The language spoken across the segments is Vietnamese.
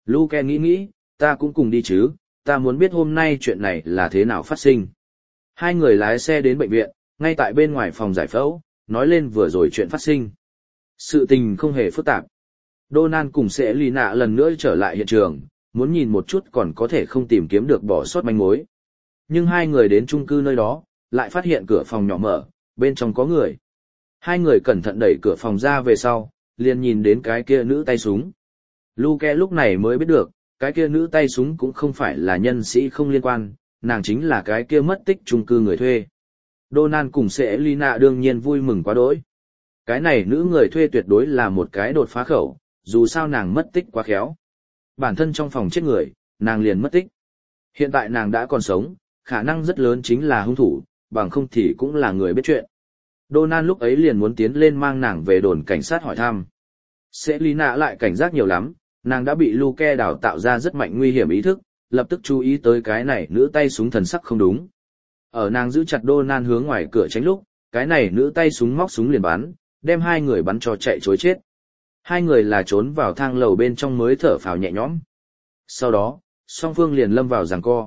Luke nghĩ nghĩ, ta cũng cùng đi chứ, ta muốn biết hôm nay chuyện này là thế nào phát sinh. Hai người lái xe đến bệnh viện, ngay tại bên ngoài phòng giải phẫu, nói lên vừa rồi chuyện phát sinh. Sự tình không hề phức tạp. Donald cùng sẽ lì nạ lần nữa trở lại hiện trường, muốn nhìn một chút còn có thể không tìm kiếm được bỏ sót manh mối. Nhưng hai người đến chung cư nơi đó, lại phát hiện cửa phòng nhỏ mở, bên trong có người. Hai người cẩn thận đẩy cửa phòng ra về sau, liền nhìn đến cái kia nữ tay súng. Luke lúc này mới biết được, cái kia nữ tay súng cũng không phải là nhân sĩ không liên quan, nàng chính là cái kia mất tích chung cư người thuê. Donald cùng sẽ Lina đương nhiên vui mừng quá đỗi. Cái này nữ người thuê tuyệt đối là một cái đột phá khẩu, dù sao nàng mất tích quá khéo. Bản thân trong phòng chết người, nàng liền mất tích. Hiện tại nàng đã còn sống, khả năng rất lớn chính là hung thủ, bằng không thì cũng là người biết chuyện. Donald lúc ấy liền muốn tiến lên mang nàng về đồn cảnh sát hỏi thăm. Selina lại cảnh giác nhiều lắm, nàng đã bị Luke đào tạo ra rất mạnh nguy hiểm ý thức, lập tức chú ý tới cái này nữ tay súng thần sắc không đúng. Ở nàng giữ chặt Donald hướng ngoài cửa tránh lúc, cái này nữ tay súng móc súng liền bắn, đem hai người bắn cho chạy chối chết. Hai người là trốn vào thang lầu bên trong mới thở phào nhẹ nhõm. Sau đó, song phương liền lâm vào giằng co.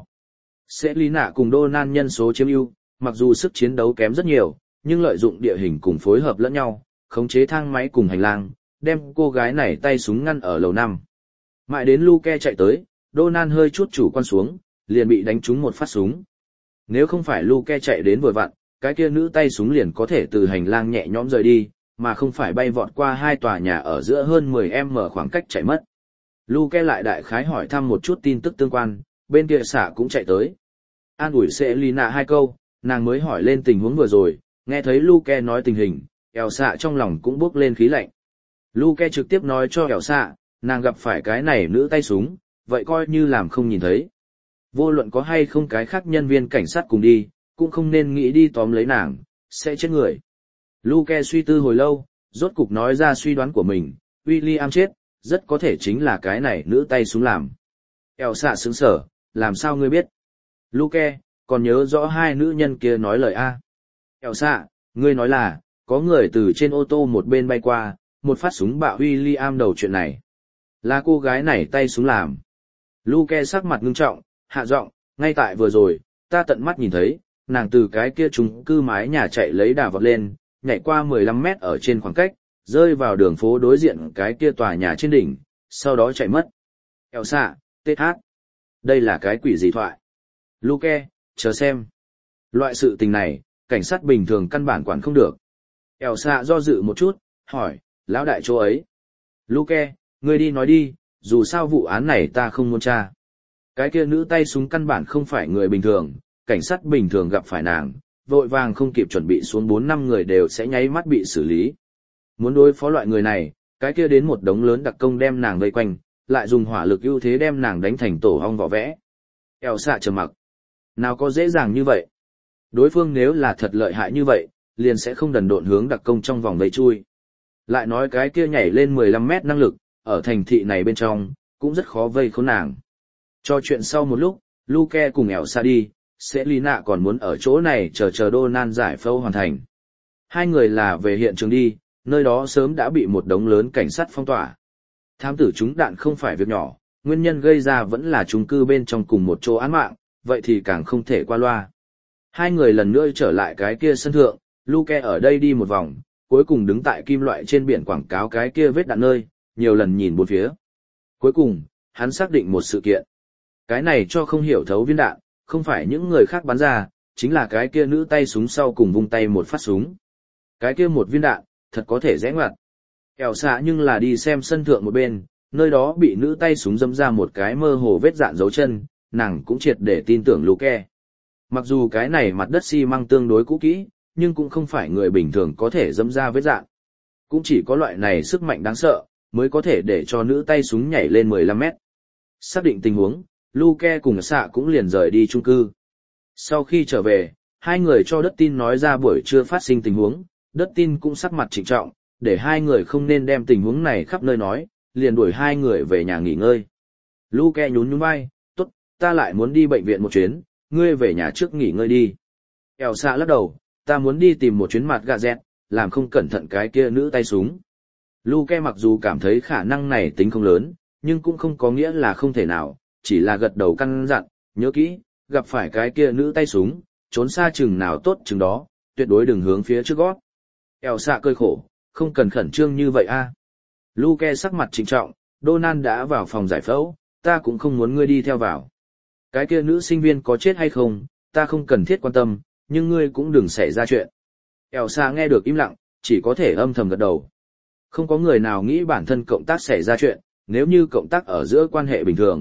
Selina cùng Donald nhân số chiếm ưu, mặc dù sức chiến đấu kém rất nhiều, nhưng lợi dụng địa hình cùng phối hợp lẫn nhau, khống chế thang máy cùng hành lang, đem cô gái này tay súng ngăn ở lầu 5. Mãi đến Luke chạy tới, Donald hơi chút chủ quan xuống, liền bị đánh trúng một phát súng. Nếu không phải Luke chạy đến vừa vặn, cái kia nữ tay súng liền có thể từ hành lang nhẹ nhõm rời đi, mà không phải bay vọt qua hai tòa nhà ở giữa hơn 10m khoảng cách chạy mất. Luke lại đại khái hỏi thăm một chút tin tức tương quan, bên kia xạ cũng chạy tới. An ủi Selina hai câu, nàng mới hỏi lên tình huống vừa rồi, nghe thấy Luke nói tình hình, ẻo xạ trong lòng cũng bốc lên khí lạnh. Luke trực tiếp nói cho ẻo xạ, nàng gặp phải cái này nữ tay súng, vậy coi như làm không nhìn thấy. Vô luận có hay không cái khác nhân viên cảnh sát cùng đi, cũng không nên nghĩ đi tóm lấy nàng, sẽ chết người. Luke suy tư hồi lâu, rốt cục nói ra suy đoán của mình, William chết, rất có thể chính là cái này nữ tay súng làm. Eo xạ sững sở, làm sao ngươi biết? Luke, còn nhớ rõ hai nữ nhân kia nói lời A. Eo xạ, ngươi nói là, có người từ trên ô tô một bên bay qua, một phát súng bạo William đầu chuyện này. Là cô gái này tay súng làm. Luke sắc mặt ngưng trọng, hạ giọng, ngay tại vừa rồi, ta tận mắt nhìn thấy, nàng từ cái kia chung cư mái nhà chạy lấy đà vọt lên, nhảy qua 15 mét ở trên khoảng cách, rơi vào đường phố đối diện cái kia tòa nhà trên đỉnh, sau đó chạy mất. Eo xạ, TH. Đây là cái quỷ gì thoại? Luke, chờ xem. Loại sự tình này, cảnh sát bình thường căn bản quản không được. Eo xạ do dự một chút, hỏi, lão đại chỗ ấy. Luke, ngươi đi nói đi, dù sao vụ án này ta không muốn tra. Cái kia nữ tay súng căn bản không phải người bình thường, cảnh sát bình thường gặp phải nàng, vội vàng không kịp chuẩn bị xuống 4-5 người đều sẽ nháy mắt bị xử lý. Muốn đối phó loại người này, cái kia đến một đống lớn đặc công đem nàng vây quanh, lại dùng hỏa lực ưu thế đem nàng đánh thành tổ ong vỏ vẽ. Eo xạ trầm mặc. Nào có dễ dàng như vậy. Đối phương nếu là thật lợi hại như vậy, liền sẽ không đần độn hướng đặc công trong vòng vây chui. Lại nói cái kia nhảy lên 15 mét năng lực, ở thành thị này bên trong, cũng rất khó vây khốn nàng. Cho chuyện sau một lúc, Luke cùng ẻo xa đi, Selina còn muốn ở chỗ này chờ Donald giải phẫu hoàn thành. Hai người là về hiện trường đi, nơi đó sớm đã bị một đống lớn cảnh sát phong tỏa. Thám tử trúng đạn không phải việc nhỏ, nguyên nhân gây ra vẫn là chung cư bên trong cùng một chỗ án mạng, vậy thì càng không thể qua loa. Hai người lần nữa trở lại cái kia sân thượng, Luke ở đây đi một vòng, cuối cùng đứng tại kim loại trên biển quảng cáo cái kia vết đạn nơi, nhiều lần nhìn bốn phía. Cuối cùng, hắn xác định một sự kiện. Cái này cho không hiểu thấu viên đạn, không phải những người khác bắn ra, chính là cái kia nữ tay súng sau cùng vung tay một phát súng. Cái kia một viên đạn, thật có thể rẽ ngoặt. Kẻo xạ nhưng là đi xem sân thượng một bên, nơi đó bị nữ tay súng dâm ra một cái mơ hồ vết dạn dấu chân, nàng cũng triệt để tin tưởng Luke. Mặc dù cái này mặt đất xi măng tương đối cũ kỹ, nhưng cũng không phải người bình thường có thể dâm ra vết dạn. Cũng chỉ có loại này sức mạnh đáng sợ, mới có thể để cho nữ tay súng nhảy lên 15 mét. Xác định tình huống, Luke cùng xạ cũng liền rời đi chung cư. Sau khi trở về, hai người cho đất tin nói ra buổi trưa phát sinh tình huống, đất tin cũng sắc mặt trịnh trọng, để hai người không nên đem tình huống này khắp nơi nói, liền đuổi hai người về nhà nghỉ ngơi. Luke nhún nhún vai, tốt, ta lại muốn đi bệnh viện một chuyến, ngươi về nhà trước nghỉ ngơi đi. Eo xạ lắc đầu, ta muốn đi tìm một chuyến mặt gà dẹt, làm không cẩn thận cái kia nữ tay súng. Luke mặc dù cảm thấy khả năng này tính không lớn, nhưng cũng không có nghĩa là không thể nào, chỉ là gật đầu căn dặn, nhớ kỹ, gặp phải cái kia nữ tay súng, trốn xa chừng nào tốt chừng đó, tuyệt đối đừng hướng phía trước gót. Eo xạ cơi khổ, không cần khẩn trương như vậy a. Luke sắc mặt trịnh trọng, Donan đã vào phòng giải phẫu, ta cũng không muốn ngươi đi theo vào. Cái kia nữ sinh viên có chết hay không, ta không cần thiết quan tâm, nhưng ngươi cũng đừng xảy ra chuyện. Eo xạ nghe được im lặng, chỉ có thể âm thầm gật đầu. Không có người nào nghĩ bản thân cộng tác xảy ra chuyện, nếu như cộng tác ở giữa quan hệ bình thường.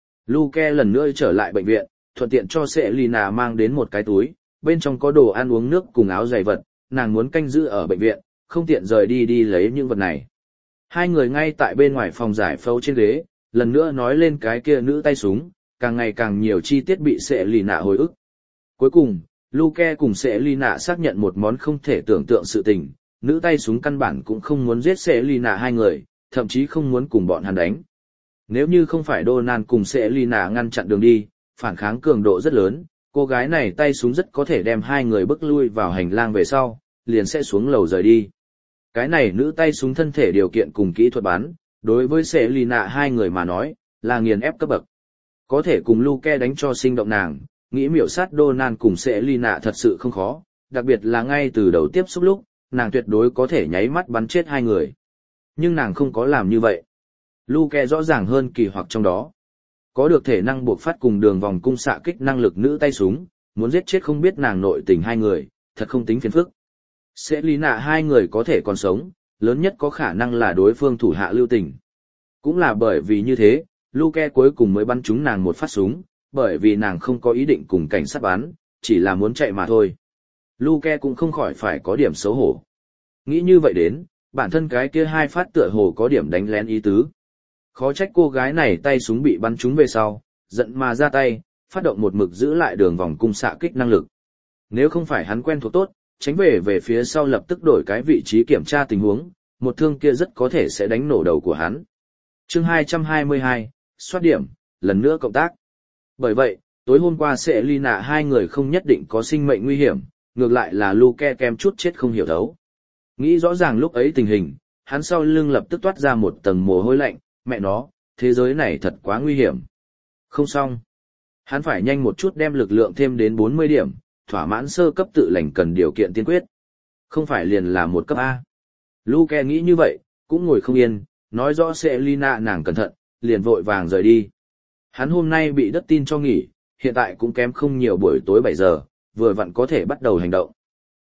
Luke lần nữa trở lại bệnh viện, thuận tiện cho Selina mang đến một cái túi, bên trong có đồ ăn uống nước cùng áo giày vật, nàng muốn canh giữ ở bệnh viện, không tiện rời đi lấy những vật này. Hai người ngay tại bên ngoài phòng giải phẫu trên ghế, lần nữa nói lên cái kia nữ tay súng, càng ngày càng nhiều chi tiết bị Selina hồi ức. Cuối cùng, Luke cùng Selina xác nhận một món không thể tưởng tượng sự tình, nữ tay súng căn bản cũng không muốn giết Selina hai người, thậm chí không muốn cùng bọn hắn đánh. Nếu như không phải Donan cùng Selina ngăn chặn đường đi, phản kháng cường độ rất lớn, cô gái này tay súng rất có thể đem hai người bước lui vào hành lang về sau, liền sẽ xuống lầu rời đi. Cái này nữ tay súng thân thể điều kiện cùng kỹ thuật bắn, đối với Selina hai người mà nói, là nghiền ép cấp bậc. Có thể cùng Luke đánh cho sinh động nàng, nghĩ miểu sát Donan cùng Selina thật sự không khó, đặc biệt là ngay từ đầu tiếp xúc lúc, nàng tuyệt đối có thể nháy mắt bắn chết hai người. Nhưng nàng không có làm như vậy. Luke rõ ràng hơn kỳ hoặc trong đó. Có được thể năng buộc phát cùng đường vòng cung xạ kích năng lực nữ tay súng, muốn giết chết không biết nàng nội tình hai người, thật không tính phiền phức. Selina hai người có thể còn sống, lớn nhất có khả năng là đối phương thủ hạ lưu tình. Cũng là bởi vì như thế, Luke cuối cùng mới bắn trúng nàng một phát súng, bởi vì nàng không có ý định cùng cảnh sát bắn, chỉ là muốn chạy mà thôi. Luke cũng không khỏi phải có điểm xấu hổ. Nghĩ như vậy đến, bản thân cái kia hai phát tựa hồ có điểm đánh lén ý tứ. Khó trách cô gái này tay súng bị bắn trúng về sau, giận mà ra tay, phát động một mực giữ lại đường vòng cung xạ kích năng lực. Nếu không phải hắn quen thuộc tốt, tránh về phía sau lập tức đổi cái vị trí kiểm tra tình huống, một thương kia rất có thể sẽ đánh nổ đầu của hắn. Chương 222, soát điểm, lần nữa cộng tác. Bởi vậy, tối hôm qua Selina hai người không nhất định có sinh mệnh nguy hiểm, ngược lại là Luke kem chút chết không hiểu thấu. Nghĩ rõ ràng lúc ấy tình hình, hắn sau lưng lập tức toát ra một tầng mồ hôi lạnh, mẹ nó, thế giới này thật quá nguy hiểm. Không xong. Hắn phải nhanh một chút đem lực lượng thêm đến 40 điểm, thỏa mãn sơ cấp tự lành cần điều kiện tiên quyết. Không phải liền là một cấp A. Luke nghĩ như vậy, cũng ngồi không yên, nói rõ Selina nàng cẩn thận, liền vội vàng rời đi. Hắn hôm nay bị đất tin cho nghỉ, hiện tại cũng kém không nhiều buổi tối 7 giờ, vừa vặn có thể bắt đầu hành động.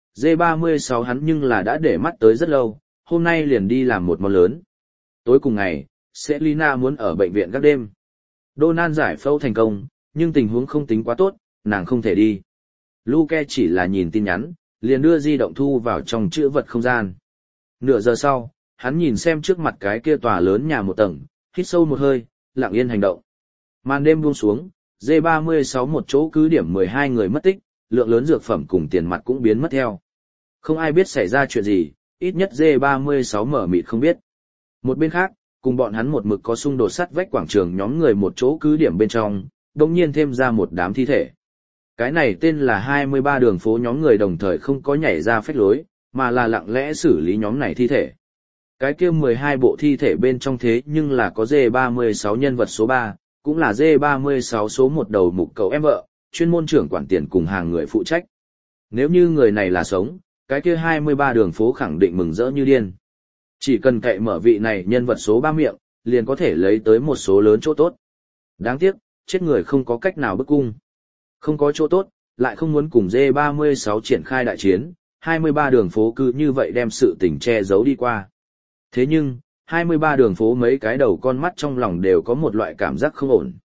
D36 hắn nhưng là đã để mắt tới rất lâu, hôm nay liền đi làm một món lớn. Tối cùng ngày, Selina muốn ở bệnh viện gác đêm. Donan giải phẫu thành công, nhưng tình huống không tính quá tốt, nàng không thể đi. Luke chỉ là nhìn tin nhắn, liền đưa di động thu vào trong chữ vật không gian. Nửa giờ sau, hắn nhìn xem trước mặt cái kia tòa lớn nhà một tầng, hít sâu một hơi, lặng yên hành động. Màn đêm buông xuống, D36 một chỗ cứ điểm 12 người mất tích, lượng lớn dược phẩm cùng tiền mặt cũng biến mất theo. Không ai biết xảy ra chuyện gì, ít nhất D36 mở mịt không biết. Một bên khác, cùng bọn hắn một mực có xung đột sắt vách quảng trường nhóm người một chỗ cứ điểm bên trong, đồng nhiên thêm ra một đám thi thể. Cái này tên là 23 đường phố nhóm người đồng thời không có nhảy ra phách lối, mà là lặng lẽ xử lý nhóm này thi thể. Cái kia 12 bộ thi thể bên trong thế nhưng là có D36 nhân vật số 3, cũng là D36 số 1 đầu mục cậu em vợ, chuyên môn trưởng quản tiền cùng hàng người phụ trách. Nếu như người này là sống, cái kia 23 đường phố khẳng định mừng rỡ như điên. Chỉ cần cậy mở vị này nhân vật số 3 miệng, liền có thể lấy tới một số lớn chỗ tốt. Đáng tiếc, chết người không có cách nào bức cung. Không có chỗ tốt, lại không muốn cùng D36 triển khai đại chiến, 23 đường phố cứ như vậy đem sự tình che giấu đi qua. Thế nhưng, 23 đường phố mấy cái đầu con mắt trong lòng đều có một loại cảm giác không ổn.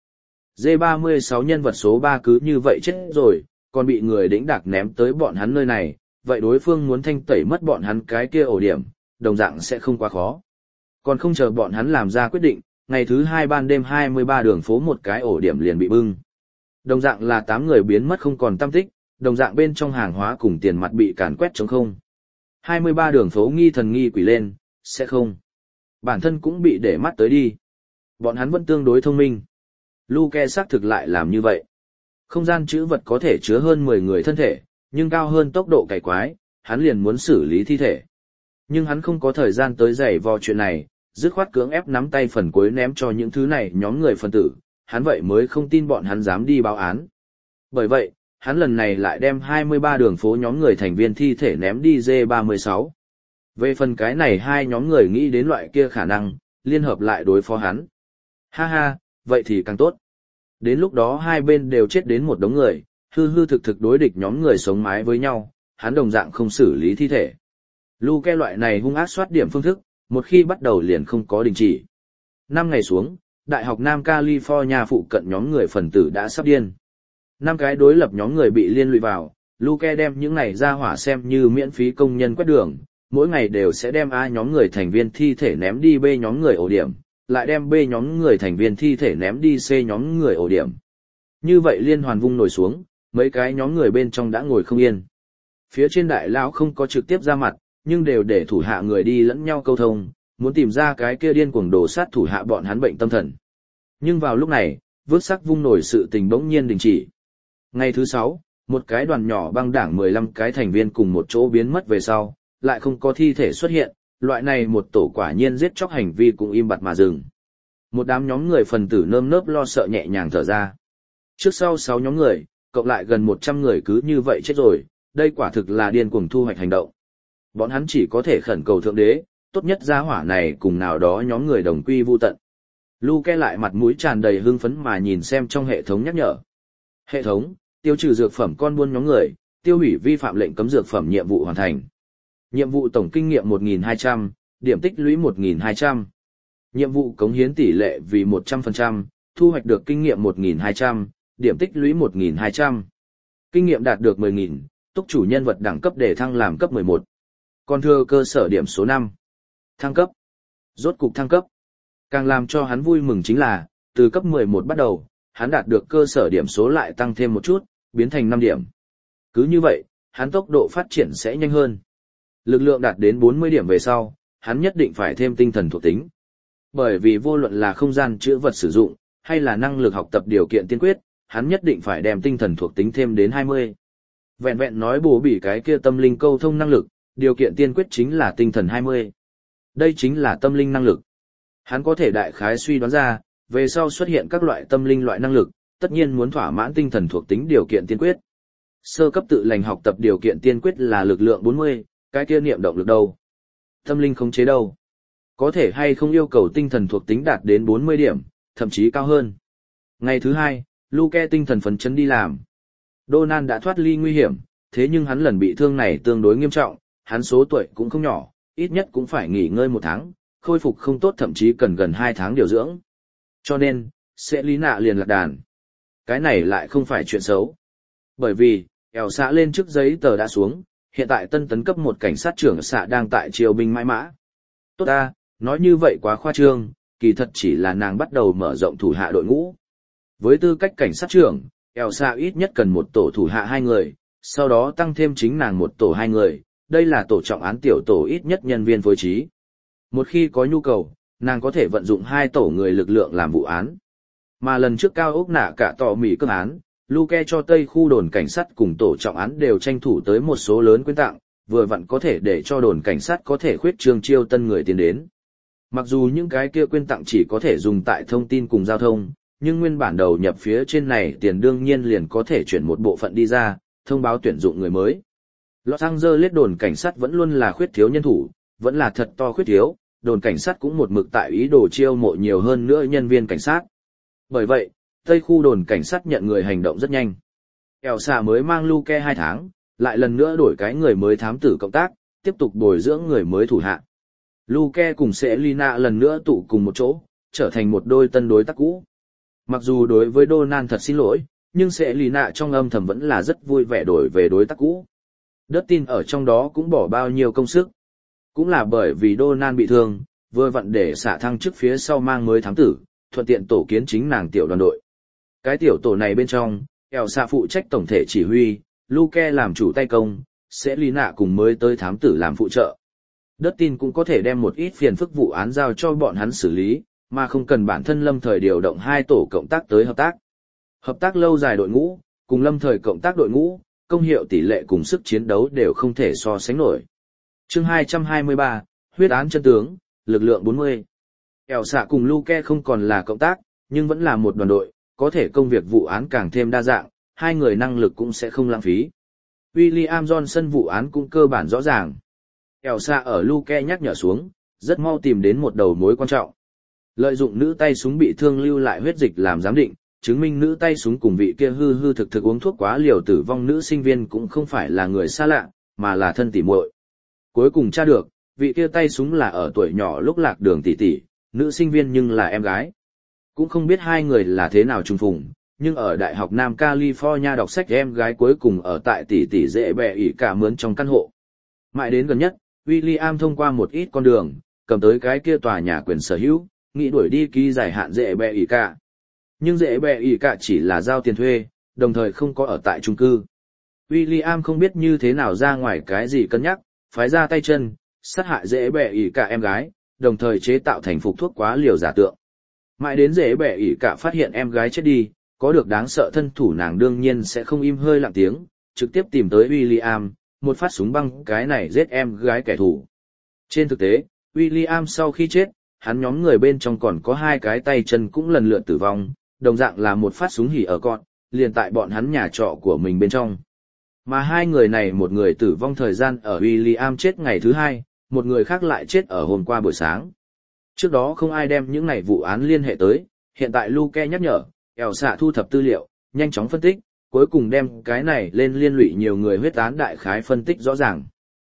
D36 nhân vật số 3 cứ như vậy chết rồi, còn bị người đĩnh đạc ném tới bọn hắn nơi này, vậy đối phương muốn thanh tẩy mất bọn hắn cái kia ổ điểm, đồng dạng sẽ không quá khó. Còn không chờ bọn hắn làm ra quyết định, ngày thứ 2 ban đêm 23 đường phố một cái ổ điểm liền bị bưng. Đồng dạng là 8 người biến mất không còn tăm tích, đồng dạng bên trong hàng hóa cùng tiền mặt bị càn quét trống không. 23 đường phố nghi thần nghi quỷ lên, sẽ không. Bản thân cũng bị để mắt tới đi. Bọn hắn vẫn tương đối thông minh. Luke xác thực lại làm như vậy. Không gian trữ vật có thể chứa hơn 10 người thân thể, nhưng cao hơn tốc độ cày quái, hắn liền muốn xử lý thi thể. Nhưng hắn không có thời gian tới giày vò chuyện này, dứt khoát cưỡng ép nắm tay phần cuối ném cho những thứ này nhóm người phần tử, hắn vậy mới không tin bọn hắn dám đi báo án. Bởi vậy, hắn lần này lại đem 23 đường phố nhóm người thành viên thi thể ném đi D36. Về phần cái này hai nhóm người nghĩ đến loại kia khả năng, liên hợp lại đối phó hắn. Ha ha, vậy thì càng tốt. Đến lúc đó hai bên đều chết đến một đống người, hư hư thực thực đối địch nhóm người sống mái với nhau, hắn đồng dạng không xử lý thi thể. Luke loại này hung ác soát điểm phương thức, một khi bắt đầu liền không có đình chỉ. 5 ngày xuống, Đại học Nam California phụ cận nhóm người phần tử đã sắp điên. 5 cái đối lập nhóm người bị liên lụy vào, Luke đem những này ra hỏa xem như miễn phí công nhân quét đường, mỗi ngày đều sẽ đem A nhóm người thành viên thi thể ném đi B nhóm người ổ điểm, lại đem B nhóm người thành viên thi thể ném đi C nhóm người ổ điểm. Như vậy liên hoàn vung nổi xuống, mấy cái nhóm người bên trong đã ngồi không yên. Phía trên đại lão không có trực tiếp ra mặt, nhưng đều để thủ hạ người đi lẫn nhau câu thông, muốn tìm ra cái kia điên cuồng đổ sát thủ hạ bọn hắn bệnh tâm thần. Nhưng vào lúc này, vứt sắc vung nổi sự tình bỗng nhiên đình chỉ. Ngày thứ 6, một cái đoàn nhỏ băng đảng 15 cái thành viên cùng một chỗ biến mất về sau, lại không có thi thể xuất hiện, loại này một tổ quả nhiên giết chóc hành vi cũng im bặt mà dừng. Một đám nhóm người phần tử nơm nớp lo sợ nhẹ nhàng thở ra. Trước sau 6 nhóm người, cộng lại gần 100 người cứ như vậy chết rồi, đây quả thực là điên cuồng thu hoạch hành động. Bọn hắn chỉ có thể khẩn cầu thượng đế, tốt nhất gia hỏa này cùng nào đó nhóm người đồng quy vu tận. Luke lại mặt mũi tràn đầy hưng phấn mà nhìn xem trong hệ thống nhắc nhở. Hệ thống, tiêu trừ dược phẩm con buôn nhóm người, tiêu hủy vi phạm lệnh cấm dược phẩm nhiệm vụ hoàn thành. Nhiệm vụ tổng kinh nghiệm 1.200, điểm tích lũy 1.200. Nhiệm vụ cống hiến tỷ lệ vì 100%, thu hoạch được kinh nghiệm 1.200, điểm tích lũy 1.200. Kinh nghiệm đạt được 10.000, túc chủ nhân vật đẳng cấp để thăng làm cấp 11. Còn thừa cơ sở điểm số 5. Thăng cấp. Rốt cục thăng cấp. Càng làm cho hắn vui mừng chính là, từ cấp 11 bắt đầu, hắn đạt được cơ sở điểm số lại tăng thêm một chút, biến thành 5 điểm. Cứ như vậy, hắn tốc độ phát triển sẽ nhanh hơn. Lực lượng đạt đến 40 điểm về sau, hắn nhất định phải thêm tinh thần thuộc tính. Bởi vì vô luận là không gian chữa vật sử dụng, hay là năng lực học tập điều kiện tiên quyết, hắn nhất định phải đem tinh thần thuộc tính thêm đến 20. Vẹn vẹn nói bổ bỉ cái kia tâm linh câu thông năng lực, điều kiện tiên quyết chính là tinh thần 20. Đây chính là tâm linh năng lực. Hắn có thể đại khái suy đoán ra, về sau xuất hiện các loại tâm linh loại năng lực, tất nhiên muốn thỏa mãn tinh thần thuộc tính điều kiện tiên quyết. Sơ cấp tự lành học tập điều kiện tiên quyết là lực lượng 40, cái kia niệm động lực đâu? Tâm linh khống chế đâu? Có thể hay không yêu cầu tinh thần thuộc tính đạt đến 40 điểm, thậm chí cao hơn. Ngày thứ 2, Luke tinh thần phấn chấn đi làm. Donald đã thoát ly nguy hiểm, thế nhưng hắn lần bị thương này tương đối nghiêm trọng, hắn số tuổi cũng không nhỏ, ít nhất cũng phải nghỉ ngơi 1 tháng, khôi phục không tốt thậm chí cần gần 2 tháng điều dưỡng. Cho nên, Selina liền lạc đàn. Cái này lại không phải chuyện xấu. Bởi vì, ẻo xạ lên trước giấy tờ đã xuống, hiện tại tân tấn cấp 1 cảnh sát trưởng xạ đang tại triều binh mãi mã. Tốt ta, nói như vậy quá khoa trương, kỳ thật chỉ là nàng bắt đầu mở rộng thủ hạ đội ngũ. Với tư cách cảnh sát trưởng, ẻo xạ ít nhất cần một tổ thủ hạ 2 người, sau đó tăng thêm chính nàng một tổ 2 người, đây là tổ trọng án tiểu tổ ít nhất nhân viên phối trí. Một khi có nhu cầu, nàng có thể vận dụng 2 tổ người lực lượng làm vụ án. Mà lần trước cao ốc nạ cả tỏ mỉ cương án, Luke cho Tây khu đồn cảnh sát cùng tổ trọng án đều tranh thủ tới một số lớn quyên tặng, vừa vặn có thể để cho đồn cảnh sát có thể khuyết trương chiêu tân người tiến đến. Mặc dù những cái kia quyên tặng chỉ có thể dùng tại thông tin cùng giao thông, nhưng nguyên bản đầu nhập phía trên này tiền đương nhiên liền có thể chuyển một bộ phận đi ra, thông báo tuyển dụng người mới. Los Angeles đồn cảnh sát vẫn luôn là khuyết thiếu nhân thủ, vẫn là thật to khuyết thiếu, đồn cảnh sát cũng một mực tại ý đồ chiêu mộ nhiều hơn nữa nhân viên cảnh sát. Bởi vậy, Tây khu đồn cảnh sát nhận người hành động rất nhanh. Elsa mới mang Luke 2 tháng, lại lần nữa đổi cái người mới thám tử cộng tác, tiếp tục bồi dưỡng người mới thủ hạ. Luke cùng Selina lần nữa tụ cùng một chỗ, trở thành một đôi tân đối tác cũ. Mặc dù đối với Donald thật xin lỗi, nhưng Selina trong âm thầm vẫn là rất vui vẻ đổi về đối tác cũ. Dustin ở trong đó cũng bỏ bao nhiêu công sức. Cũng là bởi vì Donald bị thương, vừa vặn để xả thăng chức phía sau mang mới thám tử, thuận tiện tổ kiến chính nàng tiểu đoàn đội. Cái tiểu tổ này bên trong, Elsa phụ trách tổng thể chỉ huy, Luke làm chủ tay công, Selina cùng mới tới thám tử làm phụ trợ. Dustin cũng có thể đem một ít phiền phức vụ án giao cho bọn hắn xử lý, mà không cần bản thân lâm thời điều động 2 tổ cộng tác tới hợp tác. Hợp tác lâu dài đội ngũ, cùng lâm thời cộng tác đội ngũ, công hiệu tỷ lệ cùng sức chiến đấu đều không thể so sánh nổi. Chương 223, huyết án chân tướng, lực lượng 40. Ẻo xạ cùng Luke không còn là cộng tác, nhưng vẫn là một đoàn đội, có thể công việc vụ án càng thêm đa dạng, hai người năng lực cũng sẽ không lãng phí. William Johnson vụ án cũng cơ bản rõ ràng. Ẻo xạ ở Luke nhắc nhở xuống, rất mau tìm đến một đầu mối quan trọng. Lợi dụng nữ tay súng bị thương lưu lại huyết dịch làm giám định, chứng minh nữ tay súng cùng vị kia hư thực uống thuốc quá liều tử vong nữ sinh viên cũng không phải là người xa lạ, mà là thân tỉ muội. Cuối cùng tra được, vị kia tay súng là ở tuổi nhỏ lúc lạc đường tỷ tỷ, nữ sinh viên nhưng là em gái. Cũng không biết hai người là thế nào trùng phùng, nhưng ở Đại học Nam California đọc sách em gái cuối cùng ở tại tỷ tỷ dễ bẹ ỉ cả mướn trong căn hộ. Mãi đến gần nhất, William thông qua một ít con đường, cầm tới cái kia tòa nhà quyền sở hữu, nghĩ đuổi đi ký dài hạn dễ bẹ ỉ cả. Nhưng dễ bẹ ỉ cả chỉ là giao tiền thuê, đồng thời không có ở tại chung cư. William không biết như thế nào ra ngoài cái gì cân nhắc, phái ra tay chân, sát hại dễ bẹ ỉ cả em gái, đồng thời chế tạo thành phục thuốc quá liều giả tượng. Mãi đến dễ bẹ ỉ cả phát hiện em gái chết đi, có được đáng sợ thân thủ nàng đương nhiên sẽ không im hơi lặng tiếng, trực tiếp tìm tới William, một phát súng băng cái này giết em gái kẻ thù. Trên thực tế, William sau khi chết, hắn nhóm người bên trong còn có hai cái tay chân cũng lần lượt tử vong, đồng dạng là một phát súng hỉ ở con, liền tại bọn hắn nhà trọ của mình bên trong. Mà hai người này một người tử vong thời gian ở William chết ngày thứ hai, một người khác lại chết ở hôm qua buổi sáng. Trước đó không ai đem những này vụ án liên hệ tới, hiện tại Luke nhắc nhở, ẻo xạ thu thập tư liệu, nhanh chóng phân tích, cuối cùng đem cái này lên liên lụy nhiều người huyết án đại khái phân tích rõ ràng.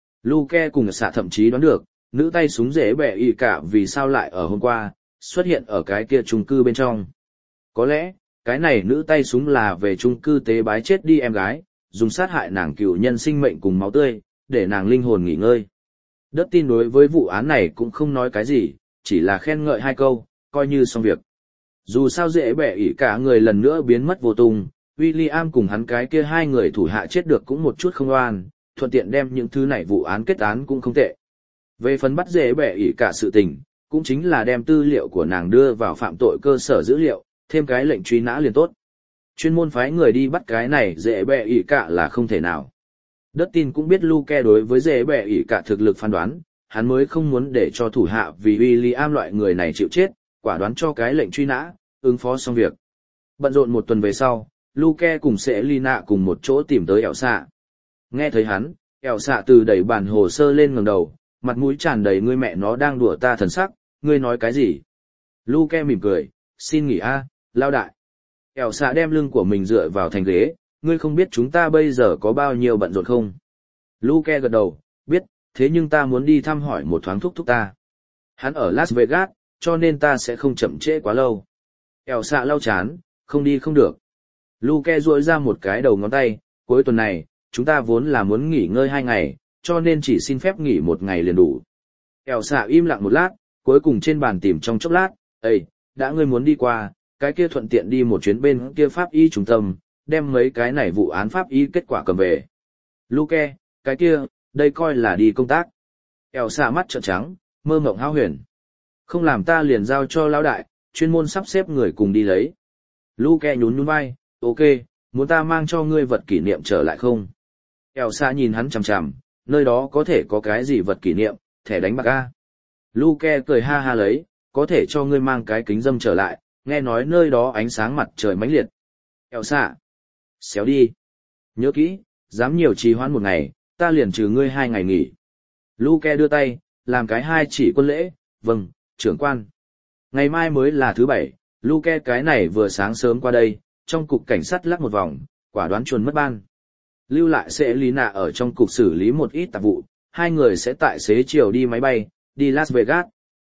Luke cùng xạ thậm chí đoán được, nữ tay súng dễ bẹ ỉ cả vì sao lại ở hôm qua, xuất hiện ở cái kia chung cư bên trong. Có lẽ, cái này nữ tay súng là về chung cư tế bái chết đi em gái, dùng sát hại nàng cựu nhân sinh mệnh cùng máu tươi, để nàng linh hồn nghỉ ngơi. Đất tin đối với vụ án này cũng không nói cái gì, chỉ là khen ngợi hai câu, coi như xong việc. Dù sao dễ bẻ ỉ cả người lần nữa biến mất vô tung, William cùng hắn cái kia hai người thủ hạ chết được cũng một chút không oan, thuận tiện đem những thứ này vụ án kết án cũng không tệ. Về phần bắt dễ bẻ ỉ cả sự tình, cũng chính là đem tư liệu của nàng đưa vào phạm tội cơ sở dữ liệu, thêm cái lệnh truy nã liền tốt. Chuyên môn phái người đi bắt cái này dễ bẻ ỉ cả là không thể nào. Đất tin cũng biết Luke đối với dễ bẻ ỉ cả thực lực phán đoán, hắn mới không muốn để cho thủ hạ vì William loại người này chịu chết, quả đoán cho cái lệnh truy nã, ứng phó xong việc. Bận rộn một tuần về sau, Luke cùng Selina cùng một chỗ tìm tới ẻo xạ. Nghe thấy hắn, ẻo xạ từ đẩy bản hồ sơ lên ngẩng đầu, mặt mũi tràn đầy ngươi mẹ nó đang đùa ta thần sắc, ngươi nói cái gì? Luke mỉm cười, xin nghỉ a, lao đại. Ẻo xạ đem lưng của mình dựa vào thành ghế, ngươi không biết chúng ta bây giờ có bao nhiêu bận rộn không? Luke gật đầu, biết, thế nhưng ta muốn đi thăm hỏi một thoáng thúc ta. Hắn ở Las Vegas, cho nên ta sẽ không chậm trễ quá lâu. Ẻo xạ lau chán, không đi không được. Luke duỗi ra một cái đầu ngón tay, cuối tuần này, chúng ta vốn là muốn nghỉ ngơi 2 ngày, cho nên chỉ xin phép nghỉ 1 ngày liền đủ. Ẻo xạ im lặng một lát, cuối cùng trên bàn tìm trong chốc lát, Ê, đã ngươi muốn đi qua, cái kia thuận tiện đi một chuyến bên kia pháp y trung tâm, đem mấy cái này vụ án pháp y kết quả cầm về. Luke, cái kia, đây coi là đi công tác. Ẻo xạ mắt trợn trắng, mơ mộng hão huyền. Không làm ta liền giao cho lão đại, chuyên môn sắp xếp người cùng đi lấy. Luke nhún nhún vai, ok, muốn ta mang cho ngươi vật kỷ niệm trở lại không? Ẻo xạ nhìn hắn chằm chằm, nơi đó có thể có cái gì vật kỷ niệm, thẻ đánh bạc a. Luke cười ha ha lấy, có thể cho ngươi mang cái kính dâm trở lại, nghe nói nơi đó ánh sáng mặt trời mãnh liệt. Ẻo xạ, xéo đi. Nhớ kỹ, dám nhiều trì hoãn 1 ngày, ta liền trừ ngươi 2 ngày nghỉ. Luke đưa tay, làm cái 2 chỉ quân lễ, vâng, trưởng quan. Ngày mai mới là thứ 7, Luke cái này vừa sáng sớm qua đây, trong cục cảnh sát lắc một vòng, quả đoán chuồn mất ban. Lưu lại Selina ở trong cục xử lý một ít tạp vụ, hai người sẽ tại xế chiều đi máy bay, đi Las Vegas.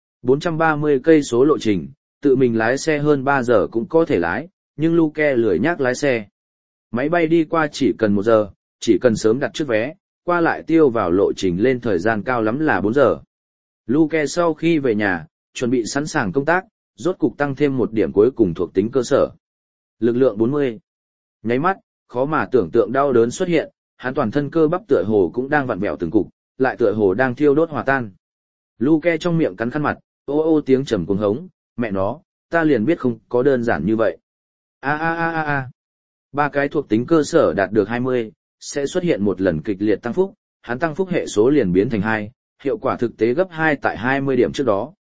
430 cây số lộ trình, tự mình lái xe hơn 3 giờ cũng có thể lái, nhưng Luke lười nhác lái xe. Máy bay đi qua chỉ cần 1 giờ, chỉ cần sớm đặt trước vé, qua lại tiêu vào lộ trình lên thời gian cao lắm là 4 giờ. Luke sau khi về nhà, chuẩn bị sẵn sàng công tác, rốt cục tăng thêm một điểm cuối cùng thuộc tính cơ sở. Lực lượng 40. Nháy mắt, khó mà tưởng tượng đau đớn xuất hiện, hắn toàn thân cơ bắp tựa hồ cũng đang vặn vẹo từng cục, lại tựa hồ đang thiêu đốt hòa tan. Luke trong miệng cắn khăn mặt, ô ô tiếng trầm cuồng hống, mẹ nó, ta liền biết không có đơn giản như vậy. A. 3 cái thuộc tính cơ sở đạt được 20, sẽ xuất hiện một lần kịch liệt tăng phúc, hắn tăng phúc hệ số liền biến thành 2, hiệu quả thực tế gấp 2 tại 20 điểm trước đó.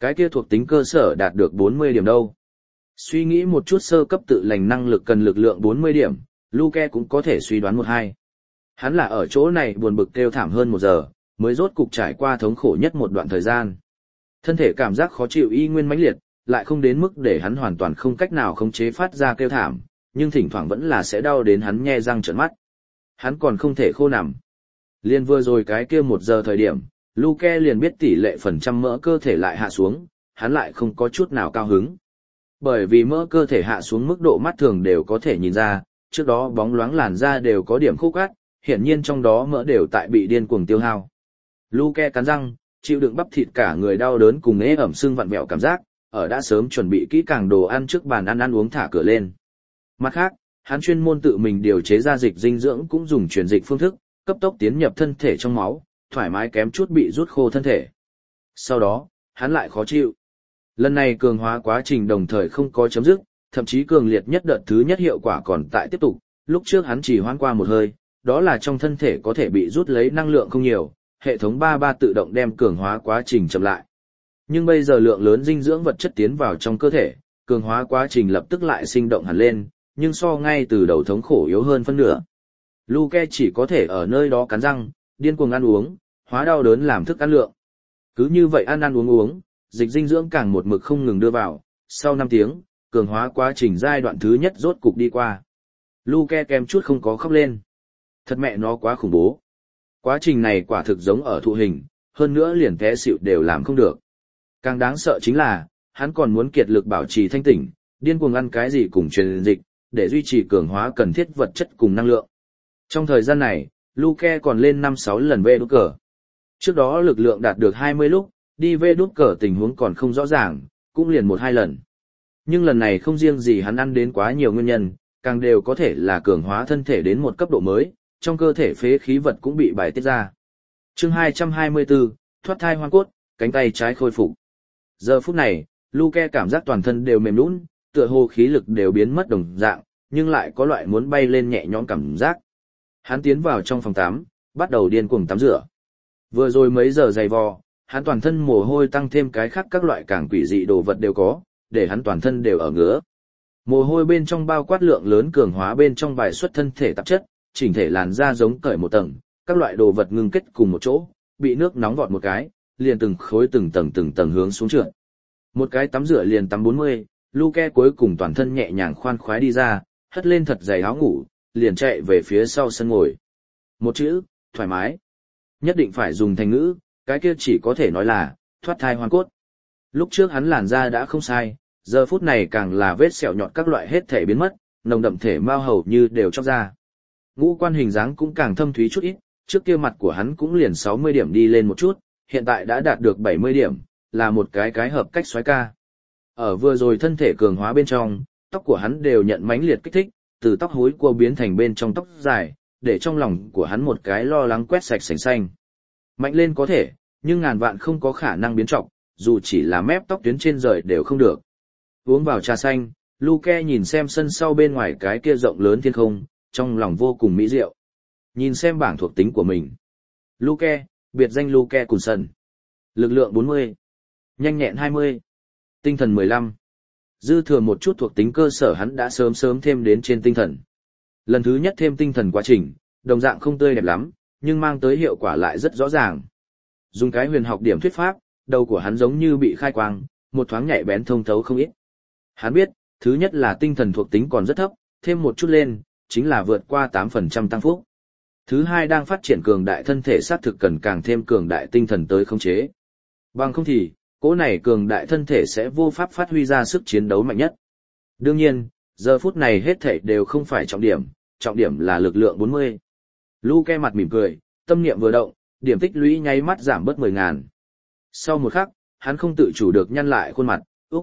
Cái kia thuộc tính cơ sở đạt được 40 điểm đâu. Suy nghĩ một chút sơ cấp tự lành năng lực cần lực lượng 40 điểm, Luke cũng có thể suy đoán một hai. Hắn là ở chỗ này buồn bực kêu thảm hơn 1 giờ, mới rốt cục trải qua thống khổ nhất một đoạn thời gian. Thân thể cảm giác khó chịu y nguyên mãnh liệt, lại không đến mức để hắn hoàn toàn không cách nào khống chế phát ra kêu thảm, nhưng thỉnh thoảng vẫn là sẽ đau đến hắn nhe răng trợn mắt. Hắn còn không thể khô nằm. Liên vừa rồi cái kia 1 giờ thời điểm, Luke liền biết tỷ lệ phần trăm mỡ cơ thể lại hạ xuống, hắn lại không có chút nào cao hứng. Bởi vì mỡ cơ thể hạ xuống mức độ mắt thường đều có thể nhìn ra, trước đó bóng loáng làn da đều có điểm khô cát, hiển nhiên trong đó mỡ đều tại bị điên cuồng tiêu hao. Luke cắn răng, chịu đựng bắp thịt cả người đau đớn cùng ế ẩm sưng vặn vẹo cảm giác, ở đã sớm chuẩn bị kỹ càng đồ ăn trước bàn ăn uống thả cửa lên. Mặt khác, hắn chuyên môn tự mình điều chế ra dịch dinh dưỡng cũng dùng truyền dịch phương thức, cấp tốc tiến nhập thân thể trong máu, thoải mái kém chút bị rút khô thân thể. Sau đó, hắn lại khó chịu. Lần này cường hóa quá trình đồng thời không có chấm dứt, thậm chí cường liệt nhất đợt thứ nhất hiệu quả còn tại tiếp tục, lúc trước hắn chỉ hoãn qua một hơi, đó là trong thân thể có thể bị rút lấy năng lượng không nhiều, hệ thống 33 tự động đem cường hóa quá trình chậm lại. Nhưng bây giờ lượng lớn dinh dưỡng vật chất tiến vào trong cơ thể, cường hóa quá trình lập tức lại sinh động hẳn lên, nhưng so ngay từ đầu thống khổ yếu hơn phân nửa. Luke chỉ có thể ở nơi đó cắn răng, điên cuồng ăn uống, hóa đau đớn làm thức ăn lượng. Cứ như vậy ăn uống, dịch dinh dưỡng càng một mực không ngừng đưa vào, sau 5 tiếng, cường hóa quá trình giai đoạn thứ nhất rốt cục đi qua. Luke kèm chút không có khóc lên. Thật mẹ nó quá khủng bố. Quá trình này quả thực giống ở thụ hình, hơn nữa liền té xỉu đều làm không được. Càng đáng sợ chính là, hắn còn muốn kiệt lực bảo trì thanh tỉnh, điên cuồng ăn cái gì cùng truyền dịch, để duy trì cường hóa cần thiết vật chất cùng năng lượng. Trong thời gian này, Luke còn lên 5-6 lần về đút cờ. Trước đó lực lượng đạt được 20 lúc, đi về đút cờ tình huống còn không rõ ràng, cũng liền 1-2 lần. Nhưng lần này không riêng gì hắn ăn đến quá nhiều nguyên nhân, càng đều có thể là cường hóa thân thể đến một cấp độ mới, trong cơ thể phế khí vật cũng bị bài tiết ra. Chương 224, thoát thai hoang cốt, cánh tay trái khôi phục. Giờ phút này, Luke cảm giác toàn thân đều mềm nhũn, tựa hồ khí lực đều biến mất đồng dạng, nhưng lại có loại muốn bay lên nhẹ nhõm cảm giác. Hắn tiến vào trong phòng tắm, bắt đầu điên cuồng tắm rửa. Vừa rồi mấy giờ dày vò, hắn toàn thân mồ hôi tăng thêm cái khác các loại càng quỷ dị đồ vật đều có, để hắn toàn thân đều ở ngứa. Mồ hôi bên trong bao quát lượng lớn cường hóa bên trong bài xuất thân thể tạp chất, chỉnh thể làn da giống cởi một tầng, các loại đồ vật ngưng kết cùng một chỗ, bị nước nóng vọt một cái, liền từng khối từng tầng hướng xuống trượt. Một cái tắm rửa liền tắm 40, Luke cuối cùng toàn thân nhẹ nhàng khoan khoái đi ra, hất lên thật dày áo ngủ, liền chạy về phía sau sân ngồi. Một chữ, thoải mái. Nhất định phải dùng thành ngữ, cái kia chỉ có thể nói là, thoát thai hoang cốt. Lúc trước hắn làn da đã không sai, giờ phút này càng là vết sẹo nhọt các loại hết thể biến mất, nồng đậm thể mao hầu như đều chóc ra. Ngũ quan hình dáng cũng càng thâm thúy chút ít, trước kia mặt của hắn cũng liền 60 điểm đi lên một chút, hiện tại đã đạt được 70 điểm, là một cái hợp cách soái ca. Ở vừa rồi thân thể cường hóa bên trong, tóc của hắn đều nhận mãnh liệt kích thích, từ tóc hối cua biến thành bên trong tóc dài, để trong lòng của hắn một cái lo lắng quét sạch sành xanh. Mạnh lên có thể, nhưng ngàn vạn không có khả năng biến trọng, dù chỉ là mép tóc tuyến trên rời đều không được. Uống vào trà xanh, Luke nhìn xem sân sau bên ngoài cái kia rộng lớn thiên không, trong lòng vô cùng mỹ diệu. Nhìn xem bảng thuộc tính của mình. Luke, biệt danh Luke Coulson. Lực lượng 40. Nhanh nhẹn 20. Tinh thần 15. Dư thừa một chút thuộc tính cơ sở hắn đã sớm thêm đến trên tinh thần. Lần thứ nhất thêm tinh thần quá trình, đồng dạng không tươi đẹp lắm, nhưng mang tới hiệu quả lại rất rõ ràng. Dùng cái huyền học điểm thuyết pháp, đầu của hắn giống như bị khai quang, một thoáng nhạy bén thông thấu không ít. Hắn biết, thứ nhất là tinh thần thuộc tính còn rất thấp, thêm một chút lên, chính là vượt qua 8% tăng phúc. Thứ hai đang phát triển cường đại thân thể xác thực cần càng thêm cường đại tinh thần tới khống chế. Bằng không thì, cỗ này cường đại thân thể sẽ vô pháp phát huy ra sức chiến đấu mạnh nhất. Đương nhiên, giờ phút này hết thảy đều không phải trọng điểm là lực lượng 40. Luke mặt mỉm cười, tâm niệm vừa động, điểm tích lũy nháy mắt giảm bớt 10.000. Sau một khắc, hắn không tự chủ được nhăn lại khuôn mặt,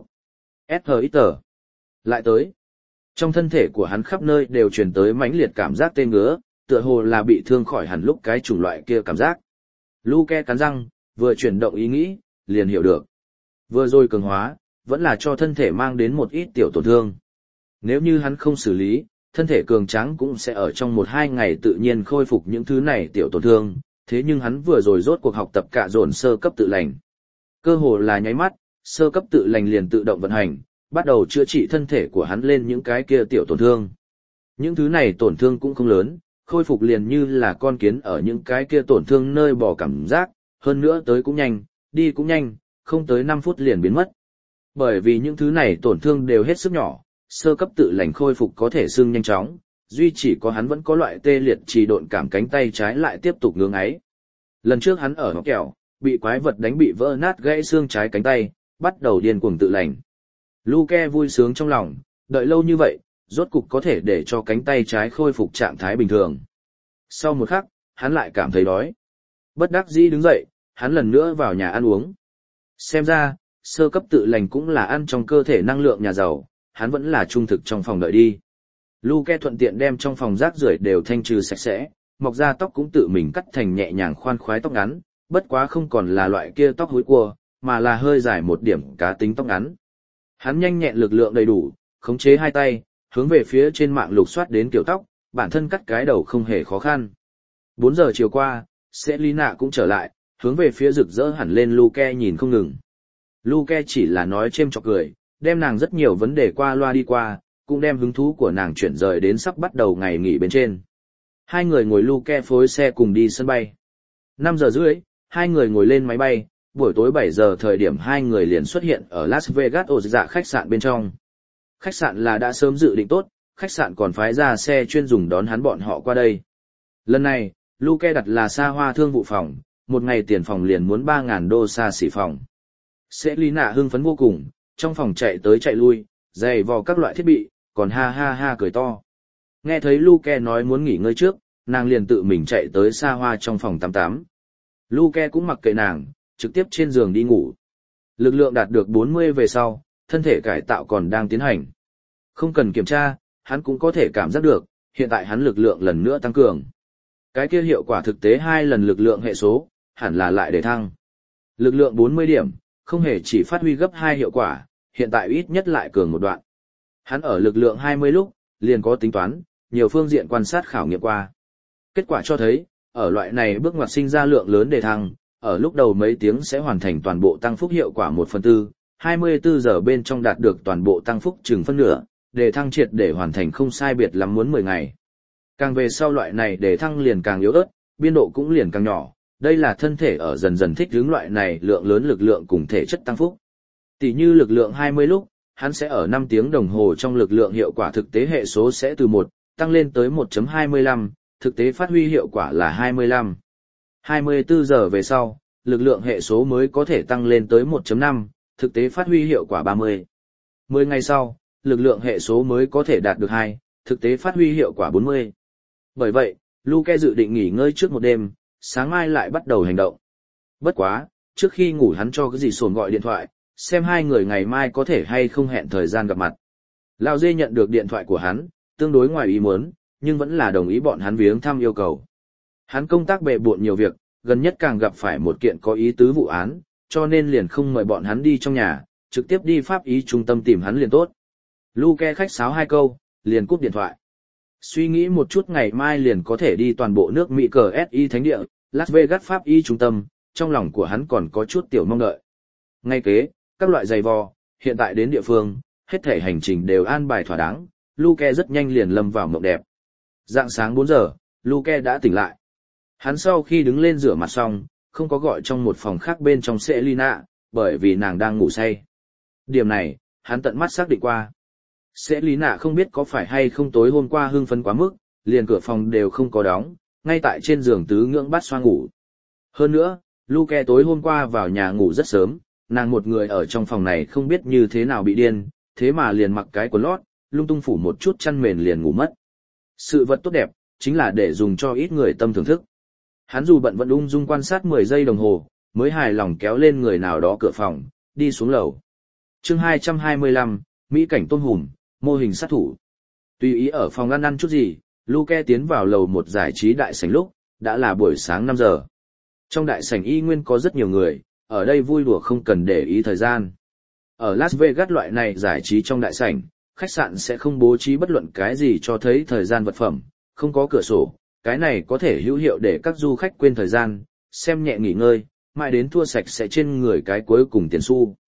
SHXT. Lại tới. Trong thân thể của hắn khắp nơi đều truyền tới mãnh liệt cảm giác tê ngứa, tựa hồ là bị thương khỏi hẳn lúc cái chủng loại kia cảm giác. Luke cắn răng, vừa chuyển động ý nghĩ, liền hiểu được. Vừa rồi cường hóa, vẫn là cho thân thể mang đến một ít tiểu tổn thương. Nếu như hắn không xử lý, thân thể cường tráng cũng sẽ ở trong 1-2 ngày tự nhiên khôi phục những thứ này tiểu tổn thương, thế nhưng hắn vừa rồi rốt cuộc học tập cả dồn sơ cấp tự lành. Cơ hồ là nháy mắt, sơ cấp tự lành liền tự động vận hành, bắt đầu chữa trị thân thể của hắn lên những cái kia tiểu tổn thương. Những thứ này tổn thương cũng không lớn, khôi phục liền như là con kiến ở những cái kia tổn thương nơi bỏ cảm giác, hơn nữa tới cũng nhanh, đi cũng nhanh, không tới 5 phút liền biến mất. Bởi vì những thứ này tổn thương đều hết sức nhỏ, sơ cấp tự lành khôi phục có thể xương nhanh chóng, duy chỉ có hắn vẫn có loại tê liệt trì độn cảm cánh tay trái lại tiếp tục ngưỡng ấy. Lần trước hắn ở ngõ kẹo, bị quái vật đánh bị vỡ nát gãy xương trái cánh tay, bắt đầu điên cuồng tự lành. Luke vui sướng trong lòng, đợi lâu như vậy, rốt cục có thể để cho cánh tay trái khôi phục trạng thái bình thường. Sau một khắc, hắn lại cảm thấy đói. Bất đắc dĩ đứng dậy, hắn lần nữa vào nhà ăn uống. Xem ra, sơ cấp tự lành cũng là ăn trong cơ thể năng lượng nhà giàu, hắn vẫn là trung thực trong phòng đợi đi. Luke thuận tiện đem trong phòng rác rưởi đều thanh trừ sạch sẽ, mọc ra tóc cũng tự mình cắt thành nhẹ nhàng khoan khoái tóc ngắn, bất quá không còn là loại kia tóc hối cua, mà là hơi dài một điểm cá tính tóc ngắn. Hắn nhanh nhẹn lực lượng đầy đủ, khống chế hai tay, hướng về phía trên mạng lục soát đến kiểu tóc, bản thân cắt cái đầu không hề khó khăn. 4 giờ chiều qua, Selina cũng trở lại, hướng về phía rực rỡ hẳn lên Luke nhìn không ngừng. Luke chỉ là nói chêm chọc cười, đem nàng rất nhiều vấn đề qua loa đi qua, cũng đem hứng thú của nàng chuyển rời đến sắp bắt đầu ngày nghỉ bên trên. Hai người ngồi Luke phối xe cùng đi sân bay. 5 giờ rưỡi, hai người ngồi lên máy bay, buổi tối 7 giờ thời điểm hai người liền xuất hiện ở Las Vegas ổ dạ khách sạn bên trong. Khách sạn là đã sớm dự định tốt, khách sạn còn phái ra xe chuyên dùng đón hắn bọn họ qua đây. Lần này, Luke đặt là xa hoa thương vụ phòng, một ngày tiền phòng liền muốn 3.000 đô xa xỉ phòng. Selina hưng phấn vô cùng, trong phòng chạy tới chạy lui, giày vò các loại thiết bị, còn ha ha ha cười to. Nghe thấy Luke nói muốn nghỉ ngơi trước, nàng liền tự mình chạy tới xa hoa trong phòng 88. Luke cũng mặc kệ nàng, trực tiếp trên giường đi ngủ. Lực lượng đạt được 40 về sau, thân thể cải tạo còn đang tiến hành. Không cần kiểm tra, hắn cũng có thể cảm giác được, hiện tại hắn lực lượng lần nữa tăng cường. Cái kia hiệu quả thực tế 2 lần lực lượng hệ số, hẳn là lại để thăng. Lực lượng 40 điểm, không hề chỉ phát huy gấp 2 hiệu quả, hiện tại ít nhất lại cường một đoạn. Hắn ở lực lượng 20 lúc, liền có tính toán, nhiều phương diện quan sát khảo nghiệm qua. Kết quả cho thấy, ở loại này bước ngoặt sinh ra lượng lớn đề thăng, ở lúc đầu mấy tiếng sẽ hoàn thành toàn bộ tăng phúc hiệu quả 1/4, 24 giờ bên trong đạt được toàn bộ tăng phúc chừng phân nửa, đề thăng triệt để hoàn thành không sai biệt lắm muốn 10 ngày. Càng về sau loại này đề thăng liền càng yếu ớt, biên độ cũng liền càng nhỏ, đây là thân thể ở dần dần thích ứng loại này lượng lớn lực lượng cùng thể chất tăng phúc. Tỷ như lực lượng 20 lúc, hắn sẽ ở 5 tiếng đồng hồ trong lực lượng hiệu quả thực tế hệ số sẽ từ 1, tăng lên tới 1.25, thực tế phát huy hiệu quả là 25. 24 giờ về sau, lực lượng hệ số mới có thể tăng lên tới 1.5, thực tế phát huy hiệu quả 30. 10 ngày sau, lực lượng hệ số mới có thể đạt được 2, thực tế phát huy hiệu quả 40. Bởi vậy, Luke dự định nghỉ ngơi trước một đêm, sáng mai lại bắt đầu hành động. Bất quá, trước khi ngủ hắn cho cái gì sồn gọi điện thoại, xem hai người ngày mai có thể hay không hẹn thời gian gặp mặt. Lão Dê nhận được điện thoại của hắn, tương đối ngoài ý muốn, nhưng vẫn là đồng ý bọn hắn viếng thăm yêu cầu. Hắn công tác bệ bộn nhiều việc, gần nhất càng gặp phải một kiện có ý tứ vụ án, cho nên liền không mời bọn hắn đi trong nhà, trực tiếp đi pháp y trung tâm tìm hắn liền tốt. Luke khách sáo 2 câu, liền cúp điện thoại. Suy nghĩ một chút ngày mai liền có thể đi toàn bộ nước Mỹ cờ SI thánh địa, Las Vegas pháp y trung tâm, trong lòng của hắn còn có chút tiểu mong đợi. Ngay kế, các loại giày vò, hiện tại đến địa phương, hết thể hành trình đều an bài thỏa đáng, Luke rất nhanh liền lâm vào mộng đẹp. Rạng sáng 4 giờ, Luke đã tỉnh lại. Hắn sau khi đứng lên rửa mặt xong, không có gọi trong một phòng khác bên trong Selina, bởi vì nàng đang ngủ say. Điểm này, hắn tận mắt xác định qua. Selina không biết có phải hay không tối hôm qua hưng phấn quá mức, liền cửa phòng đều không có đóng, ngay tại trên giường tứ ngưỡng bát xoa ngủ. Hơn nữa, Luke tối hôm qua vào nhà ngủ rất sớm, nàng một người ở trong phòng này không biết như thế nào bị điên, thế mà liền mặc cái quần lót, lung tung phủ một chút chăn mền liền ngủ mất. Sự vật tốt đẹp, chính là để dùng cho ít người tâm thưởng thức. Hắn dù bận vẫn ung dung quan sát 10 giây đồng hồ, mới hài lòng kéo lên người nào đó cửa phòng, đi xuống lầu. Chương 225, Mỹ cảnh tôm hùm, mô hình sát thủ. Tùy ý ở phòng ăn chút gì, Luke tiến vào lầu một giải trí đại sảnh lúc, đã là buổi sáng 5 giờ. Trong đại sảnh y nguyên có rất nhiều người, ở đây vui đùa không cần để ý thời gian. Ở Las Vegas loại này giải trí trong đại sảnh, khách sạn sẽ không bố trí bất luận cái gì cho thấy thời gian vật phẩm, không có cửa sổ, cái này có thể hữu hiệu để các du khách quên thời gian, xem nhẹ nghỉ ngơi, mãi đến thua sạch sẽ trên người cái cuối cùng tiền xu.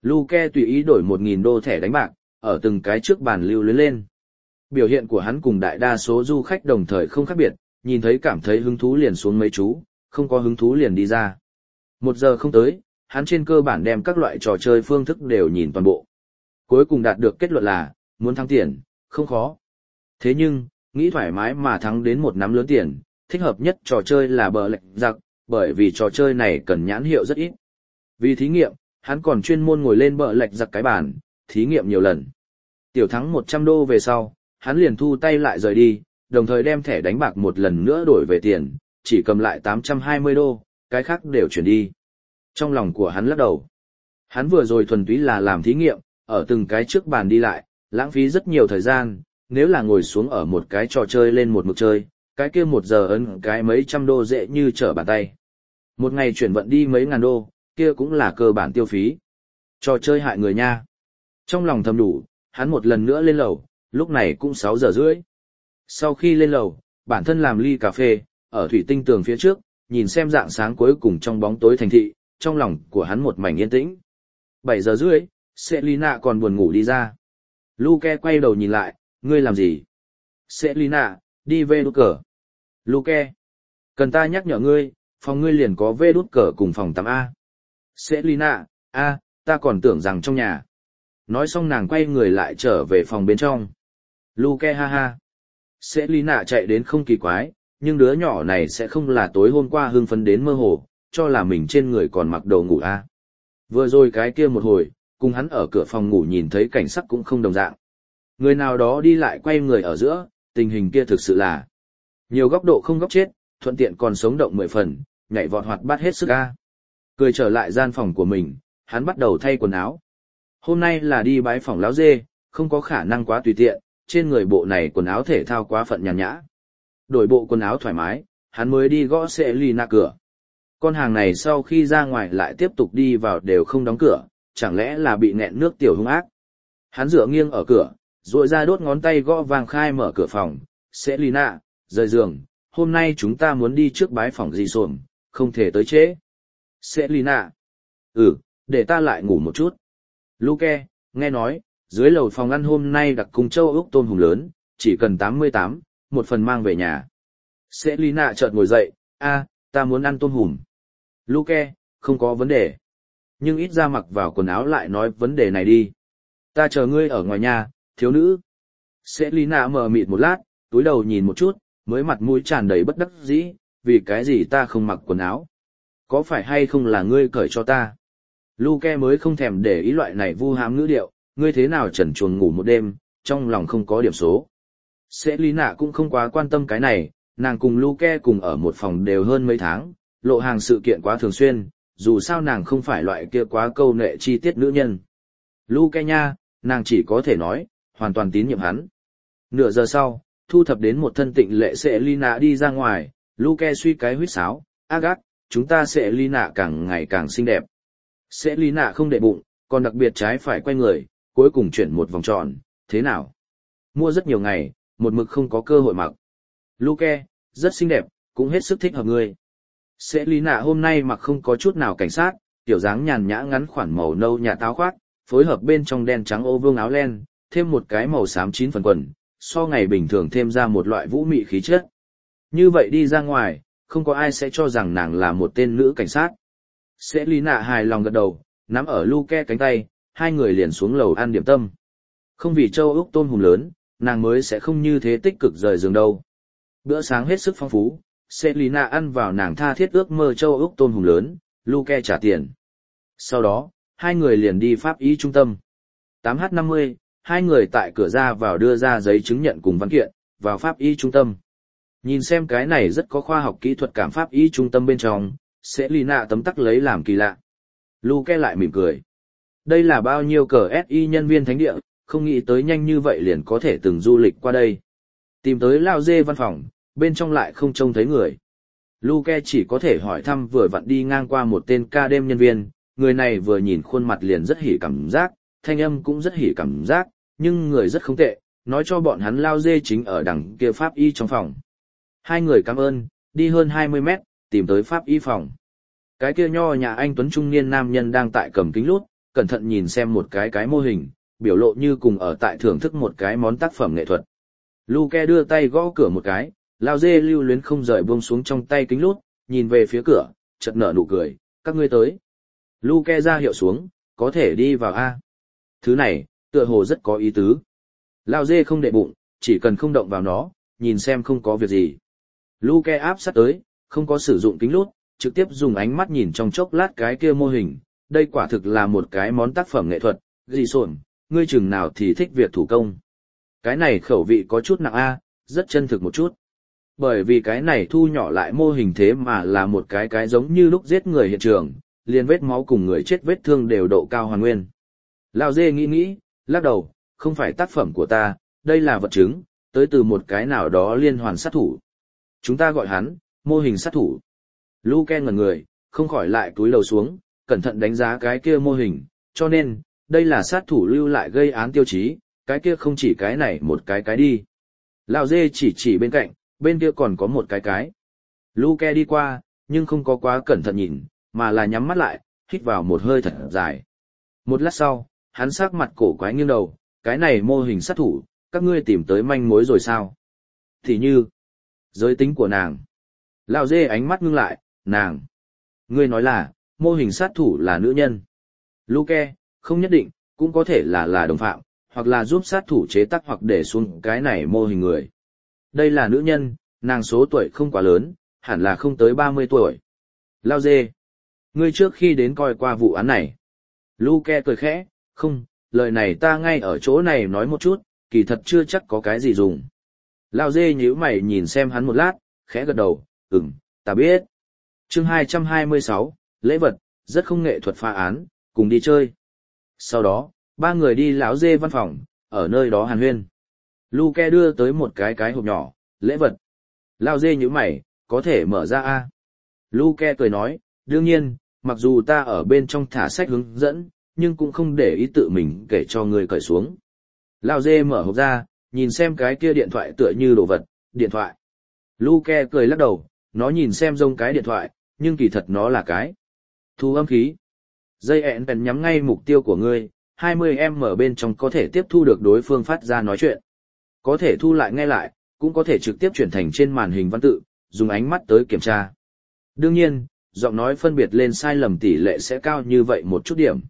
Luke tùy ý đổi 1.000 đô thẻ đánh bạc, ở từng cái trước bàn lưu luyến lên. Biểu hiện của hắn cùng đại đa số du khách đồng thời không khác biệt, nhìn thấy cảm thấy hứng thú liền xuống mấy chú, không có hứng thú liền đi ra. 1 giờ không tới, hắn trên cơ bản đem các loại trò chơi phương thức đều nhìn toàn bộ. Cuối cùng đạt được kết luận là, muốn thắng tiền, không khó. Thế nhưng, nghĩ thoải mái mà thắng đến một nắm lớn tiền, thích hợp nhất trò chơi là bờ lạch giặc, bởi vì trò chơi này cần nhãn hiệu rất ít. Vì thí nghiệm, hắn còn chuyên môn ngồi lên bờ lạch giặc cái bàn, thí nghiệm nhiều lần. Tiểu thắng 100 đô về sau, hắn liền thu tay lại rời đi, đồng thời đem thẻ đánh bạc một lần nữa đổi về tiền, chỉ cầm lại 820 đô, cái khác đều chuyển đi. Trong lòng của hắn lắc đầu. Hắn vừa rồi thuần túy là làm thí nghiệm, ở từng cái trước bàn đi lại, lãng phí rất nhiều thời gian, nếu là ngồi xuống ở một cái trò chơi lên một mực chơi, cái kia 1 giờ ấn cái mấy trăm đô dễ như trở bàn tay. Một ngày chuyển vận đi mấy ngàn đô, kia cũng là cơ bản tiêu phí. Trò chơi hại người nha. Trong lòng thầm đủ, hắn một lần nữa lên lầu, lúc này cũng 6 giờ rưỡi. Sau khi lên lầu, bản thân làm ly cà phê, ở thủy tinh tường phía trước, nhìn xem dạng sáng cuối cùng trong bóng tối thành thị, trong lòng của hắn một mảnh yên tĩnh. 7 giờ rưỡi, Selina còn buồn ngủ đi ra. Luke quay đầu nhìn lại, ngươi làm gì? Selina, đi về đút cờ. Luke, cần ta nhắc nhở ngươi, phòng ngươi liền có về đút cờ cùng phòng tắm A. Selina, ta còn tưởng rằng trong nhà. Nói xong nàng quay người lại trở về phòng bên trong. Luke ha ha. Selina chạy đến không kỳ quái, nhưng đứa nhỏ này sẽ không là tối hôm qua hưng phấn đến mơ hồ, cho là mình trên người còn mặc đồ ngủ A. Vừa rồi cái kia một hồi, cùng hắn ở cửa phòng ngủ nhìn thấy cảnh sắc cũng không đồng dạng. Người nào đó đi lại quay người ở giữa, tình hình kia thực sự là nhiều góc độ không góc chết, thuận tiện còn sống động 10 phần, nhảy vọt hoạt bát hết sức A. Cười trở lại gian phòng của mình, hắn bắt đầu thay quần áo. Hôm nay là đi bái phỏng láo dê, không có khả năng quá tùy tiện, trên người bộ này quần áo thể thao quá phận nhàn nhã. Đổi bộ quần áo thoải mái, hắn mới đi gõ Selina cửa. Con hàng này sau khi ra ngoài lại tiếp tục đi vào đều không đóng cửa, chẳng lẽ là bị nghẹn nước tiểu hung ác. Hắn dựa nghiêng ở cửa, duỗi ra đốt ngón tay gõ vàng khai mở cửa phòng. Selina, rời giường, hôm nay chúng ta muốn đi trước bái phỏng dì sồm, không thể tới trễ. Selina, để ta lại ngủ một chút. Luke, nghe nói, dưới lầu phòng ăn hôm nay đặc cung châu Úc tôm hùm lớn, chỉ cần 88, một phần mang về nhà. Selina chợt ngồi dậy, ta muốn ăn tôm hùm. Luke, không có vấn đề. Nhưng ít ra mặc vào quần áo lại nói vấn đề này đi. Ta chờ ngươi ở ngoài nhà, thiếu nữ. Selina mờ mịt một lát, túi đầu nhìn một chút, mới mặt mũi tràn đầy bất đắc dĩ, vì cái gì ta không mặc quần áo? Có phải hay không là ngươi cởi cho ta? Luke mới không thèm để ý loại này vu hãm ngữ điệu, ngươi thế nào trần truồng ngủ một đêm, trong lòng không có điểm số. Selina cũng không quá quan tâm cái này, nàng cùng Luke cùng ở một phòng đều hơn mấy tháng, lộ hàng sự kiện quá thường xuyên, dù sao nàng không phải loại kia quá câu nệ chi tiết nữ nhân. Luke nha, nàng chỉ có thể nói, hoàn toàn tín nhiệm hắn. Nửa giờ sau, thu thập đến một thân tịnh lệ Selina đi ra ngoài, Luke suy cái huýt sáo, Agat, chúng ta Selina càng ngày càng xinh đẹp. Selina không để bụng, còn đặc biệt trái phải quay người, cuối cùng chuyển một vòng tròn, thế nào? Mua rất nhiều ngày, một mực không có cơ hội mặc. Luke, rất xinh đẹp, cũng hết sức thích hợp ngươi. Selina hôm nay mặc không có chút nào cảnh sát, tiểu dáng nhàn nhã ngắn khoản màu nâu nhà táo khoác, phối hợp bên trong đen trắng ô vương áo len, thêm một cái màu xám 9 phần quần, so ngày bình thường thêm ra một loại vũ mị khí chất. Như vậy đi ra ngoài, không có ai sẽ cho rằng nàng là một tên nữ cảnh sát. Selina hài lòng gật đầu, nắm ở Luke cánh tay, hai người liền xuống lầu ăn điểm tâm. Không vì châu Úc tôm hùm lớn, nàng mới sẽ không như thế tích cực rời giường đâu. Bữa sáng hết sức phong phú, Selina ăn vào nàng tha thiết ước mơ châu Úc tôm hùm lớn, Luke trả tiền. Sau đó, hai người liền đi pháp y trung tâm. 8h50, hai người tại cửa ra vào đưa ra giấy chứng nhận cùng văn kiện, vào pháp y trung tâm. Nhìn xem cái này rất có khoa học kỹ thuật cảm pháp y trung tâm bên trong, Selina tấm tắc lấy làm kỳ lạ. Luke lại mỉm cười. Đây là bao nhiêu cờ SI nhân viên thánh địa, không nghĩ tới nhanh như vậy liền có thể từng du lịch qua đây. Tìm tới lao dê văn phòng, bên trong lại không trông thấy người. Luke chỉ có thể hỏi thăm vừa vặn đi ngang qua một tên ca đêm nhân viên, người này vừa nhìn khuôn mặt liền rất hỉ cảm giác, thanh âm cũng rất hỉ cảm giác, nhưng người rất không tệ, nói cho bọn hắn lao dê chính ở đằng kia pháp y trong phòng. Hai người cảm ơn, đi hơn 20 mét, tìm tới pháp y phòng. Cái kia nho nhà anh tuấn trung niên nam nhân đang tại cầm kính lút, cẩn thận nhìn xem một cái mô hình, biểu lộ như cùng ở tại thưởng thức một cái món tác phẩm nghệ thuật. Luke đưa tay gõ cửa một cái, Lao Dê lưu luyến không rời buông xuống trong tay kính lút, nhìn về phía cửa, chợt nở nụ cười, các ngươi tới. Luke ra hiệu xuống, có thể đi vào A. Thứ này, tựa hồ rất có ý tứ. Lao Dê không để bụng, chỉ cần không động vào nó, nhìn xem không có việc gì. Luke áp sát tới, không có sử dụng kính lút, trực tiếp dùng ánh mắt nhìn trong chốc lát cái kia mô hình. Đây quả thực là một cái món tác phẩm nghệ thuật, gì sồn, ngươi chừng nào thì thích việc thủ công. Cái này khẩu vị có chút nặng A, rất chân thực một chút. Bởi vì cái này thu nhỏ lại mô hình thế mà là một cái giống như lúc giết người hiện trường, liền vết máu cùng người chết vết thương đều độ cao hoàn nguyên. Lao Dê nghĩ, lắc đầu, không phải tác phẩm của ta, đây là vật chứng, tới từ một cái nào đó liên hoàn sát thủ. Chúng ta gọi hắn, mô hình sát thủ. Luke ngẩn người, không khỏi lại túi lầu xuống, cẩn thận đánh giá cái kia mô hình, cho nên, đây là sát thủ lưu lại gây án tiêu chí, cái kia không chỉ cái này một cái đi. Lao Dê chỉ bên cạnh, bên kia còn có một cái. Luke đi qua, nhưng không có quá cẩn thận nhìn, mà là nhắm mắt lại, hít vào một hơi thật dài. Một lát sau, hắn sắc mặt cổ quái nghiêng đầu, cái này mô hình sát thủ, các ngươi tìm tới manh mối rồi sao? Thì như, giới tính của nàng. Lao Dê ánh mắt ngưng lại, nàng. Ngươi nói là, mô hình sát thủ là nữ nhân. Luke, không nhất định, cũng có thể là đồng phạm, hoặc là giúp sát thủ chế tác hoặc để xuống cái này mô hình người. Đây là nữ nhân, nàng số tuổi không quá lớn, hẳn là không tới 30 tuổi. Lao Dê, ngươi trước khi đến coi qua vụ án này. Luke cười khẽ, không, lời này ta ngay ở chỗ này nói một chút, kỳ thật chưa chắc có cái gì dùng. Lao Dê nhíu mày nhìn xem hắn một lát, khẽ gật đầu, ta biết. Chương 226, lễ vật, rất không nghệ thuật phá án, cùng đi chơi. Sau đó, ba người đi lão Dê văn phòng, ở nơi đó hàn huyên. Luke đưa tới một cái hộp nhỏ, lễ vật. Lao Dê nhíu mày, có thể mở ra a? Luke cười nói, đương nhiên, mặc dù ta ở bên trong thả sách hướng dẫn, nhưng cũng không để ý tự mình kể cho người cởi xuống. Lao Dê mở hộp ra, nhìn xem cái kia điện thoại tựa như đồ vật, điện thoại. Luke cười lắc đầu, nó nhìn xem giống cái điện thoại, nhưng kỳ thật nó là cái thu âm khí. Dây ẹn bèn nhắm ngay mục tiêu của ngươi, 20M ở bên trong có thể tiếp thu được đối phương phát ra nói chuyện. Có thể thu lại nghe lại, cũng có thể trực tiếp chuyển thành trên màn hình văn tự, dùng ánh mắt tới kiểm tra. Đương nhiên, giọng nói phân biệt lên sai lầm tỷ lệ sẽ cao như vậy một chút điểm.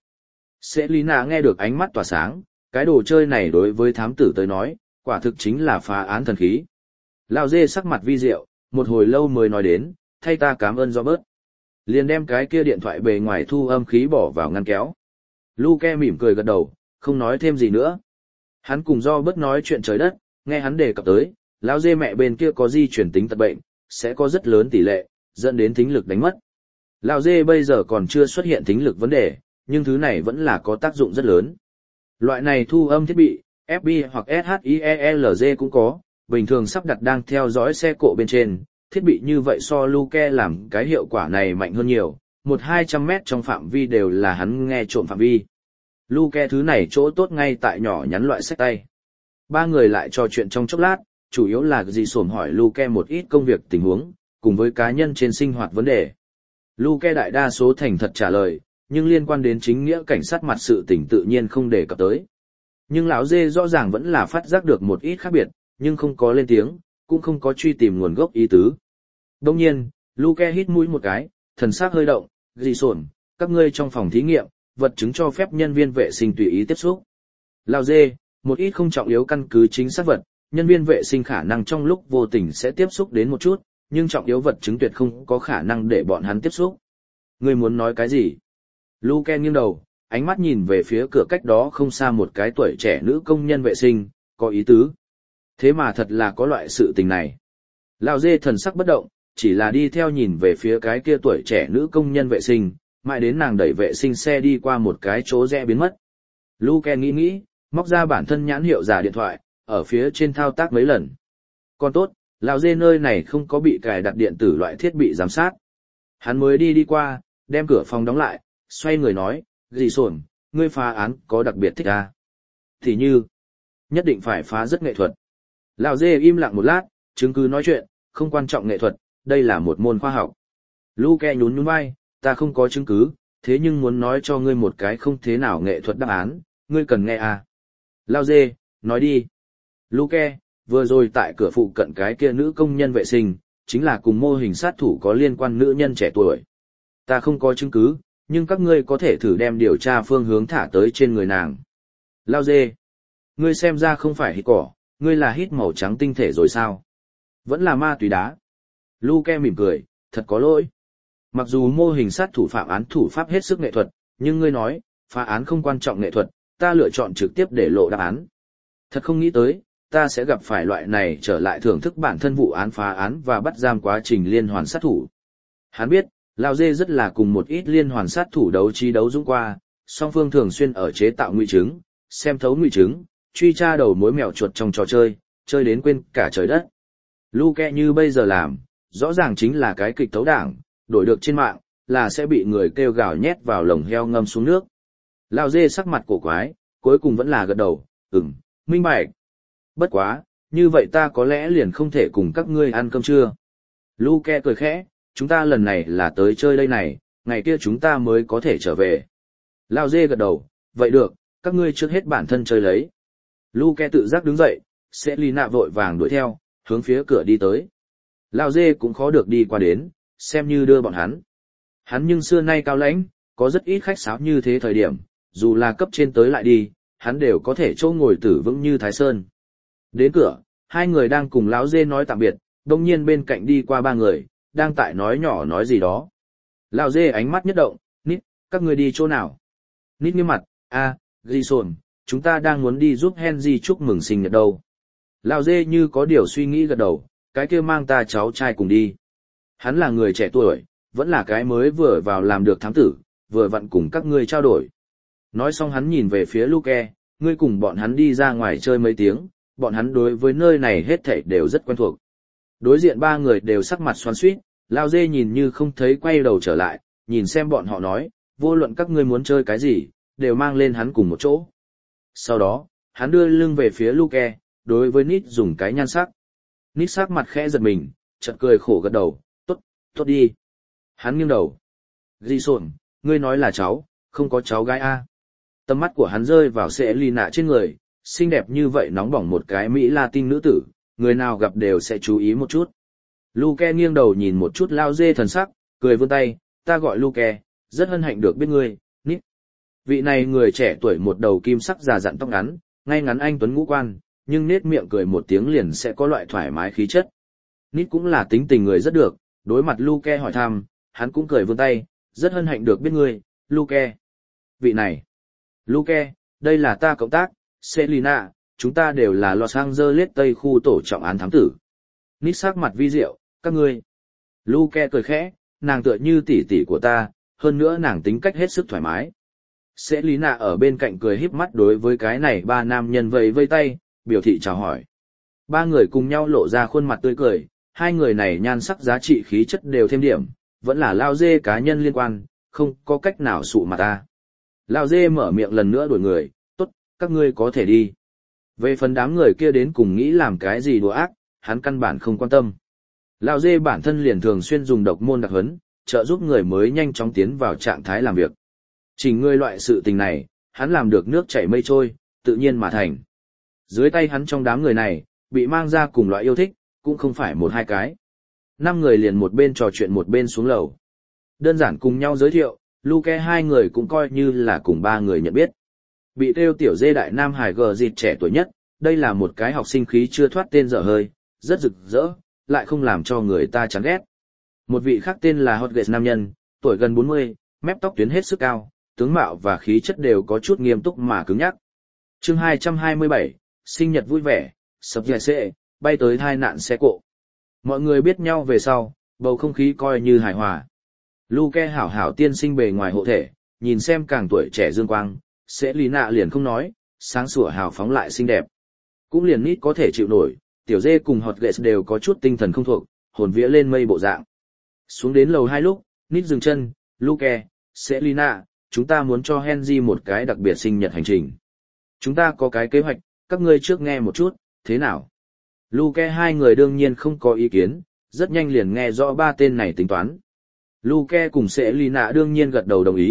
Selina nghe được ánh mắt tỏa sáng, cái đồ chơi này đối với thám tử tới nói, quả thực chính là phá án thần khí. Lao Dê sắc mặt vi diệu, một hồi lâu mới nói đến, thay ta cảm ơn Robert. Liền đem cái kia điện thoại bề ngoài thu âm khí bỏ vào ngăn kéo. Luke mỉm cười gật đầu, không nói thêm gì nữa. Hắn cùng Robert nói chuyện trời đất, nghe hắn đề cập tới, Lao Dê mẹ bên kia có di chuyển tính tật bệnh, sẽ có rất lớn tỷ lệ, dẫn đến thính lực đánh mất. Lao Dê bây giờ còn chưa xuất hiện thính lực vấn đề, nhưng thứ này vẫn là có tác dụng rất lớn. Loại này thu âm thiết bị, FB hoặc SHIELZ cũng có, bình thường sắp đặt đang theo dõi xe cộ bên trên, thiết bị như vậy so Luke làm cái hiệu quả này mạnh hơn nhiều, 1-200 mét trong phạm vi đều là hắn nghe trộm phạm vi. Luke thứ này chỗ tốt ngay tại nhỏ nhắn loại sách tay. Ba người lại trò chuyện trong chốc lát, chủ yếu là gì xổm hỏi Luke một ít công việc tình huống, cùng với cá nhân trên sinh hoạt vấn đề. Luke đại đa số thành thật trả lời, nhưng liên quan đến chính nghĩa cảnh sát mặt sự tình tự nhiên không đề cập tới. Nhưng lão Dê rõ ràng vẫn là phát giác được một ít khác biệt, nhưng không có lên tiếng, cũng không có truy tìm nguồn gốc ý tứ. Đồng nhiên, Luke hít mũi một cái, thần sắc hơi động, gì sổn, các ngươi trong phòng thí nghiệm, vật chứng cho phép nhân viên vệ sinh tùy ý tiếp xúc. Lão Dê, một ít không trọng yếu căn cứ chính xác vật, nhân viên vệ sinh khả năng trong lúc vô tình sẽ tiếp xúc đến một chút, nhưng trọng yếu vật chứng tuyệt không có khả năng để bọn hắn tiếp xúc. Ngươi muốn nói cái gì? Luke nghiêng đầu, ánh mắt nhìn về phía cửa cách đó không xa một cái tuổi trẻ nữ công nhân vệ sinh, có ý tứ. Thế mà thật là có loại sự tình này. Lão Dê thần sắc bất động, chỉ là đi theo nhìn về phía cái kia tuổi trẻ nữ công nhân vệ sinh, mãi đến nàng đẩy vệ sinh xe đi qua một cái chỗ rẽ biến mất. Luke nghĩ, móc ra bản thân nhãn hiệu giả điện thoại, ở phía trên thao tác mấy lần. Còn tốt, Lão Dê nơi này không có bị cài đặt điện tử loại thiết bị giám sát. Hắn mới đi qua, đem cửa phòng đóng lại, xoay người nói, dì sổn, ngươi phá án có đặc biệt thích à? Thì như, nhất định phải phá rất nghệ thuật. Lão Dê im lặng một lát, chứng cứ nói chuyện, không quan trọng nghệ thuật, đây là một môn khoa học. Luke nhún vai, ta không có chứng cứ, Thế nhưng muốn nói cho ngươi một cái không thế nào nghệ thuật đáp án, ngươi cần nghe à. Lao dê, nói đi. Luke, vừa rồi tại cửa phụ cận cái kia nữ công nhân vệ sinh, chính là cùng mô hình sát thủ có liên quan nữ nhân trẻ tuổi. Ta không có chứng cứ, nhưng các ngươi có thể thử đem điều tra phương hướng thả tới trên người nàng. Lao dê, ngươi xem ra không phải hít cỏ, ngươi là hít màu trắng tinh thể rồi sao? Vẫn là ma túy đá. Luke mỉm cười, thật có lỗi. Mặc dù mô hình sát thủ phạm án thủ pháp hết sức nghệ thuật, nhưng ngươi nói, phá án không quan trọng nghệ thuật, ta lựa chọn trực tiếp để lộ đáp án. Thật không nghĩ tới, ta sẽ gặp phải loại này trở lại thưởng thức bản thân vụ án phá án và bắt giam quá trình liên hoàn sát thủ. Hắn biết, Lao Dê rất là cùng một ít liên hoàn sát thủ đấu trí đấu dũng qua, song phương thường xuyên ở chế tạo ngụy chứng, xem thấu ngụy chứng, truy tra đầu mối mèo chuột trong trò chơi, chơi đến quên cả trời đất. Luke như bây giờ làm, rõ ràng chính là cái kịch tấu đảng, đổi được trên mạng, là sẽ bị người kêu gào nhét vào lồng heo ngâm xuống nước. Lao Dê sắc mặt cổ quái, cuối cùng vẫn là gật đầu, minh bạch. Bất quá, như vậy ta có lẽ liền không thể cùng các ngươi ăn cơm trưa. Luke cười khẽ, chúng ta lần này là tới chơi đây này, ngày kia chúng ta mới có thể trở về. Lao Dê gật đầu, vậy được, các ngươi trước hết bản thân chơi lấy. Luke tự giác đứng dậy, Selina vội vàng đuổi theo, hướng phía cửa đi tới. Lao Dê cũng khó được đi qua đến, xem như đưa bọn hắn. Hắn nhưng xưa nay cao lãnh, có rất ít khách sáo như thế thời điểm, dù là cấp trên tới lại đi, hắn đều có thể chỗ ngồi tử vững như Thái Sơn. Đến cửa, hai người đang cùng Lão Dê nói tạm biệt, đồng nhiên bên cạnh đi qua ba người, đang tại nói nhỏ nói gì đó. Lão Dê ánh mắt nhất động, Nít, các người đi chỗ nào? Nít nghiêm mặt, Grison, chúng ta đang muốn đi giúp Henry chúc mừng sinh nhật đâu. Lão Dê như có điều suy nghĩ gật đầu, cái kia mang ta cháu trai cùng đi. Hắn là người trẻ tuổi, vẫn là cái mới vừa vào làm được thám tử, vừa vặn cùng các ngươi trao đổi. Nói xong hắn nhìn về phía Luke, ngươi cùng bọn hắn đi ra ngoài chơi mấy tiếng, bọn hắn đối với nơi này hết thảy đều rất quen thuộc. Đối diện ba người đều sắc mặt xoắn xuýt, Lao Dê nhìn như không thấy quay đầu trở lại, nhìn xem bọn họ nói, vô luận các ngươi muốn chơi cái gì, đều mang lên hắn cùng một chỗ. Sau đó, hắn đưa lưng về phía Luke, đối với Nít dùng cái nhan sắc. Nít sắc mặt khẽ giật mình, chợt cười khổ gật đầu, tốt đi. Hắn nghiêng đầu. Di sồn, ngươi nói là cháu, không có cháu gái a. Tầm mắt của hắn rơi vào Selina trên người, xinh đẹp như vậy nóng bỏng một cái Mỹ Latin nữ tử, người nào gặp đều sẽ chú ý một chút. Luke nghiêng đầu nhìn một chút Lao Dê thần sắc, cười vươn tay, ta gọi Luke, rất hân hạnh được biết ngươi, Nít. Vị này người trẻ tuổi một đầu kim sắc già dặn tóc ngắn, ngay ngắn anh tuấn ngũ quan, nhưng nết miệng cười một tiếng liền sẽ có loại thoải mái khí chất. Nít cũng là tính tình người rất được, đối mặt Luke hỏi thăm, hắn cũng cười vươn tay, rất hân hạnh được biết ngươi, Luke. Vị này, Luke, đây là ta cộng tác, Selina, chúng ta đều là Los Angeles Tây khu tổ trọng án thám tử. Nít sắc mặt vi diệu, các ngươi. Luke cười khẽ, nàng tựa như tỷ tỷ của ta, hơn nữa nàng tính cách hết sức thoải mái. Selina ở bên cạnh cười híp mắt đối với cái này ba nam nhân vẫy vây tay, biểu thị chào hỏi. Ba người cùng nhau lộ ra khuôn mặt tươi cười, hai người này nhan sắc giá trị khí chất đều thêm điểm, vẫn là Lao Dê cá nhân liên quan, không có cách nào sụ mặt ta. Lao Dê mở miệng lần nữa đuổi người, tốt, các ngươi có thể đi. Về phần đám người kia đến cùng nghĩ làm cái gì đùa ác, hắn căn bản không quan tâm. Lao Dê bản thân liền thường xuyên dùng độc môn đặc huấn, trợ giúp người mới nhanh chóng tiến vào trạng thái làm việc. Chỉ ngươi loại sự tình này, hắn làm được nước chảy mây trôi, tự nhiên mà thành. Dưới tay hắn trong đám người này, bị mang ra cùng loại yêu thích, cũng không phải một hai cái. 5 người liền một bên trò chuyện một bên xuống lầu. Đơn giản cùng nhau giới thiệu, Luke hai người cũng coi như là cùng ba người nhận biết. Bị kêu tiểu dê đại nam hải gờ dịt trẻ tuổi nhất, đây là một cái học sinh khí chưa thoát tên dở hơi, rất rực rỡ, lại không làm cho người ta chán ghét. Một vị khác tên là Hotgate nam nhân, tuổi gần 40, mép tóc tuyến hết sức cao, tướng mạo và khí chất đều có chút nghiêm túc mà cứng nhắc. Chương 227, sinh nhật vui vẻ, sập dẻ xệ, bay tới thai nạn xe cộ. Mọi người biết nhau về sau, bầu không khí coi như hài hòa. Luke hảo hảo tiên sinh bề ngoài hộ thể, nhìn xem càng tuổi trẻ dương quang, sẽ lý nạ liền không nói, sáng sủa hào phóng lại xinh đẹp. Cũng liền nít có thể chịu nổi, tiểu dê cùng hot ghệ đều có chút tinh thần không thuộc, hồn vía lên mây bộ dạng. Xuống đến lầu 2 lúc, nít dừng chân, Luke, sẽ lý nạ, chúng ta muốn cho Henry một cái đặc biệt sinh nhật hành trình. Chúng ta có cái kế hoạch, các ngươi trước nghe một chút, thế nào? Luke hai người đương nhiên không có ý kiến, rất nhanh liền nghe rõ ba tên này tính toán. Luke cùng Selina đương nhiên gật đầu đồng ý,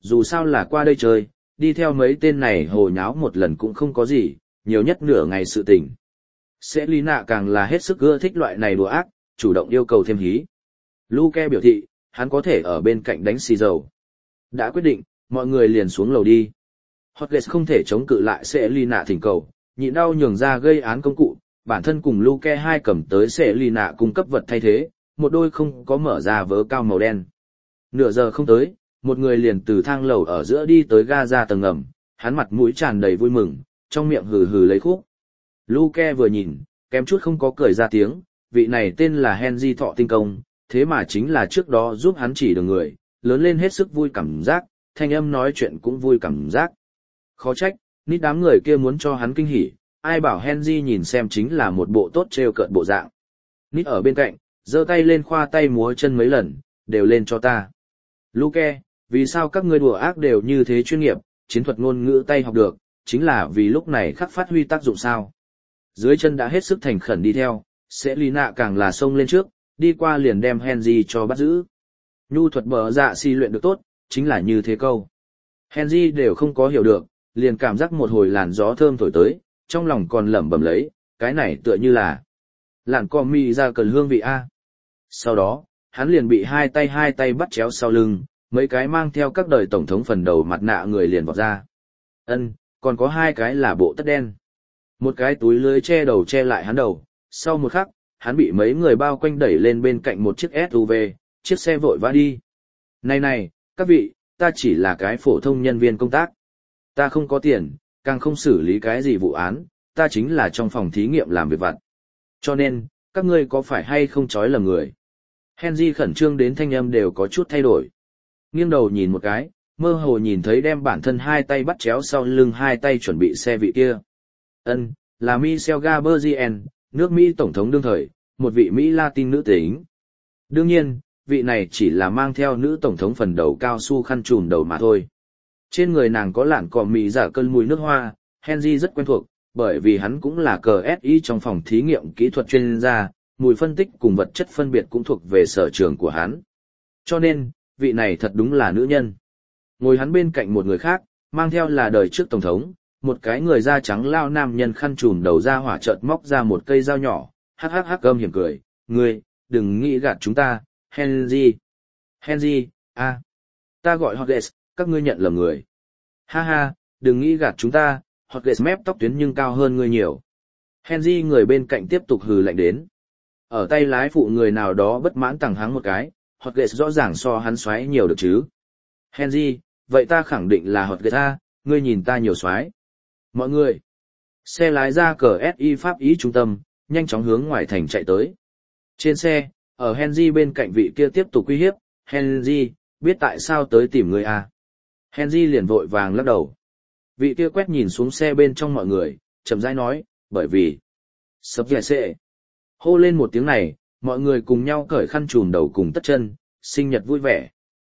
dù sao là qua đây chơi, đi theo mấy tên này hồ nháo một lần cũng không có gì, nhiều nhất nửa ngày sự tình. Selina càng là hết sức ưa thích loại này đùa ác, chủ động yêu cầu thêm hí. Luke biểu thị, hắn có thể ở bên cạnh đánh xì dầu. Đã quyết định, mọi người liền xuống lầu đi. Hodges không thể chống cự lại Selina thỉnh cầu, nhịn đau nhường ra gây án công cụ, bản thân cùng Luke hai cầm tới Selina cung cấp vật thay thế, một đôi không có mở ra vớ cao màu đen. Nửa giờ không tới, một người liền từ thang lầu ở giữa đi tới ga ra tầng ngầm, hắn mặt mũi tràn đầy vui mừng, trong miệng hừ hừ lấy khúc. Luke vừa nhìn, kém chút không có cười ra tiếng, vị này tên là Henry Thọ Tinh Công, thế mà chính là trước đó giúp hắn chỉ đường người, lớn lên hết sức vui cảm giác, thanh âm nói chuyện cũng vui cảm giác. Khó trách, nít đám người kia muốn cho hắn kinh hỉ, ai bảo Henry nhìn xem chính là một bộ tốt trêu cợt bộ dạng. Nít ở bên cạnh, giơ tay lên khoa tay múa chân mấy lần, đều lên cho ta. Luke, vì sao các ngươi đùa ác đều như thế chuyên nghiệp, chiến thuật ngôn ngữ tay học được, chính là vì lúc này khắc phát huy tác dụng sao. Dưới chân đã hết sức thành khẩn đi theo, Selina càng là xông lên trước, đi qua liền đem Henry cho bắt giữ. Nhu thuật bờ dạ si luyện được tốt, chính là như thế câu. Henry đều không có hiểu được, liền cảm giác một hồi làn gió thơm thổi tới, trong lòng còn lẩm bẩm lấy, cái này tựa như là làn cò mì ra cần hương vị A. Sau đó, hắn liền bị hai tay bắt chéo sau lưng, mấy cái mang theo các đời tổng thống phần đầu mặt nạ người liền vọt ra. Còn có hai cái là bộ tất đen. Một cái túi lưới che đầu che lại hắn đầu, sau một khắc, hắn bị mấy người bao quanh đẩy lên bên cạnh một chiếc SUV, chiếc xe vội vã đi. Này, các vị, ta chỉ là cái phổ thông nhân viên công tác. Ta không có tiền, càng không xử lý cái gì vụ án, ta chính là trong phòng thí nghiệm làm việc vặt. Cho nên, các ngươi có phải hay không chói lầm người? Henry khẩn trương đến thanh âm đều có chút thay đổi. Nghiêng đầu nhìn một cái, mơ hồ nhìn thấy đem bản thân hai tay bắt chéo sau lưng hai tay chuẩn bị xe vị kia. Là Michelle Gaberzien, nước Mỹ tổng thống đương thời, một vị Mỹ Latin nữ tính. Đương nhiên, vị này chỉ là mang theo nữ tổng thống phần đầu cao su khăn trùm đầu mà thôi. Trên người nàng có làn cò mì giả cơn mùi nước hoa, Henry rất quen thuộc, bởi vì hắn cũng là CSI trong phòng thí nghiệm kỹ thuật chuyên gia, mùi phân tích cùng vật chất phân biệt cũng thuộc về sở trường của hắn. Cho nên, vị này thật đúng là nữ nhân. Ngồi hắn bên cạnh một người khác, mang theo là đời trước tổng thống, một cái người da trắng lao nam nhân khăn trùm đầu ra hỏa chợt móc ra một cây dao nhỏ, hắc gâm hiểm cười, ngươi, đừng nghĩ gạt chúng ta, Henry, ta gọi Hodges, các ngươi nhận lầm người. Ha, đừng nghĩ gạt chúng ta, Hodges mép tóc tuyến nhưng cao hơn ngươi nhiều. Henry người bên cạnh tiếp tục hừ lạnh đến. Ở tay lái phụ người nào đó bất mãn tằng hắng một cái, Hodges rõ ràng so hắn xoáy nhiều được chứ. Henry, vậy ta khẳng định là Hodges a, ngươi nhìn ta nhiều xoáy. Mọi người, xe lái ra CSI Pháp Ý trung tâm, nhanh chóng hướng ngoài thành chạy tới. Trên xe, ở Henry bên cạnh vị kia tiếp tục uy hiếp, Henry, biết tại sao tới tìm ngươi à? Henry liền vội vàng lắc đầu. Vị kia quét nhìn xuống xe bên trong mọi người, chậm rãi nói, bởi vì sập dẻ xệ. Hô lên một tiếng này, mọi người cùng nhau cởi khăn trùm đầu cùng tất chân, sinh nhật vui vẻ.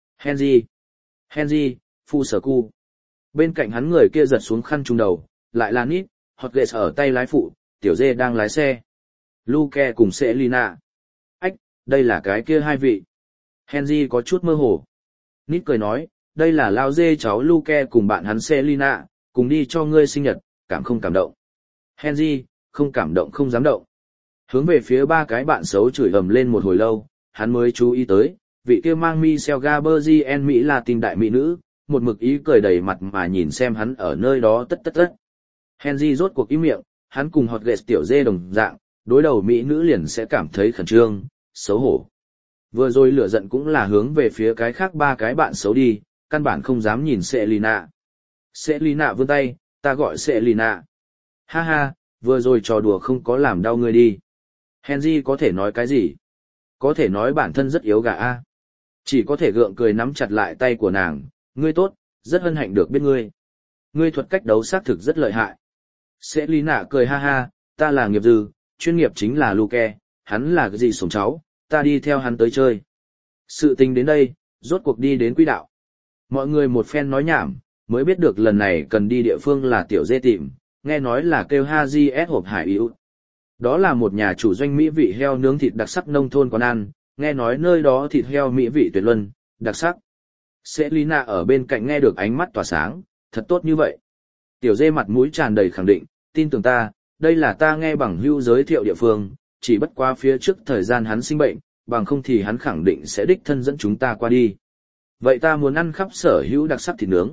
Henry, phu sở cu. Bên cạnh hắn người kia giật xuống khăn trùm đầu, lại là Nít, Hodges ở tay lái phụ, tiểu dê đang lái xe. Luke cùng Selina. Đây là cái kia hai vị. Henry có chút mơ hồ. Nít cười nói, đây là lao dê cháu Luke cùng bạn hắn Selina, cùng đi cho ngươi sinh nhật, cảm không cảm động. Henry, không cảm động không dám động. Hướng về phía ba cái bạn xấu chửi ầm lên một hồi lâu, hắn mới chú ý tới, vị kia mang Michelle Gaberzien Mỹ Latin đại mỹ nữ, một mực ý cười đầy mặt mà nhìn xem hắn ở nơi đó tất. Henry rốt cuộc im miệng, hắn cùng Hodges tiểu dê đồng dạng, đối đầu mỹ nữ liền sẽ cảm thấy khẩn trương, xấu hổ. Vừa rồi lửa giận cũng là hướng về phía cái khác ba cái bạn xấu đi, căn bản không dám nhìn Selina. Selina vươn tay, ta gọi Selina. Ha, vừa rồi trò đùa không có làm đau ngươi đi. Henry có thể nói cái gì? Có thể nói bản thân rất yếu gà a. Chỉ có thể gượng cười nắm chặt lại tay của nàng, ngươi tốt, rất hân hạnh được biết ngươi. Ngươi thuật cách đấu xác thực rất lợi hại. Selina cười ha, ta là nghiệp dư, chuyên nghiệp chính là Luke, hắn là cái gì sống cháu, ta đi theo hắn tới chơi. Sự tình đến đây, rốt cuộc đi đến quỹ đạo. Mọi người một phen nói nhảm, mới biết được lần này cần đi địa phương là tiểu dê tìm, nghe nói là kêu Haji S hộp hải yếu. Đó là một nhà chủ doanh mỹ vị heo nướng thịt đặc sắc nông thôn quán ăn, nghe nói nơi đó thịt heo mỹ vị tuyệt luân, đặc sắc. Selina ở bên cạnh nghe được ánh mắt tỏa sáng, thật tốt như vậy. Tiểu dê mặt mũi tràn đầy khẳng định, tin tưởng ta, đây là ta nghe bằng hữu giới thiệu địa phương, chỉ bất quá phía trước thời gian hắn sinh bệnh, bằng không thì hắn khẳng định sẽ đích thân dẫn chúng ta qua đi. Vậy ta muốn ăn khắp sở hữu đặc sắc thịt nướng.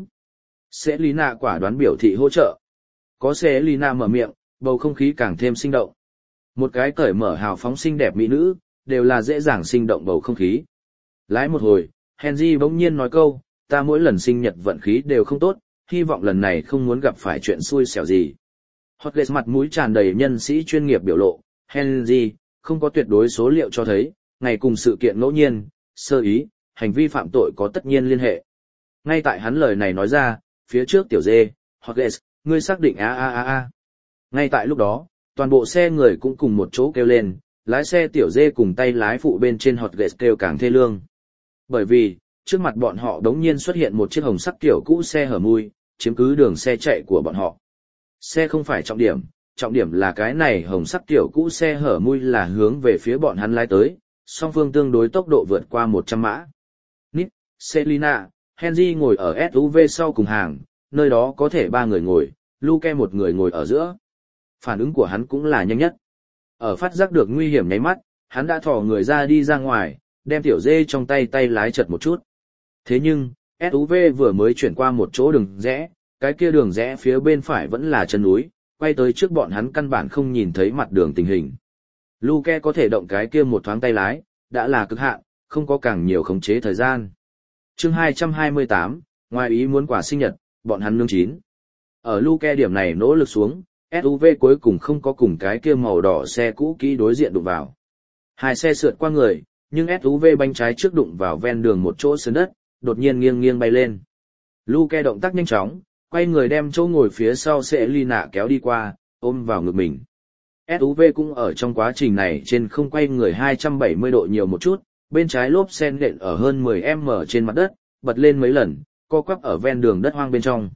Selina quả đoán biểu thị hỗ trợ. Có Selina mở miệng, bầu không khí càng thêm sinh động. Một cái cởi mở hào phóng xinh đẹp mỹ nữ, đều là dễ dàng sinh động bầu không khí. Lái một hồi, Henry bỗng nhiên nói câu, ta mỗi lần sinh nhật vận khí đều không tốt, hy vọng lần này không muốn gặp phải chuyện xui xẻo gì. Hodges mặt mũi tràn đầy nhân sĩ chuyên nghiệp biểu lộ, Henry, không có tuyệt đối số liệu cho thấy, ngày cùng sự kiện ngẫu nhiên, sơ ý, hành vi phạm tội có tất nhiên liên hệ. Ngay tại hắn lời này nói ra, phía trước tiểu dê, Hodges, ngươi xác định a. Ngay tại lúc đó, toàn bộ xe người cũng cùng một chỗ kêu lên, lái xe tiểu dê cùng tay lái phụ bên trên Hodges kêu càng thê lương. Bởi vì, trước mặt bọn họ đống nhiên xuất hiện một chiếc hồng sắc kiểu cũ xe hở mui, chiếm cứ đường xe chạy của bọn họ. Xe không phải trọng điểm là cái này hồng sắc kiểu cũ xe hở mui là hướng về phía bọn hắn lái tới, song phương tương đối tốc độ vượt qua 100 mã. Nick, Selina, Henry ngồi ở SUV sau cùng hàng, nơi đó có thể 3 người ngồi, Luke một người ngồi ở giữa. Phản ứng của hắn cũng là nhanh nhất. Ở phát giác được nguy hiểm nháy mắt, hắn đã thò người ra đi ra ngoài, đem tiểu dê trong tay lái chật một chút. Thế nhưng, SUV vừa mới chuyển qua một chỗ đường rẽ, cái kia đường rẽ phía bên phải vẫn là chân núi, quay tới trước bọn hắn căn bản không nhìn thấy mặt đường tình hình. Luke có thể động cái kia một thoáng tay lái, đã là cực hạn, không có càng nhiều khống chế thời gian. Chương 228, ngoài ý muốn quả sinh nhật, bọn hắn nướng chín. Ở Luke điểm này nỗ lực xuống, SUV cuối cùng không có cùng cái kia màu đỏ xe cũ kỹ đối diện đụng vào. Hai xe sượt qua người, nhưng SUV bánh trái trước đụng vào ven đường một chỗ sườn đất, đột nhiên nghiêng bay lên. Luke động tác nhanh chóng, quay người đem chỗ ngồi phía sau Selina kéo đi qua, ôm vào ngực mình. SUV cũng ở trong quá trình này trên không quay người 270 độ nhiều một chút, bên trái lốp xe nện ở hơn 10m trên mặt đất, bật lên mấy lần, co quắp ở ven đường đất hoang bên trong.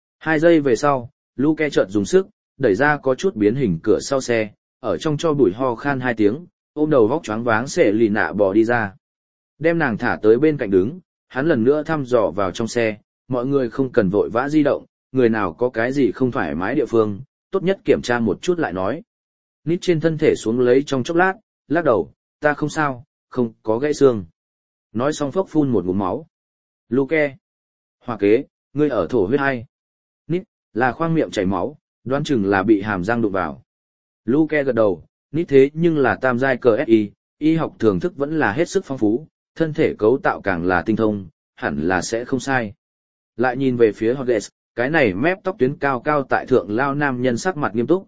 2 giây về sau, Luke chợt dùng sức, đẩy ra có chút biến hình cửa sau xe, ở trong cho bụi ho khan 2 tiếng, ôm đầu vóc choáng váng Selina bò đi ra. Đem nàng thả tới bên cạnh đứng, hắn lần nữa thăm dò vào trong xe, mọi người không cần vội vã di động, người nào có cái gì không thoải mái địa phương, tốt nhất kiểm tra một chút lại nói. Nít trên thân thể xuống lấy trong chốc lát, lắc đầu, ta không sao, không có gãy xương. Nói xong phốc phun một ngụm máu. Luke, Hoa kế, ngươi ở thổ huyết hay? Nít, là khoang miệng chảy máu, đoán chừng là bị hàm răng đụng vào. Luke gật đầu, nít thế nhưng là tam giai cờ SI, y học thường thức vẫn là hết sức phong phú, thân thể cấu tạo càng là tinh thông, hẳn là sẽ không sai. Lại nhìn về phía Hodges, cái này mép tóc tuyến cao cao tại thượng lao nam nhân sắc mặt nghiêm túc,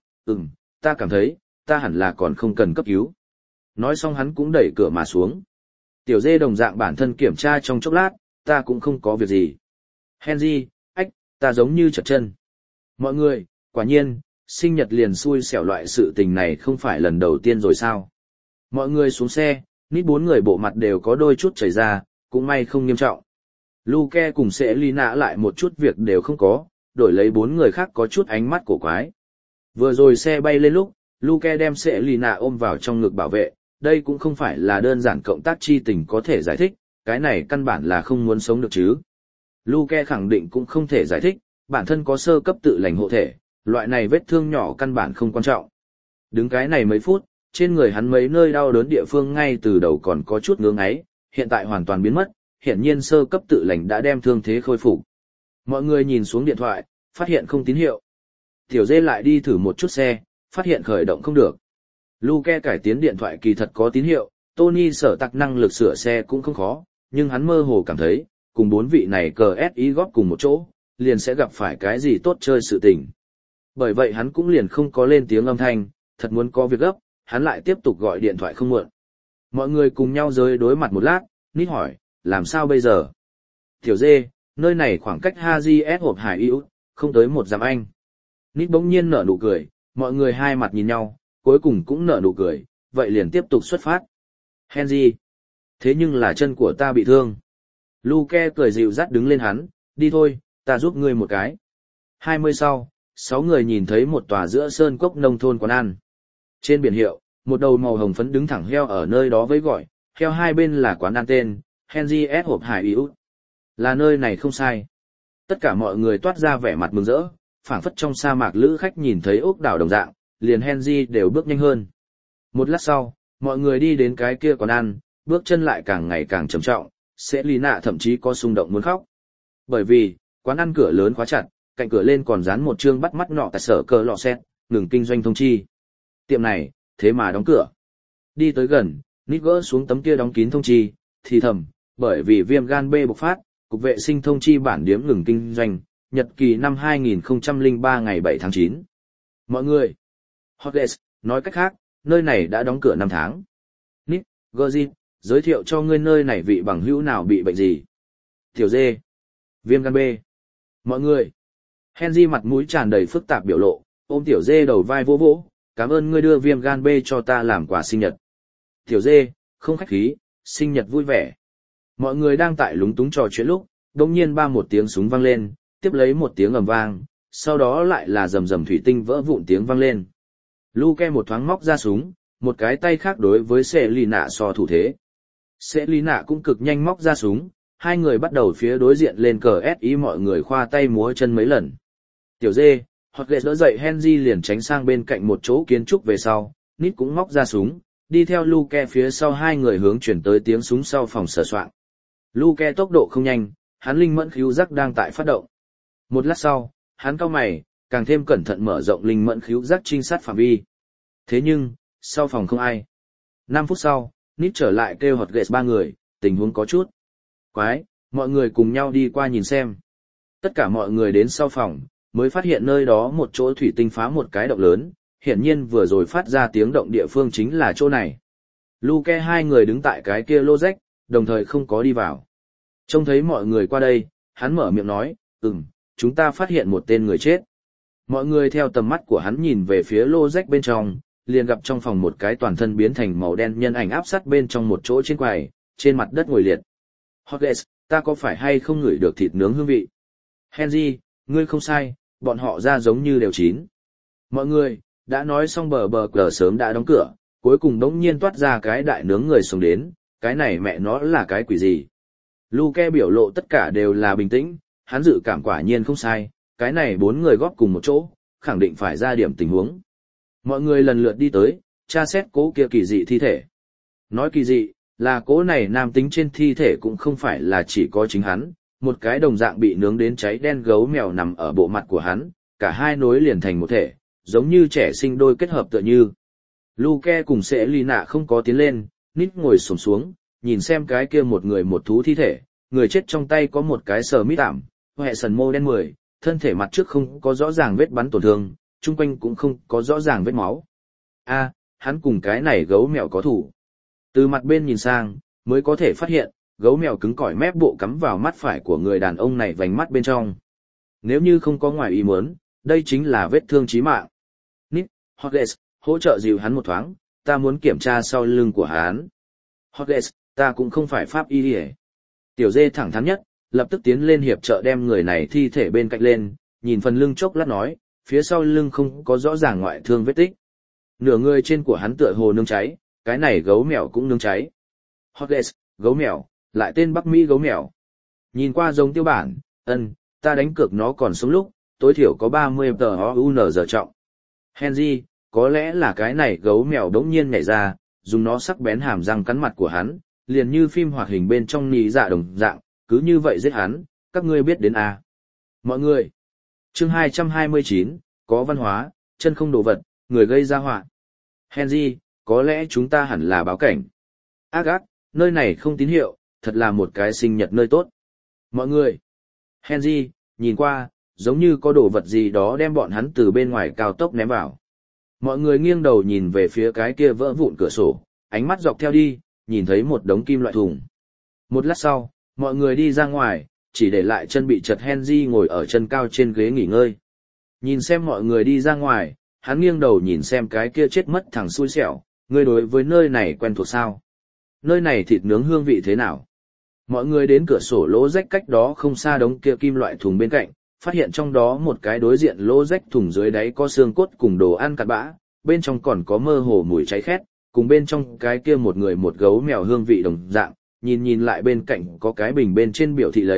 ta cảm thấy, ta hẳn là còn không cần cấp cứu. Nói xong hắn cũng đẩy cửa mà xuống. Tiểu dê đồng dạng bản thân kiểm tra trong chốc lát, ta cũng không có việc gì. Henry, ta giống như chật chân. Mọi người, quả nhiên, sinh nhật liền xui xẻo loại sự tình này không phải lần đầu tiên rồi sao. Mọi người xuống xe, nít 4 người bộ mặt đều có đôi chút chảy ra, cũng may không nghiêm trọng. Luke cùng Selina lại một chút việc đều không có, đổi lấy 4 người khác có chút ánh mắt cổ quái. Vừa rồi xe bay lên lúc, Luke đem Selina ôm vào trong ngực bảo vệ, đây cũng không phải là đơn giản cộng tác chi tình có thể giải thích, cái này căn bản là không muốn sống được chứ. Luke khẳng định cũng không thể giải thích, bản thân có sơ cấp tự lành hộ thể, loại này vết thương nhỏ căn bản không quan trọng. Đứng cái này mấy phút, trên người hắn mấy nơi đau đớn địa phương ngay từ đầu còn có chút ngứa ngáy, hiện tại hoàn toàn biến mất, hiển nhiên sơ cấp tự lành đã đem thương thế khôi phục. Mọi người nhìn xuống điện thoại, phát hiện không tín hiệu. Tiểu dê lại đi thử một chút xe, phát hiện khởi động không được. Luke cải tiến điện thoại kỳ thật có tín hiệu, Tony sở tặc năng lực sửa xe cũng không khó, nhưng hắn mơ hồ cảm thấy, cùng 4 vị này cờ SI góp cùng một chỗ, liền sẽ gặp phải cái gì tốt chơi sự tình. Bởi vậy hắn cũng liền không có lên tiếng âm thanh, thật muốn có việc gấp, hắn lại tiếp tục gọi điện thoại không muộn. Mọi người cùng nhau rơi đối mặt một lát, Nít hỏi, làm sao bây giờ? Tiểu dê, nơi này khoảng cách Haji S hộp hải yêu, không tới 1 dặm anh. Nít bỗng nhiên nở nụ cười, mọi người hai mặt nhìn nhau, cuối cùng cũng nở nụ cười, vậy liền tiếp tục xuất phát. Henry, thế nhưng là chân của ta bị thương. Luke cười dịu dắt đứng lên hắn, đi thôi, ta giúp ngươi một cái. 20 sau, 6 người nhìn thấy một tòa giữa sơn cốc nông thôn quán ăn. Trên biển hiệu, một đầu màu hồng phấn đứng thẳng heo ở nơi đó với gọi, heo hai bên là quán ăn tên, Henry S hộp hải yêu. Là nơi này không sai. Tất cả mọi người toát ra vẻ mặt mừng rỡ, phảng phất trong sa mạc lữ khách nhìn thấy ốc đảo đồng dạng, liền Henry đều bước nhanh hơn. Một lát sau, mọi người đi đến cái kia quán ăn, bước chân lại càng ngày càng trầm trọng, Selina thậm chí có xung động muốn khóc. Bởi vì, quán ăn cửa lớn khóa chặt, cạnh cửa lên còn dán một chương bắt mắt nọ tại sở cờ lọ xét, ngừng kinh doanh thông chi. Tiệm này, thế mà đóng cửa. Đi tới gần, Nít gỡ xuống tấm kia đóng kín thông chi, thì thầm, bởi vì viêm gan B bộc phát, Cục Vệ sinh thông chi bản điếm ngừng kinh doanh, nhật kỳ năm 2003 ngày 7 tháng 9. Mọi người, Hotgate, nói cách khác, nơi này đã đóng cửa 5 tháng. Nít, Gurgit, giới thiệu cho ngươi nơi này vị bằng hữu nào bị bệnh gì. Tiểu dê, viêm gan B. Mọi người, Henry mặt mũi tràn đầy phức tạp biểu lộ, ôm tiểu dê đầu vai vỗ vỗ, cảm ơn ngươi đưa viêm gan B cho ta làm quà sinh nhật. Tiểu dê, không khách khí, sinh nhật vui vẻ. Mọi người đang tại lúng túng trò chuyện lúc, đột nhiên ba một tiếng súng vang lên, tiếp lấy một tiếng ầm vang, sau đó lại là rầm rầm thủy tinh vỡ vụn tiếng vang lên. Luke một thoáng móc ra súng, một cái tay khác đối với Selina so thủ thế. Selina cũng cực nhanh móc ra súng, hai người bắt đầu phía đối diện lên cờ SI, mọi người khoa tay múa chân mấy lần. Tiểu dê, Hotgate đỡ dậy Henry liền tránh sang bên cạnh một chỗ kiến trúc về sau, Nít cũng móc ra súng, đi theo Luke phía sau hai người hướng chuyển tới tiếng súng sau phòng sờ soạn. Luke tốc độ không nhanh, hắn linh mẫn khứu giác đang tại phát động. Một lát sau, hắn cau mày, càng thêm cẩn thận mở rộng linh mẫn khứu giác trinh sát phạm vi. Thế nhưng, sau phòng không ai. 5 phút sau, Nít trở lại kêu Hotgate ba người, tình huống có chút quái, mọi người cùng nhau đi qua nhìn xem. Tất cả mọi người đến sau phòng, mới phát hiện nơi đó một chỗ thủy tinh phá một cái động lớn, hiển nhiên vừa rồi phát ra tiếng động địa phương chính là chỗ này. Luke hai người đứng tại cái kia lô rách, đồng thời không có đi vào. Trông thấy mọi người qua đây, hắn mở miệng nói, chúng ta phát hiện một tên người chết. Mọi người theo tầm mắt của hắn nhìn về phía lô rách bên trong, liền gặp trong phòng một cái toàn thân biến thành màu đen nhân ảnh áp sát bên trong một chỗ trên quầy, trên mặt đất ngồi liệt. Hotgate, ta có phải hay không ngửi được thịt nướng hương vị? Henry, ngươi không sai, bọn họ ra giống như đều chín. Mọi người, đã nói xong bờ cờ sớm đã đóng cửa, cuối cùng đống nhiên toát ra cái đại nướng người sống đến, cái này mẹ nó là cái quỷ gì? Luke biểu lộ tất cả đều là bình tĩnh, hắn dự cảm quả nhiên không sai, cái này 4 người góp cùng một chỗ, khẳng định phải ra điểm tình huống. Mọi người lần lượt đi tới, tra xét cố kia kỳ dị thi thể. Nói kỳ dị, là cố này nam tính trên thi thể cũng không phải là chỉ có chính hắn, một cái đồng dạng bị nướng đến cháy đen gấu mèo nằm ở bộ mặt của hắn, cả hai nối liền thành một thể, giống như trẻ sinh đôi kết hợp tựa như. Luke cùng Selina không có tiến lên, Nít ngồi xổm xuống, nhìn xem cái kia một người một thú thi thể, người chết trong tay có một cái sờ mít ảm, hệ sần mô đen 10, thân thể mặt trước không có rõ ràng vết bắn tổn thương, chung quanh cũng không có rõ ràng vết máu. Hắn cùng cái này gấu mèo có thủ. Từ mặt bên nhìn sang, mới có thể phát hiện, gấu mèo cứng cỏi mép bộ cắm vào mắt phải của người đàn ông này vành mắt bên trong. Nếu như không có ngoài ý muốn, đây chính là vết thương chí mạng. Nít, Hotgate, hỗ trợ dìu hắn một thoáng, ta muốn kiểm tra sau lưng của hắn. Hotgate, ta cũng không phải pháp y hề. Tiểu dê thẳng thắn nhất, lập tức tiến lên hiệp trợ đem người này thi thể bên cạnh lên, nhìn phần lưng chốc lát nói, phía sau lưng không có rõ ràng ngoại thương vết tích. Nửa người trên của hắn tựa hồ nướng cháy, cái này gấu mèo cũng nướng cháy. Hotgate, gấu mèo, lại tên Bắc Mỹ gấu mèo. Nhìn qua giống tiêu bản, ta đánh cược nó còn sống lúc, tối thiểu có 30 tờ giờ trọng. Henry, có lẽ là cái này gấu mèo đống nhiên nhảy ra, dùng nó sắc bén hàm răng cắn mặt của hắn, liền như phim hoạt hình bên trong nì dạ đồng dạng, cứ như vậy giết hắn, các ngươi biết đến à. Mọi người, chương 229, có văn hóa, chân không đồ vật, người gây ra họa. Henry, có lẽ chúng ta hẳn là báo cảnh. Ác, nơi này không tín hiệu, thật là một cái sinh nhật nơi tốt. Mọi người, Henry, nhìn qua, giống như có đồ vật gì đó đem bọn hắn từ bên ngoài cao tốc ném vào. Mọi người nghiêng đầu nhìn về phía cái kia vỡ vụn cửa sổ, ánh mắt dọc theo đi, nhìn thấy một đống kim loại thùng. Một lát sau, mọi người đi ra ngoài, chỉ để lại chân bị chật Henry ngồi ở chân cao trên ghế nghỉ ngơi. Nhìn xem mọi người đi ra ngoài, hắn nghiêng đầu nhìn xem cái kia chết mất thằng xui xẻo, ngươi đối với nơi này quen thuộc sao? Nơi này thịt nướng hương vị thế nào? Mọi người đến cửa sổ lỗ rách cách đó không xa đống kia kim loại thùng bên cạnh, phát hiện trong đó một cái đối diện lỗ rách thùng dưới đáy có xương cốt cùng đồ ăn cặn bã, bên trong còn có mơ hồ mùi cháy khét, cùng bên trong cái kia một người một gấu mèo hương vị đồng dạng, nhìn lại bên cạnh có cái bình bên trên biểu thị lấy,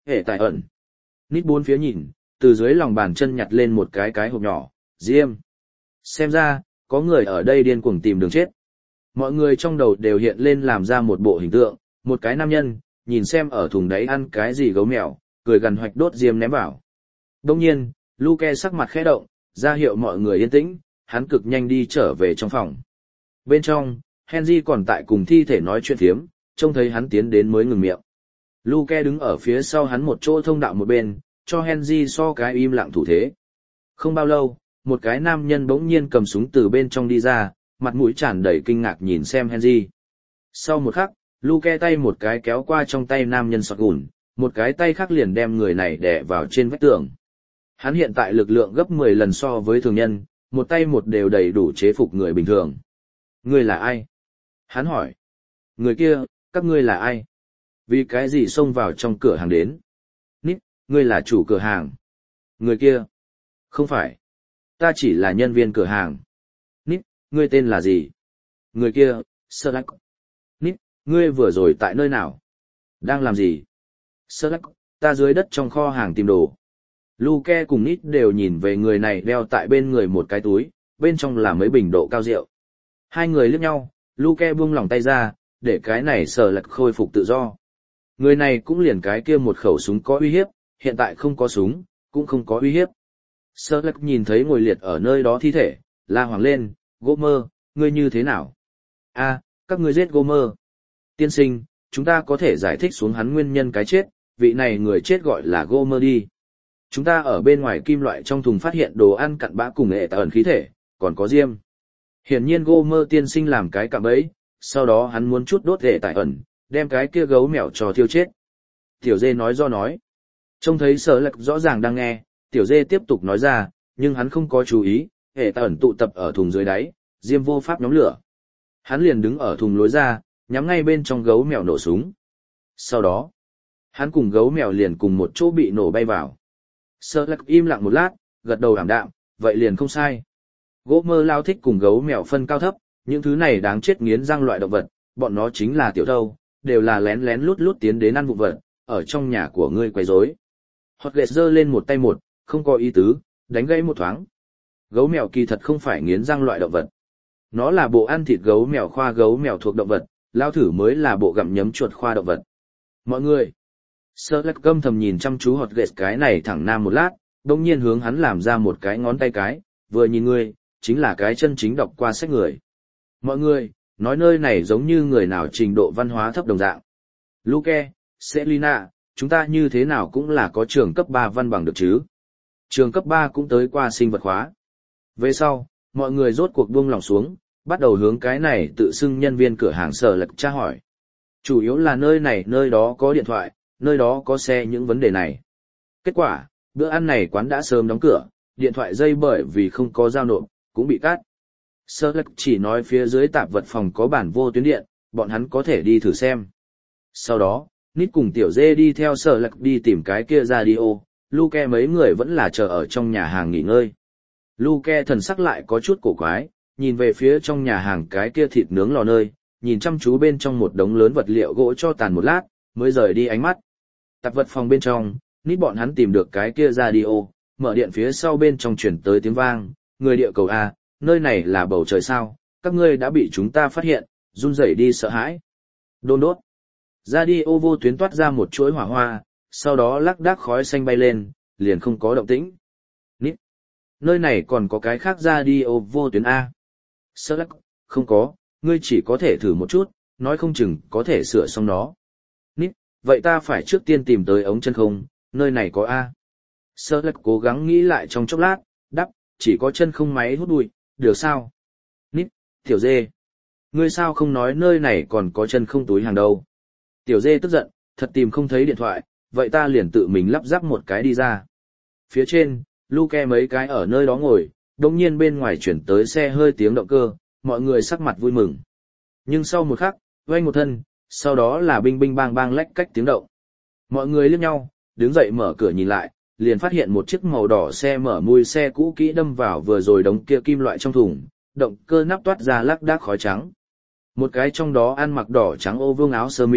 hệ tại ẩn. Nít bốn phía nhìn, từ dưới lòng bàn chân nhặt lên một cái hộp nhỏ, diêm. Xem ra, có người ở đây điên cuồng tìm đường chết. Mọi người trong đầu đều hiện lên làm ra một bộ hình tượng, một cái nam nhân, nhìn xem ở thùng đấy ăn cái gì gấu mèo, cười gần hoạch đốt diêm ném vào. Đông nhiên, Luke sắc mặt khẽ động, ra hiệu mọi người yên tĩnh, hắn cực nhanh đi trở về trong phòng. Bên trong, Henry còn tại cùng thi thể nói chuyện phiếm, trông thấy hắn tiến đến mới ngừng miệng. Luke đứng ở phía sau hắn một chỗ thông đạo một bên, cho Henry so cái im lặng thủ thế. Không bao lâu, một cái nam nhân bỗng nhiên cầm súng từ bên trong đi ra, mặt mũi tràn đầy kinh ngạc nhìn xem Henry. Sau một khắc, Luke tay một cái kéo qua trong tay nam nhân sọt gùn, một cái tay khác liền đem người này đè vào trên vách tường. Hắn hiện tại lực lượng gấp 10 lần so với thường nhân, một tay một đều đầy đủ chế phục người bình thường. Ngươi là ai? Hắn hỏi. Người kia, các ngươi là ai? Vì cái gì xông vào trong cửa hàng đến? Nít, ngươi là chủ cửa hàng. Người kia. Không phải. Ta chỉ là nhân viên cửa hàng. Nít, ngươi tên là gì? Người kia, Slack. Nít, ngươi vừa rồi tại nơi nào? Đang làm gì? Slack, ta dưới đất trong kho hàng tìm đồ. Luke cùng Nít đều nhìn về người này đeo tại bên người một cái túi, bên trong là mấy bình độ cao rượu. Hai người liếc nhau, Luke buông lỏng tay ra, để cái này Slack khôi phục tự do. Người này cũng liền cái kia một khẩu súng có uy hiếp, hiện tại không có súng, cũng không có uy hiếp. Slack nhìn thấy ngồi liệt ở nơi đó thi thể, la hoảng lên, Gomer, ngươi như thế nào? A, các ngươi giết Gomer. Tiên sinh, chúng ta có thể giải thích xuống hắn nguyên nhân cái chết, vị này người chết gọi là Gomer đi. Chúng ta ở bên ngoài kim loại trong thùng phát hiện đồ ăn cặn bã cùng hệ ẩn khí thể, còn có diêm. Hiển nhiên Gomer tiên sinh làm cái cạm bẫy, sau đó hắn muốn chút đốt hệ tại ẩn, đem cái kia gấu mèo cho thiêu chết. Tiểu dê nói do nói. Trông thấy Sở Lật rõ ràng đang nghe, tiểu dê tiếp tục nói ra, nhưng hắn không có chú ý, hệ tại ẩn tụ tập ở thùng dưới đáy, diêm vô pháp nhóm lửa. Hắn liền đứng ở thùng lối ra, nhắm ngay bên trong gấu mèo nổ súng. Sau đó, hắn cùng gấu mèo liền cùng một chỗ bị nổ bay vào. Sở Lật im lặng một lát, gật đầu ảm đạm, vậy liền không sai. Gomer lao thích cùng gấu mèo phân cao thấp, những thứ này đáng chết nghiến răng loại động vật, bọn nó chính là tiểu thâu, đều là lén lén lút lút tiến đến ăn vụn vật, ở trong nhà của ngươi quấy rối. Hot ghét giơ lên một tay một, không có ý tứ, đánh gãy một thoáng. Gấu mèo kỳ thật không phải nghiến răng loại động vật. Nó là bộ ăn thịt gấu mèo khoa gấu mèo thuộc động vật, lao thử mới là bộ gặm nhấm chuột khoa động vật. Mọi người, Sơ Lách câm thầm nhìn chăm chú Hot ghét cái này thẳng nam một lát, đồng nhiên hướng hắn làm ra một cái ngón tay cái, vừa nhìn ngươi, chính là cái chân chính đọc qua sách người. Mọi người, nói nơi này giống như người nào trình độ văn hóa thấp đồng dạng. Luke, Selina, chúng ta như thế nào cũng là có trường cấp 3 văn bằng được chứ. Trường cấp 3 cũng tới qua sinh vật khóa. Về sau, mọi người rốt cuộc buông lòng xuống, bắt đầu hướng cái này tự xưng nhân viên cửa hàng Sở Lật tra hỏi. Chủ yếu là nơi này nơi đó có điện thoại, nơi đó có xe những vấn đề này. Kết quả, bữa ăn này quán đã sớm đóng cửa, điện thoại dây bởi vì không có giao nộp, cũng bị cắt. Sở Lật chỉ nói phía dưới tạp vật phòng có bản vô tuyến điện, bọn hắn có thể đi thử xem. Sau đó, Nít cùng Tiểu Dê đi theo Sở Lật đi tìm cái kia radio, Luke mấy người vẫn là chờ ở trong nhà hàng nghỉ ngơi. Luke thần sắc lại có chút cổ quái, nhìn về phía trong nhà hàng cái kia thịt nướng lò nơi, nhìn chăm chú bên trong một đống lớn vật liệu gỗ cho tàn một lát, mới rời đi ánh mắt. Tạp vật phòng bên trong, Nít bọn hắn tìm được cái kia radio, mở điện phía sau bên trong chuyển tới tiếng vang, người địa cầu A, nơi này là bầu trời sao, các ngươi đã bị chúng ta phát hiện, run rẩy đi sợ hãi. Đôn đốt. Radio vô tuyến toát ra một chuỗi hỏa hoa, sau đó lắc đác khói xanh bay lên, liền không có động tĩnh. Nít. Nơi này còn có cái khác radio vô tuyến A. Sơ lắc, không có, ngươi chỉ có thể thử một chút, nói không chừng có thể sửa xong nó. Nít, vậy ta phải trước tiên tìm tới ống chân không, nơi này có A. Sơ lắc cố gắng nghĩ lại trong chốc lát, đắp, chỉ có chân không máy hút bụi, được sao? Nít, Tiểu Dê. Ngươi sao không nói nơi này còn có chân không túi hàng đâu? Tiểu Dê tức giận, thật tìm không thấy điện thoại, vậy ta liền tự mình lắp ráp một cái đi ra. Phía trên, Luke mấy cái ở nơi đó ngồi, đồng nhiên bên ngoài chuyển tới xe hơi tiếng động cơ, mọi người sắc mặt vui mừng. Nhưng sau một khắc, vang một thân, sau đó là binh binh bang bang lách cách tiếng động. Mọi người liếc nhau, đứng dậy mở cửa nhìn lại, liền phát hiện một chiếc màu đỏ xe mở mui xe cũ kỹ đâm vào vừa rồi đống kia kim loại trong thùng, động cơ nắp toát ra lác đác khói trắng. Một cái trong đó ăn mặc đỏ trắng ô vương áo sơ mi,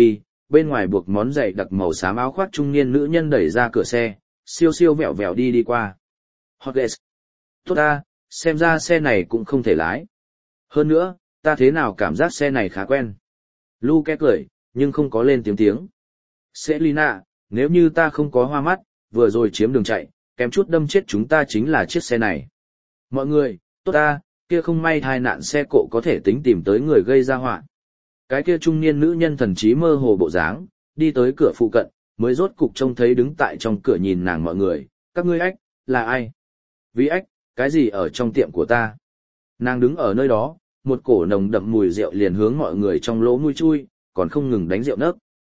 bên ngoài buộc món giày đặc màu xám áo khoác trung niên nữ nhân đẩy ra cửa xe, siêu siêu vẹo vẹo đi qua. Hotcakes. Tốt ta, xem ra xe này cũng không thể lái. Hơn nữa, ta thế nào cảm giác xe này khá quen. Luke cười, nhưng không có lên tiếng. Selina, nếu như ta không có hoa mắt, vừa rồi chiếm đường chạy, kém chút đâm chết chúng ta chính là chiếc xe này. Mọi người, tốt ta, kia không may tai nạn xe cộ có thể tính tìm tới người gây ra họa. Cái kia trung niên nữ nhân thần trí mơ hồ bộ dáng, đi tới cửa phụ cận, mới rốt cục trông thấy đứng tại trong cửa nhìn nàng mọi người, các ngươi ách, là ai? Vì ách, cái gì ở trong tiệm của ta? Nàng đứng ở nơi đó, một cổ nồng đậm mùi rượu liền hướng mọi người trong lỗ mũi chui, còn không ngừng đánh rượu nấc.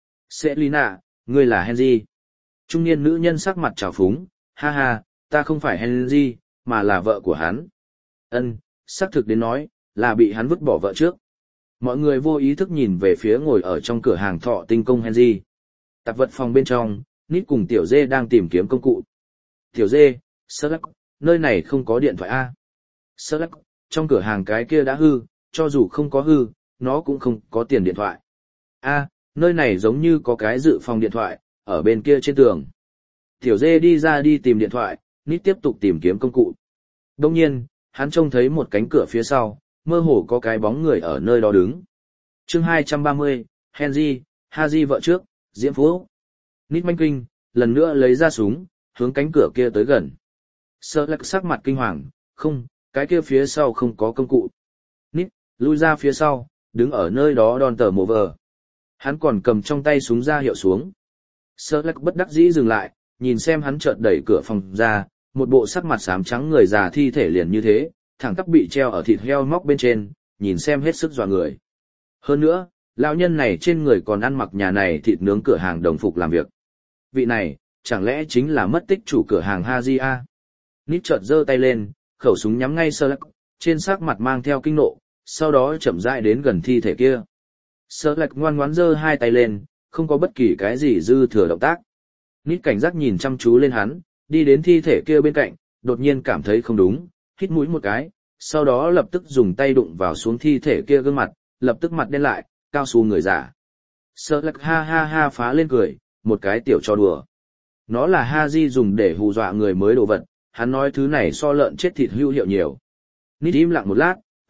Selina, ngươi là Henry. Trung niên nữ nhân sắc mặt trào phúng, ha ha, ta không phải Henry, mà là vợ của hắn. Ân, xác thực đến nói, là bị hắn vứt bỏ vợ trước. Mọi người vô ý thức nhìn về phía ngồi ở trong cửa hàng thọ tinh công Henry. Tạp vật phòng bên trong, Nít cùng Tiểu Dê đang tìm kiếm công cụ. Tiểu Dê, Sherlock, nơi này không có điện thoại A. Sherlock, trong cửa hàng cái kia đã hư, cho dù không có hư, nó cũng không có tiền điện thoại. A, nơi này giống như có cái dự phòng điện thoại, ở bên kia trên tường. Tiểu Dê đi ra đi tìm điện thoại, Nít tiếp tục tìm kiếm công cụ. Đông nhiên, hắn trông thấy một cánh cửa phía sau, mơ hồ có cái bóng người ở nơi đó đứng. Chương 230, Henry, Haji vợ trước, Diễm Phú. Nít manh kinh, lần nữa lấy ra súng, hướng cánh cửa kia tới gần. Sherlock sắc mặt kinh hoàng, không, cái kia phía sau không có công cụ. Nít, lui ra phía sau, đứng ở nơi đó đòn tờ mồ vờ. Hắn còn cầm trong tay súng ra hiệu xuống. Sherlock bất đắc dĩ dừng lại, nhìn xem hắn chợt đẩy cửa phòng ra, một bộ sắc mặt xám trắng người già thi thể liền như thế, thẳng tắp bị treo ở thịt heo móc bên trên, nhìn xem hết sức dọa người. Hơn nữa, lão nhân này trên người còn ăn mặc nhà này thịt nướng cửa hàng đồng phục làm việc. Vị này, chẳng lẽ chính là mất tích chủ cửa hàng Haji A? Nít chợt giơ tay lên, khẩu súng nhắm ngay Sherlock, trên sắc mặt mang theo kinh nộ, sau đó chậm rãi đến gần thi thể kia. Sherlock ngoan ngoãn giơ hai tay lên, không có bất kỳ cái gì dư thừa động tác. Nít cảnh giác nhìn chăm chú lên hắn, đi đến thi thể kia bên cạnh, đột nhiên cảm thấy không đúng, hít mũi một cái, sau đó lập tức dùng tay đụng vào xuống thi thể kia gương mặt, lập tức mặt đen lại, cao su người giả. Sherlock ha ha ha phá lên cười, một cái tiểu trò đùa. Nó là Haji dùng để hù dọa người mới đồ vật, hắn nói thứ này so lợn chết thịt hữu hiệu nhiều. Nít im lặng một lát,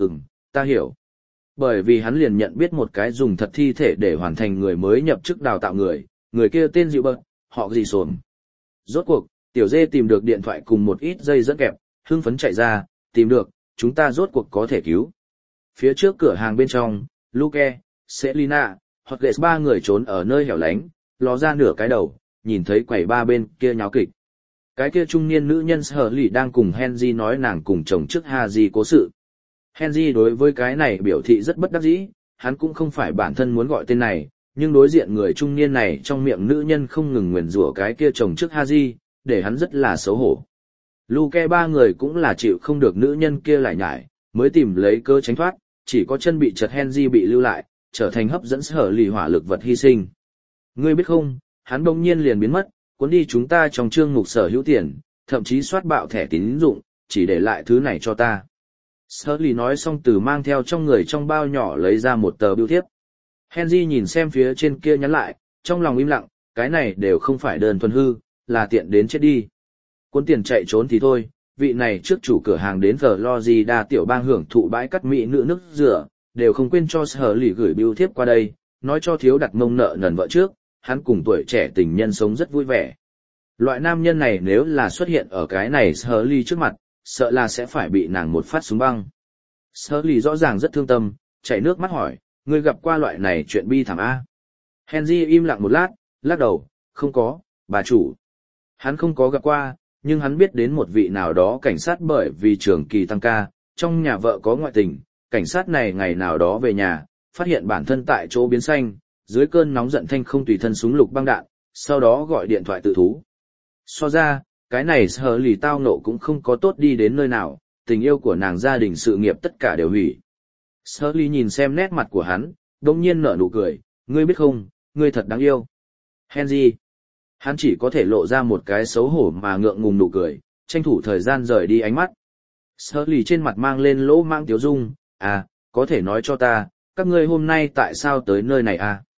ta hiểu. Bởi vì hắn liền nhận biết một cái dùng thật thi thể để hoàn thành người mới nhập chức đào tạo người kia tên Dịu Bật, họ gì sồn. Rốt cuộc, Tiểu Dê tìm được điện thoại cùng một ít dây dẫn kẹp, hưng phấn chạy ra, tìm được, chúng ta rốt cuộc có thể cứu. Phía trước cửa hàng bên trong, Luke, Selina, Hotcakes ba người trốn ở nơi hẻo lánh, ló ra nửa cái đầu, nhìn thấy quầy ba bên kia nháo kịch. Cái kia trung niên nữ nhân Shirley đang cùng Henry nói nàng cùng chồng trước Haji cố sự. Henry đối với cái này biểu thị rất bất đắc dĩ, hắn cũng không phải bản thân muốn gọi tên này, nhưng đối diện người trung niên này trong miệng nữ nhân không ngừng nguyền rủa cái kia chồng trước Haji, để hắn rất là xấu hổ. Luke ba người cũng là chịu không được nữ nhân kia lại nhải, mới tìm lấy cơ tránh thoát, chỉ có chân bị chật Henry bị lưu lại, trở thành hấp dẫn Shirley hỏa lực vật hy sinh. Ngươi biết không, hắn đông nhiên liền biến mất, cuốn đi chúng ta trong chương mục sở hữu tiền, thậm chí soát bạo thẻ tín dụng, chỉ để lại thứ này cho ta. Shirley nói xong từ mang theo trong người trong bao nhỏ lấy ra một tờ bưu thiếp. Henry nhìn xem phía trên kia nhắn lại, trong lòng im lặng, cái này đều không phải đơn thuần hư, là tiện đến chết đi. Cuốn tiền chạy trốn thì thôi, vị này trước chủ cửa hàng đến Florida tiểu bang hưởng thụ bãi cắt mỹ nữ nước rửa, đều không quên cho Shirley gửi bưu thiếp qua đây, nói cho thiếu đặt mông nợ nần vợ trước, hắn cùng tuổi trẻ tình nhân sống rất vui vẻ. Loại nam nhân này nếu là xuất hiện ở cái này Shirley trước mặt, sợ là sẽ phải bị nàng một phát súng băng. Shirley rõ ràng rất thương tâm, chảy nước mắt hỏi, ngươi gặp qua loại này chuyện bi thảm A. Henry im lặng một lát, lắc đầu, không có, bà chủ. Hắn không có gặp qua, nhưng hắn biết đến một vị nào đó cảnh sát bởi vì trường kỳ tăng ca, trong nhà vợ có ngoại tình, cảnh sát này ngày nào đó về nhà, phát hiện bản thân tại chỗ biến xanh, dưới cơn nóng giận thanh không tùy thân súng lục băng đạn, sau đó gọi điện thoại tự thú. So ra, cái này Shirley tao nộ cũng không có tốt đi đến nơi nào, tình yêu của nàng gia đình sự nghiệp tất cả đều hủy. Shirley nhìn xem nét mặt của hắn, đông nhiên nở nụ cười, ngươi biết không, ngươi thật đáng yêu. Henry. Hắn chỉ có thể lộ ra một cái xấu hổ mà ngượng ngùng nụ cười, tranh thủ thời gian rời đi ánh mắt. Shirley trên mặt mang lên lỗ mang tiếu dung, có thể nói cho ta, các ngươi hôm nay tại sao tới nơi này à?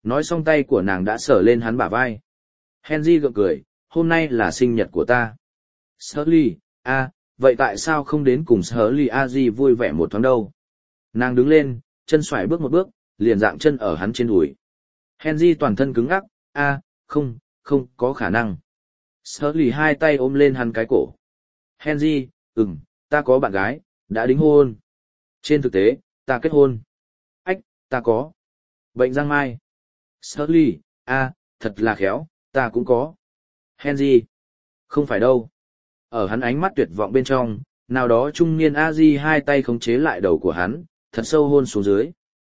Nói xong tay của nàng đã sờ lên hắn bả vai. Henry gượng cười, hôm nay là sinh nhật của ta. Shirley, vậy tại sao không đến cùng Shirley a di vui vẻ một thoáng đâu? Nàng đứng lên, chân xoải bước một bước, liền dạng chân ở hắn trên đùi. Henry toàn thân cứng ngắc, không có khả năng. Shirley hai tay ôm lên hắn cái cổ. Henry, ta có bạn gái, đã đính hôn. Trên thực tế, ta kết hôn. Ta có. Bệnh giang mai. Shirley, thật là khéo, ta cũng có. Henry, không phải đâu. Ở hắn ánh mắt tuyệt vọng bên trong, nào đó trung niên A-di hai tay khống chế lại đầu của hắn, thật sâu hôn xuống dưới.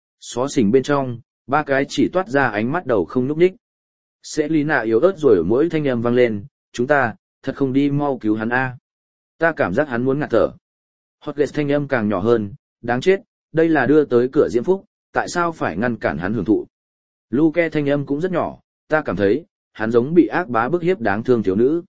Xó xỉnh bên trong, ba cái chỉ toát ra ánh mắt đầu không núp đích. Sẽ lý nạ yếu ớt rồi mỗi thanh âm vang lên, chúng ta, thật không đi mau cứu hắn a. Ta cảm giác hắn muốn ngạt thở. Hotgate thanh âm càng nhỏ hơn, đáng chết, đây là đưa tới cửa diễm phúc, tại sao phải ngăn cản hắn hưởng thụ. Luke thanh âm cũng rất nhỏ, ta cảm thấy, hắn giống bị ác bá bức hiếp đáng thương thiếu nữ.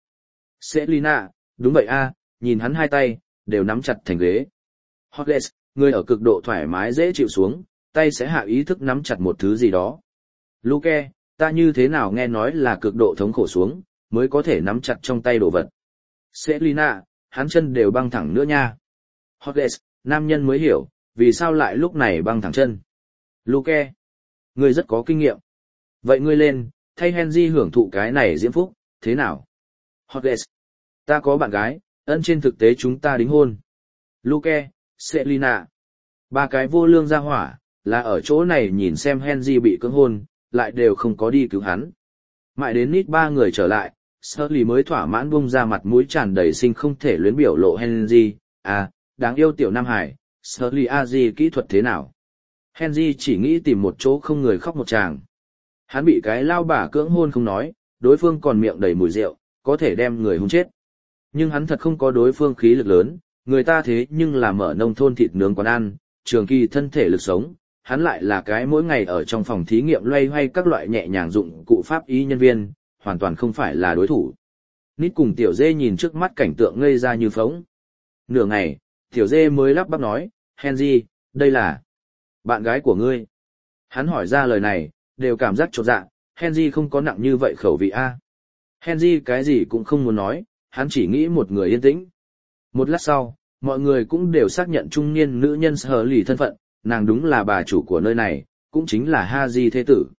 Selina, đúng vậy a, nhìn hắn hai tay, đều nắm chặt thành ghế. Hotgate, người ở cực độ thoải mái dễ chịu xuống, tay sẽ hạ ý thức nắm chặt một thứ gì đó. Luke, ta như thế nào nghe nói là cực độ thống khổ xuống, mới có thể nắm chặt trong tay đồ vật. Selina, hắn chân đều băng thẳng nữa nha. Hotgate, nam nhân mới hiểu, vì sao lại lúc này băng thẳng chân. Luke, ngươi rất có kinh nghiệm. Vậy ngươi lên, thay Henry hưởng thụ cái này diễm phúc, thế nào? Hotgate, ta có bạn gái, trên thực tế chúng ta đính hôn. Luke, Selina, ba cái vô lương ra hỏa, là ở chỗ này nhìn xem Henry bị cưỡng hôn, lại đều không có đi cứu hắn. Mãi đến nít ba người trở lại, Shirley mới thỏa mãn bung ra mặt mũi tràn đầy sinh không thể luyến biểu lộ Henry, đáng yêu tiểu Nam Hải, Shirley a-di kỹ thuật thế nào? Henry chỉ nghĩ tìm một chỗ không người khóc một tràng. Hắn bị cái lao bà cưỡng hôn không nói, đối phương còn miệng đầy mùi rượu, có thể đem người hôn chết. Nhưng hắn thật không có đối phương khí lực lớn, người ta thế nhưng là mở nông thôn thịt nướng quán ăn, trường kỳ thân thể lực sống, hắn lại là cái mỗi ngày ở trong phòng thí nghiệm loay hoay các loại nhẹ nhàng dụng cụ pháp y nhân viên, hoàn toàn không phải là đối thủ. Nít cùng tiểu dê nhìn trước mắt cảnh tượng ngây ra như phóng. Nửa ngày, tiểu dê mới lắp bắp nói, Henry, đây là bạn gái của ngươi. Hắn hỏi ra lời này, đều cảm giác chột dạ, Henry không có nặng như vậy khẩu vị a. Henry cái gì cũng không muốn nói, hắn chỉ nghĩ một người yên tĩnh. Một lát sau, mọi người cũng đều xác nhận trung niên nữ nhân Shirley thân phận, nàng đúng là bà chủ của nơi này, cũng chính là Haji thế tử.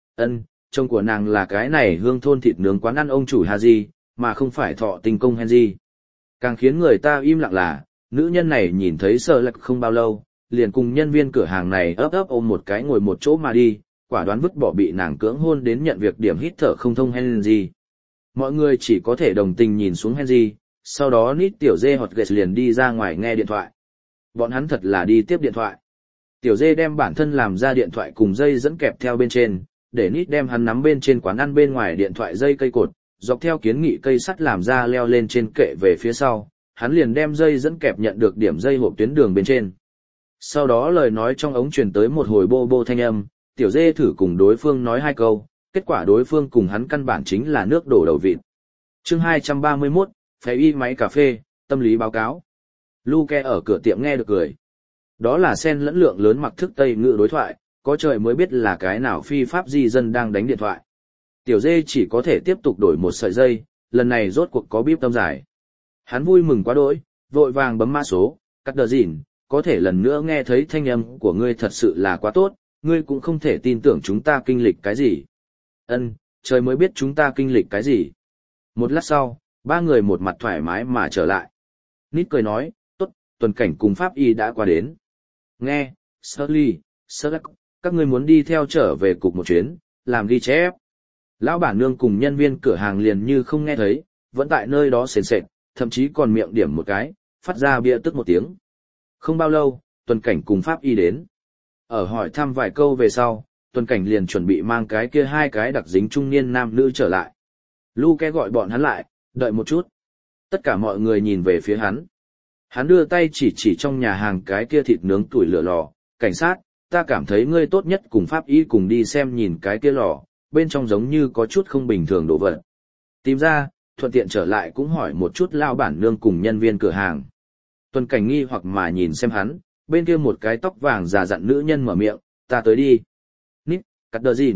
Chồng của nàng là cái này hương thôn thịt nướng quán ăn ông chủ Haji, mà không phải thọ tinh công Henry. Càng khiến người ta im lặng là, nữ nhân này nhìn thấy Shirley không bao lâu, liền cùng nhân viên cửa hàng này ấp ôm một cái ngồi một chỗ mà đi, quả đoán vứt bỏ bị nàng cưỡng hôn đến nhận việc điểm hít thở không thông Henry. Mọi người chỉ có thể đồng tình nhìn xuống Henry, sau đó Nít tiểu dê Hotgate liền đi ra ngoài nghe điện thoại. Bọn hắn thật là đi tiếp điện thoại. Tiểu dê đem bản thân làm ra điện thoại cùng dây dẫn kẹp theo bên trên, để Nít đem hắn nắm bên trên quán ăn bên ngoài điện thoại dây cây cột, dọc theo kiến nghị cây sắt làm ra leo lên trên kệ về phía sau, hắn liền đem dây dẫn kẹp nhận được điểm dây hộp tuyến đường bên trên. Sau đó lời nói trong ống truyền tới một hồi bô bô thanh âm, tiểu dê thử cùng đối phương nói hai câu, kết quả đối phương cùng hắn căn bản chính là nước đổ đầu vịt. Chương 231, phải y máy cà phê, tâm lý báo cáo. Luke ở cửa tiệm nghe được cười. Đó là sen lẫn lượng lớn mặc thức Tây ngữ đối thoại, có trời mới biết là cái nào phi pháp di dân đang đánh điện thoại. Tiểu dê chỉ có thể tiếp tục đổi một sợi dây, lần này rốt cuộc có bíp tâm giải. Hắn vui mừng quá đỗi, vội vàng bấm mã số, cắt đờ dỉn, có thể lần nữa nghe thấy thanh âm của ngươi thật sự là quá tốt, ngươi cũng không thể tin tưởng chúng ta kinh lịch cái gì. Trời mới biết chúng ta kinh lịch cái gì. Một lát sau, ba người một mặt thoải mái mà trở lại. Nít cười nói, tốt, tuần cảnh cùng pháp y đã qua đến. Nghe, Shirley, các ngươi muốn đi theo trở về cục một chuyến, làm ghi chép. Lão bản nương cùng nhân viên cửa hàng liền như không nghe thấy, vẫn tại nơi đó sền sệt, thậm chí còn miệng điểm một cái, phát ra bia tức một tiếng. Không bao lâu, tuần cảnh cùng pháp y đến. Ở hỏi thăm vài câu về sau, tuần cảnh liền chuẩn bị mang cái kia hai cái đặc dính trung niên nam nữ trở lại. Luke gọi bọn hắn lại, đợi một chút. Tất cả mọi người nhìn về phía hắn. Hắn đưa tay chỉ trong nhà hàng cái kia thịt nướng tuổi lửa lò, cảnh sát, ta cảm thấy ngươi tốt nhất cùng pháp y cùng đi xem nhìn cái kia lò, bên trong giống như có chút không bình thường đồ vật. Tìm ra, thuận tiện trở lại cũng hỏi một chút lao bản nương cùng nhân viên cửa hàng. Tuần cảnh nghi hoặc mà nhìn xem hắn, bên kia một cái tóc vàng già dặn nữ nhân mở miệng, ta tới đi. Nít, cắt đờ gìn,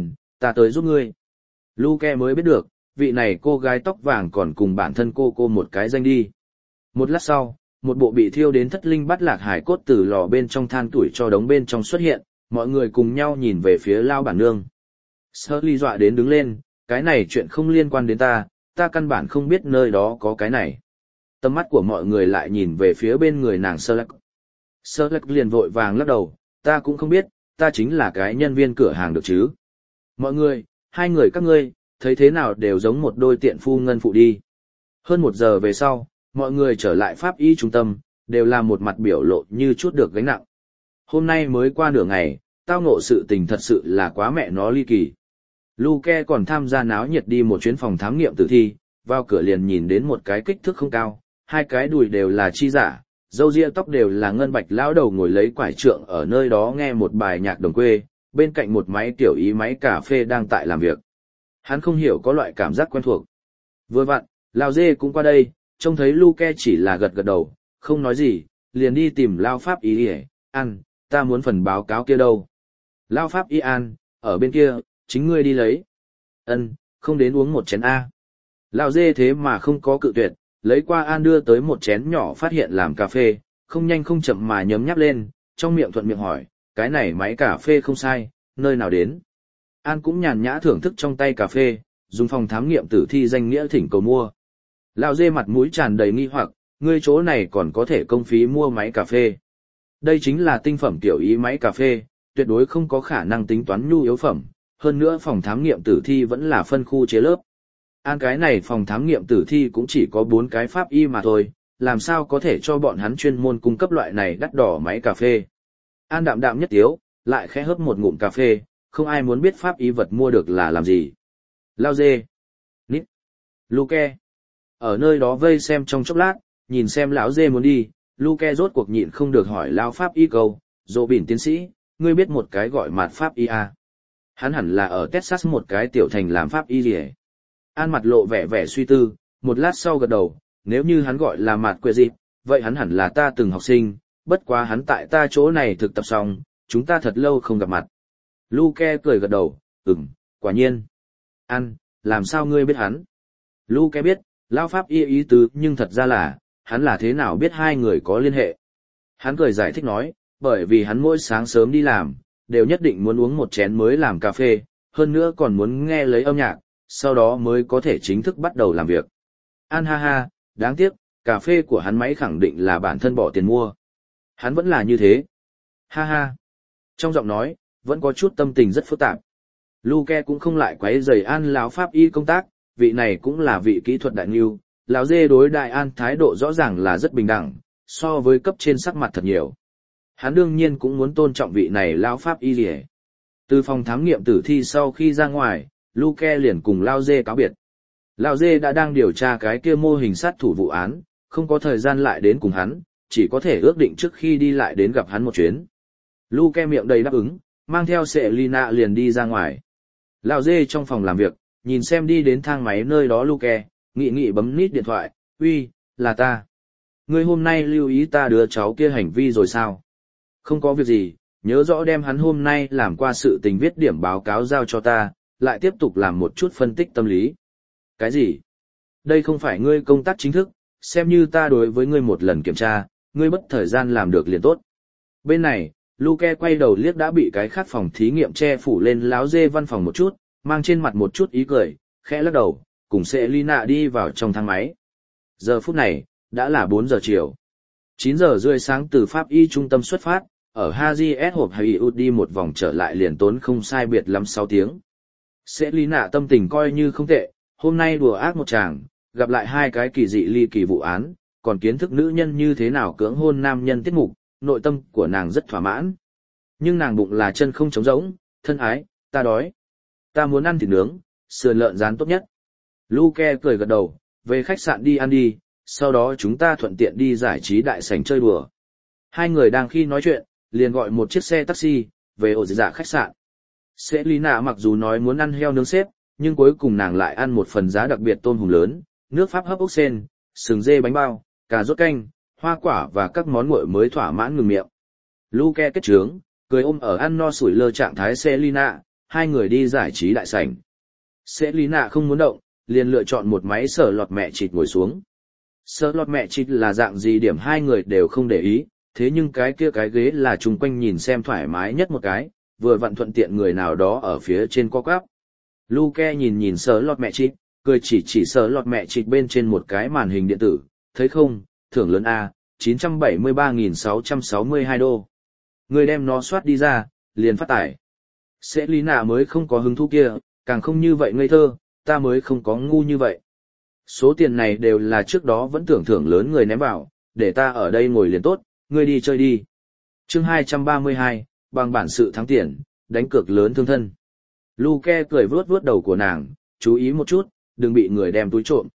ta tới giúp ngươi. Luke mới biết được, vị này cô gái tóc vàng còn cùng bản thân cô một cái danh đi. Một lát sau, một bộ bị thiêu đến thất linh bắt lạc hải cốt từ lò bên trong than tuổi cho đống bên trong xuất hiện, mọi người cùng nhau nhìn về phía lao bản nương. Shirley dọa đến đứng lên, cái này chuyện không liên quan đến ta căn bản không biết nơi đó có cái này. Tầm mắt của mọi người lại nhìn về phía bên người nàng Selleck. Selleck liền vội vàng lắc đầu, ta cũng không biết, ta chính là cái nhân viên cửa hàng được chứ. Mọi người, hai người các ngươi, thấy thế nào đều giống một đôi tiện phu ngân phụ đi. Hơn 1 giờ về sau, mọi người trở lại pháp y trung tâm, đều là một mặt biểu lộ như chút được gánh nặng. Hôm nay mới qua nửa ngày, tao ngộ sự tình thật sự là quá mẹ nó ly kỳ. Luke còn tham gia náo nhiệt đi một chuyến phòng thám nghiệm tử thi, vào cửa liền nhìn đến một cái kích thước không cao, hai cái đùi đều là chi giả, râu ria tóc đều là ngân bạch lão đầu ngồi lấy quải trượng ở nơi đó nghe một bài nhạc đồng quê, bên cạnh một máy tiểu ý máy cà phê đang tại làm việc. Hắn không hiểu có loại cảm giác quen thuộc. Vừa vặn, Lao Dê cũng qua đây, trông thấy Luke chỉ là gật gật đầu, không nói gì, liền đi tìm Lao Pháp Y An, ta muốn phần báo cáo kia đâu. Lao Pháp Y An, ở bên kia, chính ngươi đi lấy. Ân, không đến uống một chén A. Lao Dê thế mà không có cự tuyệt, lấy qua An đưa tới một chén nhỏ phát hiện làm cà phê, không nhanh không chậm mà nhấm nháp lên, trong miệng thuận miệng hỏi, cái này máy cà phê không sai, nơi nào đến. An cũng nhàn nhã thưởng thức trong tay cà phê, dùng phòng thám nghiệm tử thi danh nghĩa thỉnh cầu mua. Lão Dê mặt mũi tràn đầy nghi hoặc, ngươi chỗ này còn có thể công phí mua máy cà phê. Đây chính là tinh phẩm tiểu ý máy cà phê, tuyệt đối không có khả năng tính toán nhu yếu phẩm, hơn nữa phòng thám nghiệm tử thi vẫn là phân khu chế lớp. An cái này phòng thám nghiệm tử thi cũng chỉ có 4 cái pháp y mà thôi, làm sao có thể cho bọn hắn chuyên môn cung cấp loại này đắt đỏ máy cà phê. An đạm đạm nhất tiếu, lại khẽ hớp một ngụm cà phê, không ai muốn biết pháp y vật mua được là làm gì. Lao Dê, Nít, Luke, ở nơi đó vây xem trong chốc lát, nhìn xem lão Dê muốn đi, Luke rốt cuộc nhịn không được hỏi Lao pháp y câu, Dỗ Bỉn tiến sĩ, ngươi biết một cái gọi mạt pháp y à? Hắn hẳn là ở Texas một cái tiểu thành làm pháp y gì. An mặt lộ vẻ suy tư, một lát sau gật đầu, nếu như hắn gọi là mạt quệ dịp, vậy hắn hẳn là ta từng học sinh, bất quá hắn tại ta chỗ này thực tập xong, chúng ta thật lâu không gặp mặt. Luke cười gật đầu, quả nhiên. An, làm sao ngươi biết hắn? Luke biết, Lão Pháp y ý tứ nhưng thật ra là, hắn là thế nào biết hai người có liên hệ. Hắn cười giải thích nói, bởi vì hắn mỗi sáng sớm đi làm, đều nhất định muốn uống một chén mới làm cà phê, hơn nữa còn muốn nghe lấy âm nhạc, sau đó mới có thể chính thức bắt đầu làm việc. An ha ha, đáng tiếc, cà phê của hắn máy khẳng định là bản thân bỏ tiền mua. Hắn vẫn là như thế. Ha ha. Trong giọng nói, vẫn có chút tâm tình rất phức tạp. Luke cũng không lại quấy rầy An lão pháp y công tác, vị này cũng là vị kỹ thuật đại nghiêu, lão Dê đối đại An thái độ rõ ràng là rất bình đẳng, so với cấp trên sắc mặt thật nhiều. Hắn đương nhiên cũng muốn tôn trọng vị này lão pháp y liễu. Từ phòng thám nghiệm tử thi sau khi ra ngoài, Luke liền cùng Lao Dê cáo biệt. Lao Dê đã đang điều tra cái kia mô hình sát thủ vụ án, không có thời gian lại đến cùng hắn, chỉ có thể ước định trước khi đi lại đến gặp hắn một chuyến. Luke miệng đầy đáp ứng, mang theo Selina liền đi ra ngoài. Lao Dê trong phòng làm việc, nhìn xem đi đến thang máy nơi đó Luke, nghị bấm nít điện thoại, uy, là ta. Ngươi hôm nay lưu ý ta đứa cháu kia hành vi rồi sao? Không có việc gì, nhớ rõ đem hắn hôm nay làm qua sự tình viết điểm báo cáo giao cho ta, lại tiếp tục làm một chút phân tích tâm lý. Cái gì? Đây không phải ngươi công tác chính thức, xem như ta đối với ngươi một lần kiểm tra, ngươi mất thời gian làm được liền tốt. Bên này, Luke quay đầu liếc đã bị cái khác phòng thí nghiệm che phủ lên láo Dê văn phòng một chút, mang trên mặt một chút ý cười, khẽ lắc đầu, cùng Selina đi vào trong thang máy. Giờ phút này, đã là 4 giờ chiều. 9 giờ rưỡi sáng từ Pháp y trung tâm xuất phát, ở Haji S hộp Hollywood đi một vòng trở lại liền tốn không sai biệt lắm 6 tiếng. Selina tâm tình coi như không tệ, hôm nay đùa ác một chàng, gặp lại hai cái kỳ dị ly kỳ vụ án, còn kiến thức nữ nhân như thế nào cưỡng hôn nam nhân tiết mục, nội tâm của nàng rất thỏa mãn. Nhưng nàng bụng là chân không trống rỗng, thân ái, ta đói. Ta muốn ăn thịt nướng, sườn lợn rán tốt nhất. Luke cười gật đầu, về khách sạn đi ăn đi, sau đó chúng ta thuận tiện đi giải trí đại sảnh chơi đùa. Hai người đang khi nói chuyện, liền gọi một chiếc xe taxi, về ổ dạ khách sạn. Selina mặc dù nói muốn ăn heo nướng xếp, nhưng cuối cùng nàng lại ăn một phần giá đặc biệt tôm hùm lớn, nước Pháp hấp ốc sen, sừng dê bánh bao, cà rốt canh, hoa quả và các món nguội mới thỏa mãn ngừng miệng. Luke kết trướng, cười ôm ở ăn no sủi lơ trạng thái Selina, hai người đi giải trí đại sảnh. Selina không muốn động, liền lựa chọn một máy sở lọt mẹ chịt ngồi xuống. Sở lọt mẹ chịt là dạng gì điểm hai người đều không để ý, thế nhưng cái kia cái ghế là chung quanh nhìn xem thoải mái nhất một cái, vừa vặn thuận tiện người nào đó ở phía trên co quắp. Luke nhìn nhìn sở lọt mẹ chịt, cười chỉ sở lọt mẹ chịt bên trên một cái màn hình điện tử, thấy không, thưởng lớn A, 973.662 đô. Người đem nó soát đi ra, liền phát tải. Selina mới không có hứng thú kia, càng không như vậy ngây thơ, ta mới không có ngu như vậy. Số tiền này đều là trước đó vẫn tưởng thưởng lớn người ném vào, để ta ở đây ngồi liền tốt, ngươi đi chơi đi. Chương 232, bằng bản sự thắng tiền, đánh cược lớn thương thân. Luke cười vuốt vuốt đầu của nàng, chú ý một chút, đừng bị người đem túi trộm.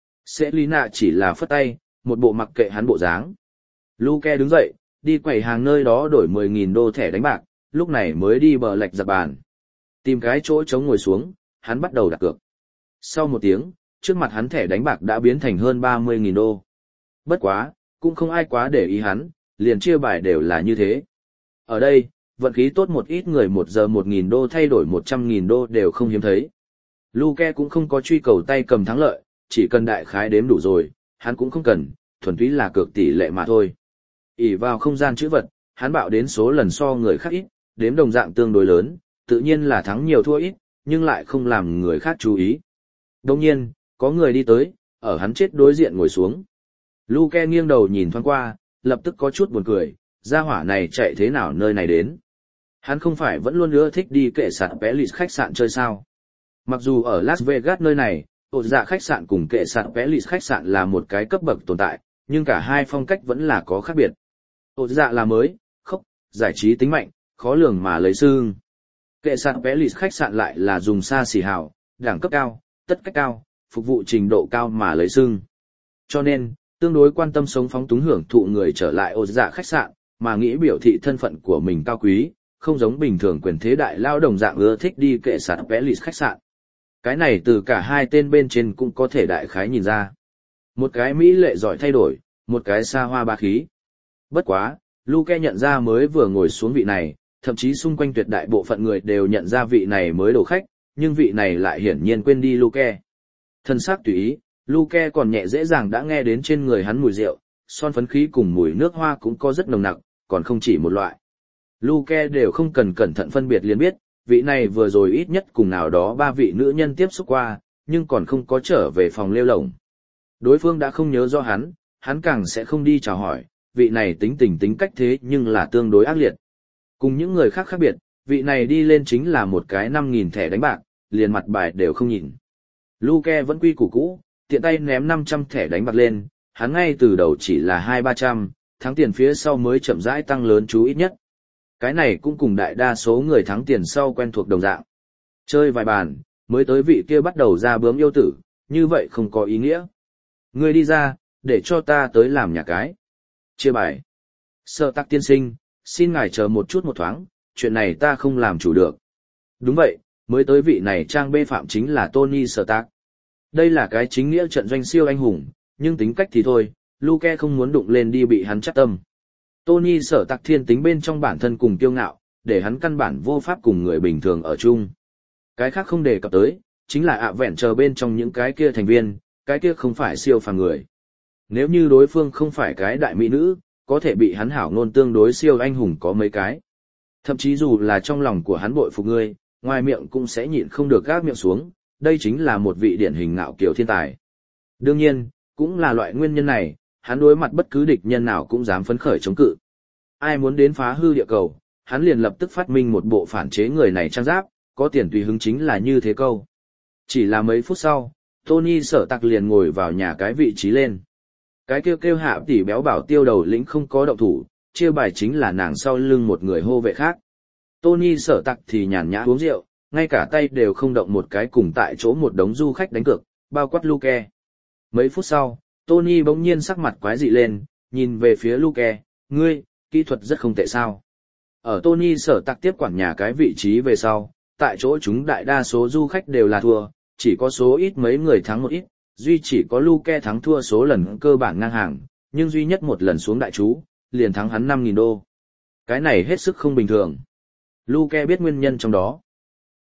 Selina chỉ là phất tay, một bộ mặc kệ hắn bộ dáng. Luke đứng dậy, đi quầy hàng nơi đó đổi 10.000 đô thẻ đánh bạc, lúc này mới đi bờ lạch giặt bàn. Tìm cái chỗ trống ngồi xuống, hắn bắt đầu đặt cược. Sau một tiếng, trước mặt hắn thẻ đánh bạc đã biến thành hơn 30.000 đô. Bất quá, cũng không ai quá để ý hắn, liền chia bài đều là như thế. Ở đây, vận khí tốt một ít người 1 giờ 1.000 đô thay đổi 100.000 đô đều không hiếm thấy. Luke cũng không có truy cầu tay cầm thắng lợi, chỉ cần đại khái đếm đủ rồi, hắn cũng không cần, thuần túy là cược tỷ lệ mà thôi. Ỷ vào không gian chữ vật, hắn bạo đến số lần so người khác ít, đếm đồng dạng tương đối lớn, tự nhiên là thắng nhiều thua ít, nhưng lại không làm người khác chú ý. Đồng nhiên, có người đi tới, ở hắn chết đối diện ngồi xuống. Luke nghiêng đầu nhìn thoáng qua, lập tức có chút buồn cười, gia hỏa này chạy thế nào nơi này đến. Hắn không phải vẫn luôn ưa thích đi kệ sạn Pelis khách sạn chơi sao. Mặc dù ở Las Vegas nơi này, ổ dạ khách sạn cùng kệ sạn Pelis khách sạn là một cái cấp bậc tồn tại, nhưng cả hai phong cách vẫn là có khác biệt. Ổ dạ là mới, khốc, giải trí tính mạnh, khó lường mà lấy xương. Kệ sạn Pelis khách sạn lại là dùng xa xỉ hào, đẳng cấp cao, tất cách cao, phục vụ trình độ cao mà lấy xương. Cho nên, tương đối quan tâm sống phóng túng hưởng thụ người trở lại ổ dạ khách sạn, mà nghĩ biểu thị thân phận của mình cao quý, không giống bình thường quyền thế đại lao đồng dạng ưa thích đi kệ sạn Pelis khách sạn. Cái này từ cả hai tên bên trên cũng có thể đại khái nhìn ra. Một cái mỹ lệ giỏi thay đổi, một cái xa hoa ba khí. Bất quá, Luke nhận ra mới vừa ngồi xuống vị này, thậm chí xung quanh tuyệt đại bộ phận người đều nhận ra vị này mới đổ khách, nhưng vị này lại hiển nhiên quên đi Luke. Thân xác tùy ý, Luke còn nhẹ dễ dàng đã nghe đến trên người hắn mùi rượu, son phấn khí cùng mùi nước hoa cũng có rất nồng nặc, còn không chỉ một loại. Luke đều không cần cẩn thận phân biệt liền biết, vị này vừa rồi ít nhất cùng nào đó 3 vị nữ nhân tiếp xúc qua, nhưng còn không có trở về phòng lêu lổng. Đối phương đã không nhớ rõ hắn càng sẽ không đi chào hỏi, vị này tính tình tính cách thế nhưng là tương đối ác liệt. Cùng những người khác khác biệt, vị này đi lên chính là một cái 5.000 thẻ đánh bạc, liền mặt bài đều không nhìn. Luke vẫn quy củ cũ, tiện tay ném 500 thẻ đánh bạc lên, hắn ngay từ đầu chỉ là 200-300, thắng tiền phía sau mới chậm rãi tăng lớn chú ít nhất. Cái này cũng cùng đại đa số người thắng tiền sau quen thuộc đồng dạng. Chơi vài bàn, mới tới vị kia bắt đầu ra bướm yêu tử, như vậy không có ý nghĩa. Ngươi đi ra, để cho ta tới làm nhà cái. Chia bài. Sở Tạc tiên sinh, xin ngài chờ một chút một thoáng, chuyện này ta không làm chủ được. Đúng vậy, mới tới vị này trang bê phạm chính là Tony Sở Tạc. Đây là cái chính nghĩa trận doanh siêu anh hùng, nhưng tính cách thì thôi, Luke không muốn đụng lên đi bị hắn chắc tâm. Tony Sở Tạc thiên tính bên trong bản thân cùng kiêu ngạo, để hắn căn bản vô pháp cùng người bình thường ở chung. Cái khác không đề cập tới, chính là vẹn chờ bên trong những cái kia thành viên, cái kia không phải siêu phàm người. Nếu như đối phương không phải cái đại mỹ nữ, có thể bị hắn hảo ngôn tương đối siêu anh hùng có mấy cái. Thậm chí dù là trong lòng của hắn bội phục ngươi, ngoài miệng cũng sẽ nhịn không được gác miệng xuống, đây chính là một vị điển hình ngạo kiều thiên tài. Đương nhiên, cũng là loại nguyên nhân này, hắn đối mặt bất cứ địch nhân nào cũng dám phấn khởi chống cự. Ai muốn đến phá hư địa cầu, hắn liền lập tức phát minh một bộ phản chế người này trang giáp, có tiền tùy hứng chính là như thế câu. Chỉ là mấy phút sau, Tony Sở Tạc liền ngồi vào nhà cái vị trí lên. Cái kêu hạ tỷ béo bảo tiêu đầu lĩnh không có động thủ, chia bài chính là nàng sau lưng một người hô vệ khác. Tony Sở Tạc thì nhàn nhã uống rượu, ngay cả tay đều không động một cái, cùng tại chỗ một đống du khách đánh cược, bao quát Luke. Mấy phút sau, Tony bỗng nhiên sắc mặt quái dị lên, nhìn về phía Luke, ngươi, kỹ thuật rất không tệ sao. Ở Tony Sở Tạc tiếp quản nhà cái vị trí về sau, tại chỗ chúng đại đa số du khách đều là thua, chỉ có số ít mấy người thắng một ít, duy chỉ có Luke thắng thua số lần cơ bản ngang hàng, nhưng duy nhất một lần xuống đại chú, liền thắng hắn 5.000 đô. Cái này hết sức không bình thường. Luke biết nguyên nhân trong đó.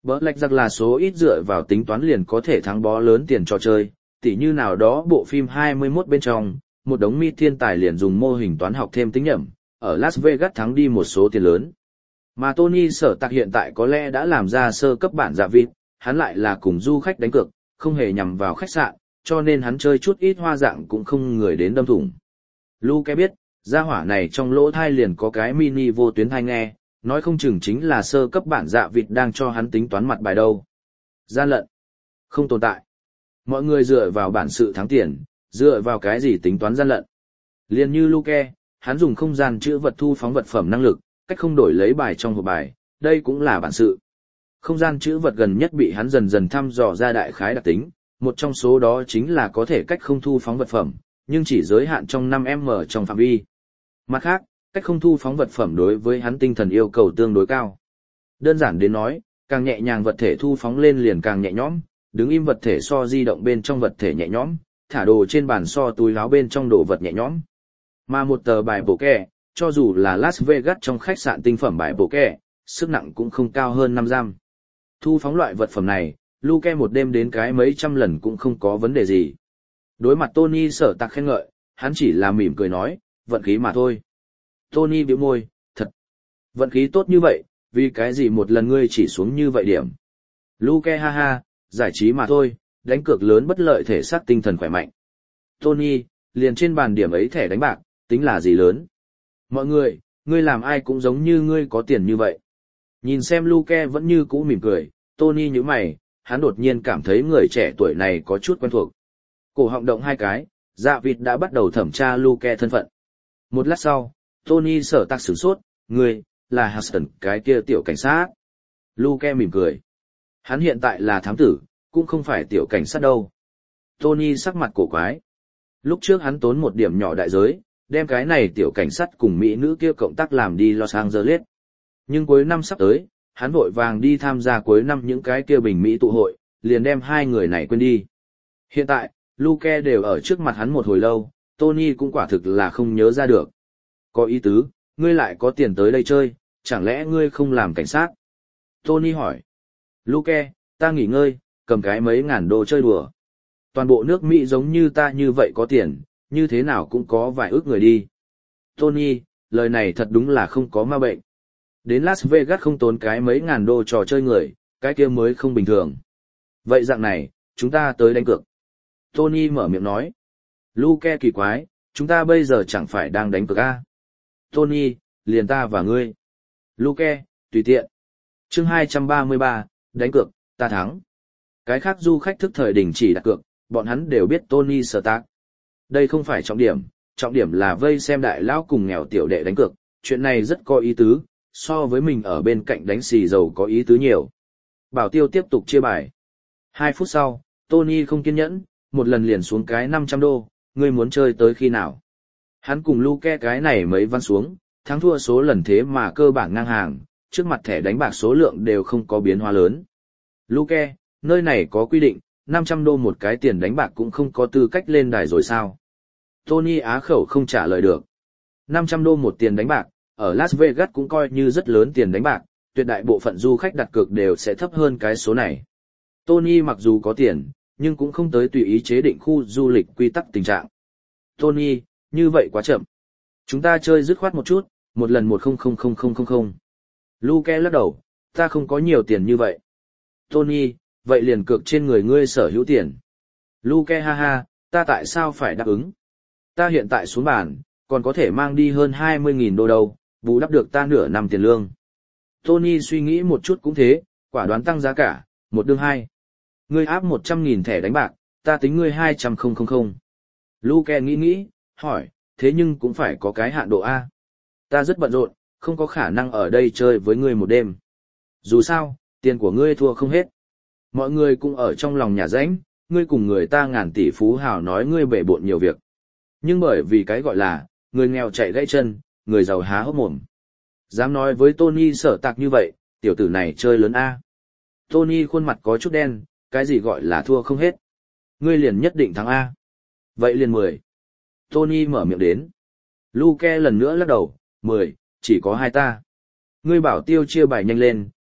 Blackjack là số ít dựa vào tính toán liền có thể thắng bó lớn tiền trò chơi, tỉ như nào đó bộ phim 21 bên trong, một đống mi thiên tài liền dùng mô hình toán học thêm tính nhẩm, ở Las Vegas thắng đi một số tiền lớn. Mà Tony Sở Tạc hiện tại có lẽ đã làm ra sơ cấp bản dạ vịt, hắn lại là cùng du khách đánh cược, không hề nhằm vào khách sạn, cho nên hắn chơi chút ít hoa dạng cũng không người đến đâm thủng. Luke biết, gia hỏa này trong lỗ thai liền có cái mini vô tuyến thai nghe, nói không chừng chính là sơ cấp bản dạ vịt đang cho hắn tính toán mặt bài đâu. Gian lận. Không tồn tại. Mọi người dựa vào bản sự thắng tiền, dựa vào cái gì tính toán gian lận. Liên như Luke, hắn dùng không gian chữ vật thu phóng vật phẩm năng lực, cách không đổi lấy bài trong hộp bài, đây cũng là bản sự. Không gian chữ vật gần nhất bị hắn dần dần thăm dò ra đại khái đặc tính, một trong số đó chính là có thể cách không thu phóng vật phẩm, nhưng chỉ giới hạn trong 5m trong phạm vi. Mặt khác, cách không thu phóng vật phẩm đối với hắn tinh thần yêu cầu tương đối cao. Đơn giản đến nói, càng nhẹ nhàng vật thể thu phóng lên liền càng nhẹ nhõm, đứng im vật thể so di động bên trong vật thể nhẹ nhõm, thả đồ trên bàn so túi áo bên trong đồ vật nhẹ nhõm. Mà một tờ bài bổ kẹ, cho dù là Las Vegas trong khách sạn tinh phẩm bài bổ kẹ, sức nặng cũng không cao hơn 5 gram. Thu phóng loại vật phẩm này, Luke một đêm đến cái mấy trăm lần cũng không có vấn đề gì. Đối mặt Tony Sở Tạc khen ngợi, hắn chỉ là mỉm cười nói, vận khí mà thôi. Tony bĩu môi, thật. Vận khí tốt như vậy, vì cái gì một lần ngươi chỉ xuống như vậy điểm. Luke ha ha, giải trí mà thôi, đánh cược lớn bất lợi thể xác tinh thần khỏe mạnh. Tony, liền trên bàn điểm ấy thẻ đánh bạc, tính là gì lớn. Mọi người, ngươi làm ai cũng giống như ngươi có tiền như vậy. Nhìn xem Luke vẫn như cũ mỉm cười, Tony nhíu mày, hắn đột nhiên cảm thấy người trẻ tuổi này có chút quen thuộc. Cổ họng động hai cái, dạ vịt đã bắt đầu thẩm tra Luke thân phận. Một lát sau, Tony Sở Tạc sửng sốt, ngươi, là Hudson cái kia tiểu cảnh sát. Luke mỉm cười. Hắn hiện tại là thám tử, cũng không phải tiểu cảnh sát đâu. Tony sắc mặt cổ quái. Lúc trước hắn tốn một điểm nhỏ đại giới, đem cái này tiểu cảnh sát cùng mỹ nữ kia cộng tác làm đi Los Angeles. Nhưng cuối năm sắp tới, hắn vội vàng đi tham gia cuối năm những cái kia bình mỹ tụ hội, liền đem hai người này quên đi. Hiện tại, Luke đều ở trước mặt hắn một hồi lâu, Tony cũng quả thực là không nhớ ra được. Có ý tứ, ngươi lại có tiền tới đây chơi, chẳng lẽ ngươi không làm cảnh sát? Tony hỏi. Luke, ta nghỉ ngơi, cầm cái mấy ngàn đô chơi đùa. Toàn bộ nước Mỹ giống như ta như vậy có tiền, như thế nào cũng có vài ước người đi. Tony, lời này thật đúng là không có ma bệnh. Đến Las Vegas không tốn cái mấy ngàn đô trò chơi người, cái kia mới không bình thường. Vậy dạng này, chúng ta tới đánh cược. Tony mở miệng nói. Luke kỳ quái, chúng ta bây giờ chẳng phải đang đánh cược à? Tony, liền ta và ngươi. Luke, tùy tiện. Chương 233, đánh cược, ta thắng. Cái khác du khách thức thời đình chỉ đặt cược, bọn hắn đều biết Tony Sở Tạc. Đây không phải trọng điểm là vây xem đại lão cùng nghèo tiểu đệ đánh cược, chuyện này rất có ý tứ, so với mình ở bên cạnh đánh xì dầu có ý tứ nhiều. Bảo tiêu tiếp tục chia bài. 2 phút sau, Tony không kiên nhẫn, một lần liền xuống cái 500 đô, ngươi muốn chơi tới khi nào? Hắn cùng Luke cái này mấy văn xuống, thắng thua số lần thế mà cơ bản ngang hàng, trước mặt thẻ đánh bạc số lượng đều không có biến hóa lớn. Luke, nơi này có quy định, 500 đô một cái tiền đánh bạc cũng không có tư cách lên đài rồi sao? Tony á khẩu không trả lời được. 500 đô một tiền đánh bạc, ở Las Vegas cũng coi như rất lớn tiền đánh bạc, tuyệt đại bộ phận du khách đặt cược đều sẽ thấp hơn cái số này. Tony mặc dù có tiền, nhưng cũng không tới tùy ý chế định khu du lịch quy tắc tình trạng. Tony, như vậy quá chậm. Chúng ta chơi dứt khoát một chút, một lần 100000. Luke lắc đầu, ta không có nhiều tiền như vậy. Tony, vậy liền cược trên người ngươi sở hữu tiền. Luke ha ha, ta tại sao phải đáp ứng? Ta hiện tại xuống bàn, còn có thể mang đi hơn 20.000 đô đâu, bù đắp được ta nửa năm tiền lương. Tony suy nghĩ một chút cũng thế, quả đoán tăng giá cả, 1/2. Ngươi áp 100.000 thẻ đánh bạc, ta tính ngươi 200.000. Luke nghĩ, hỏi, thế nhưng cũng phải có cái hạn độ A. Ta rất bận rộn, không có khả năng ở đây chơi với ngươi một đêm. Dù sao, tiền của ngươi thua không hết. Mọi người cũng ở trong lòng nhà rãnh, ngươi cùng người ta ngàn tỷ phú hào nói ngươi bể bộn nhiều việc. Nhưng bởi vì cái gọi là, người nghèo chạy gãy chân, người giàu há hốc mồm. Dám nói với Tony Sở Tạc như vậy, tiểu tử này chơi lớn A. Tony khuôn mặt có chút đen, cái gì gọi là thua không hết. Ngươi liền nhất định thắng A. Vậy liền 10. Tony mở miệng đến. Luke lần nữa lắc đầu, 10, chỉ có 2 ta. Ngươi bảo tiêu chia bài nhanh lên,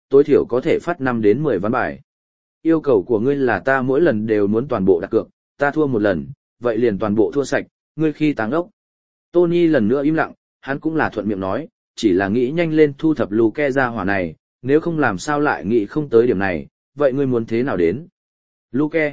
tối thiểu có thể phát 5 đến 10 ván bài. Yêu cầu của ngươi là ta mỗi lần đều muốn toàn bộ đặt cược, ta thua một lần, vậy liền toàn bộ thua sạch, ngươi khi táng ốc. Tony lần nữa im lặng, hắn cũng là thuận miệng nói, chỉ là nghĩ nhanh lên thu thập Luke ra hỏa này, nếu không làm sao lại nghĩ không tới điểm này, vậy ngươi muốn thế nào đến? Luke,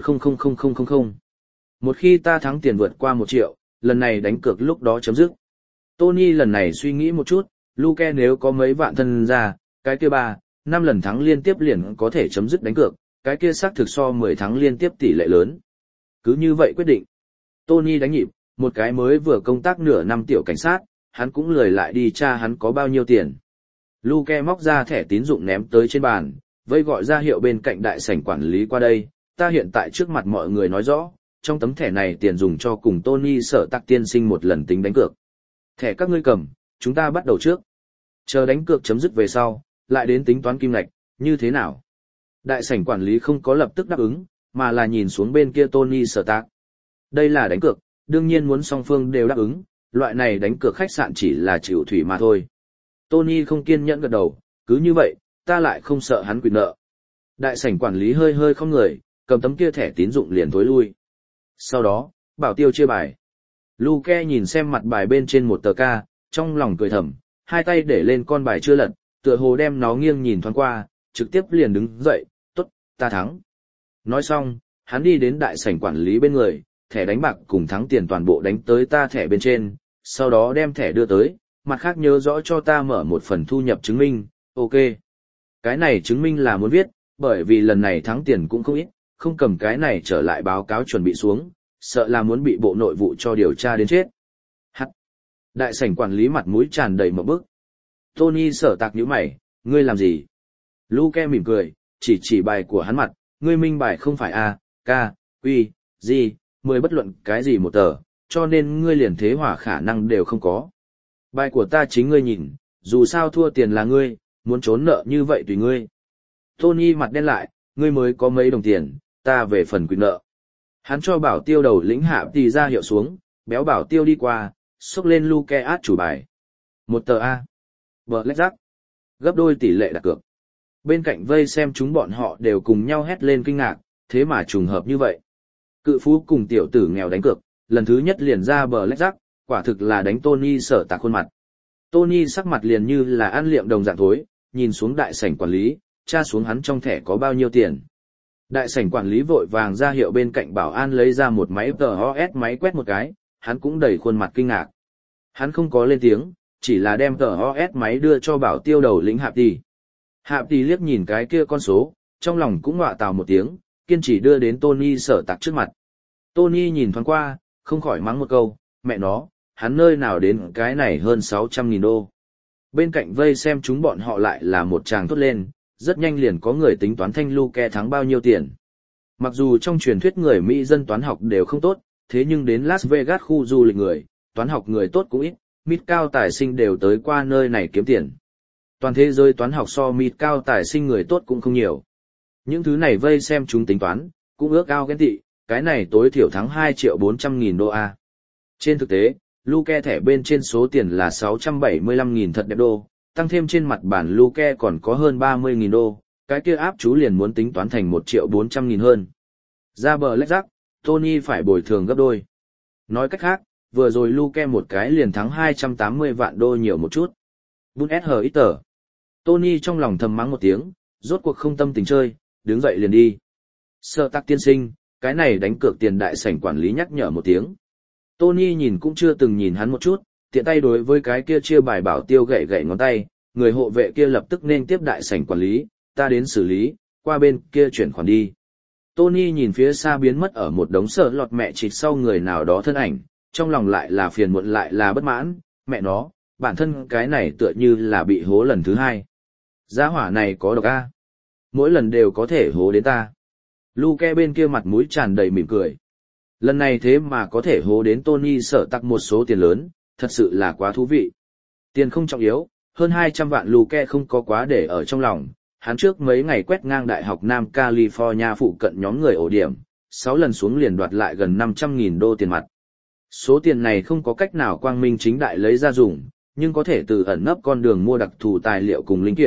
100000. Một khi ta thắng tiền vượt qua 1 triệu, lần này đánh cược lúc đó chấm dứt. Tony lần này suy nghĩ một chút, Luke nếu có mấy vạn thân ra, cái kia 3-5 lần thắng liên tiếp liền có thể chấm dứt đánh cược, cái kia xác thực so 10 thắng liên tiếp tỷ lệ lớn. Cứ như vậy quyết định. Tony đánh nhịp, một cái mới vừa công tác nửa năm tiểu cảnh sát, hắn cũng lười lại đi tra hắn có bao nhiêu tiền. Luke móc ra thẻ tín dụng ném tới trên bàn, vây gọi ra hiệu bên cạnh đại sảnh quản lý qua đây, ta hiện tại trước mặt mọi người nói rõ, trong tấm thẻ này tiền dùng cho cùng Tony Sở Tạc tiên sinh một lần tính đánh cược. Thẻ các ngươi cầm, chúng ta bắt đầu trước. Chờ đánh cược chấm dứt về sau, lại đến tính toán kim ngạch, như thế nào? Đại sảnh quản lý không có lập tức đáp ứng, mà là nhìn xuống bên kia Tony Sở Tạc. Đây là đánh cược, đương nhiên muốn song phương đều đáp ứng, loại này đánh cược khách sạn chỉ là chịu thủy mà thôi. Tony không kiên nhẫn gật đầu, cứ như vậy, ta lại không sợ hắn quyền nợ. Đại sảnh quản lý hơi hơi không người, cầm tấm kia thẻ tín dụng liền thối lui. Sau đó, bảo tiêu chia bài. Luke nhìn xem mặt bài bên trên một tờ ca, trong lòng cười thầm, hai tay để lên con bài chưa lật, tựa hồ đem nó nghiêng nhìn thoáng qua, trực tiếp liền đứng dậy, tốt, ta thắng. Nói xong, hắn đi đến đại sảnh quản lý bên người, thẻ đánh bạc cùng thắng tiền toàn bộ đánh tới ta thẻ bên trên, sau đó đem thẻ đưa tới, mặt khác nhớ rõ cho ta mở một phần thu nhập chứng minh, ok. Cái này chứng minh là muốn viết, bởi vì lần này thắng tiền cũng không ít, không cầm cái này trở lại báo cáo chuẩn bị xuống, sợ là muốn bị bộ nội vụ cho điều tra đến chết. Hắc. Đại sảnh quản lý mặt mũi tràn đầy một bức. Tony Sở Tạc nhíu mày, ngươi làm gì? Luke mỉm cười, chỉ bài của hắn mặt, ngươi minh bài không phải A, K, Q, G, 10 bất luận cái gì một tờ, cho nên ngươi liền thế hỏa khả năng đều không có. Bài của ta chính ngươi nhìn, dù sao thua tiền là ngươi, muốn trốn nợ như vậy tùy ngươi. Tony mặt đen lại, ngươi mới có mấy đồng tiền, ta về phần quyền nợ. Hắn cho bảo tiêu đầu lĩnh hạ tì ra hiệu xuống, béo bảo tiêu đi qua, xúc lên Luke át chủ bài. Một tờ A. Blackjack. Gấp đôi tỷ lệ đặt cược. Bên cạnh vây xem chúng bọn họ đều cùng nhau hét lên kinh ngạc, thế mà trùng hợp như vậy. Cự phú cùng tiểu tử nghèo đánh cược, lần thứ nhất liền ra Blackjack, quả thực là đánh Tony Sở Tạc khuôn mặt. Tony sắc mặt liền như là ăn liệm đồng dạng thối, nhìn xuống đại sảnh quản lý, tra xuống hắn trong thẻ có bao nhiêu tiền. Đại sảnh quản lý vội vàng ra hiệu bên cạnh bảo an lấy ra một máy TOS máy quét một cái, hắn cũng đầy khuôn mặt kinh ngạc. Hắn không có lên tiếng, chỉ là đem TOS máy đưa cho bảo tiêu đầu lĩnh Hạp Tỷ. Hạp Tỷ liếc nhìn cái kia con số, trong lòng cũng ngọa tào một tiếng, kiên trì đưa đến Tony Sở Tạc trước mặt. Tony nhìn thoáng qua, không khỏi mắng một câu, mẹ nó, hắn nơi nào đến cái này hơn 600.000 đô. Bên cạnh vây xem chúng bọn họ lại là một tràng thốt lên, rất nhanh liền có người tính toán thanh Luke thắng bao nhiêu tiền. Mặc dù trong truyền thuyết người Mỹ dân toán học đều không tốt, thế nhưng đến Las Vegas khu du lịch người, toán học người tốt cũng ít, mít cao tài sinh đều tới qua nơi này kiếm tiền. Toàn thế giới toán học so mít cao tài sinh người tốt cũng không nhiều. Những thứ này vây xem chúng tính toán, cũng ước ao ghen tị, cái này tối thiểu thắng 2.400.000 đô a. Trên thực tế, Luke thẻ bên trên số tiền là 675.000 thật đẹp đô, tăng thêm trên mặt bản Luke còn có hơn 30.000 đô, cái kia áp chú liền muốn tính toán thành 1.400.000 hơn. Ra bờ lách rắc, Tony phải bồi thường gấp đôi. Nói cách khác, vừa rồi Luke một cái liền thắng 280 vạn đô nhiều một chút. Bún SH tờ. Tony trong lòng thầm mắng một tiếng, rốt cuộc không tâm tình chơi, đứng dậy liền đi. Sở Tạc tiên sinh, cái này đánh cược tiền đại sảnh quản lý nhắc nhở một tiếng. Tony nhìn cũng chưa từng nhìn hắn một chút, tiện tay đối với cái kia chia bài bảo tiêu gậy gậy ngón tay, người hộ vệ kia lập tức nên tiếp đại sảnh quản lý, ta đến xử lý, qua bên kia chuyển khoản đi. Tony nhìn phía xa biến mất ở một đống sợ lọt mẹ chịt sau người nào đó thân ảnh, trong lòng lại là phiền muộn lại là bất mãn, mẹ nó, bản thân cái này tựa như là bị hố lần thứ hai. Gia hỏa này có độc a, mỗi lần đều có thể hố đến ta. Luke bên kia mặt mũi tràn đầy mỉm cười. Lần này thế mà có thể hố đến Tony Sở Tạc một số tiền lớn, thật sự là quá thú vị. Tiền không trọng yếu, hơn 200 vạn Luke không có quá để ở trong lòng. Hắn trước mấy ngày quét ngang Đại học Nam California phụ cận nhóm người ổ điểm, 6 lần xuống liền đoạt lại gần 500.000 đô tiền mặt. Số tiền này không có cách nào quang minh chính đại lấy ra dùng, nhưng có thể từ ẩn nấp con đường mua đặc thù tài liệu cùng linh kiện,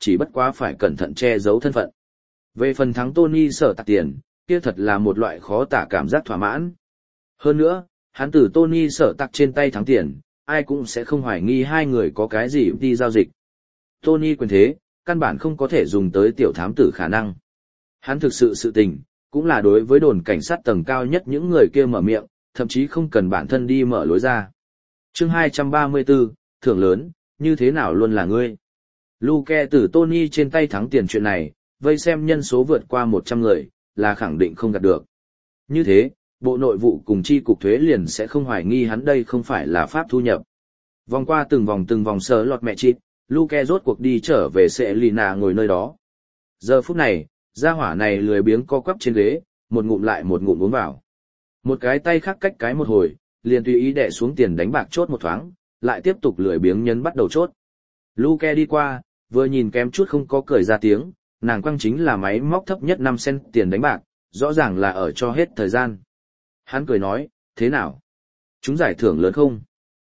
chỉ bất quá phải cẩn thận che giấu thân phận. Về phần thắng Tony Sở Tạc tiền, kia thật là một loại khó tả cảm giác thỏa mãn. Hơn nữa, hắn từ Tony Sở Tạc trên tay thắng tiền, ai cũng sẽ không hoài nghi hai người có cái gì đi giao dịch. Tony quyền thế, căn bản không có thể dùng tới tiểu thám tử khả năng. Hắn thực sự tình, cũng là đối với đồn cảnh sát tầng cao nhất những người kia mở miệng, thậm chí không cần bản thân đi mở lối ra. Chương 234, thưởng lớn, như thế nào luôn là ngươi. Luke từ Tony trên tay thắng tiền chuyện này, vây xem nhân số vượt qua 100 người, là khẳng định không gạt được. Như thế, Bộ Nội vụ cùng chi cục thuế liền sẽ không hoài nghi hắn đây không phải là pháp thu nhập. Vòng qua từng vòng sờ lọt mẹ chít, Luke rốt cuộc đi trở về Selina ngồi nơi đó. Giờ phút này, gia hỏa này lười biếng co quắp trên ghế, một ngụm lại một ngụm uống vào. Một cái tay khác cách cái một hồi, liền tùy ý đè xuống tiền đánh bạc chốt một thoáng, lại tiếp tục lười biếng nhấn bắt đầu chốt. Luke đi qua, vừa nhìn kém chút không có cười ra tiếng, nàng quăng chính là máy móc thấp nhất 5 cent tiền đánh bạc, rõ ràng là ở cho hết thời gian. Hắn cười nói, thế nào? Chúng giải thưởng lớn không?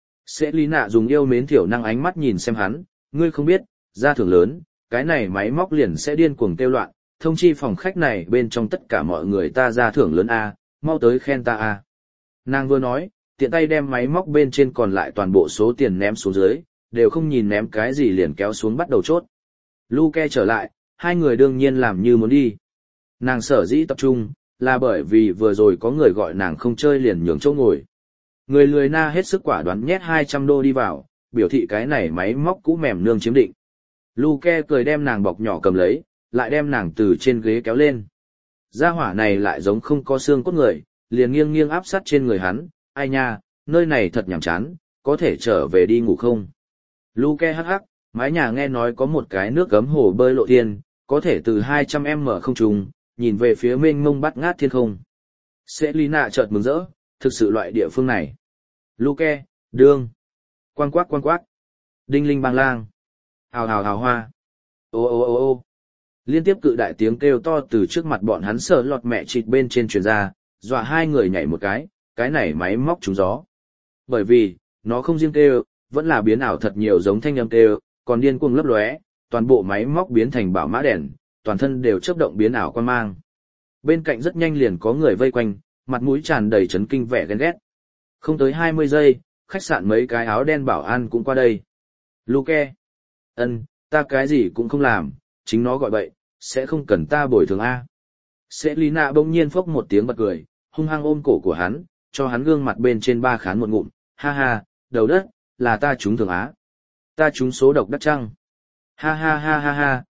Selina dùng yêu mến thiểu năng ánh mắt nhìn xem hắn, ngươi không biết, ra thưởng lớn, cái này máy móc liền sẽ điên cuồng kêu loạn, thông chi phòng khách này bên trong tất cả mọi người ta ra thưởng lớn A, mau tới khen ta A. Nàng vừa nói, tiện tay đem máy móc bên trên còn lại toàn bộ số tiền ném xuống dưới, đều không nhìn ném cái gì liền kéo xuống bắt đầu chốt. Luke trở lại, hai người đương nhiên làm như muốn đi. Nàng sở dĩ tập trung, là bởi vì vừa rồi có người gọi nàng không chơi liền nhường chỗ ngồi. Người lười na hết sức quả đoán nhét 200 đô đi vào, biểu thị cái này máy móc cũ mềm nương chiếm định. Luke cười đem nàng bọc nhỏ cầm lấy, lại đem nàng từ trên ghế kéo lên. Gia hỏa này lại giống không có xương cốt người, liền nghiêng nghiêng áp sát trên người hắn, ai nha, nơi này thật nhàm chán, có thể trở về đi ngủ không? Luke hắc hắc, mái nhà nghe nói có một cái nước gấm hồ bơi lộ thiên, có thể từ 200m không trùng, nhìn về phía mênh mông bát ngát thiên không. Selina chợt mừng rỡ, thực sự loại địa phương này. Luke, đương. Quang quác. Đinh linh bang lang. Hào hào hào hoa. Ô ô ô ô. Liên tiếp cự đại tiếng kêu to từ trước mặt bọn hắn sợ lọt mẹ chịt bên trên truyền ra, dọa hai người nhảy một cái này máy móc trúng gió. Bởi vì, nó không riêng kêu, vẫn là biến ảo thật nhiều giống thanh âm kêu, còn điên cuồng lấp lóe, toàn bộ máy móc biến thành bảo mã đèn, toàn thân đều chớp động biến ảo quan mang. Bên cạnh rất nhanh liền có người vây quanh, mặt mũi tràn đầy chấn kinh vẻ ghen ghét. Không tới 20 giây, khách sạn mấy cái áo đen bảo an cũng qua đây. Luke, ta cái gì cũng không làm, chính nó gọi bậy, sẽ không cần ta bồi thường A. Selina bỗng nhiên phốc một tiếng bật cười, hung hăng ôm cổ của hắn, cho hắn gương mặt bên trên ba khán một ngụm, ha ha, đầu đất, là ta trúng thưởng Á. Ta trúng số độc đắc trăng. Ha ha ha ha ha,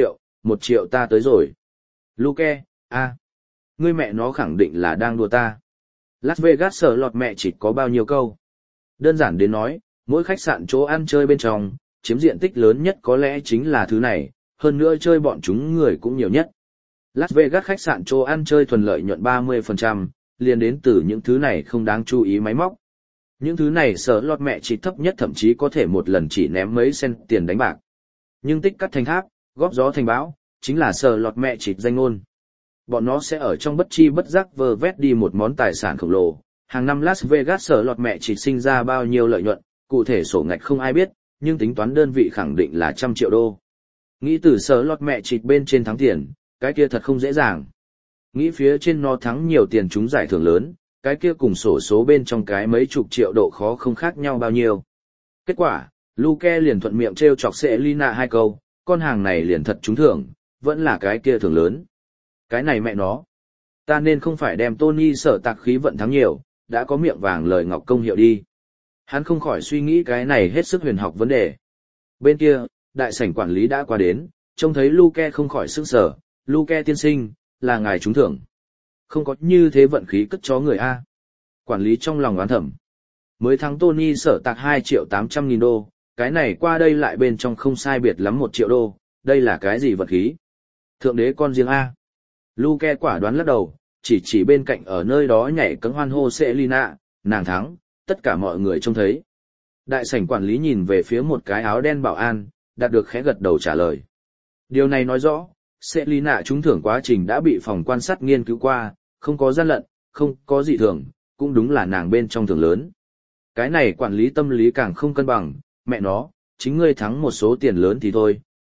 1 triệu ta tới rồi. Luke, ngươi mẹ nó khẳng định là đang đùa ta. Las Vegas sở lọt mẹ chỉ có bao nhiêu câu. Đơn giản đến nói, mỗi khách sạn chỗ ăn chơi bên trong, chiếm diện tích lớn nhất có lẽ chính là thứ này, hơn nữa chơi bọn chúng người cũng nhiều nhất. Las Vegas khách sạn chỗ ăn chơi thuần lợi nhuận 30%, liền đến từ những thứ này không đáng chú ý máy móc. Những thứ này sở lọt mẹ chỉ thấp nhất thậm chí có thể một lần chỉ ném mấy sen tiền đánh bạc. Nhưng tích cắt thành tháp, góp gió thành bão, chính là sở lọt mẹ chỉ danh ngôn. Bọn nó sẽ ở trong bất chi bất giác vơ vét đi một món tài sản khổng lồ. Hàng năm Las Vegas sở lọt mẹ chỉ sinh ra bao nhiêu lợi nhuận, cụ thể sổ ngạch không ai biết, nhưng tính toán đơn vị khẳng định là 100 triệu đô. Nghĩ từ sở lọt mẹ chỉ bên trên thắng tiền, cái kia thật không dễ dàng. Nghĩ phía trên nó thắng nhiều tiền chúng giải thưởng lớn, cái kia cùng sổ số bên trong cái mấy chục triệu độ khó không khác nhau bao nhiêu. Kết quả, Luke liền thuận miệng trêu chọc Selina 2 câu, con hàng này liền thật trúng thưởng, vẫn là cái kia thưởng lớn. Cái này mẹ nó. Ta nên không phải đem Tony sở tạc khí vận thắng nhiều, đã có miệng vàng lời ngọc công hiệu đi. Hắn không khỏi suy nghĩ cái này hết sức huyền học vấn đề. Bên kia, đại sảnh quản lý đã qua đến, trông thấy Luke không khỏi sững sờ. Luke tiên sinh, là ngài trúng thưởng. Không có như thế vận khí cất chó người A. Quản lý trong lòng oán thầm. Mới thắng Tony sở tạc 2.800.000 đô, cái này qua đây lại bên trong không sai biệt lắm 1 triệu đô, đây là cái gì vận khí? Thượng đế con riêng A. Luke quả đoán lắc đầu, chỉ bên cạnh ở nơi đó nhảy cẫng hoan hô Selina, nàng thắng, tất cả mọi người trông thấy. Đại sảnh quản lý nhìn về phía một cái áo đen bảo an, đạt được khẽ gật đầu trả lời. Điều này nói rõ, Selina trúng thưởng quá trình đã bị phòng quan sát nghiên cứu qua, không có gian lận, không có dị thường, cũng đúng là nàng bên trong thưởng lớn. Cái này quản lý tâm lý càng không cân bằng, mẹ nó, chính ngươi thắng một số tiền lớn thì thôi,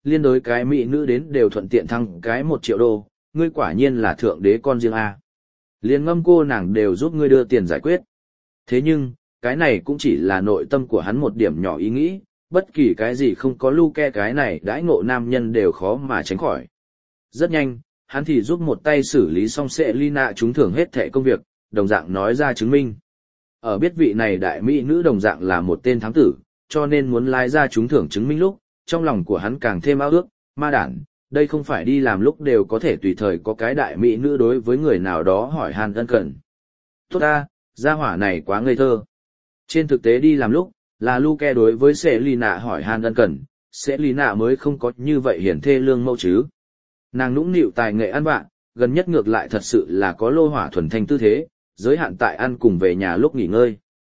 liên đối cái mỹ nữ đến đều thuận tiện thăng cái 1 triệu đô, ngươi quả nhiên là thượng đế con riêng A. Liên ngâm cô nàng đều giúp ngươi đưa tiền giải quyết. Thế nhưng, cái này cũng chỉ là nội tâm của hắn một điểm nhỏ ý nghĩ, bất kỳ cái gì không có Luke cái này đãi ngộ nam nhân đều khó mà tránh khỏi. Rất nhanh, hắn thì giúp một tay xử lý xong Selina trúng thưởng hết thẻ công việc, đồng dạng nói ra chứng minh. Ở biết vị này đại mỹ nữ đồng dạng là một tên thám tử, cho nên muốn lái ra trúng thưởng chứng minh lúc, trong lòng của hắn càng thêm ao ước, ma đản, đây không phải đi làm lúc đều có thể tùy thời có cái đại mỹ nữ đối với người nào đó hỏi han ân cần. Tốt ta, gia hỏa này quá ngây thơ. Trên thực tế đi làm lúc, là Luke đối với Selina hỏi han ân cần, Selina mới không có như vậy hiển thê lương mẫu chứ. Nàng nũng nịu tài nghệ ăn vạ, gần nhất ngược lại thật sự là có lô hỏa thuần thanh tư thế, giới hạn tại ăn cùng về nhà lúc nghỉ ngơi.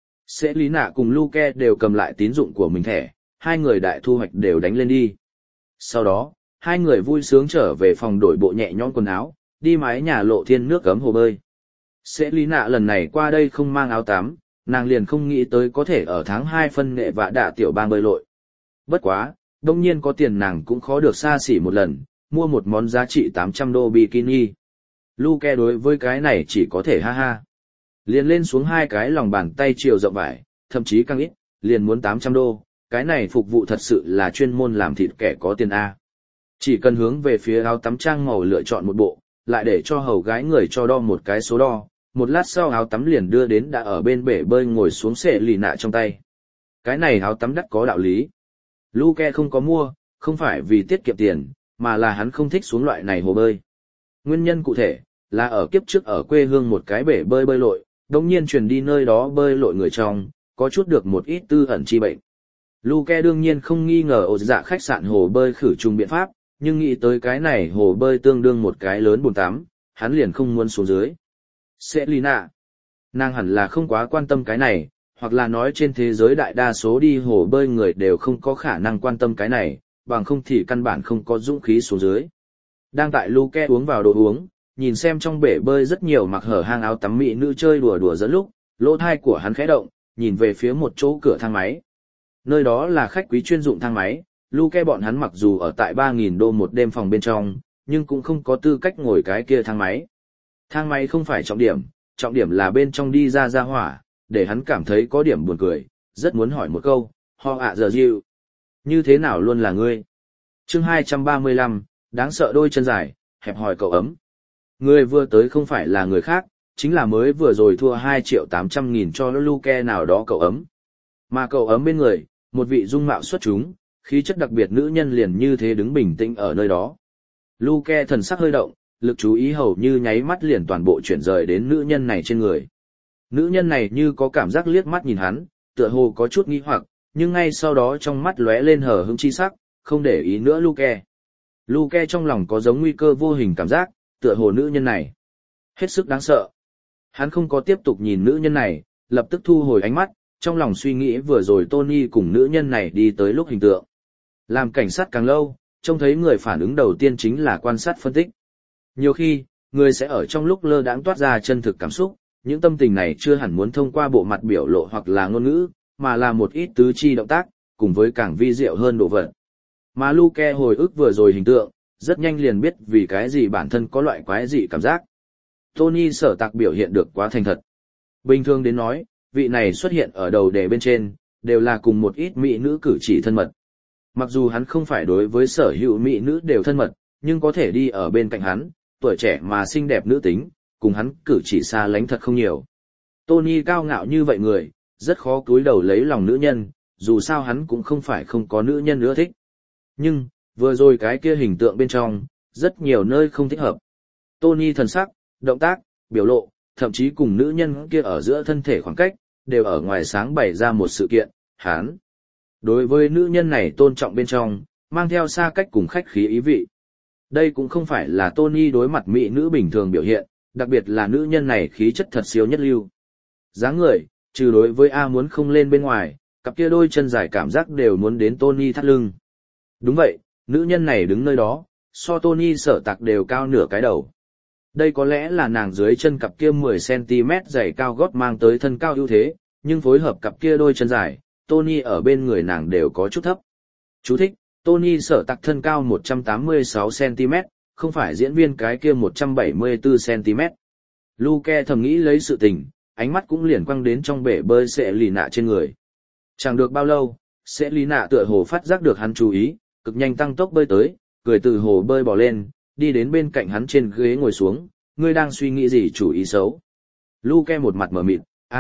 Selina cùng Luke đều cầm lại tín dụng của mình thẻ, hai người đại thu hoạch đều đánh lên đi. Sau đó, hai người vui sướng trở về phòng đổi bộ nhẹ nhõm quần áo, đi mái nhà lộ thiên nước gấm hồ bơi. Selina lần này qua đây không mang áo tắm, nàng liền không nghĩ tới có thể ở tháng 2 phân nghệ và đạ tiểu bang bơi lội. Bất quá, đông nhiên có tiền nàng cũng khó được xa xỉ một lần, mua một món giá trị 800 đô bikini. Luke đối với cái này chỉ có thể ha ha. Liền lên xuống hai cái lòng bàn tay chiều rộng vải, thậm chí càng ít, liền muốn 800 đô, cái này phục vụ thật sự là chuyên môn làm thịt kẻ có tiền A. Chỉ cần hướng về phía áo tắm trang màu lựa chọn một bộ, lại để cho hầu gái người cho đo một cái số đo, một lát sau áo tắm liền đưa đến đã ở bên bể bơi ngồi xuống xệ lì nạ trong tay. Cái này áo tắm đắt có đạo lý. Luke không có mua, không phải vì tiết kiệm tiền, mà là hắn không thích xuống loại này hồ bơi. Nguyên nhân cụ thể, là ở kiếp trước ở quê hương một cái bể bơi bơi lội, đồng nhiên truyền đi nơi đó bơi lội người trong, có chút được một ít tư ẩn chi bệnh. Luke đương nhiên không nghi ngờ ổ dạ khách sạn hồ bơi khử trùng biện pháp, nhưng nghĩ tới cái này hồ bơi tương đương một cái lớn bồn tắm, hắn liền không muốn xuống dưới. Selina, nàng hẳn là không quá quan tâm cái này, hoặc là nói trên thế giới đại đa số đi hồ bơi người đều không có khả năng quan tâm cái này, bằng không thì căn bản không có dũng khí xuống dưới. Đang tại Luke uống vào đồ uống, nhìn xem trong bể bơi rất nhiều mặc hở hang áo tắm mỹ nữ chơi đùa đùa dẫn lúc, lỗ thai của hắn khẽ động, nhìn về phía một chỗ cửa thang máy. Nơi đó là khách quý chuyên dụng thang máy, Luke bọn hắn mặc dù ở tại 3.000 đô một đêm phòng bên trong, nhưng cũng không có tư cách ngồi cái kia thang máy. Thang máy không phải trọng điểm là bên trong đi ra hỏa, để hắn cảm thấy có điểm buồn cười, rất muốn hỏi một câu, ho ạ giờ dịu. Như thế nào luôn là ngươi? Chương 235, đáng sợ đôi chân dài, hẹp hòi cậu ấm. Người vừa tới không phải là người khác, chính là mới vừa rồi thua 2.800.000 cho Luke nào đó cậu ấm. Mà cậu ấm bên người, một vị dung mạo xuất chúng, khí chất đặc biệt nữ nhân liền như thế đứng bình tĩnh ở nơi đó. Luke thần sắc hơi động, lực chú ý hầu như nháy mắt liền toàn bộ chuyển rời đến nữ nhân này trên người. Nữ nhân này như có cảm giác liếc mắt nhìn hắn, tựa hồ có chút nghi hoặc, nhưng ngay sau đó trong mắt lóe lên hờ hững chi sắc, không để ý nữa Luke. Luke trong lòng có giống nguy cơ vô hình cảm giác, tựa hồ nữ nhân này hết sức đáng sợ. Hắn không có tiếp tục nhìn nữ nhân này, lập tức thu hồi ánh mắt, trong lòng suy nghĩ vừa rồi Tony cùng nữ nhân này đi tới lúc hình tượng. Làm cảnh sát càng lâu, trông thấy người phản ứng đầu tiên chính là quan sát phân tích. Nhiều khi, người sẽ ở trong lúc lơ đãng toát ra chân thực cảm xúc, những tâm tình này chưa hẳn muốn thông qua bộ mặt biểu lộ hoặc là ngôn ngữ, mà là một ít tứ chi động tác, cùng với càng vi diệu hơn độ vật. Mà Luke hồi ức vừa rồi hình tượng, rất nhanh liền biết vì cái gì bản thân có loại quái dị cảm giác. Tony sở tạc biểu hiện được quá thành thật. Bình thường đến nói, vị này xuất hiện ở đầu đề bên trên, đều là cùng một ít mỹ nữ cử chỉ thân mật. Mặc dù hắn không phải đối với sở hữu mỹ nữ đều thân mật, nhưng có thể đi ở bên cạnh hắn, tuổi trẻ mà xinh đẹp nữ tính, cùng hắn cử chỉ xa lánh thật không nhiều. Tony cao ngạo như vậy người, rất khó cúi đầu lấy lòng nữ nhân, dù sao hắn cũng không phải không có nữ nhân ưa thích. Nhưng, vừa rồi cái kia hình tượng bên trong, rất nhiều nơi không thích hợp. Tony thần sắc, động tác, biểu lộ, thậm chí cùng nữ nhân kia ở giữa thân thể khoảng cách, đều ở ngoài sáng bày ra một sự kiện, hắn. Đối với nữ nhân này tôn trọng bên trong, mang theo xa cách cùng khách khí ý vị. Đây cũng không phải là Tony đối mặt mỹ nữ bình thường biểu hiện, đặc biệt là nữ nhân này khí chất thật siêu nhất lưu. Dáng người, trừ đối với A muốn không lên bên ngoài, cặp kia đôi chân dài cảm giác đều muốn đến Tony thắt lưng. Đúng vậy, nữ nhân này đứng nơi đó, so Tony sở tạc đều cao nửa cái đầu. Đây có lẽ là nàng dưới chân cặp kia 10cm dày cao gót mang tới thân cao ưu thế, nhưng phối hợp cặp kia đôi chân dài, Tony ở bên người nàng đều có chút thấp. Chú thích, Tony Sở Tạc thân cao 186cm, không phải diễn viên cái kia 174cm. Luke thầm nghĩ lấy sự tình, ánh mắt cũng liền quăng đến trong bể bơi sẽ lì nạ trên người. Chẳng được bao lâu, sẽ lì nạ tựa hồ phát giác được hắn chú ý, cực nhanh tăng tốc bơi tới, cười từ hồ bơi bò lên, đi đến bên cạnh hắn trên ghế ngồi xuống, ngươi đang suy nghĩ gì chủ ý xấu. Luke một mặt mở mịt,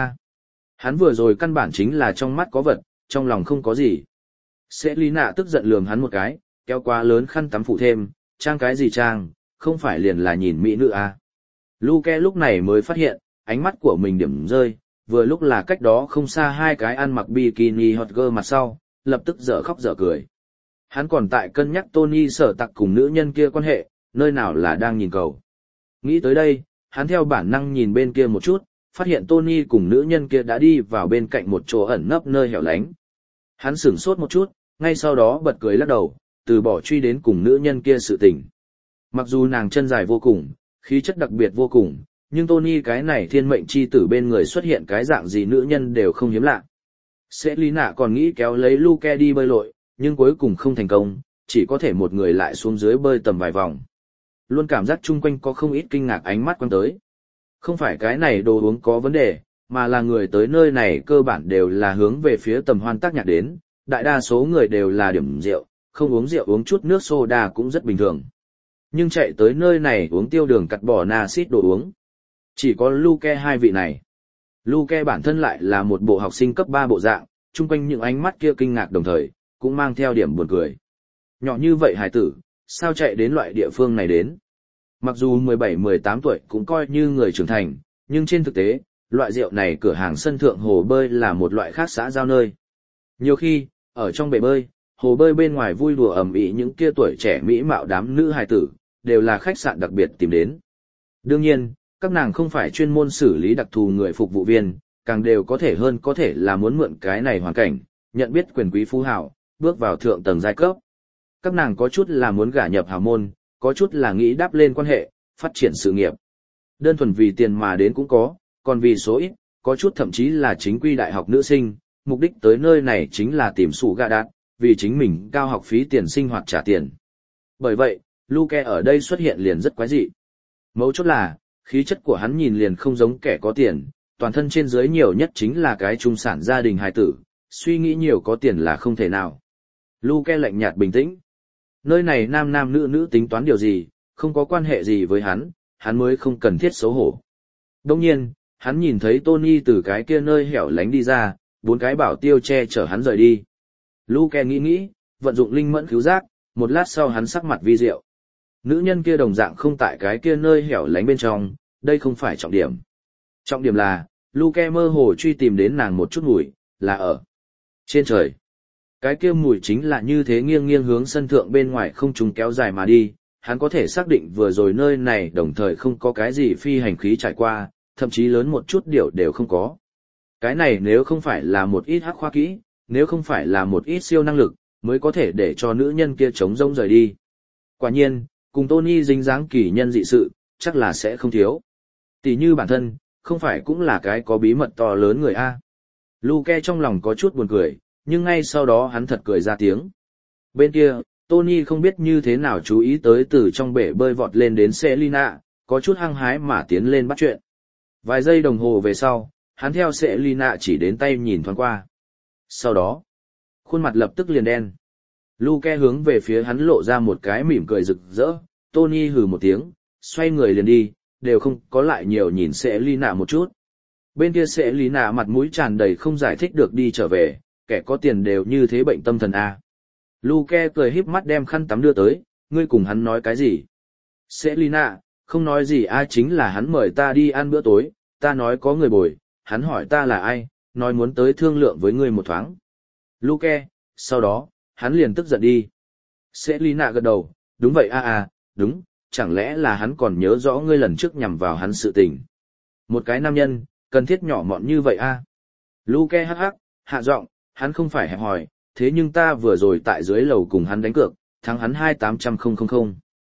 hắn vừa rồi căn bản chính là trong mắt có vật, trong lòng không có gì. Sẽ lý nạ tức giận lườm hắn một cái, kéo quá lớn khăn tắm phụ thêm, trang cái gì trang, không phải liền là nhìn mỹ nữ à. Luke lúc này mới phát hiện, ánh mắt của mình điểm rơi, vừa lúc là cách đó không xa hai cái ăn mặc bikini hot girl mặt sau, lập tức dở khóc dở cười. Hắn còn tại cân nhắc Tony Sở Tạc cùng nữ nhân kia quan hệ, nơi nào là đang nhìn cầu. Nghĩ tới đây, hắn theo bản năng nhìn bên kia một chút, phát hiện Tony cùng nữ nhân kia đã đi vào bên cạnh một chỗ ẩn nấp nơi hẻo lánh. Hắn sửng sốt một chút, ngay sau đó bật cười lắc đầu, từ bỏ truy đến cùng nữ nhân kia sự tình. Mặc dù nàng chân dài vô cùng, khí chất đặc biệt vô cùng, nhưng Tony cái này thiên mệnh chi tử bên người xuất hiện cái dạng gì nữ nhân đều không hiếm lạ. Sẽ lý nạ còn nghĩ kéo lấy Luke đi bơi lội, nhưng cuối cùng không thành công, chỉ có thể một người lại xuống dưới bơi tầm vài vòng. Luôn cảm giác chung quanh có không ít kinh ngạc ánh mắt quăng tới. Không phải cái này đồ uống có vấn đề, mà là người tới nơi này cơ bản đều là hướng về phía tầm hoan tác nhạc đến, đại đa số người đều là điểm rượu, không uống rượu uống chút nước soda cũng rất bình thường. Nhưng chạy tới nơi này uống tiêu đường cắt bỏ axit đồ uống. Chỉ có Luke hai vị này. Luke bản thân lại là một bộ học sinh cấp 3 bộ dạng, chung quanh những ánh mắt kia kinh ngạc đồng thời, cũng mang theo điểm buồn cười. Nhỏ như vậy hài tử, sao chạy đến loại địa phương này đến? Mặc dù 17-18 tuổi cũng coi như người trưởng thành, nhưng trên thực tế, loại rượu này cửa hàng sân thượng hồ bơi là một loại khác xã giao nơi. Nhiều khi, ở trong bể bơi, hồ bơi bên ngoài vui đùa ầm ĩ những kia tuổi trẻ mỹ mạo đám nữ hài tử, đều là khách sạn đặc biệt tìm đến. Đương nhiên, các nàng không phải chuyên môn xử lý đặc thù người phục vụ viên, càng đều có thể hơn có thể là muốn mượn cái này hoàn cảnh, nhận biết quyền quý phú hào, bước vào thượng tầng giai cấp. Các nàng có chút là muốn gả nhập hào môn, có chút là nghĩ đáp lên quan hệ, phát triển sự nghiệp. Đơn thuần vì tiền mà đến cũng có, còn vì số ít, có chút thậm chí là chính quy đại học nữ sinh, mục đích tới nơi này chính là tìm sủ gạ đạt, vì chính mình cao học phí tiền sinh hoạt trả tiền. Bởi vậy, Luke ở đây xuất hiện liền rất quái dị. Mấu chốt là, khí chất của hắn nhìn liền không giống kẻ có tiền, toàn thân trên dưới nhiều nhất chính là cái trung sản gia đình hài tử, suy nghĩ nhiều có tiền là không thể nào. Luke lạnh nhạt bình tĩnh. Nơi này nam nam nữ nữ tính toán điều gì, không có quan hệ gì với hắn mới không cần thiết xấu hổ. Đồng nhiên, hắn nhìn thấy Tony từ cái kia nơi hẻo lánh đi ra, 4 cái bảo tiêu che chở hắn rời đi. Luke nghĩ, vận dụng linh mẫn cứu giác, một lát sau hắn sắc mặt vi diệu. Nữ nhân kia đồng dạng không tại cái kia nơi hẻo lánh bên trong, đây không phải trọng điểm. Trọng điểm là, Luke mơ hồ truy tìm đến nàng một chút mùi, là ở trên trời. Cái kia mùi chính là như thế nghiêng nghiêng hướng sân thượng bên ngoài không trùng kéo dài mà đi, hắn có thể xác định vừa rồi nơi này đồng thời không có cái gì phi hành khí trải qua, thậm chí lớn một chút điều đều không có. Cái này nếu không phải là một ít hắc khoa kỹ, nếu không phải là một ít siêu năng lực, mới có thể để cho nữ nhân kia trống rỗng rời đi. Quả nhiên, cùng Tony dính dáng kỳ nhân dị sự, chắc là sẽ không thiếu. Tỷ như bản thân, không phải cũng là cái có bí mật to lớn người A. Luke trong lòng có chút buồn cười, nhưng ngay sau đó hắn thật cười ra tiếng. Bên kia, Tony không biết như thế nào chú ý tới từ trong bể bơi vọt lên đến Selina, có chút hăng hái mà tiến lên bắt chuyện. Vài giây đồng hồ về sau, hắn theo Selina chỉ đến tay nhìn thoáng qua. Sau đó, khuôn mặt lập tức liền đen. Luke hướng về phía hắn lộ ra một cái mỉm cười rực rỡ, Tony hừ một tiếng, xoay người liền đi, đều không có lại nhiều nhìn Selina một chút. Bên kia Selina mặt mũi tràn đầy không giải thích được đi trở về, kẻ có tiền đều như thế bệnh tâm thần A. Luke cười híp mắt đem khăn tắm đưa tới, ngươi cùng hắn nói cái gì? Selina, không nói gì A, chính là hắn mời ta đi ăn bữa tối, ta nói có người bồi, hắn hỏi ta là ai, nói muốn tới thương lượng với ngươi một thoáng. Luke, sau đó, hắn liền tức giận đi. Selina gật đầu, đúng vậy đúng, chẳng lẽ là hắn còn nhớ rõ ngươi lần trước nhằm vào hắn sự tình. Một cái nam nhân, cần thiết nhỏ mọn như vậy a? Luke hắc hắc, hạ giọng, hắn không phải hẹp hòi, thế nhưng ta vừa rồi tại dưới lầu cùng hắn đánh cược, thắng hắn 2800.000.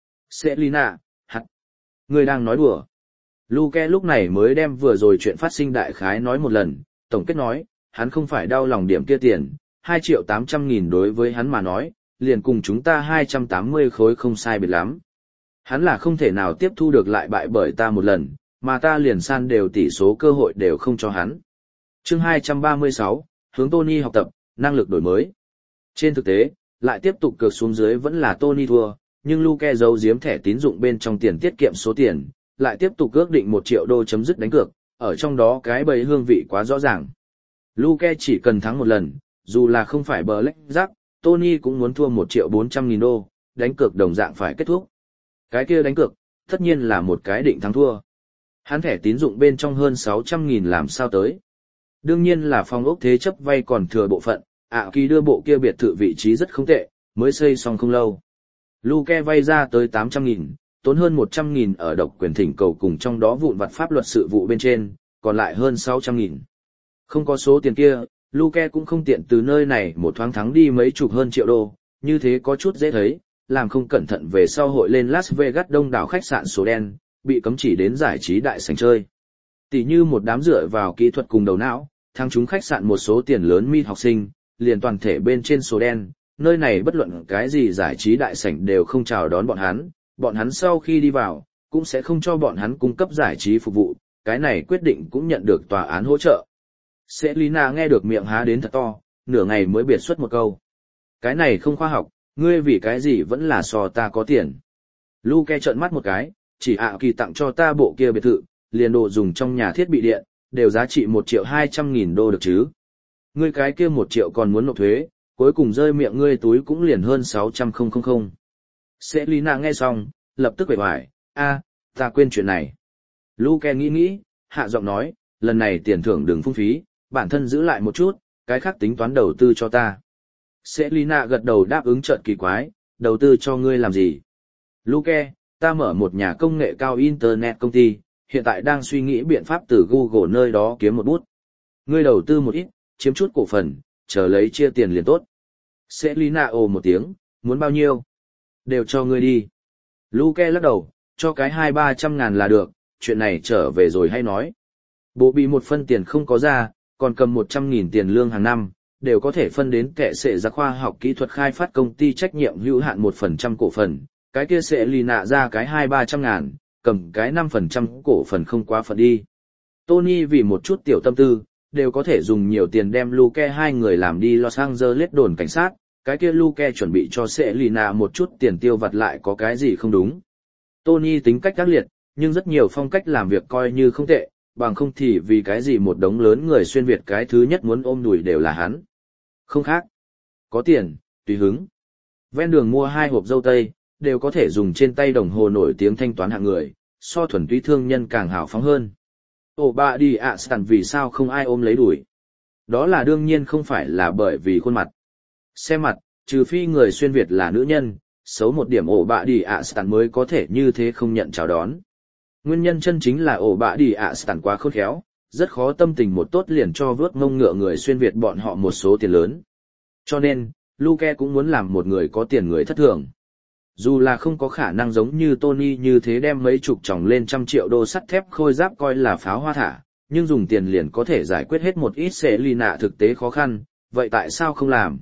Selina, ngươi đang nói đùa. Luke lúc này mới đem vừa rồi chuyện phát sinh đại khái nói một lần, tổng kết nói, hắn không phải đau lòng điểm kia tiền, 2.800.000 đối với hắn mà nói, liền cùng chúng ta 280 khối không sai biệt lắm. Hắn là không thể nào tiếp thu được lại bại bởi ta một lần, mà ta liền san đều tỷ số cơ hội đều không cho hắn. Chương 236, hướng Tony học tập, năng lực đổi mới. Trên thực tế, lại tiếp tục cược xuống dưới vẫn là Tony thua, nhưng Luke giấu giếm thẻ tín dụng bên trong tiền tiết kiệm số tiền, lại tiếp tục ước định 1 triệu đô chấm dứt đánh cược, ở trong đó cái bầy hương vị quá rõ ràng. Luke chỉ cần thắng một lần, dù là không phải Blackjack, Tony cũng muốn thua 1.400.000 đô, đánh cược đồng dạng phải kết thúc. Cái kia đánh cược, tất nhiên là một cái định thắng thua. Hắn thẻ tín dụng bên trong hơn 600.000 làm sao tới. Đương nhiên là phòng ốc thế chấp vay còn thừa bộ phận, kỳ đưa bộ kia biệt thự vị trí rất không tệ, mới xây xong không lâu. Luke vay ra tới 800.000, tốn hơn 100.000 ở độc quyền thỉnh cầu cùng trong đó vụn vặt pháp luật sự vụ bên trên, còn lại hơn 600.000. Không có số tiền kia, Luke cũng không tiện từ nơi này một thoáng thắng đi mấy chục hơn triệu đô, như thế có chút dễ thấy, làm không cẩn thận về sau hội lên Las Vegas đông đảo khách sạn số đen, bị cấm chỉ đến giải trí đại sảnh chơi. Tỷ như một đám dựa vào kỹ thuật cùng đầu não, thăng chúng khách sạn một số tiền lớn mi học sinh, liền toàn thể bên trên số đen, nơi này bất luận cái gì giải trí đại sảnh đều không chào đón bọn hắn sau khi đi vào, cũng sẽ không cho bọn hắn cung cấp giải trí phục vụ, cái này quyết định cũng nhận được tòa án hỗ trợ. Selina nghe được miệng há đến thật to, nửa ngày mới biệt xuất một câu. Cái này không khoa học, ngươi vì cái gì vẫn là so ta có tiền. Luke trợn mắt một cái, chỉ kỳ tặng cho ta bộ kia biệt thự, liền đồ dùng trong nhà thiết bị điện, đều giá trị 1.200.000 đô được chứ. Ngươi cái kia 1 triệu còn muốn nộp thuế, cuối cùng rơi miệng ngươi túi cũng liền hơn 600.000. Selina nghe xong, lập tức quẩy hoài, ta quên chuyện này. Luke nghĩ, hạ giọng nói, lần này tiền thưởng đừng phung phí, bản thân giữ lại một chút, cái khác tính toán đầu tư cho ta. Selina gật đầu đáp ứng chợt kỳ quái, đầu tư cho ngươi làm gì? Luke, ta mở một nhà công nghệ cao internet công ty, hiện tại đang suy nghĩ biện pháp từ Google nơi đó kiếm một bút. Ngươi đầu tư một ít, chiếm chút cổ phần, chờ lấy chia tiền liền tốt. Selina ồ một tiếng, muốn bao nhiêu? Đều cho ngươi đi. Luke lắc đầu, cho cái 200-300 ngàn là được, chuyện này trở về rồi hay nói. Bộ bị một phân tiền không có ra, còn cầm 100.000 tiền lương hàng năm, đều có thể phân đến kệ sệ ra khoa học kỹ thuật khai phát công ty trách nhiệm hữu hạn 1% cổ phần, cái kia sẽ lì nạ ra cái 200-300 ngàn, cầm cái 5% cổ phần không quá phần đi. Tony vì một chút tiểu tâm tư, đều có thể dùng nhiều tiền đem Luke hai người làm đi Los Angeles đồn cảnh sát, cái kia Luke chuẩn bị cho sẽ lì nạ một chút tiền tiêu vặt lại có cái gì không đúng. Tony tính cách ác liệt, nhưng rất nhiều phong cách làm việc coi như không tệ, bằng không thì vì cái gì một đống lớn người xuyên Việt cái thứ nhất muốn ôm đùi đều là hắn. Không khác. Có tiền, tùy hứng. Ven đường mua 2 hộp dâu tây, đều có thể dùng trên tay đồng hồ nổi tiếng thanh toán hạng người, so thuần túy thương nhân càng hào phóng hơn. Ồ bà đi sẵn vì sao không ai ôm lấy đuổi. Đó là đương nhiên không phải là bởi vì khuôn mặt. Xem mặt, trừ phi người xuyên Việt là nữ nhân, xấu một điểm ổ bạ đi sẵn mới có thể như thế không nhận chào đón. Nguyên nhân chân chính là ổ bạ đi sẵn quá khôn khéo, rất khó tâm tình một tốt liền cho vớt ngông ngựa người xuyên Việt bọn họ một số tiền lớn. Cho nên, Luke cũng muốn làm một người có tiền người thất thường. Dù là không có khả năng giống như Tony như thế đem mấy chục chồng lên 100 triệu đô sắt thép khôi giáp coi là pháo hoa thả, nhưng dùng tiền liền có thể giải quyết hết một ít Selina thực tế khó khăn, vậy tại sao không làm?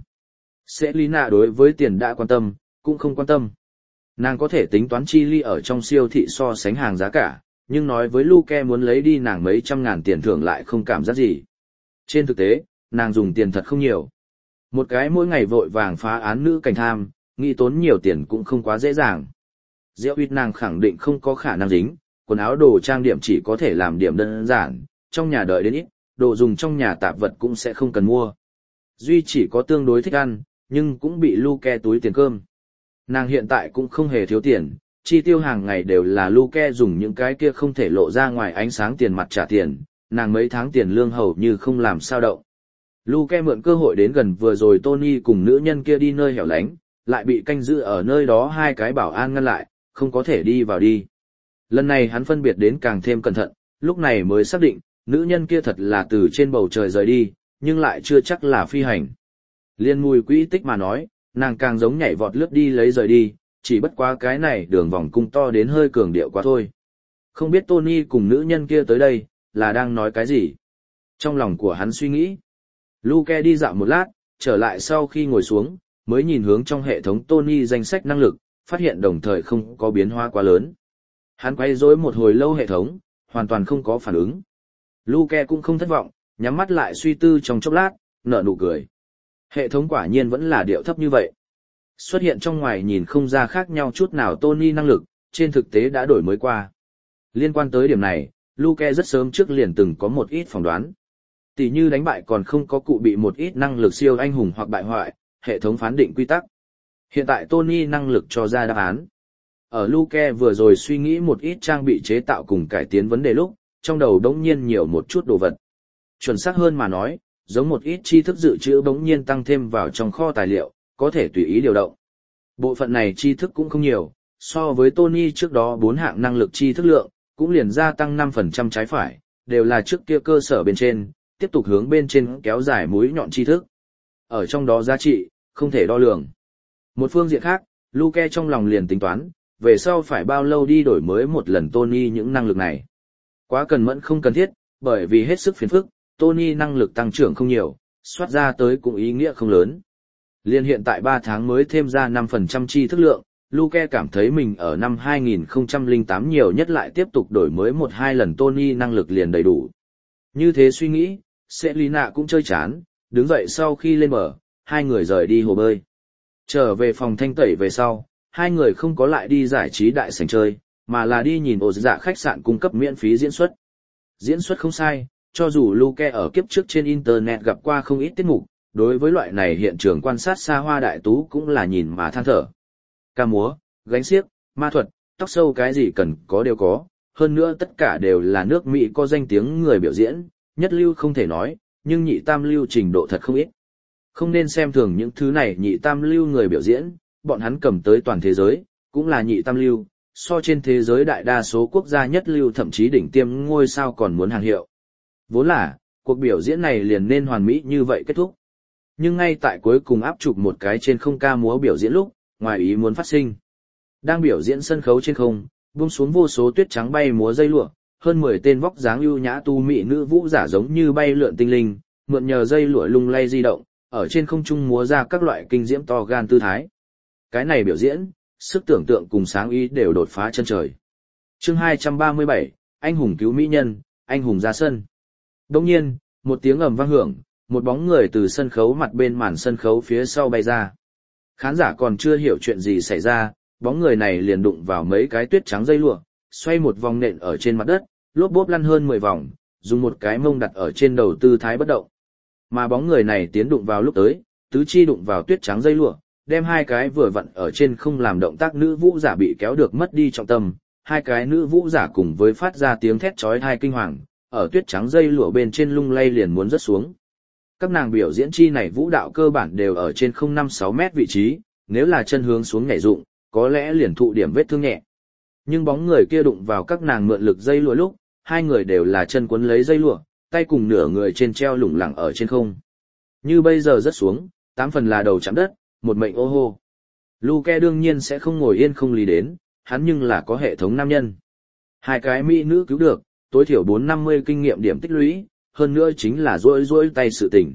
Selina đối với tiền đã quan tâm, cũng không quan tâm. Nàng có thể tính toán chi ly ở trong siêu thị so sánh hàng giá cả, nhưng nói với Luke muốn lấy đi nàng mấy trăm ngàn tiền thưởng lại không cảm giác gì. Trên thực tế, nàng dùng tiền thật không nhiều. Một cái mỗi ngày vội vàng phá án nữ cảnh tham, nghĩ tốn nhiều tiền cũng không quá dễ dàng. Diệu huyết nàng khẳng định không có khả năng dính, quần áo đồ trang điểm chỉ có thể làm điểm đơn giản, trong nhà đợi đến ít, đồ dùng trong nhà tạp vật cũng sẽ không cần mua. Duy chỉ có tương đối thích ăn, nhưng cũng bị Luke túi tiền cơm. Nàng hiện tại cũng không hề thiếu tiền, chi tiêu hàng ngày đều là Luke dùng những cái kia không thể lộ ra ngoài ánh sáng tiền mặt trả tiền, nàng mấy tháng tiền lương hầu như không làm sao động. Luke mượn cơ hội đến gần vừa rồi Tony cùng nữ nhân kia đi nơi hẻo lánh, lại bị canh giữ ở nơi đó 2 cái bảo an ngăn lại, không có thể đi vào đi. Lần này hắn phân biệt đến càng thêm cẩn thận, lúc này mới xác định, nữ nhân kia thật là từ trên bầu trời rời đi, nhưng lại chưa chắc là phi hành. Liên mùi quỹ tích mà nói, nàng càng giống nhảy vọt lướt đi lấy rời đi, chỉ bất quá cái này đường vòng cung to đến hơi cường điệu quá thôi. Không biết Tony cùng nữ nhân kia tới đây, là đang nói cái gì? Trong lòng của hắn suy nghĩ. Luke đi dạo một lát, trở lại sau khi ngồi xuống, mới nhìn hướng trong hệ thống Tony danh sách năng lực, phát hiện đồng thời không có biến hóa quá lớn. Hắn quay rối một hồi lâu hệ thống, hoàn toàn không có phản ứng. Luke cũng không thất vọng, nhắm mắt lại suy tư trong chốc lát, nở nụ cười. Hệ thống quả nhiên vẫn là điệu thấp như vậy. Xuất hiện trong ngoài nhìn không ra khác nhau chút nào Tony năng lực, trên thực tế đã đổi mới qua. Liên quan tới điểm này, Luke rất sớm trước liền từng có một ít phỏng đoán. Tỷ như đánh bại còn không có cụ bị một ít năng lực siêu anh hùng hoặc bại hoại, hệ thống phán định quy tắc. Hiện tại Tony năng lực cho ra đáp án. Ở Luke vừa rồi suy nghĩ một ít trang bị chế tạo cùng cải tiến vấn đề lúc, trong đầu đống nhiên nhiều một chút đồ vật. Chuẩn xác hơn mà nói, giống một ít tri thức dự trữ bỗng nhiên tăng thêm vào trong kho tài liệu, có thể tùy ý điều động. Bộ phận này tri thức cũng không nhiều, so với Tony trước đó 4 hạng năng lực tri thức lượng, cũng liền gia tăng 5% trái phải, đều là trước kia cơ sở bên trên, tiếp tục hướng bên trên kéo dài mũi nhọn tri thức. Ở trong đó giá trị, không thể đo lường. Một phương diện khác, Luke trong lòng liền tính toán, về sau phải bao lâu đi đổi mới một lần Tony những năng lực này. Quá cần mẫn không cần thiết, bởi vì hết sức phiền phức, Tony năng lực tăng trưởng không nhiều, soát ra tới cũng ý nghĩa không lớn. Liên hiện tại 3 tháng mới thêm ra 5% tri thức lượng, Luke cảm thấy mình ở năm 2008 nhiều nhất lại tiếp tục đổi mới 1-2 lần Tony năng lực liền đầy đủ. Như thế suy nghĩ, Selina cũng chơi chán, đứng dậy sau khi lên bờ, hai người rời đi hồ bơi. Trở về phòng thanh tẩy về sau, hai người không có lại đi giải trí đại sảnh chơi, mà là đi nhìn ổ dạ khách sạn cung cấp miễn phí diễn xuất. Diễn xuất không sai, cho dù Luke ở kiếp trước trên Internet gặp qua không ít tiết mục, đối với loại này hiện trường quan sát xa hoa đại tú cũng là nhìn mà than thở. Ca múa, gánh xiếc, ma thuật, tóc sâu cái gì cần có đều có, hơn nữa tất cả đều là nước Mỹ có danh tiếng người biểu diễn, nhất lưu không thể nói, nhưng nhị tam lưu trình độ thật không ít. Không nên xem thường những thứ này nhị tam lưu người biểu diễn, bọn hắn cầm tới toàn thế giới, cũng là nhị tam lưu, so trên thế giới đại đa số quốc gia nhất lưu thậm chí đỉnh tiêm ngôi sao còn muốn hàng hiệu. Vốn là, cuộc biểu diễn này liền nên hoàn mỹ như vậy kết thúc. Nhưng ngay tại cuối cùng áp chụp một cái trên không ca múa biểu diễn lúc, ngoài ý muốn phát sinh. Đang biểu diễn sân khấu trên không, buông xuống vô số tuyết trắng bay múa dây lụa, hơn 10 tên vóc dáng ưu nhã tu mỹ nữ vũ giả giống như bay lượn tinh linh, mượn nhờ dây lụa lung lay di động, ở trên không trung múa ra các loại kinh diễm to gan tư thái. Cái này biểu diễn, sức tưởng tượng cùng sáng ý đều đột phá chân trời. Chương 237, anh hùng cứu mỹ nhân, anh hùng ra sân. Đột nhiên, một tiếng ầm vang hưởng, một bóng người từ sân khấu mặt bên màn sân khấu phía sau bay ra. Khán giả còn chưa hiểu chuyện gì xảy ra, bóng người này liền đụng vào mấy cái tuyết trắng dây lụa, xoay một vòng nện ở trên mặt đất, lốp bốp lăn hơn 10 vòng, dùng một cái mông đặt ở trên đầu tư thái bất động. Mà bóng người này tiến đụng vào lúc tới, tứ chi đụng vào tuyết trắng dây lụa, đem hai cái vừa vặn ở trên không làm động tác nữ vũ giả bị kéo được mất đi trọng tâm, hai cái nữ vũ giả cùng với phát ra tiếng thét chói tai kinh hoàng, ở tuyết trắng dây lụa bên trên lung lay liền muốn rớt xuống. Các nàng biểu diễn chi này vũ đạo cơ bản đều ở trên 0,5-6 mét vị trí, nếu là chân hướng xuống nhảy dụng, có lẽ liền thụ điểm vết thương nhẹ. Nhưng bóng người kia đụng vào các nàng mượn lực dây lụa lúc, hai người đều là chân quấn lấy dây lụa, tay cùng nửa người trên treo lủng lẳng ở trên không. Như bây giờ rớt xuống, 8 phần là đầu chạm đất, một mệnh ô hô. Luke đương nhiên sẽ không ngồi yên không lý đến, hắn nhưng là có hệ thống nam nhân. Hai cái mỹ nữ cứu được, tối thiểu 450 kinh nghiệm điểm tích lũy, hơn nữa chính là rỗi tay sự tình.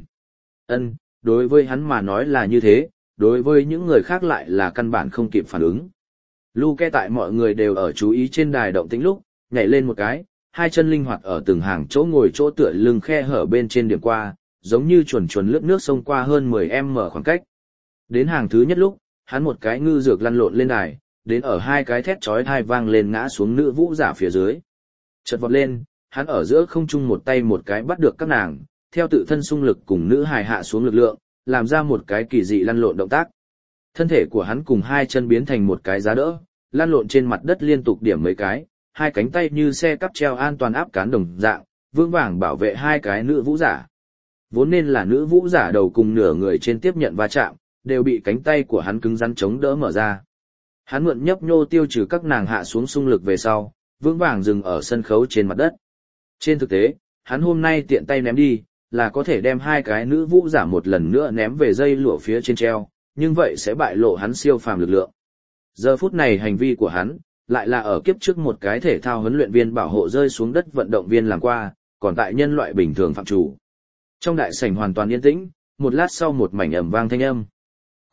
Đối với hắn mà nói là như thế, đối với những người khác lại là căn bản không kịp phản ứng. Luke tại mọi người đều ở chú ý trên đài động tĩnh lúc, nhảy lên một cái, hai chân linh hoạt ở từng hàng chỗ ngồi chỗ tựa lưng khe hở bên trên điểm qua, giống như chuồn lướt nước sông qua hơn 10m khoảng cách. Đến hàng thứ nhất lúc, hắn một cái ngư dược lăn lộn lên đài, đến ở hai cái thét chói tai vang lên ngã xuống nữ vũ giả phía dưới. Chợt vọt lên, hắn ở giữa không trung một tay một cái bắt được các nàng, theo tự thân xung lực cùng nữ hài hạ xuống lực lượng, làm ra một cái kỳ dị lăn lộn động tác. Thân thể của hắn cùng hai chân biến thành một cái giá đỡ, lăn lộn trên mặt đất liên tục điểm mấy cái, hai cánh tay như xe cắp treo an toàn áp cán đồng dạng, vững vàng bảo vệ hai cái nữ vũ giả. Vốn nên là nữ vũ giả đầu cùng nửa người trên tiếp nhận va chạm, đều bị cánh tay của hắn cứng rắn chống đỡ mở ra. Hắn mượn nhấp nhô tiêu trừ các nàng hạ xuống xung lực về sau, vững vàng dừng ở sân khấu trên mặt đất. Trên thực tế, hắn hôm nay tiện tay ném đi, là có thể đem hai cái nữ vũ giả một lần nữa ném về dây lụa phía trên treo, nhưng vậy sẽ bại lộ hắn siêu phàm lực lượng. Giờ phút này hành vi của hắn, lại là ở kiếp trước một cái thể thao huấn luyện viên bảo hộ rơi xuống đất vận động viên làm qua, còn tại nhân loại bình thường phạm chủ. Trong đại sảnh hoàn toàn yên tĩnh, một lát sau một mảnh ầm vang thanh âm.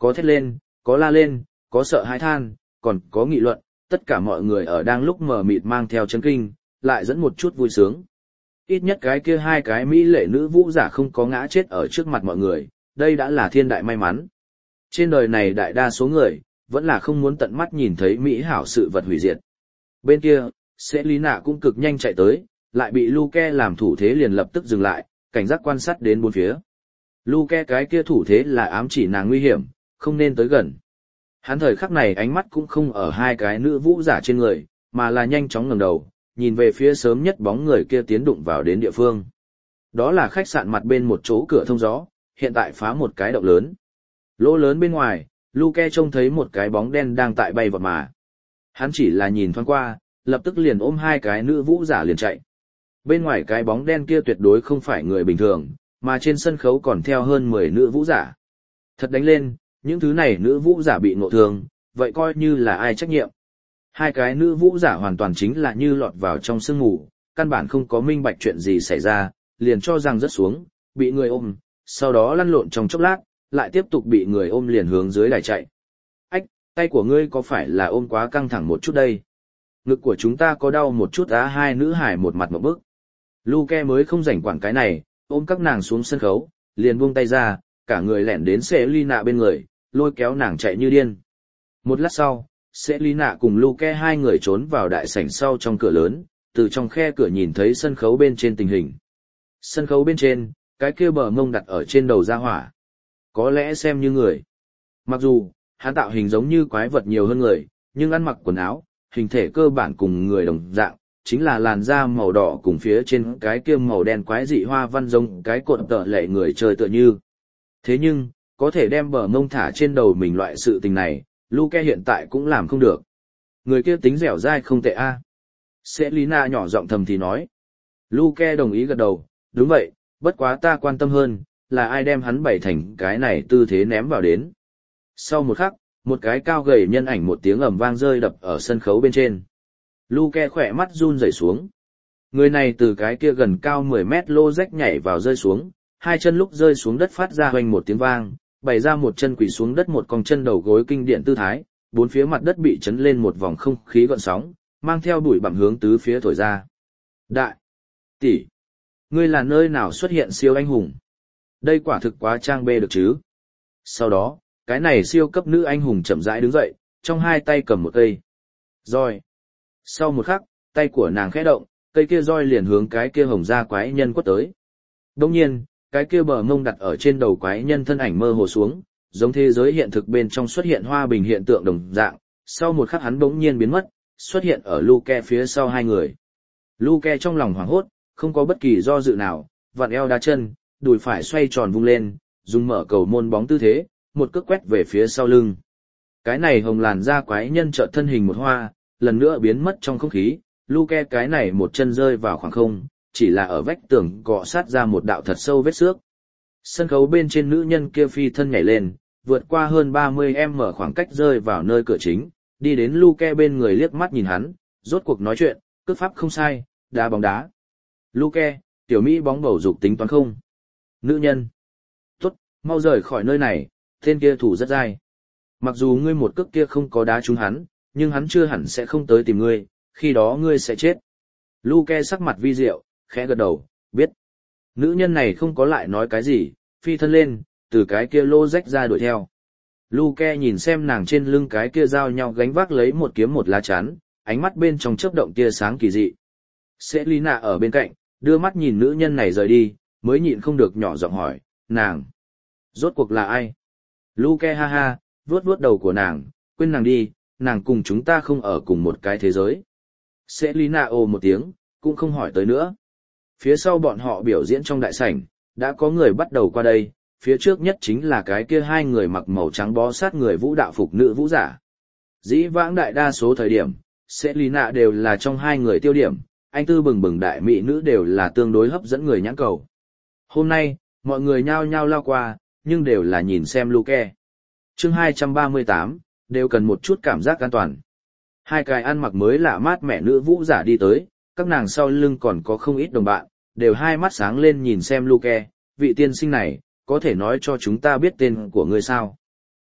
Có thét lên, có la lên, có sợ hãi than, còn có nghị luận, tất cả mọi người ở đang lúc mờ mịt mang theo chấn kinh, lại dẫn một chút vui sướng. Ít nhất cái kia hai cái mỹ lệ nữ vũ giả không có ngã chết ở trước mặt mọi người, đây đã là thiên đại may mắn. Trên đời này đại đa số người, vẫn là không muốn tận mắt nhìn thấy mỹ hảo sự vật hủy diệt. Bên kia, Selina cũng cực nhanh chạy tới, lại bị Luke làm thủ thế liền lập tức dừng lại, cảnh giác quan sát đến bốn phía. Luke cái kia thủ thế là ám chỉ nàng nguy hiểm, không nên tới gần. Hắn thời khắc này ánh mắt cũng không ở hai cái nữ vũ giả trên người, mà là nhanh chóng ngẩng đầu, nhìn về phía sớm nhất bóng người kia tiến đụng vào đến địa phương. Đó là khách sạn mặt bên một chỗ cửa thông gió, hiện tại phá một cái động lớn. Lỗ lớn bên ngoài, Luke trông thấy một cái bóng đen đang tại bay vọt mà. Hắn chỉ là nhìn thoáng qua, lập tức liền ôm hai cái nữ vũ giả liền chạy. Bên ngoài cái bóng đen kia tuyệt đối không phải người bình thường, mà trên sân khấu còn theo hơn 10 nữ vũ giả. Thật đánh lên, những thứ này nữ vũ giả bị ngộ thương, vậy coi như là ai trách nhiệm. Hai cái nữ vũ giả hoàn toàn chính là như lọt vào trong sương mù, căn bản không có minh bạch chuyện gì xảy ra, liền cho rằng rớt xuống, bị người ôm, sau đó lăn lộn trong chốc lát, lại tiếp tục bị người ôm liền hướng dưới đài chạy. Ách, tay của ngươi có phải là ôm quá căng thẳng một chút đây? Ngực của chúng ta có đau một chút á? Hai nữ hải một mặt một bức. Luke mới không rảnh quản cái này, ôm các nàng xuống sân khấu, liền buông tay ra, cả người lẻn đến Selina bên người, lôi kéo nàng chạy như điên. Một lát sau, Selina cùng Luke hai người trốn vào đại sảnh sau trong cửa lớn, từ trong khe cửa nhìn thấy sân khấu bên trên tình hình. Sân khấu bên trên, cái kia bờ mông đặt ở trên đầu ra hỏa. Có lẽ xem như người. Mặc dù, hắn tạo hình giống như quái vật nhiều hơn người, nhưng ăn mặc quần áo, hình thể cơ bản cùng người đồng dạng, chính là làn da màu đỏ cùng phía trên cái kia màu đen quái dị hoa văn giống cái cột tợ lệ người chơi tựa như. Thế nhưng, có thể đem bờ mông thả trên đầu mình loại sự tình này, Luke hiện tại cũng làm không được. Người kia tính dẻo dai không tệ a. Selina nhỏ giọng thầm thì nói. Luke đồng ý gật đầu, đúng vậy, bất quá ta quan tâm hơn, là ai đem hắn bày thành cái này tư thế ném vào đến. Sau một khắc, một cái cao gầy nhân ảnh một tiếng ầm vang rơi đập ở sân khấu bên trên. Luke khỏe mắt run rẩy xuống. Người này từ cái kia gần cao 10 mét lô rách nhảy vào rơi xuống, hai chân lúc rơi xuống đất phát ra hoành một tiếng vang, bày ra một chân quỳ xuống đất một cong chân đầu gối kinh điển tư thái, bốn phía mặt đất bị chấn lên một vòng không khí gợn sóng, mang theo bụi bặm hướng tứ phía thổi ra. Đại tỷ, ngươi là nơi nào xuất hiện siêu anh hùng? Đây quả thực quá trang bê được chứ. Sau đó, cái này siêu cấp nữ anh hùng chậm rãi đứng dậy, trong hai tay cầm một cây roi. Sau một khắc, tay của nàng khẽ động, cây kia roi liền hướng cái kia hồng da quái nhân quất tới. Đồng nhiên, cái kia bờ mông đặt ở trên đầu quái nhân thân ảnh mơ hồ xuống, giống thế giới hiện thực bên trong xuất hiện hoa bình hiện tượng đồng dạng. Sau một khắc hắn bỗng nhiên biến mất, xuất hiện ở Luke phía sau hai người. Luke trong lòng hoảng hốt, không có bất kỳ do dự nào, vặn eo đá chân, đùi phải xoay tròn vung lên, dùng mở cầu môn bóng tư thế, một cước quét về phía sau lưng. Cái này hồng làn da quái nhân chợt thân hình một hoa, lần nữa biến mất trong không khí, Luke cái này một chân rơi vào khoảng không, chỉ là ở vách tường cọ sát ra một đạo thật sâu vết xước. Sân khấu bên trên nữ nhân kia phi thân nhảy lên, vượt qua hơn 30m khoảng cách rơi vào nơi cửa chính, đi đến Luke bên người liếc mắt nhìn hắn, rốt cuộc nói chuyện, cước pháp không sai, đá bóng đá. Luke, tiểu Mỹ bóng bầu dục tính toán không? Nữ nhân. Tốt, mau rời khỏi nơi này, tên kia thủ rất dai. Mặc dù ngươi một cước kia không có đá trúng hắn, nhưng hắn chưa hẳn sẽ không tới tìm ngươi, khi đó ngươi sẽ chết. Luke sắc mặt vi diệu, khẽ gật đầu, biết. Nữ nhân này không có lại nói cái gì, phi thân lên, từ cái kia lô rách ra đuổi theo. Luke nhìn xem nàng trên lưng cái kia giao nhau gánh vác lấy một kiếm một lá chắn, ánh mắt bên trong chớp động tia sáng kỳ dị. Selina ở bên cạnh, đưa mắt nhìn nữ nhân này rời đi, mới nhịn không được nhỏ giọng hỏi, nàng, rốt cuộc là ai? Luke ha ha, vuốt vuốt đầu của nàng, quên nàng đi, nàng cùng chúng ta không ở cùng một cái thế giới. Selina ồ một tiếng, cũng không hỏi tới nữa. Phía sau bọn họ biểu diễn trong đại sảnh, đã có người bắt đầu qua đây, phía trước nhất chính là cái kia hai người mặc màu trắng bó sát người vũ đạo phục nữ vũ giả. Dĩ vãng đại đa số thời điểm, Selina đều là trong hai người tiêu điểm, anh tư bừng bừng đại mỹ nữ đều là tương đối hấp dẫn người nhãn cầu. Hôm nay, mọi người nhao nhao lao qua, nhưng đều là nhìn xem Luke. Chương 238, đều cần một chút cảm giác an toàn. Hai cái ăn mặc mới lạ mát mẻ nữ vũ giả đi tới, các nàng sau lưng còn có không ít đồng bạn, đều hai mắt sáng lên nhìn xem Luke, vị tiên sinh này, có thể nói cho chúng ta biết tên của ngươi sao?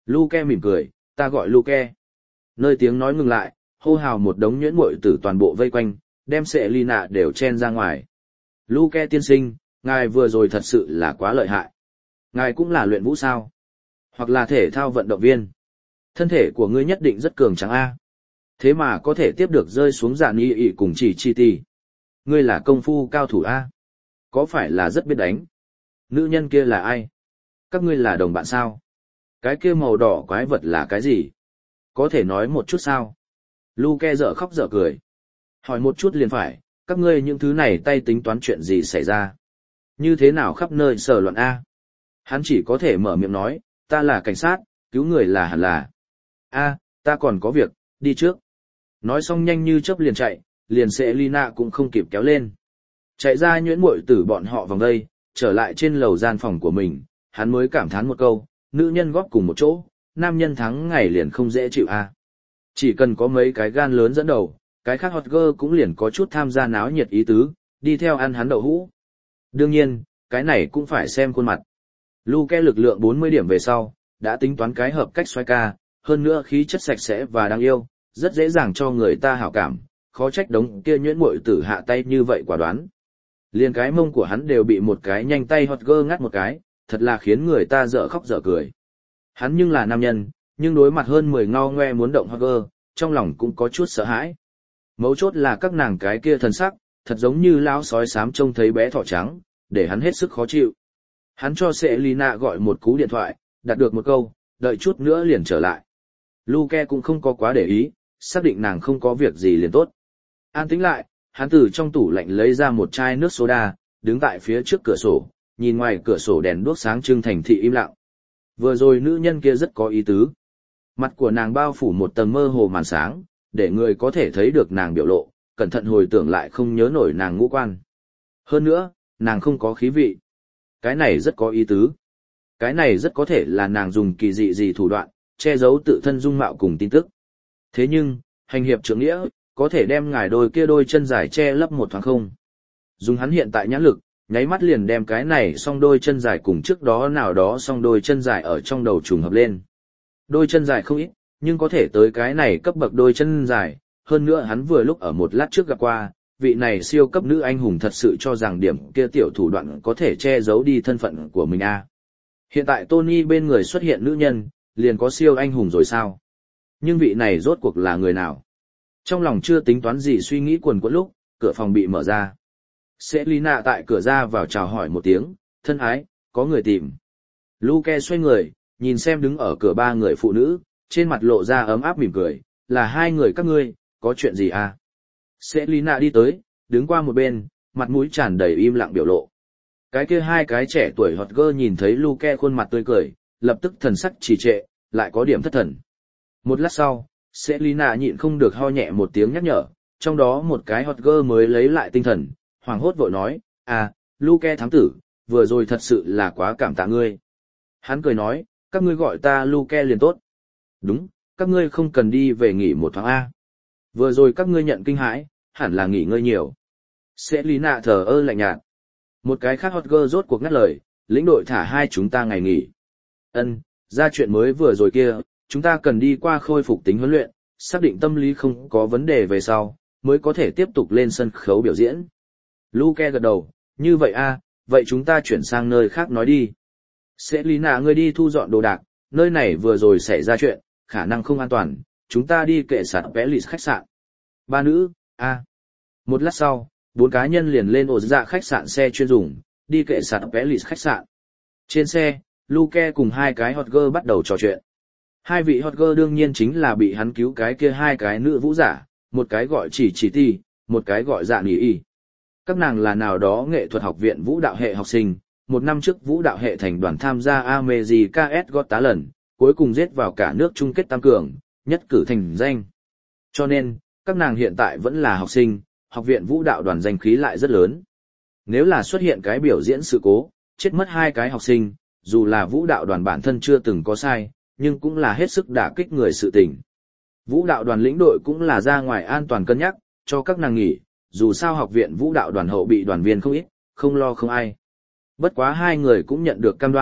Luke mỉm cười, ta gọi Luke. Nơi tiếng nói ngừng lại, hô hào một đống nhuyễn muội tử toàn bộ vây quanh, đem Selina đều chen ra ngoài. Luke tiên sinh, ngài vừa rồi thật sự là quá lợi hại. Ngài cũng là luyện vũ sao? Hoặc là thể thao vận động viên. Thân thể của ngươi nhất định rất cường tráng a. Thế mà có thể tiếp được rơi xuống Dạn Y Y cùng chỉ chi ti. Ngươi là công phu cao thủ a? Có phải là rất biết đánh? Nữ nhân kia là ai? Các ngươi là đồng bạn sao? Cái kia màu đỏ quái vật là cái gì? Có thể nói một chút sao? Luke dở khóc dở cười. Hỏi một chút liền phải, các ngươi những thứ này tay tính toán chuyện gì xảy ra? Như thế nào khắp nơi sờ loạn a? Hắn chỉ có thể mở miệng nói, ta là cảnh sát, cứu người là hẳn là. A, ta còn có việc, đi trước. Nói xong nhanh như chớp liền chạy, liền Selina cũng không kịp kéo lên. Chạy ra nhuyễn muội tử bọn họ vòng đây, trở lại trên lầu gian phòng của mình, hắn mới cảm thán một câu, nữ nhân góp cùng một chỗ, nam nhân thắng ngày liền không dễ chịu a. Chỉ cần có mấy cái gan lớn dẫn đầu, cái khác hot girl cũng liền có chút tham gia náo nhiệt ý tứ, đi theo ăn hắn đậu hũ. Đương nhiên, cái này cũng phải xem khuôn mặt. Luke lực lượng 40 điểm về sau, đã tính toán cái hợp cách xoay ca, hơn nữa khí chất sạch sẽ và đáng yêu, rất dễ dàng cho người ta hảo cảm, khó trách đống kia nhuyễn muội tử hạ tay như vậy quả đoán. Liền cái mông của hắn đều bị một cái nhanh tay hot girl ngắt một cái, thật là khiến người ta dở khóc dở cười. Hắn nhưng là nam nhân, nhưng đối mặt hơn 10 ngao ngoe muốn động hot girl, trong lòng cũng có chút sợ hãi. Mấu chốt là các nàng cái kia thần sắc, thật giống như lão sói xám trông thấy bé thỏ trắng, để hắn hết sức khó chịu. Hắn cho Selina gọi một cú điện thoại, đạt được một câu, đợi chút nữa liền trở lại. Luke cũng không có quá để ý, xác định nàng không có việc gì liền tốt. An tĩnh lại, hắn từ trong tủ lạnh lấy ra một chai nước soda, đứng tại phía trước cửa sổ, nhìn ngoài cửa sổ đèn đuốc sáng trưng thành thị im lặng. Vừa rồi nữ nhân kia rất có ý tứ. Mặt của nàng bao phủ một tầng mơ hồ màn sáng, để người có thể thấy được nàng biểu lộ, cẩn thận hồi tưởng lại không nhớ nổi nàng ngũ quan. Hơn nữa, nàng không có khí vị. Cái này rất có ý tứ. Cái này rất có thể là nàng dùng kỳ dị gì thủ đoạn, che giấu tự thân dung mạo cùng tin tức. Thế nhưng, hành hiệp trưởng nghĩa, có thể đem ngài đôi kia đôi chân dài che lấp một thoáng không. Dùng hắn hiện tại nhãn lực, nháy mắt liền đem cái này song đôi chân dài cùng trước đó nào đó song đôi chân dài ở trong đầu trùng hợp lên. Đôi chân dài không ít, nhưng có thể tới cái này cấp bậc đôi chân dài, hơn nữa hắn vừa lúc ở một lát trước gặp qua, vị này siêu cấp nữ anh hùng thật sự cho rằng điểm kia tiểu thủ đoạn có thể che giấu đi thân phận của mình a. Hiện tại Tony bên người xuất hiện nữ nhân, liền có siêu anh hùng rồi sao? Nhưng vị này rốt cuộc là người nào? Trong lòng chưa tính toán gì suy nghĩ quần quẫn lúc, cửa phòng bị mở ra. Selina tại cửa ra vào chào hỏi một tiếng, thân ái, có người tìm. Luke xoay người, nhìn xem đứng ở cửa ba người phụ nữ, trên mặt lộ ra ấm áp mỉm cười, là hai người các ngươi, có chuyện gì à? Selina đi tới, đứng qua một bên, mặt mũi tràn đầy im lặng biểu lộ. Cái kia hai cái trẻ tuổi hot girl nhìn thấy Luke khuôn mặt tươi cười, lập tức thần sắc trì trệ, lại có điểm thất thần. Một lát sau, Selina nhịn không được ho nhẹ một tiếng nhắc nhở, trong đó một cái hot girl mới lấy lại tinh thần, hoảng hốt vội nói, à, Luke thám tử, vừa rồi thật sự là quá cảm tạ ngươi. Hắn cười nói, các ngươi gọi ta Luke liền tốt. Đúng, các ngươi không cần đi về nghỉ một tháng A. Vừa rồi các ngươi nhận kinh hãi, hẳn là nghỉ ngơi nhiều. Selina thờ ơ lạnh nhạt. Một cái khác hot girl rốt cuộc ngắt lời, lĩnh đội thả hai chúng ta ngày nghỉ. Ân, ra chuyện mới vừa rồi kia, chúng ta cần đi qua khôi phục tính huấn luyện, xác định tâm lý không có vấn đề về sau, mới có thể tiếp tục lên sân khấu biểu diễn. Luke gật đầu, như vậy a, vậy chúng ta chuyển sang nơi khác nói đi. Selina ngươi đi thu dọn đồ đạc, nơi này vừa rồi xảy ra chuyện, khả năng không an toàn, chúng ta đi kệ sạt Pelis khách sạn. Ba nữ, a. Một lát sau, bốn cá nhân liền lên ổ dạ khách sạn xe chuyên dùng, đi kệ sạt Pelis khách sạn. Trên xe, Luke cùng hai cái hot girl bắt đầu trò chuyện. Hai vị hot girl đương nhiên chính là bị hắn cứu cái kia hai cái nữ vũ giả, một cái gọi chỉ ti, một cái gọi dạ nghỉ y. Các nàng là nào đó nghệ thuật học viện vũ đạo hệ học sinh, một năm trước vũ đạo hệ thành đoàn tham gia America's Got Talent, cuối cùng giết vào cả nước chung kết tam cường, nhất cử thành danh. Cho nên, các nàng hiện tại vẫn là học sinh, học viện vũ đạo đoàn danh khí lại rất lớn. Nếu là xuất hiện cái biểu diễn sự cố, chết mất hai cái học sinh, dù là vũ đạo đoàn bản thân chưa từng có sai, nhưng cũng là hết sức đả kích người sự tình. Vũ đạo đoàn lĩnh đội cũng là ra ngoài an toàn cân nhắc, cho các nàng nghỉ, dù sao học viện vũ đạo đoàn hậu bị đoàn viên không ít, không lo không ai. Bất quá hai người cũng nhận được cam đoan,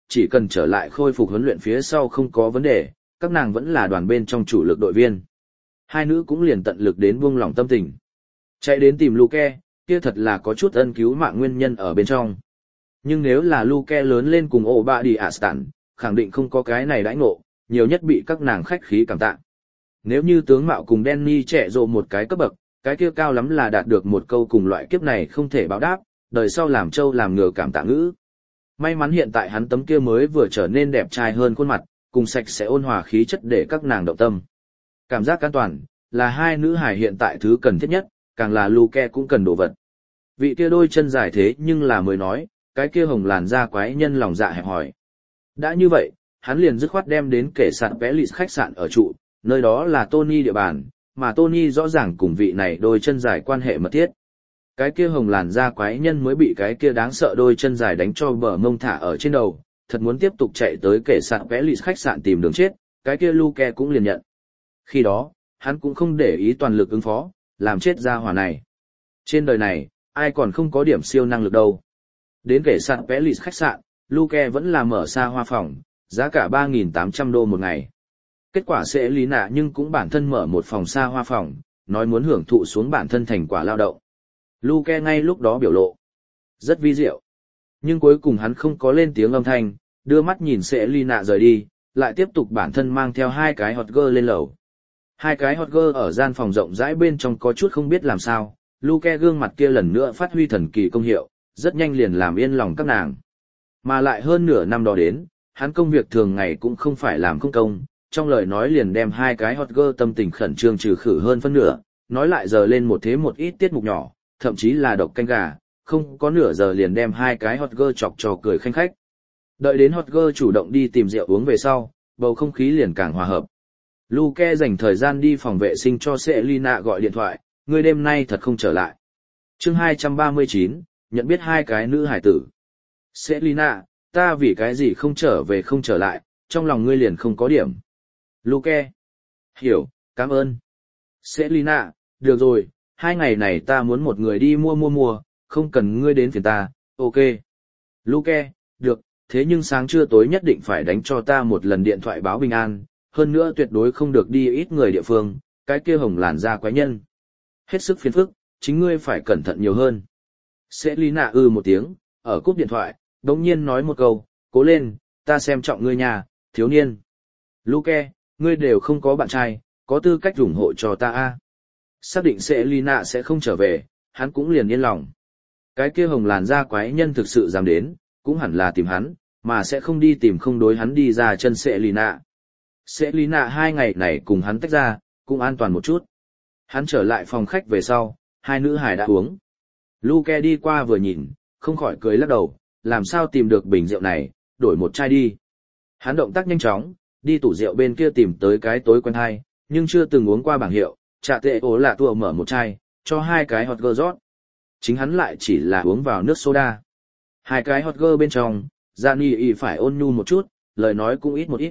chỉ cần trở lại khôi phục huấn luyện phía sau không có vấn đề, các nàng vẫn là đoàn bên trong chủ lực đội viên. Hai nữ cũng liền tận lực đến buông lòng tâm tình. Chạy đến tìm Luke, kia thật là có chút ân cứu mạng nguyên nhân ở bên trong. Nhưng nếu là Luke lớn lên cùng ổ bạ đi Astan, khẳng định không có cái này đãi ngộ, nhiều nhất bị các nàng khách khí cảm tạ. Nếu như tướng mạo cùng Danny trẻ rộ một cái cấp bậc, cái kia cao lắm là đạt được một câu cùng loại kiếp này không thể báo đáp, đời sau làm trâu làm ngựa cảm tạ ngữ. May mắn hiện tại hắn tấm kia mới vừa trở nên đẹp trai hơn khuôn mặt, cùng sạch sẽ ôn hòa khí chất để các nàng động tâm. Cảm giác an toàn, là hai nữ hài hiện tại thứ cần thiết nhất, càng là Luke cũng cần đồ vật. Vị kia đôi chân dài thế nhưng là mới nói, cái kia hồng làn da quái nhân lòng dạ hẹp hòi. Đã như vậy, hắn liền dứt khoát đem đến kể sạn Pelis khách sạn ở trụ, nơi đó là Tony địa bàn, mà Tony rõ ràng cùng vị này đôi chân dài quan hệ mật thiết. Cái kia hồng làn da quái nhân mới bị cái kia đáng sợ đôi chân dài đánh cho bờ mông thả ở trên đầu, thật muốn tiếp tục chạy tới kể sạn Pelis khách sạn tìm đường chết, cái kia Luke cũng liền nhận. Khi đó, hắn cũng không để ý toàn lực ứng phó, làm chết ra hỏa này. Trên đời này, ai còn không có điểm siêu năng lực đâu. Đến kể sạn Pelis khách sạn, Luke vẫn là mở xa hoa phòng, giá cả $3.800 một ngày. Kết quả sẽ lý nạ nhưng cũng bản thân mở một phòng xa hoa phòng, nói muốn hưởng thụ xuống bản thân thành quả lao động. Luke ngay lúc đó biểu lộ rất vi diệu. Nhưng cuối cùng hắn không có lên tiếng âm thanh, đưa mắt nhìn sẽ lý nạ rời đi, lại tiếp tục bản thân mang theo hai cái hot girl lên lầu. Hai cái hot girl ở gian phòng rộng rãi bên trong có chút không biết làm sao, Luke gương mặt kia lần nữa phát huy thần kỳ công hiệu, rất nhanh liền làm yên lòng các nàng. Mà lại hơn nửa năm đó đến, hắn công việc thường ngày cũng không phải làm không công, trong lời nói liền đem hai cái hot girl tâm tình khẩn trương trừ khử hơn phân nửa, nói lại giờ lên một thế một ít tiết mục nhỏ, thậm chí là độc canh gà, không có nửa giờ liền đem hai cái hot girl chọc trò cười khanh khách. Đợi đến hot girl chủ động đi tìm rượu uống về sau, bầu không khí liền càng hòa hợp. Luke dành thời gian đi phòng vệ sinh cho Selina gọi điện thoại, người đêm nay thật không trở lại. Chương 239, nhận biết hai cái nữ hải tử. Selina, ta vì cái gì không trở lại, trong lòng ngươi liền không có điểm. Luke. Hiểu, cảm ơn. Selina, được rồi, 2 ngày này ta muốn một người đi mua, không cần ngươi đến phiền ta, ok. Luke, được, thế nhưng sáng trưa tối nhất định phải đánh cho ta một lần điện thoại báo bình an, hơn nữa tuyệt đối không được đi ít người địa phương, cái kia hồng làn da quái nhân. Hết sức phiền phức, chính ngươi phải cẩn thận nhiều hơn. Selina một tiếng, ở cúp điện thoại, đống nhiên nói một câu, cố lên, ta xem trọng ngươi nhà, thiếu niên. Luke, ngươi đều không có bạn trai, có tư cách ủng hộ cho ta a. Xác định Selina sẽ không trở về, hắn cũng liền yên lòng. Cái kia hồng làn da quái nhân thực sự dám đến, cũng hẳn là tìm hắn, mà sẽ không đi tìm không đối hắn đi ra chân Selina. Selina 2 ngày này cùng hắn tách ra, cũng an toàn một chút. Hắn trở lại phòng khách về sau, hai nữ hài đã uống. Luke đi qua vừa nhìn, không khỏi cười lắc đầu, làm sao tìm được bình rượu này, đổi một chai đi. Hắn động tác nhanh chóng, đi tủ rượu bên kia tìm tới cái tối quen hay, nhưng chưa từng uống qua bảng hiệu, trà tệ ố là tua mở một chai, cho hai cái hot girl rót. Chính hắn lại chỉ là uống vào nước soda. Hai cái hot girl bên trong, Gianni phải ôn nhu một chút, lời nói cũng ít một ít.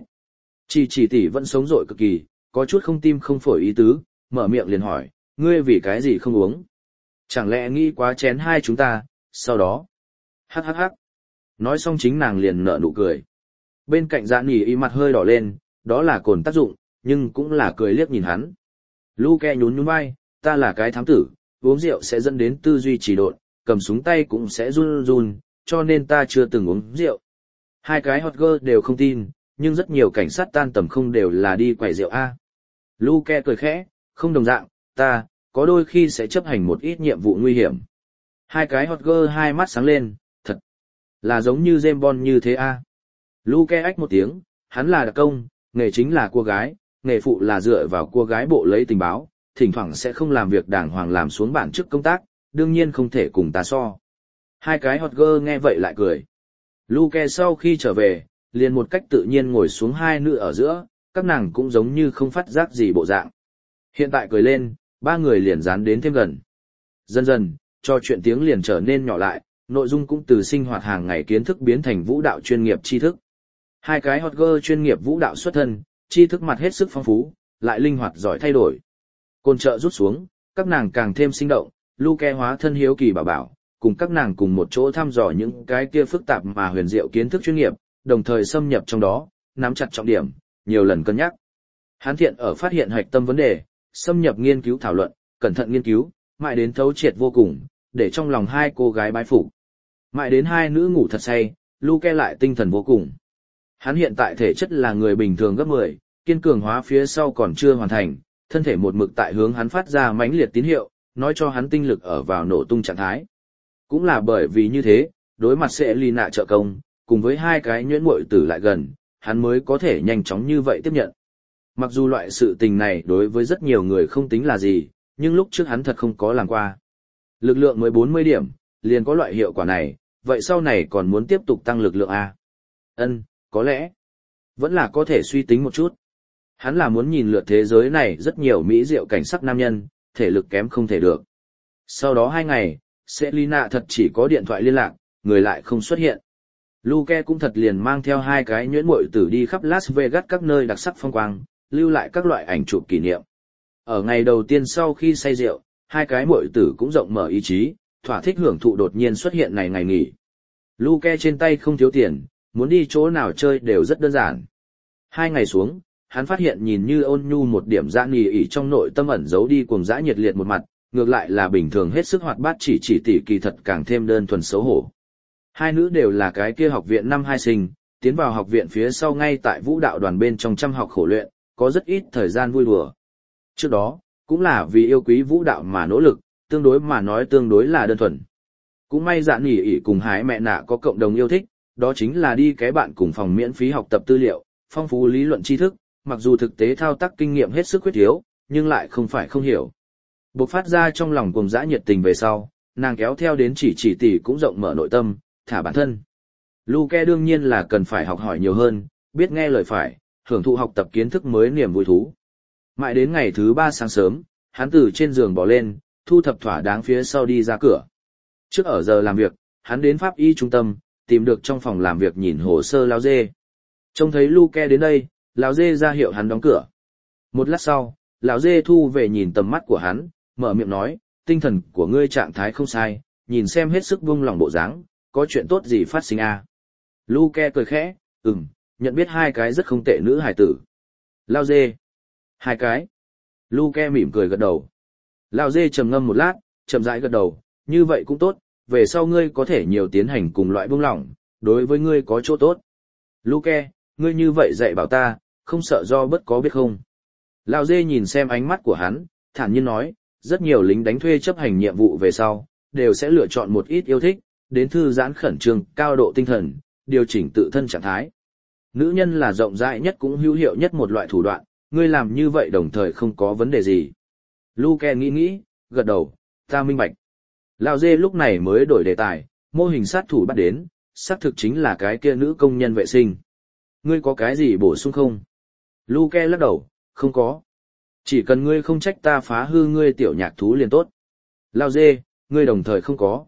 Chỉ tỷ vẫn sống dội cực kỳ, có chút không tim không phổi ý tứ, mở miệng liền hỏi, ngươi vì cái gì không uống? Chẳng lẽ nghĩ quá chén hai chúng ta, sau đó. Hắc. Nói xong chính nàng liền nở nụ cười. Bên cạnh Gianni mặt hơi đỏ lên, đó là cồn tác dụng, nhưng cũng là cười liếc nhìn hắn. Luke nhún vai, ta là cái thám tử, uống rượu sẽ dẫn đến tư duy trì độn, cầm súng tay cũng sẽ run, cho nên ta chưa từng uống rượu. Hai cái hot girl đều không tin, nhưng rất nhiều cảnh sát tan tầm không đều là đi quẩy rượu a. Luke cười khẽ, không đồng dạng, ta, có đôi khi sẽ chấp hành một ít nhiệm vụ nguy hiểm. Hai cái hot girl hai mắt sáng lên, thật là giống như James Bond như thế a. Luke ách một tiếng, hắn là đặc công, nghề chính là cua gái, nghề phụ là dựa vào cua gái bộ lấy tình báo, thỉnh thoảng sẽ không làm việc đàng hoàng làm xuống bản chức công tác, đương nhiên không thể cùng ta so. Hai cái hot girl nghe vậy lại cười. Luke sau khi trở về, liền một cách tự nhiên ngồi xuống hai nữ ở giữa, các nàng cũng giống như không phát giác gì bộ dạng. Hiện tại cười lên, ba người liền dán đến thêm gần. Dần dần, trò chuyện tiếng liền trở nên nhỏ lại, nội dung cũng từ sinh hoạt hàng ngày kiến thức biến thành vũ đạo chuyên nghiệp tri thức. Hai cái hot girl chuyên nghiệp vũ đạo xuất thân, tri thức mặt hết sức phong phú, lại linh hoạt giỏi thay đổi. Côn trợ rút xuống, các nàng càng thêm sinh động, Luke hóa thân hiếu kỳ bảo bảo, cùng các nàng cùng một chỗ thăm dò những cái kia phức tạp mà huyền diệu kiến thức chuyên nghiệp, đồng thời xâm nhập trong đó, nắm chặt trọng điểm, nhiều lần cân nhắc. Hắn thiện ở phát hiện hạch tâm vấn đề, xâm nhập nghiên cứu thảo luận, cẩn thận nghiên cứu, mãi đến thấu triệt vô cùng, để trong lòng hai cô gái bái phục. Mãi đến hai nữ ngủ thật say, Luke lại tinh thần vô cùng. Hắn hiện tại thể chất là người bình thường gấp 10, kiên cường hóa phía sau còn chưa hoàn thành, thân thể một mực tại hướng hắn phát ra mãnh liệt tín hiệu, nói cho hắn tinh lực ở vào nổ tung trạng thái. Cũng là bởi vì như thế, đối mặt sẽ ly nạ trợ công, cùng với hai cái nhuyễn muội tử lại gần, hắn mới có thể nhanh chóng như vậy tiếp nhận. Mặc dù loại sự tình này đối với rất nhiều người không tính là gì, nhưng lúc trước hắn thật không có làm qua. Lực lượng mới 40 điểm, liền có loại hiệu quả này, vậy sau này còn muốn tiếp tục tăng lực lượng A. Có lẽ, vẫn là có thể suy tính một chút. Hắn là muốn nhìn lượt thế giới này rất nhiều mỹ diệu cảnh sắc nam nhân, thể lực kém không thể được. Sau đó 2 ngày, Selina thật chỉ có điện thoại liên lạc, người lại không xuất hiện. Luke cũng thật liền mang theo hai cái nhuyễn muội tử đi khắp Las Vegas các nơi đặc sắc phong quang, lưu lại các loại ảnh chụp kỷ niệm. Ở ngày đầu tiên sau khi say rượu, hai cái muội tử cũng rộng mở ý chí, thỏa thích hưởng thụ đột nhiên xuất hiện này ngày nghỉ. Luke trên tay không thiếu tiền, muốn đi chỗ nào chơi đều rất đơn giản. 2 ngày xuống, hắn phát hiện nhìn như ôn nhu một điểm dã nỉ ỉ trong nội tâm ẩn giấu đi cuồng dã nhiệt liệt một mặt, ngược lại là bình thường hết sức hoạt bát chỉ tỷ kỳ thật càng thêm đơn thuần xấu hổ. Hai nữ đều là cái kia học viện năm 2 sinh, tiến vào học viện phía sau ngay tại vũ đạo đoàn bên trong chăm học khổ luyện, có rất ít thời gian vui đùa. Trước đó, cũng là vì yêu quý vũ đạo mà nỗ lực, tương đối mà nói tương đối là đơn thuần. Cũng may dạ nỉ ỉ cùng hái mẹ nạ có cộng đồng yêu thích, đó chính là đi cái bạn cùng phòng miễn phí học tập tư liệu, phong phú lý luận tri thức, mặc dù thực tế thao tác kinh nghiệm hết sức khuyết thiếu, nhưng lại không phải không hiểu. Bộc phát ra trong lòng cuồng dã nhiệt tình về sau, nàng kéo theo đến chỉ tỷ cũng rộng mở nội tâm, thả bản thân. Luke đương nhiên là cần phải học hỏi nhiều hơn, biết nghe lời phải, hưởng thụ học tập kiến thức mới niềm vui thú. Mãi đến ngày thứ 3 sáng sớm, hắn từ trên giường bỏ lên, thu thập thỏa đáng phía sau đi ra cửa. Trước ở giờ làm việc, hắn đến pháp y trung tâm, tìm được trong phòng làm việc nhìn hồ sơ Lão Dê. Trông thấy Luke đến đây, Lão Dê ra hiệu hắn đóng cửa. Một lát sau, Lão Dê thu về nhìn tầm mắt của hắn, mở miệng nói, tinh thần của ngươi trạng thái không sai, nhìn xem hết sức buông lòng bộ dáng, có chuyện tốt gì phát sinh à? Luke cười khẽ, nhận biết hai cái rất không tệ nữ hài tử. Lão Dê. 2 cái. Luke mỉm cười gật đầu. Lão Dê trầm ngâm một lát, chậm rãi gật đầu, như vậy cũng tốt, về sau ngươi có thể nhiều tiến hành cùng loại buông lỏng, đối với ngươi có chỗ tốt. Luke, ngươi như vậy dạy bảo ta, không sợ do bất có biết không? Lão Dê nhìn xem ánh mắt của hắn, thản nhiên nói, rất nhiều lính đánh thuê chấp hành nhiệm vụ về sau, đều sẽ lựa chọn một ít yêu thích, đến thư giãn khẩn trương, cao độ tinh thần, điều chỉnh tự thân trạng thái. Nữ nhân là rộng rãi nhất cũng hữu hiệu nhất một loại thủ đoạn, ngươi làm như vậy đồng thời không có vấn đề gì. Luke nghĩ, gật đầu, ta minh bạch. Lão Dê lúc này mới đổi đề tài, mô hình sát thủ bắt đến, xác thực chính là cái kia nữ công nhân vệ sinh. Ngươi có cái gì bổ sung không? Luke lắc đầu, không có. Chỉ cần ngươi không trách ta phá hư ngươi tiểu nhạc thú liền tốt. Lão Dê, ngươi đồng thời không có.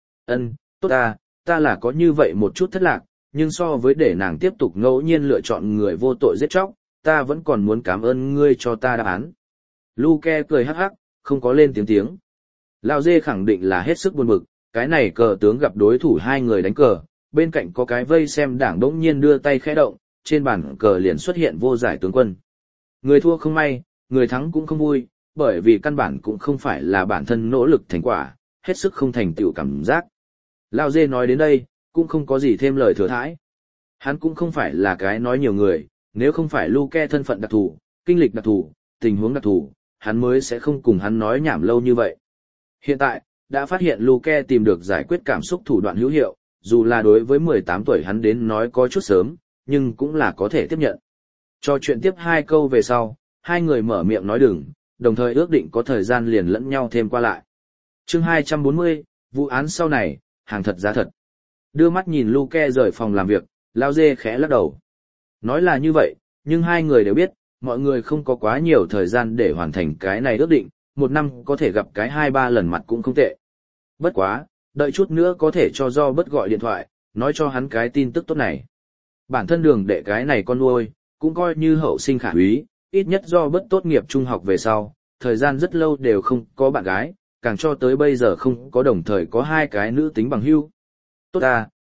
Tốt ta là có như vậy một chút thất lạc, nhưng so với để nàng tiếp tục ngẫu nhiên lựa chọn người vô tội giết chóc, ta vẫn còn muốn cảm ơn ngươi cho ta đáp án. Luke cười hắc hắc, không có lên tiếng. Lão Dê khẳng định là hết sức buồn bực, cái này cờ tướng gặp đối thủ hai người đánh cờ, bên cạnh có cái vây xem đảng đống nhiên đưa tay khẽ động, trên bàn cờ liền xuất hiện vô giải tướng quân. Người thua không may, người thắng cũng không vui, bởi vì căn bản cũng không phải là bản thân nỗ lực thành quả, hết sức không thành tựu cảm giác. Lão Dê nói đến đây, cũng không có gì thêm lời thừa thãi. Hắn cũng không phải là cái nói nhiều người, nếu không phải Luke thân phận đặc thù, kinh lịch đặc thù, tình huống đặc thù, hắn mới sẽ không cùng hắn nói nhảm lâu như vậy. Hiện tại, đã phát hiện Luke tìm được giải quyết cảm xúc thủ đoạn hữu hiệu, dù là đối với 18 tuổi hắn đến nói có chút sớm, nhưng cũng là có thể tiếp nhận. Cho chuyện tiếp 2 câu về sau, hai người mở miệng nói đừng, đồng thời ước định có thời gian liền lẫn nhau thêm qua lại. Chương 240, vụ án sau này, hàng thật giá thật. Đưa mắt nhìn Luke rời phòng làm việc, Lão Dê khẽ lắc đầu. Nói là như vậy, nhưng hai người đều biết, mọi người không có quá nhiều thời gian để hoàn thành cái này ước định, 1 năm có thể gặp cái 2-3 lần mặt cũng không tệ. Bất quá, đợi chút nữa có thể cho do bất gọi điện thoại, nói cho hắn cái tin tức tốt này. Bản thân Đường Đệ cái này con nuôi, cũng coi như hậu sinh khả úy, ít nhất do bất tốt nghiệp trung học về sau, thời gian rất lâu đều không có bạn gái, càng cho tới bây giờ không có đồng thời có 2 cái nữ tính bằng hữu. Tốt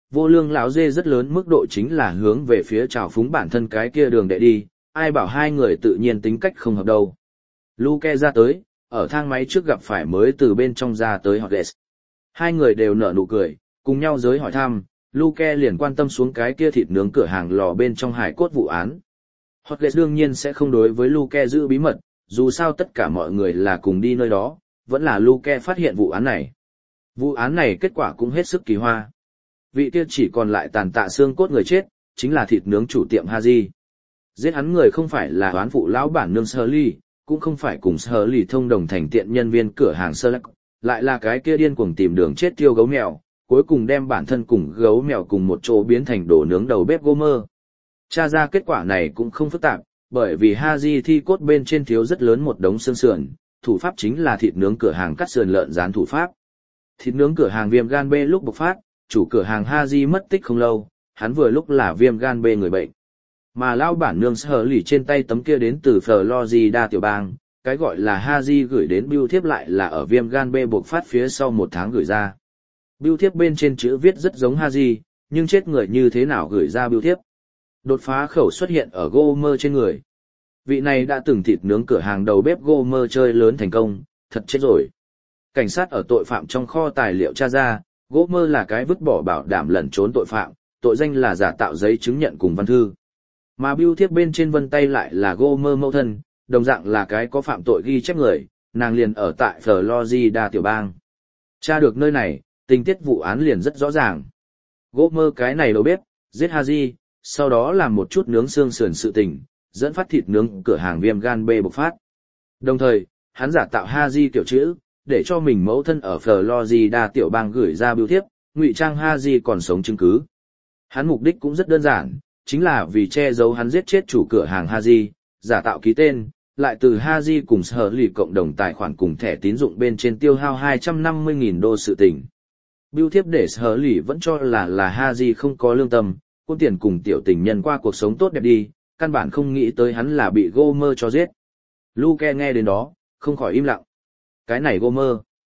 vô lương lão dê rất lớn mức độ chính là hướng về phía trào phúng bản thân cái kia đường đệ đi, ai bảo hai người tự nhiên tính cách không hợp đâu. Luke ra tới, ở thang máy trước gặp phải mới từ bên trong ra tới Hotgate. Hai người đều nở nụ cười, cùng nhau giới hỏi thăm, Luke liền quan tâm xuống cái kia thịt nướng cửa hàng lò bên trong hải cốt vụ án. Hotgate đương nhiên sẽ không đối với Luke giữ bí mật, dù sao tất cả mọi người là cùng đi nơi đó, vẫn là Luke phát hiện vụ án này. Vụ án này kết quả cũng hết sức kỳ hoa. Vị kia chỉ còn lại tàn tạ xương cốt người chết, chính là thịt nướng chủ tiệm Haji. Giết hắn người không phải là oán phụ lão bản nương Shirley, cũng không phải cùng Shirley thông đồng thành tiện nhân viên cửa hàng Slack, lại là cái kia điên cuồng tìm đường chết tiêu gấu mèo, cuối cùng đem bản thân cùng gấu mèo cùng một chỗ biến thành đồ nướng đầu bếp Gomer. Tra ra kết quả này cũng không phức tạp, bởi vì Haji thi cốt bên trên thiếu rất lớn một đống xương sườn, thủ pháp chính là thịt nướng cửa hàng cắt sườn lợn rán thủ pháp. Thịt nướng cửa hàng viêm gan B lúc bộc phát, chủ cửa hàng Haji mất tích không lâu, hắn vừa lúc là viêm gan B người bệnh. Mà lao bản nương sở lì trên tay tấm kia đến từ Florida tiểu bang, cái gọi là Haji gửi đến bưu thiếp lại là ở viêm gan B bộc phát phía sau 1 tháng gửi ra. Bưu thiếp bên trên chữ viết rất giống Haji, nhưng chết người như thế nào gửi ra bưu thiếp. Đột phá khẩu xuất hiện ở Gomer trên người. Vị này đã từng thịt nướng cửa hàng đầu bếp Gomer chơi lớn thành công, thật chết rồi. Cảnh sát ở tội phạm trong kho tài liệu tra ra, Gomer là cái vứt bỏ bảo đảm lẩn trốn tội phạm, tội danh là giả tạo giấy chứng nhận cùng văn thư. Mà bưu thiếp bên trên vân tay lại là Gomer mẫu thân, đồng dạng là cái có phạm tội ghi chép người, nàng liền ở tại Florida tiểu bang. Tra được nơi này, tình tiết vụ án liền rất rõ ràng. Gomer cái này đầu bếp, giết Haji, sau đó làm một chút nướng xương sườn sự tình, dẫn phát thịt nướng cửa hàng viêm gan B bộc phát. Đồng thời, hắn giả tạo Haji kiểu chữ, để cho mình mẫu thân ở Florida tiểu bang gửi ra bưu thiếp, ngụy trang Haji còn sống chứng cứ. Hắn mục đích cũng rất đơn giản, chính là vì che giấu hắn giết chết chủ cửa hàng Haji, giả tạo ký tên, lại từ Haji cùng Shirley cộng đồng tài khoản cùng thẻ tín dụng bên trên tiêu hao 250.000 đô sự tình. Bưu thiếp để Shirley vẫn cho là Haji không có lương tâm, cuốn tiền cùng tiểu tình nhân qua cuộc sống tốt đẹp đi, căn bản không nghĩ tới hắn là bị Gomer cho giết. Luke nghe đến đó, không khỏi im lặng. Cái này Gomer,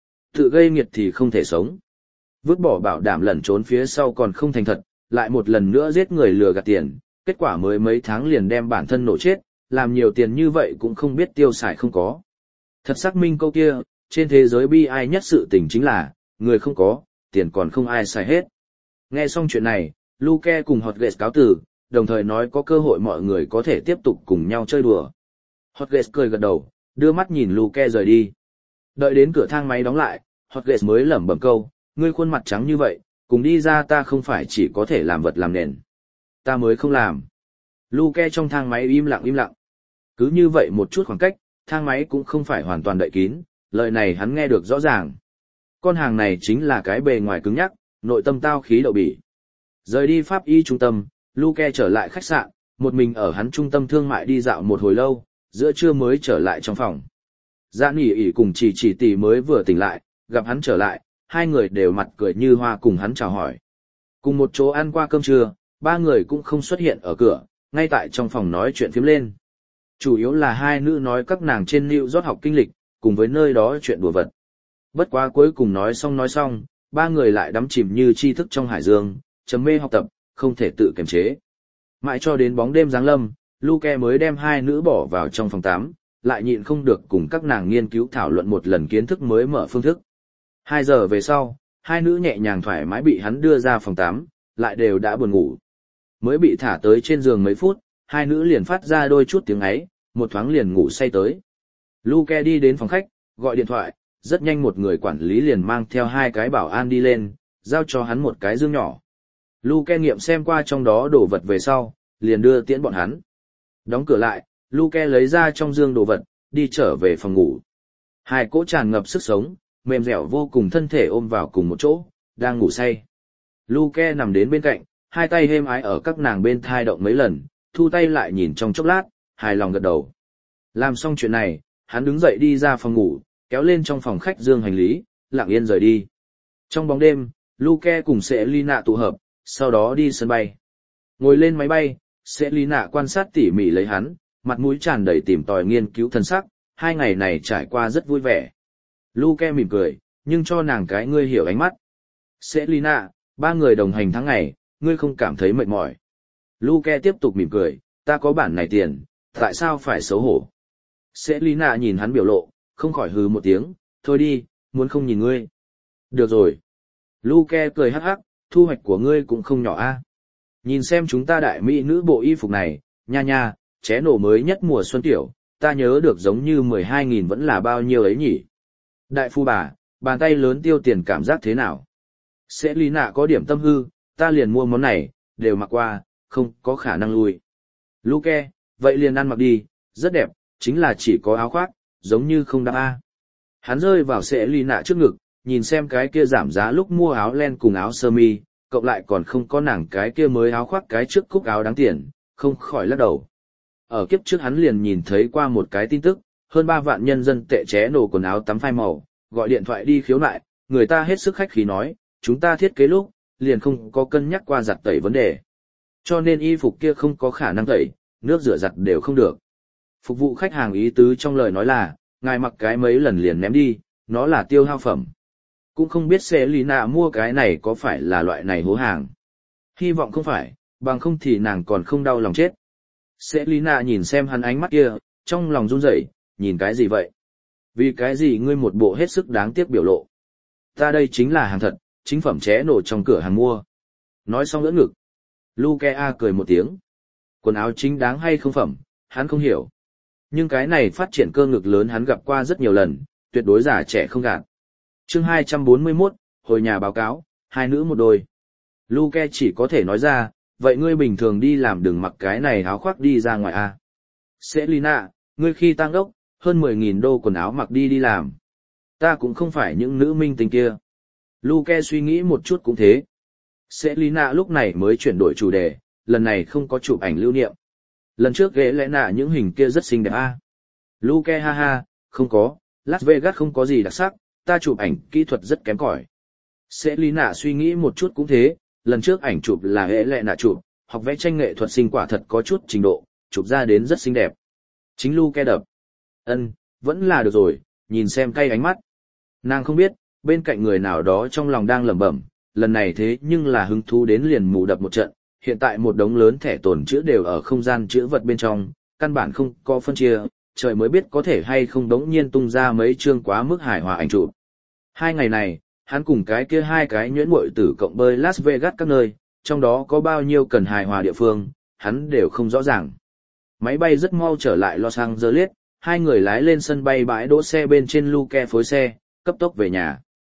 tự gây nghiệt thì không thể sống. Vứt bỏ bảo đảm lẩn trốn phía sau còn không thành thật, lại một lần nữa giết người lừa gạt tiền, kết quả mới mấy tháng liền đem bản thân nổ chết, làm nhiều tiền như vậy cũng không biết tiêu xài không có. Thật xác minh câu kia, trên thế giới bi ai nhất sự tình chính là, người không có, tiền còn không ai xài hết. Nghe xong chuyện này, Luke cùng Hotgate cáo từ, đồng thời nói có cơ hội mọi người có thể tiếp tục cùng nhau chơi đùa. Hotgate cười gật đầu, đưa mắt nhìn Luke rời đi. Đợi đến cửa thang máy đóng lại, Hotgate mới lẩm bẩm câu, ngươi khuôn mặt trắng như vậy, cùng đi ra ta không phải chỉ có thể làm vật làm nền. Ta mới không làm. Luke trong thang máy im lặng im lặng. Cứ như vậy một chút khoảng cách, thang máy cũng không phải hoàn toàn đậy kín, lời này hắn nghe được rõ ràng. Con hàng này chính là cái bề ngoài cứng nhắc, nội tâm tao khí đậu bỉ. Rời đi pháp y trung tâm, Luke trở lại khách sạn, một mình ở hắn trung tâm thương mại đi dạo một hồi lâu, giữa trưa mới trở lại trong phòng. Dạ Nỉ ỉ cùng chỉ tỷ mới vừa tỉnh lại, gặp hắn trở lại, hai người đều mặt cười như hoa cùng hắn chào hỏi. Cùng một chỗ ăn qua cơm trưa, ba người cũng không xuất hiện ở cửa, ngay tại trong phòng nói chuyện phiếm lên. Chủ yếu là hai nữ nói các nàng trên New York học kinh lịch, cùng với nơi đó chuyện đùa vật. Bất quá cuối cùng nói xong, ba người lại đắm chìm như tri thức trong hải dương, chấm mê học tập, không thể tự kiềm chế. Mãi cho đến bóng đêm giáng lâm, Luke mới đem hai nữ bỏ vào trong phòng tắm, lại nhịn không được cùng các nàng nghiên cứu thảo luận một lần kiến thức mới mở phương thức. 2 giờ về sau, hai nữ nhẹ nhàng thoải mái bị hắn đưa ra phòng tắm, lại đều đã buồn ngủ. Mới bị thả tới trên giường mấy phút, hai nữ liền phát ra đôi chút tiếng ấy, một thoáng liền ngủ say tới. Luke đi đến phòng khách, gọi điện thoại, rất nhanh một người quản lý liền mang theo 2 cái bảo an đi lên, giao cho hắn một cái dương nhỏ. Luke nghiệm xem qua trong đó đồ vật về sau, liền đưa tiễn bọn hắn. Đóng cửa lại, Luke lấy ra trong dương đồ vật, đi trở về phòng ngủ. 2 cỗ tràn ngập sức sống, mềm dẻo vô cùng thân thể ôm vào cùng một chỗ, đang ngủ say. Luke nằm đến bên cạnh, 2 tay êm ái ở các nàng bên thai động mấy lần, thu tay lại nhìn trong chốc lát, hài lòng gật đầu. Làm xong chuyện này, hắn đứng dậy đi ra phòng ngủ, kéo lên trong phòng khách dương hành lý, lặng yên rời đi. Trong bóng đêm, Luke cùng Selina tụ hợp, sau đó đi sân bay. Ngồi lên máy bay, Selina quan sát tỉ mỉ lấy hắn, mặt mũi tràn đầy tìm tòi nghiên cứu thân sắc, 2 ngày này trải qua rất vui vẻ. Luke mỉm cười, nhưng cho nàng cái ngươi hiểu ánh mắt. Selina, Ba người đồng hành tháng ngày, ngươi không cảm thấy mệt mỏi. Luke tiếp tục mỉm cười, ta có bản này tiền, tại sao phải xấu hổ? Selina nhìn hắn biểu lộ, không khỏi hừ một tiếng, thôi đi, muốn không nhìn ngươi. Được rồi. Luke cười hắc hắc, thu hoạch của ngươi cũng không nhỏ a. Nhìn xem chúng ta đại mỹ nữ bộ y phục này, nha nha, ché nổ mới nhất mùa xuân tiểu, ta nhớ được giống như 12.000 vẫn là bao nhiêu ấy nhỉ. Đại phu bà, bàn tay lớn tiêu tiền cảm giác thế nào? Selina có điểm tâm hư, ta liền mua món này, đều mặc qua, không có khả năng lui. Luke, vậy liền ăn mặc đi, rất đẹp, chính là chỉ có áo khoác, giống như không đáp a. Hắn rơi vào Selina trước ngực, nhìn xem cái kia giảm giá lúc mua áo len cùng áo sơ mi, cộng lại còn không có nàng cái kia mới áo khoác cái trước cúc áo đáng tiền, không khỏi lắc đầu. Ở kiếp trước hắn liền nhìn thấy qua một cái tin tức, hơn 3 vạn nhân dân tệ ché nổ quần áo tắm phai màu, gọi điện thoại đi khiếu nại, người ta hết sức khách khí nói, chúng ta thiết kế lúc, liền không có cân nhắc qua giặt tẩy vấn đề. Cho nên y phục kia không có khả năng tẩy, nước rửa giặt đều không được. Phục vụ khách hàng ý tứ trong lời nói là, ngài mặc cái mấy lần liền ném đi, nó là tiêu hao phẩm. Cũng không biết Selina mua cái này có phải là loại này hố hàng. Hy vọng không phải, bằng không thì nàng còn không đau lòng chết. Selina nhìn xem hắn ánh mắt kia, trong lòng run rẩy, nhìn cái gì vậy? Vì cái gì ngươi một bộ hết sức đáng tiếc biểu lộ? Ta đây chính là hàng thật, chính phẩm ché nổ trong cửa hàng mua. Nói xong ưỡn ngực. Luke A cười một tiếng. Quần áo chính đáng hay không phẩm, hắn không hiểu. Nhưng cái này phát triển cơ ngực lớn hắn gặp qua rất nhiều lần, tuyệt đối giả trẻ không gạt. Chương 241, hồi nhà báo cáo, hai nữ một đôi. Luke chỉ có thể nói ra, vậy ngươi bình thường đi làm đừng mặc cái này áo khoác đi ra ngoài a. Selina, ngươi khi tăng đốc, hơn 10.000 đô quần áo mặc đi làm. Ta cũng không phải những nữ minh tinh kia. Luke suy nghĩ một chút cũng thế. Selina lúc này mới chuyển đổi chủ đề, lần này không có chụp ảnh lưu niệm. Lần trước ghế lẽ nạ những hình kia rất xinh đẹp a. Luke ha ha, không có, Las Vegas không có gì đặc sắc, ta chụp ảnh kỹ thuật rất kém cỏi. Selina suy nghĩ một chút cũng thế, lần trước ảnh chụp là ghế lẽ nạ chụp, học vẽ tranh nghệ thuật sinh quả thật có chút trình độ, chụp ra đến rất xinh đẹp. Chính Luke đập. Vẫn là được rồi, nhìn xem cay ánh mắt. Nàng không biết, bên cạnh người nào đó trong lòng đang lẩm bẩm, lần này thế nhưng là hứng thú đến liền mù đập một trận, hiện tại một đống lớn thẻ tồn chữ đều ở không gian chữ vật bên trong, căn bản không có phân chia, trời mới biết có thể hay không đống nhiên tung ra mấy chương quá mức hài hòa ảnh chụp. 2 ngày này, hắn cùng cái kia 2 cái nhuyễn muội tử cộng bơi Las Vegas các nơi, trong đó có bao nhiêu cần hài hòa địa phương, hắn đều không rõ ràng. Máy bay rất mau trở lại Los Angeles, 2 người lái lên sân bay bãi đỗ xe bên trên Luke phối xe, cấp tốc về nhà.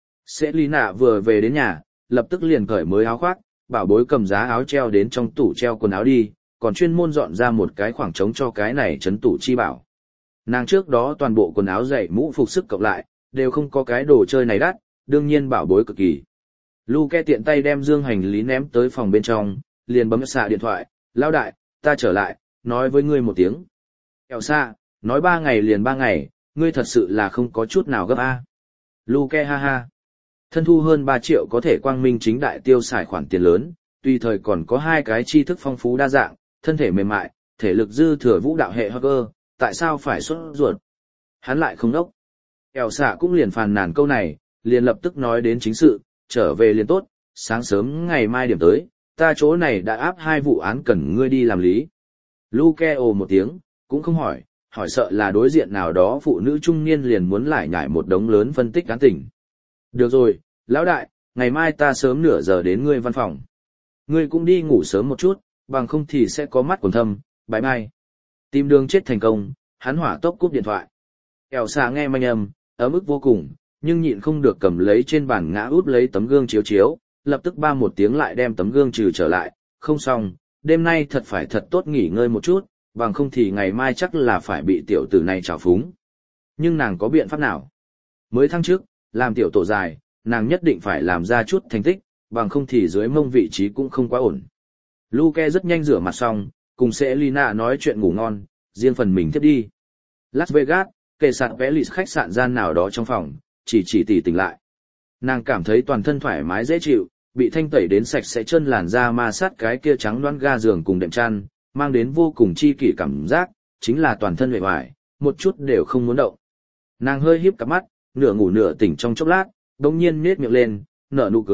Selina vừa về đến nhà, lập tức liền cởi mới áo khoác, bảo bối cầm giá áo treo đến trong tủ treo quần áo đi, còn chuyên môn dọn ra một cái khoảng trống cho cái này trấn tủ chi bảo. Nàng trước đó toàn bộ quần áo giày mũ phục sức cộng lại, đều không có cái đồ chơi này đắt, đương nhiên bảo bối cực kỳ. Luke tiện tay đem dương hành lý ném tới phòng bên trong, liền bấm xạ điện thoại, lão đại, ta trở lại, nói với ngươi một tiếng. Kẹo xạ, nói 3 ngày liền 3 ngày, ngươi thật sự là không có chút nào gấp a. Luke ha ha. Thân thu hơn 3 triệu có thể quang minh chính đại tiêu xài khoản tiền lớn, tùy thời còn có 2 cái tri thức phong phú đa dạng, thân thể mềm mại, thể lực dư thừa vũ đạo hệ hacker, tại sao phải sốt ruột? Hắn lại không đốc. Kẹo xạ cũng liền phàn nàn câu này, liền lập tức nói đến chính sự, trở về liền tốt, sáng sớm ngày mai điểm tới, ta chỗ này đã áp 2 vụ án cần ngươi đi làm lý. Luke ồ một tiếng, cũng không hỏi sợ là đối diện nào đó phụ nữ trung niên liền muốn lại nhải một đống lớn phân tích án tình. Được rồi, lão đại, ngày mai ta sớm nửa giờ đến ngươi văn phòng. Ngươi cũng đi ngủ sớm một chút, bằng không thì sẽ có mắt quần thâm, bye bye. Tìm đường chết thành công, hắn hỏa tốc cúp điện thoại. Kẻo xà nghe manh âm, ấm ức vô cùng, nhưng nhịn không được cầm lấy trên bàn ngã út lấy tấm gương chiếu chiếu, lập tức ba một tiếng lại đem tấm gương trừ trở lại, không xong, đêm nay thật phải thật tốt nghỉ ngơi một chút, bằng không thì ngày mai chắc là phải bị tiểu tử này trào phúng. Nhưng nàng có biện pháp nào? Mới tháng trước, làm tiểu tổ dài, nàng nhất định phải làm ra chút thành tích, bằng không thì dưới mông vị trí cũng không quá ổn. Luke rất nhanh rửa mặt xong, cùng Selina nói chuyện ngủ ngon, riêng phần mình tiếp đi. Las Vegas, kề sạt vẽ lì khách sạn gian nào đó trong phòng, chỉ tỉ tỉnh lại. Nàng cảm thấy toàn thân thoải mái dễ chịu, bị thanh tẩy đến sạch sẽ chân làn da ma sát cái kia trắng đoán ga giường cùng đệm chăn, mang đến vô cùng chi kỷ cảm giác, chính là toàn thân uể oải, một chút đều không muốn động. Nàng hơi híp cặp mắt, nửa ngủ nửa tỉnh trong chốc lát, đột nhiên nhếch miệng lên, nở nụ cười,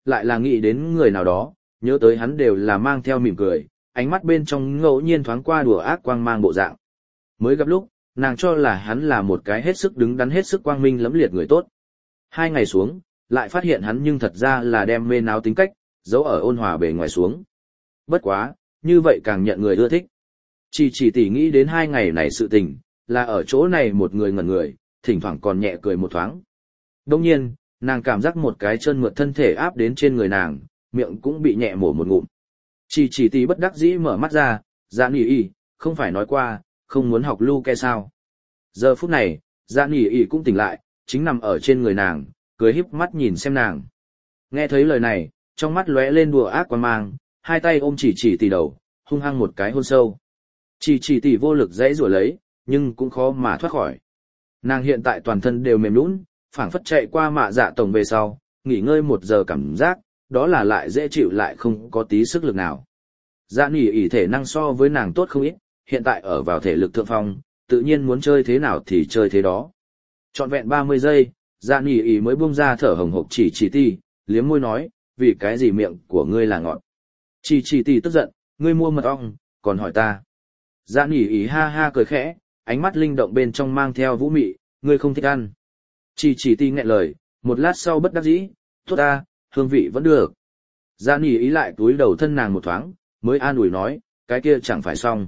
lại là nghĩ đến người nào đó, nhớ tới hắn đều là mang theo mỉm cười, ánh mắt bên trong ngẫu nhiên thoáng qua đùa ác quang mang bộ dạng. Mới gặp lúc, nàng cho là hắn là một cái hết sức đứng đắn hết sức quang minh lẫm liệt người tốt. 2 ngày xuống, lại phát hiện hắn nhưng thật ra là đem mê náo tính cách, giấu ở ôn hòa bề ngoài xuống. Bất quá, như vậy càng nhận người ưa thích. Chỉ tỉ nghĩ đến 2 ngày này sự tình, là ở chỗ này một người ngẩn người, thỉnh thoảng còn nhẹ cười một thoáng. Đồng nhiên, nàng cảm giác một cái chân mượt thân thể áp đến trên người nàng, miệng cũng bị nhẹ mổ một ngụm. Chỉ tỉ bất đắc dĩ mở mắt ra, dạ nỉ y, không phải nói qua, không muốn học Luke sao. Giờ phút này, dạ nỉ y cũng tỉnh lại, chính nằm ở trên người nàng, cười híp mắt nhìn xem nàng. Nghe thấy lời này, trong mắt lóe lên đùa ác quan mang, hai tay ôm chỉ tỉ đầu, hung hăng một cái hôn sâu. Chỉ tỉ vô lực dãy rủa lấy, nhưng cũng khó mà thoát khỏi. Nàng hiện tại toàn thân đều mềm nhũn, phảng phất chạy qua mạ dạ tổng về sau, nghỉ ngơi 1 giờ cảm giác, đó là lại dễ chịu lại không có tí sức lực nào. Dạ nỉ ỉ thể năng so với nàng tốt không ít, hiện tại ở vào thể lực thượng phong, tự nhiên muốn chơi thế nào thì chơi thế đó. Trọn vẹn 30 giây, dạ nỉ ỉ mới buông ra thở hồng hộc chỉ tỉ, liếm môi nói, vì cái gì miệng của ngươi là ngọt. Chỉ tỉ tức giận, ngươi mua mật ong, còn hỏi ta. Dạ nỉ ỉ ha ha cười khẽ, ánh mắt linh động bên trong mang theo vũ mị, ngươi không thích ăn. Chỉ tỉ nghẹn lời, một lát sau bất đắc dĩ, tốt ta, hương vị vẫn được. Dạ nỉ ý lại túi đầu thân nàng một thoáng, mới an ủi nói, cái kia chẳng phải xong.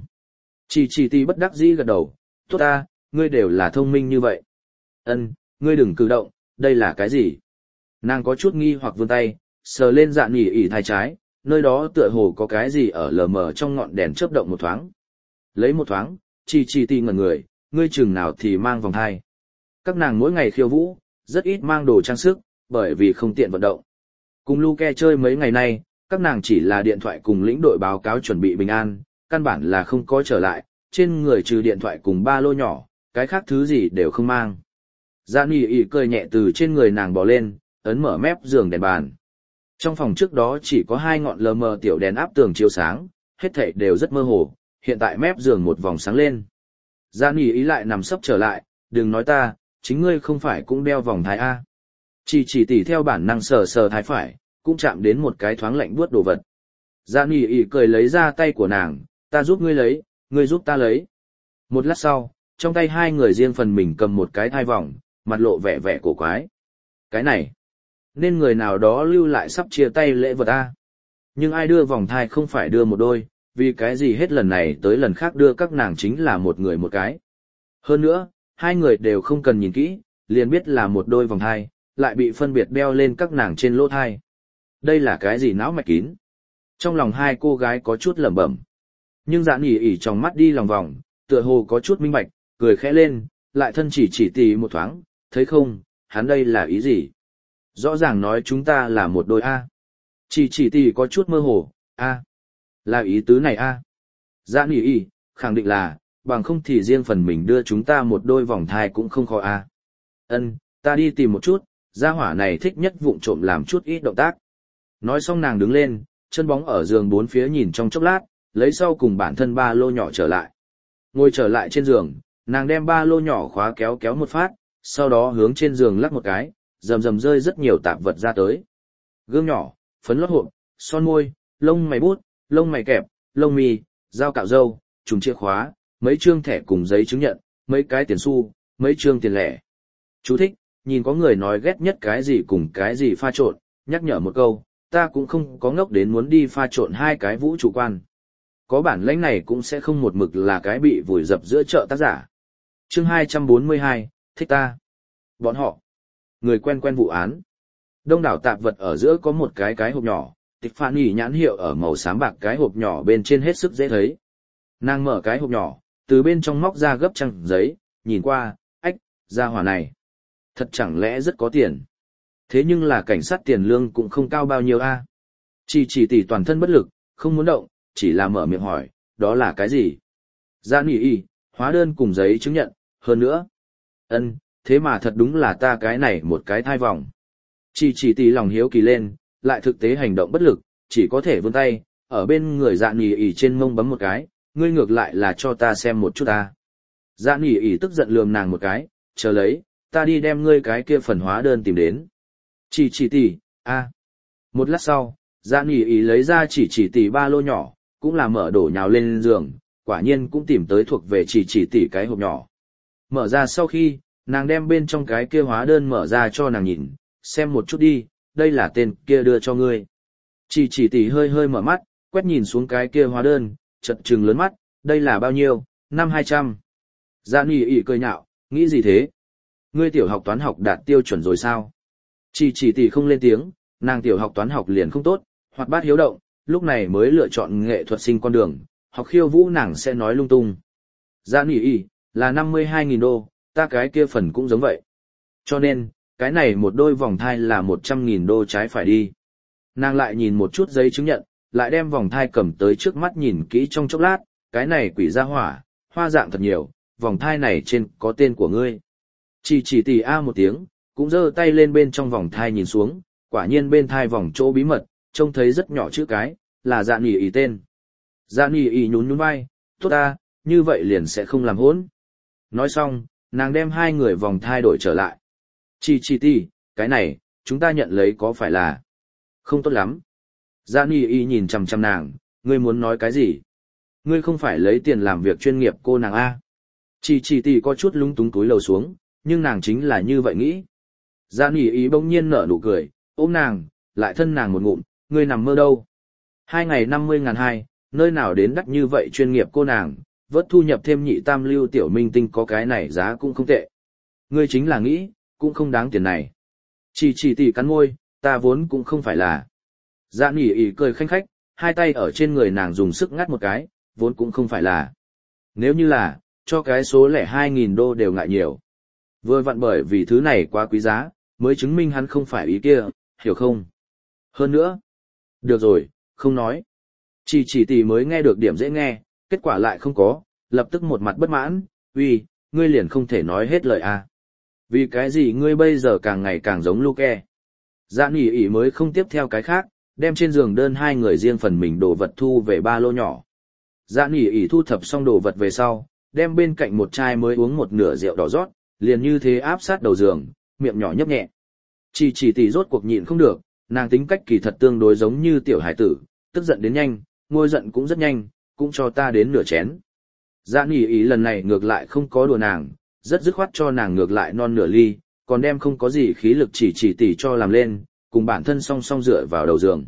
Chỉ tỉ bất đắc dĩ gật đầu, tốt ta, ngươi đều là thông minh như vậy. Ân, ngươi đừng cử động, đây là cái gì? Nàng có chút nghi hoặc vươn tay, sờ lên dạ nỉ ỉ thai trái, nơi đó tựa hồ có cái gì ở lờ mờ trong ngọn đèn chớp động một thoáng. Lấy một thoáng, chỉ tỉ ngẩn người, ngươi chừng nào thì mang vòng thai. Các nàng mỗi ngày khiêu vũ, rất ít mang đồ trang sức, bởi vì không tiện vận động. Cùng Luke chơi mấy ngày nay, các nàng chỉ là điện thoại cùng lĩnh đội báo cáo chuẩn bị bình an, căn bản là không có trở lại, trên người trừ điện thoại cùng ba lô nhỏ, cái khác thứ gì đều không mang. Dạ nỉ ỉ cười nhẹ từ trên người nàng bò lên, ấn mở mép giường đèn bàn. Trong phòng trước đó chỉ có 2 ngọn lờ mờ tiểu đèn áp tường chiếu sáng, hết thảy đều rất mơ hồ, hiện tại mép giường một vòng sáng lên. Dạ nỉ ỉ lại nằm sấp trở lại, đừng nói ta, chính ngươi không phải cũng đeo vòng thái A. Chỉ tỉ theo bản năng sờ sờ thái phải, cũng chạm đến một cái thoáng lạnh buốt đồ vật. Dạ nỉ ỉ cười lấy ra tay của nàng, ta giúp ngươi lấy, ngươi giúp ta lấy. Một lát sau, trong tay hai người riêng phần mình cầm một cái thai vòng, mặt lộ vẻ vẻ cổ quái. Cái này, nên người nào đó lưu lại sắp chia tay lễ vật A. Nhưng ai đưa vòng thai không phải đưa một đôi, vì cái gì hết lần này tới lần khác đưa các nàng chính là một người một cái. Hơn nữa, hai người đều không cần nhìn kỹ, liền biết là một đôi vòng thai, lại bị phân biệt đeo lên các nàng trên lỗ thai. Đây là cái gì não mạch kín? Trong lòng hai cô gái có chút lẩm bẩm. Nhưng Dạ nỉ ỉ trong mắt đi lòng vòng, tựa hồ có chút minh bạch, cười khẽ lên, lại thân chỉ tỉ một thoáng, thấy không, hắn đây là ý gì? Rõ ràng nói chúng ta là một đôi A. Chỉ tỉ có chút mơ hồ, A. Là ý tứ này A. Dạ nỉ ỉ, khẳng định là, bằng không thì riêng phần mình đưa chúng ta một đôi vòng thai cũng không khó A. Ân, ta đi tìm một chút, gia hỏa này thích nhất vụng trộm làm chút ít động tác. Nói xong nàng đứng lên, chân bóng ở giường bốn phía nhìn trong chốc lát, lấy sau cùng bản thân ba lô nhỏ trở lại. Ngồi trở lại trên giường, nàng đem ba lô nhỏ khóa kéo kéo một phát, sau đó hướng trên giường lắc một cái, rầm rầm rơi rất nhiều tạp vật ra tới. Gương nhỏ, phấn lót hộp, son môi, lông mày bút, lông mày kẹp, lông mì, dao cạo râu, chùm chìa khóa, mấy trương thẻ cùng giấy chứng nhận, mấy cái tiền xu, mấy trương tiền lẻ. Chú thích, nhìn có người nói ghét nhất cái gì cùng cái gì pha trộn, nhắc nhở một câu, ta cũng không có ngốc đến muốn đi pha trộn hai cái vũ trụ quan. Có bản lĩnh này cũng sẽ không một mực là cái bị vùi dập giữa chợ tác giả. Chương 242, thích ta. Bọn họ. Người quen quen vụ án. Đông đảo tạp vật ở giữa có một cái hộp nhỏ, Tiffany nhãn hiệu ở màu xám bạc cái hộp nhỏ bên trên hết sức dễ thấy. Nàng mở cái hộp nhỏ, từ bên trong móc ra gấp trang giấy, nhìn qua, ách, ra hỏa này. Thật chẳng lẽ rất có tiền. Thế nhưng là cảnh sát tiền lương cũng không cao bao nhiêu a. Chỉ tỉ toàn thân bất lực, không muốn động, chỉ là mở miệng hỏi, đó là cái gì? Dạ nỉ y, hóa đơn cùng giấy chứng nhận, hơn nữa. Ân, thế mà thật đúng là ta cái này một cái thai vòng. Chỉ tỉ lòng hiếu kỳ lên, lại thực tế hành động bất lực, chỉ có thể vươn tay, ở bên người dạ nỉ y trên mông bấm một cái, ngươi ngược lại là cho ta xem một chút ta. Dạ nỉ y tức giận lườm nàng một cái, chờ lấy, ta đi đem ngươi cái kia phần hóa đơn tìm đến. Chỉ tỉ, a. Một lát sau, Dạ Nghỉ ý lấy ra chỉ tỷ ba lô nhỏ, cũng là mở đổ nhào lên giường, quả nhiên cũng tìm tới thuộc về chỉ tỷ cái hộp nhỏ. Mở ra sau khi, nàng đem bên trong cái kia hóa đơn mở ra cho nàng nhìn, xem một chút đi, đây là tên kia đưa cho ngươi. Chỉ tỷ hơi hơi mở mắt, quét nhìn xuống cái kia hóa đơn, chợt trừng lớn mắt, đây là bao nhiêu, 5.200. Dạ Nghỉ ý cười nhạo, nghĩ gì thế? Ngươi tiểu học toán học đạt tiêu chuẩn rồi sao? Chỉ tỷ không lên tiếng, nàng tiểu học toán học liền không tốt, hoạt bát hiếu động, lúc này mới lựa chọn nghệ thuật sinh con đường, học khiêu vũ nàng sẽ nói lung tung. Dạ Nghỉ ý, là 52.000 đô, ta cái kia phần cũng giống vậy. Cho nên, cái này một đôi vòng thai là 100.000 đô trái phải đi. Nàng lại nhìn một chút giấy chứng nhận, lại đem vòng thai cầm tới trước mắt nhìn kỹ trong chốc lát, cái này quỷ ra hỏa, hoa dạng thật nhiều, vòng thai này trên có tên của ngươi. Chỉ tỷ a một tiếng, cũng giơ tay lên bên trong vòng thai nhìn xuống, quả nhiên bên thai vòng chỗ bí mật, trông thấy rất nhỏ chữ cái, là Dạ Nghỉ ý tên. Dạ Nghỉ ý nhún nhún vai, tốt ta, như vậy liền sẽ không làm hỗn. Nói xong, nàng đem hai người vòng thai đổi trở lại. Chỉ tỷ, cái này, chúng ta nhận lấy có phải là không tốt lắm. Dạ Nghỉ ý nhìn chằm chằm nàng, ngươi muốn nói cái gì? Ngươi không phải lấy tiền làm việc chuyên nghiệp cô nàng A. Chỉ tỷ có chút lúng túng túi lầu xuống, nhưng nàng chính là như vậy nghĩ. Dạ Nghỉ ý bỗng nhiên nở nụ cười, ôm nàng, lại thân nàng một ngụm, ngươi nằm mơ đâu. 2 ngày 50.200, nơi nào đến đắt như vậy chuyên nghiệp cô nàng, vớt thu nhập thêm nhị tam lưu tiểu minh tinh có cái này giá cũng không tệ. Ngươi chính là nghĩ, cũng không đáng tiền này. Chỉ tỷ cắn môi, ta vốn cũng không phải là. Dạ Nghỉ ý cười khanh khách, hai tay ở trên người nàng dùng sức ngắt một cái, vốn cũng không phải là. Nếu như là, cho cái số lẻ 2.000 đô đều ngại nhiều. Vừa vặn bởi vì thứ này quá quý giá, mới chứng minh hắn không phải ý kia, hiểu không? Hơn nữa. Được rồi, không nói. Chỉ tỷ mới nghe được điểm dễ nghe, kết quả lại không có, lập tức một mặt bất mãn, uy, ngươi liền không thể nói hết lời à. Vì cái gì ngươi bây giờ càng ngày càng giống Luke? Dạ Nghỉ ý mới không tiếp theo cái khác, đem trên giường đơn hai người riêng phần mình đồ vật thu về ba lô nhỏ. Dạ Nghỉ ý thu thập xong đồ vật về sau, đem bên cạnh một chai mới uống một nửa rượu đỏ rót, liền như thế áp sát đầu giường, miệng nhỏ nhấp nhẹ. Chỉ tỷ rốt cuộc nhịn không được, nàng tính cách kỳ thật tương đối giống như tiểu hải tử, tức giận đến nhanh, ngôi giận cũng rất nhanh, cũng cho ta đến nửa chén. Dạ Nghỉ ý lần này ngược lại không có đùa nàng, rất dứt khoát cho nàng ngược lại non nửa ly, còn đem không có gì khí lực chỉ tỷ cho làm lên, cùng bản thân song song dựa vào đầu giường.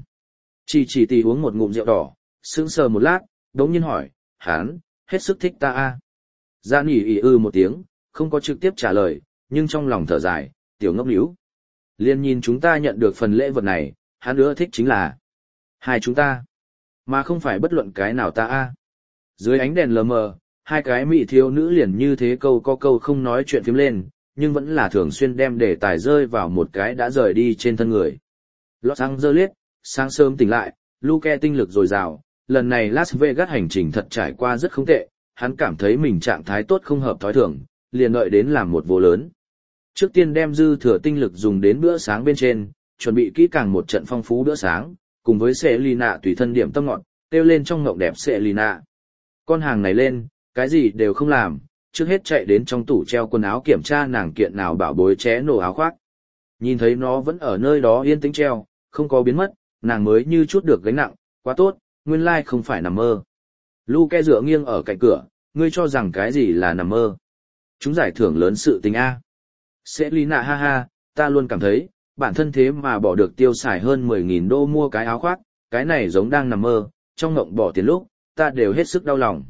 Chỉ tỷ uống một ngụm rượu đỏ, sững sờ một lát, đống nhiên hỏi, hán, hết sức thích ta a? Dạ Nghỉ ý một tiếng, không có trực tiếp trả lời, nhưng trong lòng thở dài, tiểu ngốc níu. Liên nhìn chúng ta nhận được phần lễ vật này, hắn nữa thích chính là hai chúng ta, mà không phải bất luận cái nào ta a. Dưới ánh đèn lờ mờ, hai cái mỹ thiếu nữ liền như thế câu có câu không nói chuyện phím lên, nhưng vẫn là thường xuyên đem đề tài rơi vào một cái đã rời đi trên thân người. Los Angeles, sáng sớm tỉnh lại, Luke tinh lực dồi dào, lần này Las Vegas hành trình thật trải qua rất không tệ, hắn cảm thấy mình trạng thái tốt không hợp thói thường, liền đợi đến làm một vô lớn. Trước tiên đem dư thừa tinh lực dùng đến bữa sáng bên trên, chuẩn bị kỹ càng một trận phong phú bữa sáng, cùng với Selina tùy thân điểm tâm ngọt, kêu lên trong ngộng đẹp Selina. Con hàng này lên, cái gì đều không làm, trước hết chạy đến trong tủ treo quần áo kiểm tra nàng kiện nào bảo bối ché nổ áo khoác. Nhìn thấy nó vẫn ở nơi đó yên tĩnh treo, không có biến mất, nàng mới như chút được gánh nặng, quá tốt, nguyên lai không phải nằm mơ. Luke dựa nghiêng ở cạnh cửa, ngươi cho rằng cái gì là nằm mơ? Chúng giải thưởng lớn sự tình a. Selina ha ha, ta luôn cảm thấy, bản thân thế mà bỏ được tiêu xài hơn 10.000 đô mua cái áo khoác, cái này giống đang nằm mơ, trong ngộng bỏ tiền lúc, ta đều hết sức đau lòng.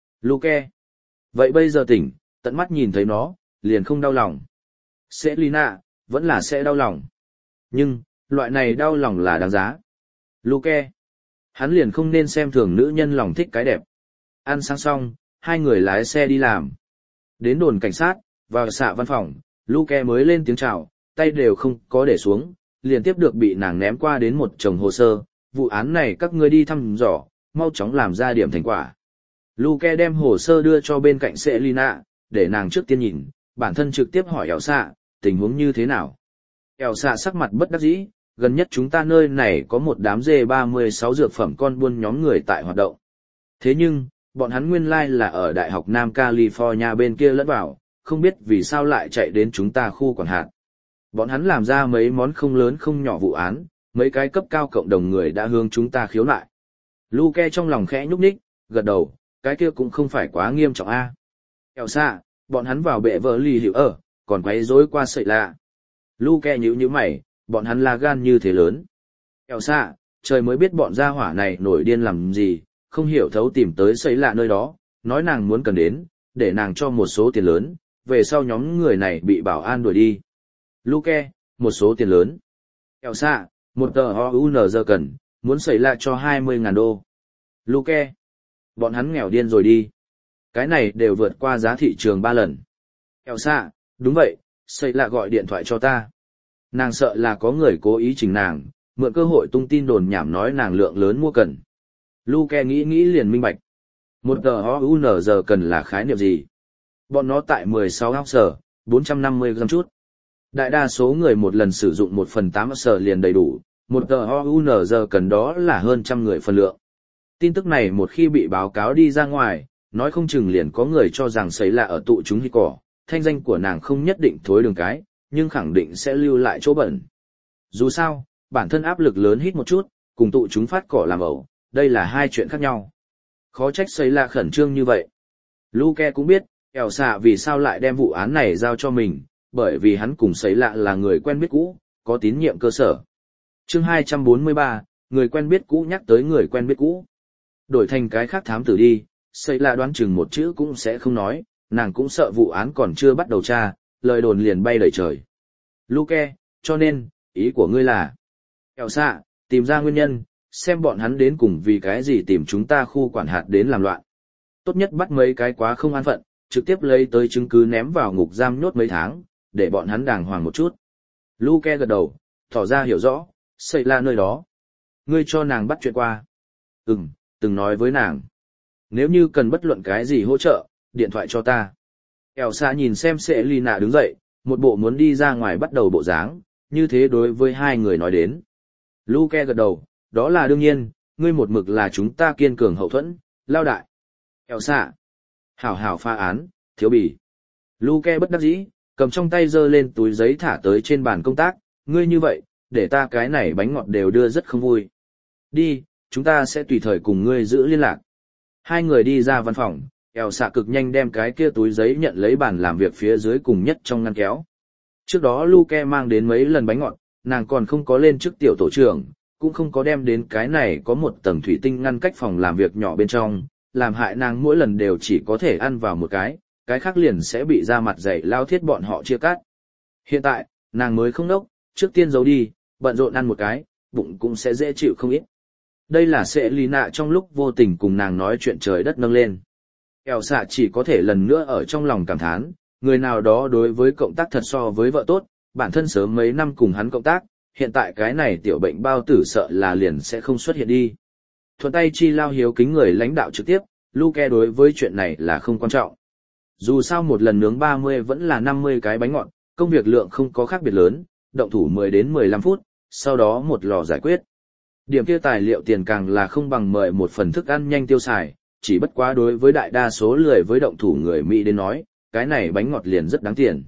Luke. Vậy bây giờ tỉnh, tận mắt nhìn thấy nó, liền không đau lòng. Selina, vẫn là sẽ đau lòng. Nhưng, loại này đau lòng là đáng giá. Luke. Hắn liền không nên xem thường nữ nhân lòng thích cái đẹp. Ăn sáng xong, hai người lái xe đi làm. Đến đồn cảnh sát, vào xạ văn phòng, Luke mới lên tiếng chào, tay đều không có để xuống, liền tiếp được bị nàng ném qua đến một chồng hồ sơ. Vụ án này các ngươi đi thăm dò, mau chóng làm ra điểm thành quả. Luke đem hồ sơ đưa cho bên cạnh Selina, để nàng trước tiên nhìn, bản thân trực tiếp hỏi Elsa, tình huống như thế nào. Elsa sắc mặt bất đắc dĩ, gần nhất chúng ta nơi này có một đám G36 dược phẩm con buôn nhóm người tại hoạt động. Thế nhưng, bọn hắn nguyên lai là ở Đại học Nam California bên kia lẫn vào, không biết vì sao lại chạy đến chúng ta khu quản hạt. Bọn hắn làm ra mấy món không lớn không nhỏ vụ án, mấy cái cấp cao cộng đồng người đã hướng chúng ta khiếu nại. Luke trong lòng khẽ nhúc nhích, gật đầu, cái kia cũng không phải quá nghiêm trọng a. Kẹo xạ, bọn hắn vào bệ vợ lì hiểu ở, còn quấy rối qua sợi lạ. Luke nhíu mày, bọn hắn là gan như thế lớn. Kẹo xạ, trời mới biết bọn gia hỏa này nổi điên làm gì, không hiểu thấu tìm tới sợi lạ nơi đó, nói nàng muốn cần đến, để nàng cho một số tiền lớn, về sau nhóm người này bị bảo an đuổi đi. Luke, một số tiền lớn. Kẹo xạ, một tờ OUN giờ cần, muốn sợi lạ cho 20.000 đô. Luke, bọn hắn nghèo điên rồi đi. Cái này đều vượt qua giá thị trường 3 lần. Kẹo xạ, đúng vậy, sợi lạ gọi điện thoại cho ta. Nàng sợ là có người cố ý chỉnh nàng, mượn cơ hội tung tin đồn nhảm nói nàng lượng lớn mua cần. Luke nghĩ liền minh bạch. Một tờ OUN giờ cần là khái niệm gì? Bọn nó tại 16 ounce, 450 gram chút. Đại đa số người một lần sử dụng 1/8 ounce liền đầy đủ, một tờ OUN giờ cần đó là hơn trăm người phần lượng. Tin tức này một khi bị báo cáo đi ra ngoài, nói không chừng liền có người cho rằng sấy là ở tụ chúng hít cỏ, thanh danh của nàng không nhất định thối đường cái, nhưng khẳng định sẽ lưu lại chỗ bẩn. Dù sao, bản thân áp lực lớn hít một chút, cùng tụ chúng phát cỏ làm ẩu, đây là hai chuyện khác nhau. Khó trách sấy là khẩn trương như vậy. Luke cũng biết, Kẹo xạ vì sao lại đem vụ án này giao cho mình, bởi vì hắn cùng sấy lạ là người quen biết cũ, có tín nhiệm cơ sở. Chương 243, người quen biết cũ nhắc tới người quen biết cũ. Đổi thành cái khác thám tử đi, sấy lạ đoán chừng một chữ cũng sẽ không nói, nàng cũng sợ vụ án còn chưa bắt đầu tra, lời đồn liền bay đầy trời. Luke, cho nên, ý của ngươi là, Kẹo xạ, tìm ra nguyên nhân, xem bọn hắn đến cùng vì cái gì tìm chúng ta khu quản hạt đến làm loạn. Tốt nhất bắt mấy cái quá không an phận, trực tiếp lấy tới chứng cứ ném vào ngục giam nhốt mấy tháng, để bọn hắn đàng hoàng một chút. Luke gật đầu, tỏ ra hiểu rõ, sợi là nơi đó. Ngươi cho nàng bắt chuyện qua. Từng nói với nàng. Nếu như cần bất luận cái gì hỗ trợ, điện thoại cho ta. Kẹo xạ nhìn xem Selina đứng dậy, một bộ muốn đi ra ngoài bắt đầu bộ dáng, như thế đối với hai người nói đến. Luke gật đầu, đó là đương nhiên, ngươi một mực là chúng ta kiên cường hậu thuẫn, lao đại. Kẹo xạ. Hảo pha án, thiếu bì. Luke bất đắc dĩ, cầm trong tay giơ lên túi giấy thả tới trên bàn công tác, ngươi như vậy, để ta cái này bánh ngọt đều đưa rất không vui. Đi, chúng ta sẽ tùy thời cùng ngươi giữ liên lạc. Hai người đi ra văn phòng, Kẹo xạ cực nhanh đem cái kia túi giấy nhận lấy bàn làm việc phía dưới cùng nhất trong ngăn kéo. Trước đó Luke mang đến mấy lần bánh ngọt, nàng còn không có lên chức tiểu tổ trưởng, cũng không có đem đến cái này có một tầng thủy tinh ngăn cách phòng làm việc nhỏ bên trong, làm hại nàng mỗi lần đều chỉ có thể ăn vào một cái khác liền sẽ bị ra mặt dày lao thiết bọn họ chia cắt. Hiện tại, nàng mới không nốc, trước tiên giấu đi, bận rộn ăn một cái, bụng cũng sẽ dễ chịu không ít. Đây là Selina trong lúc vô tình cùng nàng nói chuyện trời đất nâng lên. Kẹo xạ chỉ có thể lần nữa ở trong lòng cảm thán, người nào đó đối với cộng tác thật so với vợ tốt, bản thân sớm mấy năm cùng hắn cộng tác, hiện tại cái này tiểu bệnh bao tử sợ là liền sẽ không xuất hiện đi. Thuận tay chi lao hiếu kính người lãnh đạo trực tiếp, Luke đối với chuyện này là không quan trọng. Dù sao một lần nướng 30 vẫn là 50 cái bánh ngọt, công việc lượng không có khác biệt lớn, động thủ 10 đến 15 phút, sau đó một lò giải quyết. Điểm kia tài liệu tiền càng là không bằng mời một phần thức ăn nhanh tiêu xài, chỉ bất quá đối với đại đa số lười với động thủ người Mỹ đến nói, cái này bánh ngọt liền rất đáng tiền.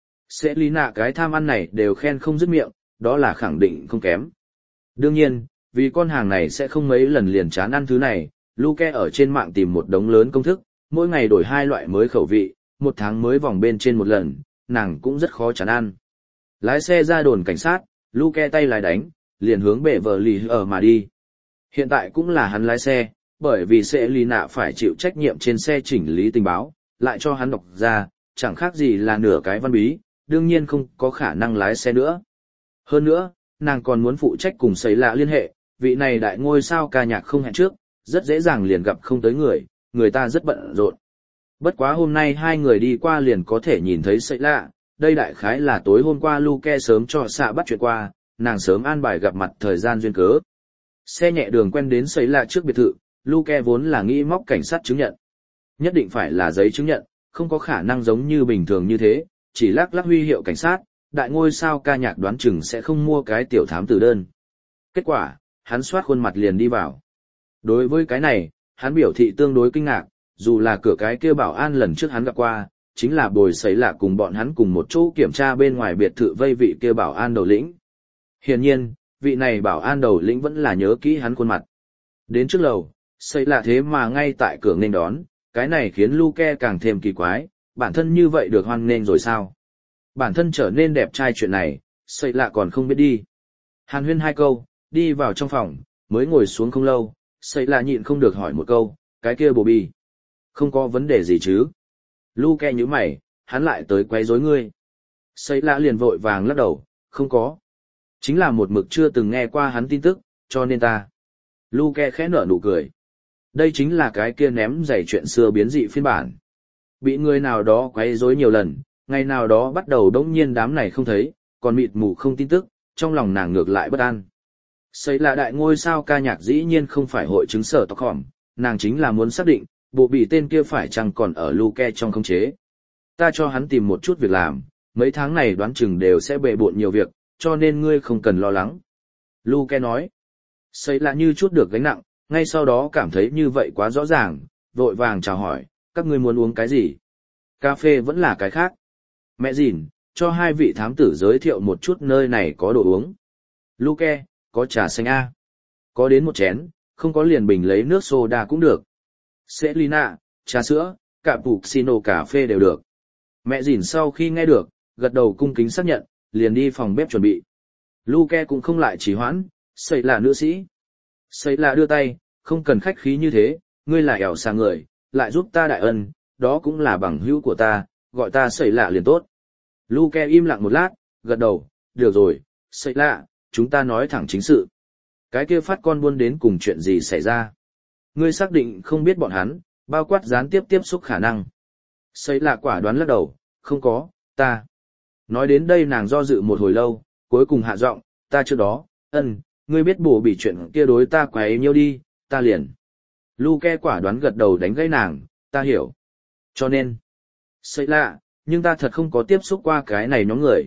Selina cái tham ăn này đều khen không dứt miệng, đó là khẳng định không kém. Đương nhiên, vì con hàng này sẽ không mấy lần liền chán ăn thứ này, Luke ở trên mạng tìm một đống lớn công thức, mỗi ngày đổi 2 loại mới khẩu vị, 1 tháng mới vòng bên trên một lần, nàng cũng rất khó chán ăn. Lái xe ra đồn cảnh sát, Luke tay lái đánh, liền hướng bệ vợ lì ở mà đi. Hiện tại cũng là hắn lái xe, bởi vì Selina phải chịu trách nhiệm trên xe chỉnh lý tình báo, lại cho hắn đọc ra, chẳng khác gì là nửa cái văn bí, đương nhiên không có khả năng lái xe nữa. Hơn nữa, nàng còn muốn phụ trách cùng sấy lạ liên hệ, vị này đại ngôi sao ca nhạc không hẹn trước, rất dễ dàng liền gặp không tới người ta rất bận rộn. Bất quá hôm nay hai người đi qua liền có thể nhìn thấy sấy lạ, đây đại khái là tối hôm qua Luke sớm cho xạ bắt chuyện qua, nàng sớm an bài gặp mặt thời gian duyên cớ. Xe nhẹ đường quen đến sấy lạ trước biệt thự, Luke vốn là nghĩ móc cảnh sát chứng nhận. Nhất định phải là giấy chứng nhận, không có khả năng giống như bình thường như thế, chỉ lắc lắc huy hiệu cảnh sát, đại ngôi sao ca nhạc đoán chừng sẽ không mua cái tiểu thám tử đơn. Kết quả, hắn soát khuôn mặt liền đi vào. Đối với cái này, hắn biểu thị tương đối kinh ngạc, dù là cửa cái kia bảo an lần trước hắn gặp qua, chính là bồi sấy lạ cùng bọn hắn cùng một chỗ kiểm tra bên ngoài biệt thự vây vị kia bảo an đầu lĩnh. Hiển nhiên, vị này bảo an đầu lĩnh vẫn là nhớ kỹ hắn khuôn mặt. Đến trước lầu, xây lạ thế mà ngay tại cửa nghênh đón, cái này khiến Luke càng thêm kỳ quái, bản thân như vậy được hoan nghênh rồi sao? Bản thân trở nên đẹp trai chuyện này, xây lạ còn không biết đi. Hàn huyên hai câu, đi vào trong phòng, mới ngồi xuống không lâu, xây lạ nhịn không được hỏi một câu, cái kia bồ bì. Không có vấn đề gì chứ? Luke nhíu mày, hắn lại tới quấy rối ngươi. Xây lạ liền vội vàng lắc đầu, không có. Chính là một mực chưa từng nghe qua hắn tin tức, cho nên ta. Luke khẽ nở nụ cười. Đây chính là cái kia ném giày chuyện xưa biến dị phiên bản. Bị người nào đó quấy rối nhiều lần, ngày nào đó bắt đầu đống nhiên đám này không thấy, còn mịt mù không tin tức, trong lòng nàng ngược lại bất an. Xây là đại ngôi sao ca nhạc dĩ nhiên không phải hội chứng sở tóc hỏng, nàng chính là muốn xác định, bộ bị tên kia phải chăng còn ở Luke trong khống chế. Ta cho hắn tìm một chút việc làm, mấy tháng này đoán chừng đều sẽ bề bộn nhiều việc, cho nên ngươi không cần lo lắng. Luke nói, xây là như chút được gánh nặng, ngay sau đó cảm thấy như vậy quá rõ ràng, vội vàng chào hỏi, các ngươi muốn uống cái gì? Cà phê vẫn là cái khác. Mẹ dìn, cho hai vị thám tử giới thiệu một chút nơi này có đồ uống. Luke, có trà xanh A. Có đến một chén, không có liền bình lấy nước soda cũng được. Selina, trà sữa, cappuccino cà phê đều được. Mẹ dìn sau khi nghe được, gật đầu cung kính xác nhận, liền đi phòng bếp chuẩn bị. Luke cũng không lại trì hoãn, xây là nữ sĩ. Xây là đưa tay, không cần khách khí như thế, ngươi là ẻo xa người, lại giúp ta đại ân, đó cũng là bằng hữu của ta, gọi ta xây lạ liền tốt. Luke im lặng một lát, gật đầu, được rồi, xây lạ, chúng ta nói thẳng chính sự. Cái kia phát con buôn đến cùng chuyện gì xảy ra? Ngươi xác định không biết bọn hắn, bao quát gián tiếp tiếp xúc khả năng. Xây lạ quả đoán lắc đầu, không có, ta. Nói đến đây nàng do dự một hồi lâu, cuối cùng hạ giọng, ta trước đó, ngươi biết bổ bị chuyện kia đối ta quấy nhiêu đi, ta liền. Luke quả đoán gật đầu đánh gãy nàng, ta hiểu. Cho nên, xây lạ, nhưng ta thật không có tiếp xúc qua cái này nhóm người,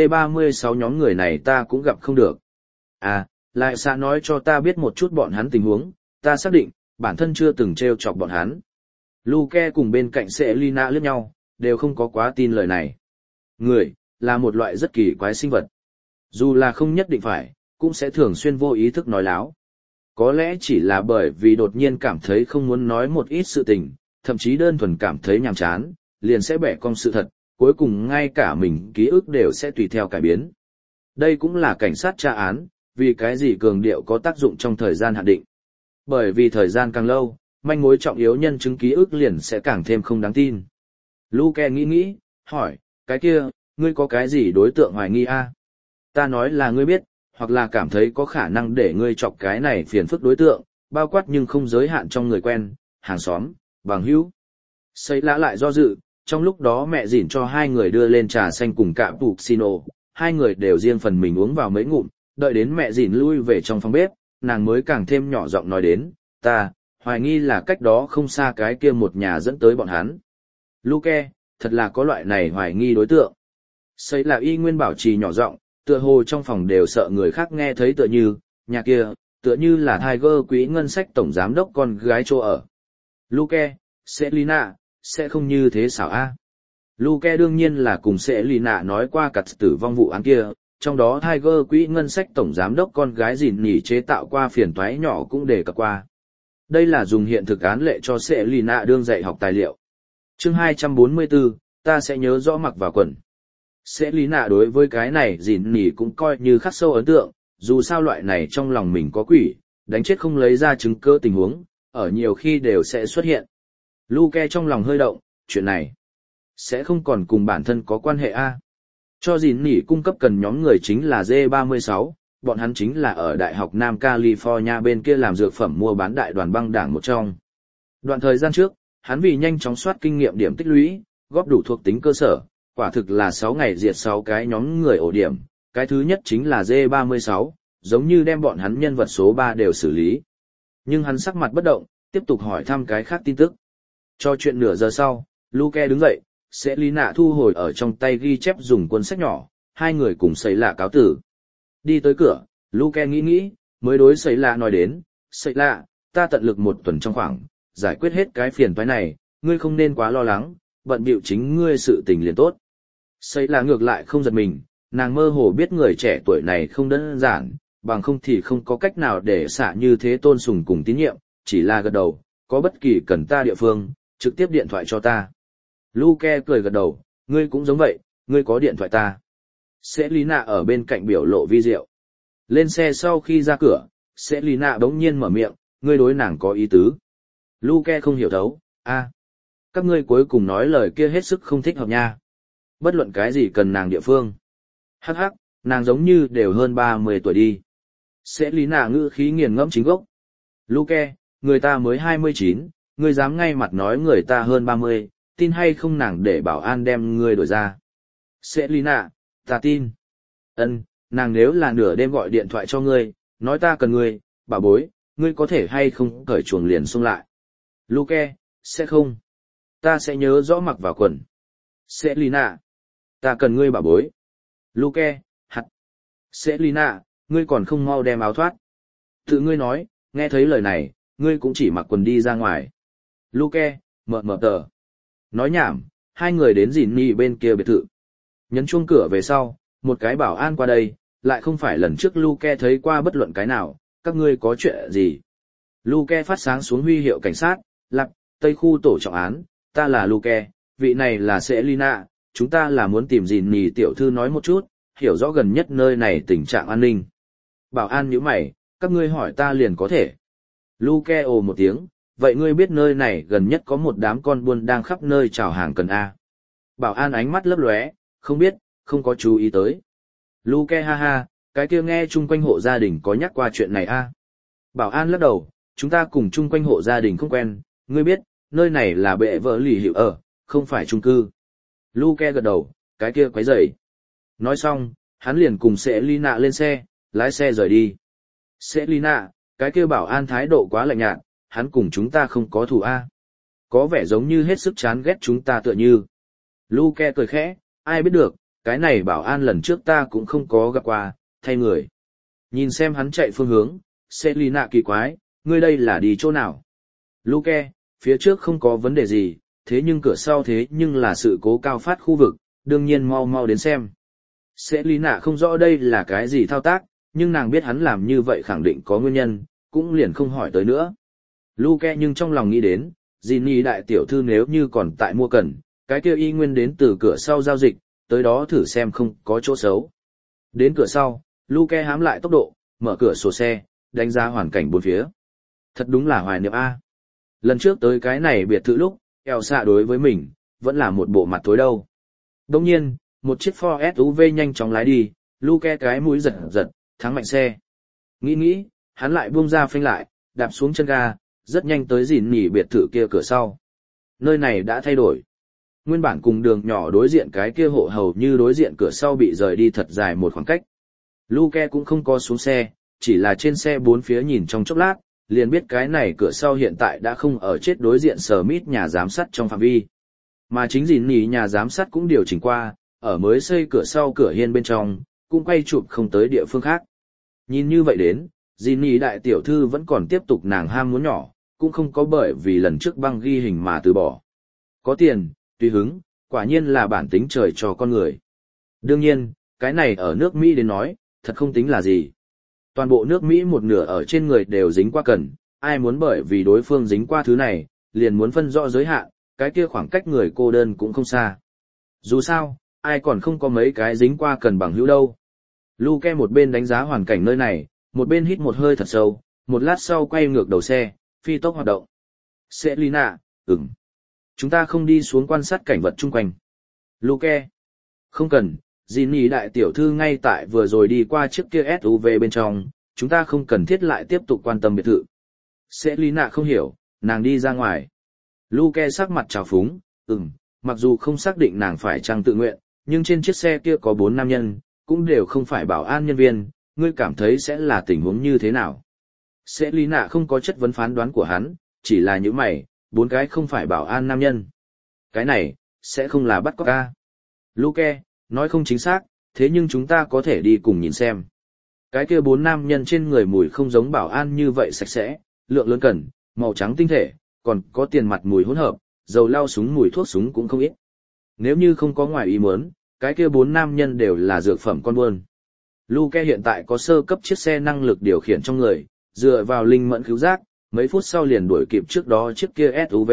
D36 nhóm người này ta cũng gặp không được. À, lại xã nói cho ta biết một chút bọn hắn tình huống, ta xác định, bản thân chưa từng treo chọc bọn hắn. Luke cùng bên cạnh Selina liếc nhau, đều không có quá tin lời này. Người, là một loại rất kỳ quái sinh vật. Dù là không nhất định phải, cũng sẽ thường xuyên vô ý thức nói láo. Có lẽ chỉ là bởi vì đột nhiên cảm thấy không muốn nói một ít sự tình, thậm chí đơn thuần cảm thấy nhàm chán, liền sẽ bẻ cong sự thật, cuối cùng ngay cả mình ký ức đều sẽ tùy theo cải biến. Đây cũng là cảnh sát tra án, vì cái gì cường điệu có tác dụng trong thời gian hạn định. Bởi vì thời gian càng lâu, manh mối trọng yếu nhân chứng ký ức liền sẽ càng thêm không đáng tin. Luke nghĩ, hỏi, cái kia, ngươi có cái gì đối tượng hoài nghi a? Ta nói là ngươi biết, hoặc là cảm thấy có khả năng để ngươi chọc cái này phiền phức đối tượng, bao quát nhưng không giới hạn trong người quen, hàng xóm, bằng hữu. Xây lã lại do dự, trong lúc đó mẹ dỉn cho hai người đưa lên trà xanh cùng cappuccino, hai người đều riêng phần mình uống vào mấy ngụm, đợi đến mẹ dỉn lui về trong phòng bếp, nàng mới càng thêm nhỏ giọng nói đến, ta, hoài nghi là cách đó không xa cái kia một nhà dẫn tới bọn hắn. Luke, thật là có loại này hoài nghi đối tượng. Xây là y nguyên bảo trì nhỏ giọng, tựa hồ trong phòng đều sợ người khác nghe thấy tựa như, nhà kia, tựa như là Tiger quỹ ngân sách tổng giám đốc con gái chỗ ở. Luke, Selina, sẽ không như thế xảo a? Luke đương nhiên là cùng Selina nói qua cặt tử vong vụ án kia, trong đó Tiger quỹ ngân sách tổng giám đốc con gái gìn nhỉ chế tạo qua phiền toái nhỏ cũng đề cập qua. Đây là dùng hiện thực án lệ cho Selina đương dạy học tài liệu. Chương 244, ta sẽ nhớ rõ mặc vào quần. Selina đối với cái này gìn nhỉ cũng coi như khắc sâu ấn tượng, dù sao loại này trong lòng mình có quỷ, đánh chết không lấy ra chứng cứ tình huống, ở nhiều khi đều sẽ xuất hiện. Luke trong lòng hơi động, chuyện này sẽ không còn cùng bản thân có quan hệ a. Cho gìn nhỉ cung cấp cần nhóm người chính là D36, bọn hắn chính là ở Đại học Nam California bên kia làm dược phẩm mua bán đại đoàn băng đảng một trong. Đoạn thời gian trước, hắn vì nhanh chóng soát kinh nghiệm điểm tích lũy, góp đủ thuộc tính cơ sở, quả thực là 6 ngày diệt 6 cái nhóm người ổ điểm, cái thứ nhất chính là D36, giống như đem bọn hắn nhân vật số 3 đều xử lý. Nhưng hắn sắc mặt bất động, tiếp tục hỏi thăm cái khác tin tức. Cho chuyện nửa giờ sau, Luke đứng dậy, Selina thu hồi ở trong tay ghi chép dùng cuốn sách nhỏ, hai người cùng Sấy Lạ cáo tử. Đi tới cửa, Luke nghĩ, mới đối Sấy Lạ nói đến, Sấy Lạ, ta tận lực một tuần trong khoảng, giải quyết hết cái phiền toái này, ngươi không nên quá lo lắng, bận bịu chính ngươi sự tình liền tốt. Sấy Lạ ngược lại không giật mình, nàng mơ hồ biết người trẻ tuổi này không đơn giản, bằng không thì không có cách nào để xạ như thế tôn sùng cùng tín nhiệm, chỉ là gật đầu, có bất kỳ cần ta địa phương, trực tiếp điện thoại cho ta. Luke cười gật đầu, ngươi cũng giống vậy, ngươi có điện thoại ta. Selina ở bên cạnh biểu lộ vi diệu. Lên xe sau khi ra cửa, Selina bỗng nhiên mở miệng, ngươi đối nàng có ý tứ. Luke không hiểu thấu, các ngươi cuối cùng nói lời kia hết sức không thích hợp nha. Bất luận cái gì cần nàng địa phương. Hắc hắc, nàng giống như đều hơn 30 tuổi đi. Selina ngữ khí nghiền ngẫm chính gốc. Luke, người ta mới 29, ngươi dám ngay mặt nói người ta hơn 30, tin hay không nàng để bảo an đem ngươi đổi ra. Selina, ta tin. Nàng nếu là nửa đêm gọi điện thoại cho ngươi, nói ta cần ngươi, bảo bối, ngươi có thể hay không cởi chuồng liền xông lại. Luke, sẽ không. Ta sẽ nhớ rõ mặc vào quần. Selina, ta cần ngươi bảo bối. Luke, Selina, ngươi còn không mau đem áo thoát. Tự ngươi nói, nghe thấy lời này, ngươi cũng chỉ mặc quần đi ra ngoài. Luke, mờ tờ. Nói nhảm, hai người đến dìn nhì bên kia biệt thự. Nhấn chuông cửa về sau, một cái bảo an qua đây, lại không phải lần trước Luke thấy qua bất luận cái nào, các ngươi có chuyện gì. Luke phát sáng xuống huy hiệu cảnh sát, Tây khu tổ trọng án, ta là Luke, vị này là Selina, chúng ta là muốn tìm gìn nhì tiểu thư nói một chút, hiểu rõ gần nhất nơi này tình trạng an ninh. Bảo an nhíu mày, các ngươi hỏi ta liền có thể. Luke ồ một tiếng, vậy ngươi biết nơi này gần nhất có một đám con buôn đang khắp nơi chào hàng cần A. Bảo an ánh mắt lấp lóe, không biết, không có chú ý tới. Luke ha ha, cái kia nghe chung quanh hộ gia đình có nhắc qua chuyện này A. Bảo an lắc đầu, chúng ta cùng chung quanh hộ gia đình không quen, ngươi biết, nơi này là bệ vợ lì hiệu ở, không phải chung cư. Luke gật đầu, cái kia quấy rầy. Nói xong, hắn liền cùng Selina lên xe, lái xe rời đi. Selina, cái kia bảo an thái độ quá lạnh nhạt, hắn cùng chúng ta không có thù A. Có vẻ giống như hết sức chán ghét chúng ta tựa như. Luke cười khẽ, ai biết được, cái này bảo an lần trước ta cũng không có gặp qua, thay người. Nhìn xem hắn chạy phương hướng, Selina kỳ quái, ngươi đây là đi chỗ nào? Luke, phía trước không có vấn đề gì, thế nhưng cửa sau thế nhưng là sự cố cao phát khu vực, đương nhiên mau đến xem. Selina không rõ đây là cái gì thao tác, nhưng nàng biết hắn làm như vậy khẳng định có nguyên nhân, cũng liền không hỏi tới nữa. Luke nhưng trong lòng nghĩ đến, Ginny đại tiểu thư nếu như còn tại mua cần, cái kia y nguyên đến từ cửa sau giao dịch, tới đó thử xem không có chỗ xấu. Đến cửa sau, Luke hám lại tốc độ, mở cửa sổ xe, đánh giá hoàn cảnh bốn phía. Thật đúng là hoài niệm A. Lần trước tới cái này biệt thự lúc, Elsa đối với mình, vẫn là một bộ mặt tối đâu. Đồng nhiên, một chiếc Ford SUV nhanh chóng lái đi, Luke cái mũi giật, thắng mạnh xe. Nghĩ, hắn lại buông ra phanh lại, đạp xuống chân ga, rất nhanh tới dìn nỉ biệt thự kia cửa sau. Nơi này đã thay đổi. Nguyên bản cùng đường nhỏ đối diện cái kia hộ hầu như đối diện cửa sau bị rời đi thật dài một khoảng cách. Luke cũng không có xuống xe, chỉ là trên xe bốn phía nhìn trong chốc lát, liền biết cái này cửa sau hiện tại đã không ở chết đối diện Smith nhà giám sát trong phạm vi. Mà chính dìn nỉ nhà giám sát cũng điều chỉnh qua, ở mới xây cửa sau cửa hiên bên trong, cũng quay chụp không tới địa phương khác. Nhìn như vậy đến, dìn nỉ đại tiểu thư vẫn còn tiếp tục nàng ham muốn nhỏ, cũng không có bởi vì lần trước băng ghi hình mà từ bỏ. Có tiền, tùy hứng, quả nhiên là bản tính trời cho con người. Đương nhiên, cái này ở nước Mỹ đến nói, thật không tính là gì. Toàn bộ nước Mỹ một nửa ở trên người đều dính qua cần, ai muốn bởi vì đối phương dính qua thứ này, liền muốn phân rõ giới hạn, cái kia khoảng cách người cô đơn cũng không xa. Dù sao, ai còn không có mấy cái dính qua cần bằng hữu đâu. Luke một bên đánh giá hoàn cảnh nơi này, một bên hít một hơi thật sâu, một lát sau quay ngược đầu xe, phi tốc hoạt động. Selina, chúng ta không đi xuống quan sát cảnh vật chung quanh. Luke, không cần, Ginny đại tiểu thư ngay tại vừa rồi đi qua chiếc kia SUV bên trong, chúng ta không cần thiết lại tiếp tục quan tâm biệt thự. Selina không hiểu, nàng đi ra ngoài. Luke sắc mặt trào phúng, mặc dù không xác định nàng phải chăng tự nguyện, nhưng trên chiếc xe kia có 4 nam nhân, cũng đều không phải bảo an nhân viên, ngươi cảm thấy sẽ là tình huống như thế nào? Selina không có chất vấn phán đoán của hắn, chỉ là những mày, 4 cái không phải bảo an nam nhân. Cái này, sẽ không là bắt cóc ca. Luke, nói không chính xác, thế nhưng chúng ta có thể đi cùng nhìn xem. Cái kia 4 nam nhân trên người mùi không giống bảo an như vậy sạch sẽ, lượng lớn cần, màu trắng tinh thể, còn có tiền mặt mùi hỗn hợp, dầu lau súng mùi thuốc súng cũng không ít. Nếu như không có ngoài ý muốn, cái kia 4 nam nhân đều là dược phẩm con buôn. Luke hiện tại có sơ cấp chiếc xe năng lực điều khiển trong người, dựa vào linh mẫn cứu giác, mấy phút sau liền đuổi kịp trước đó chiếc kia SUV.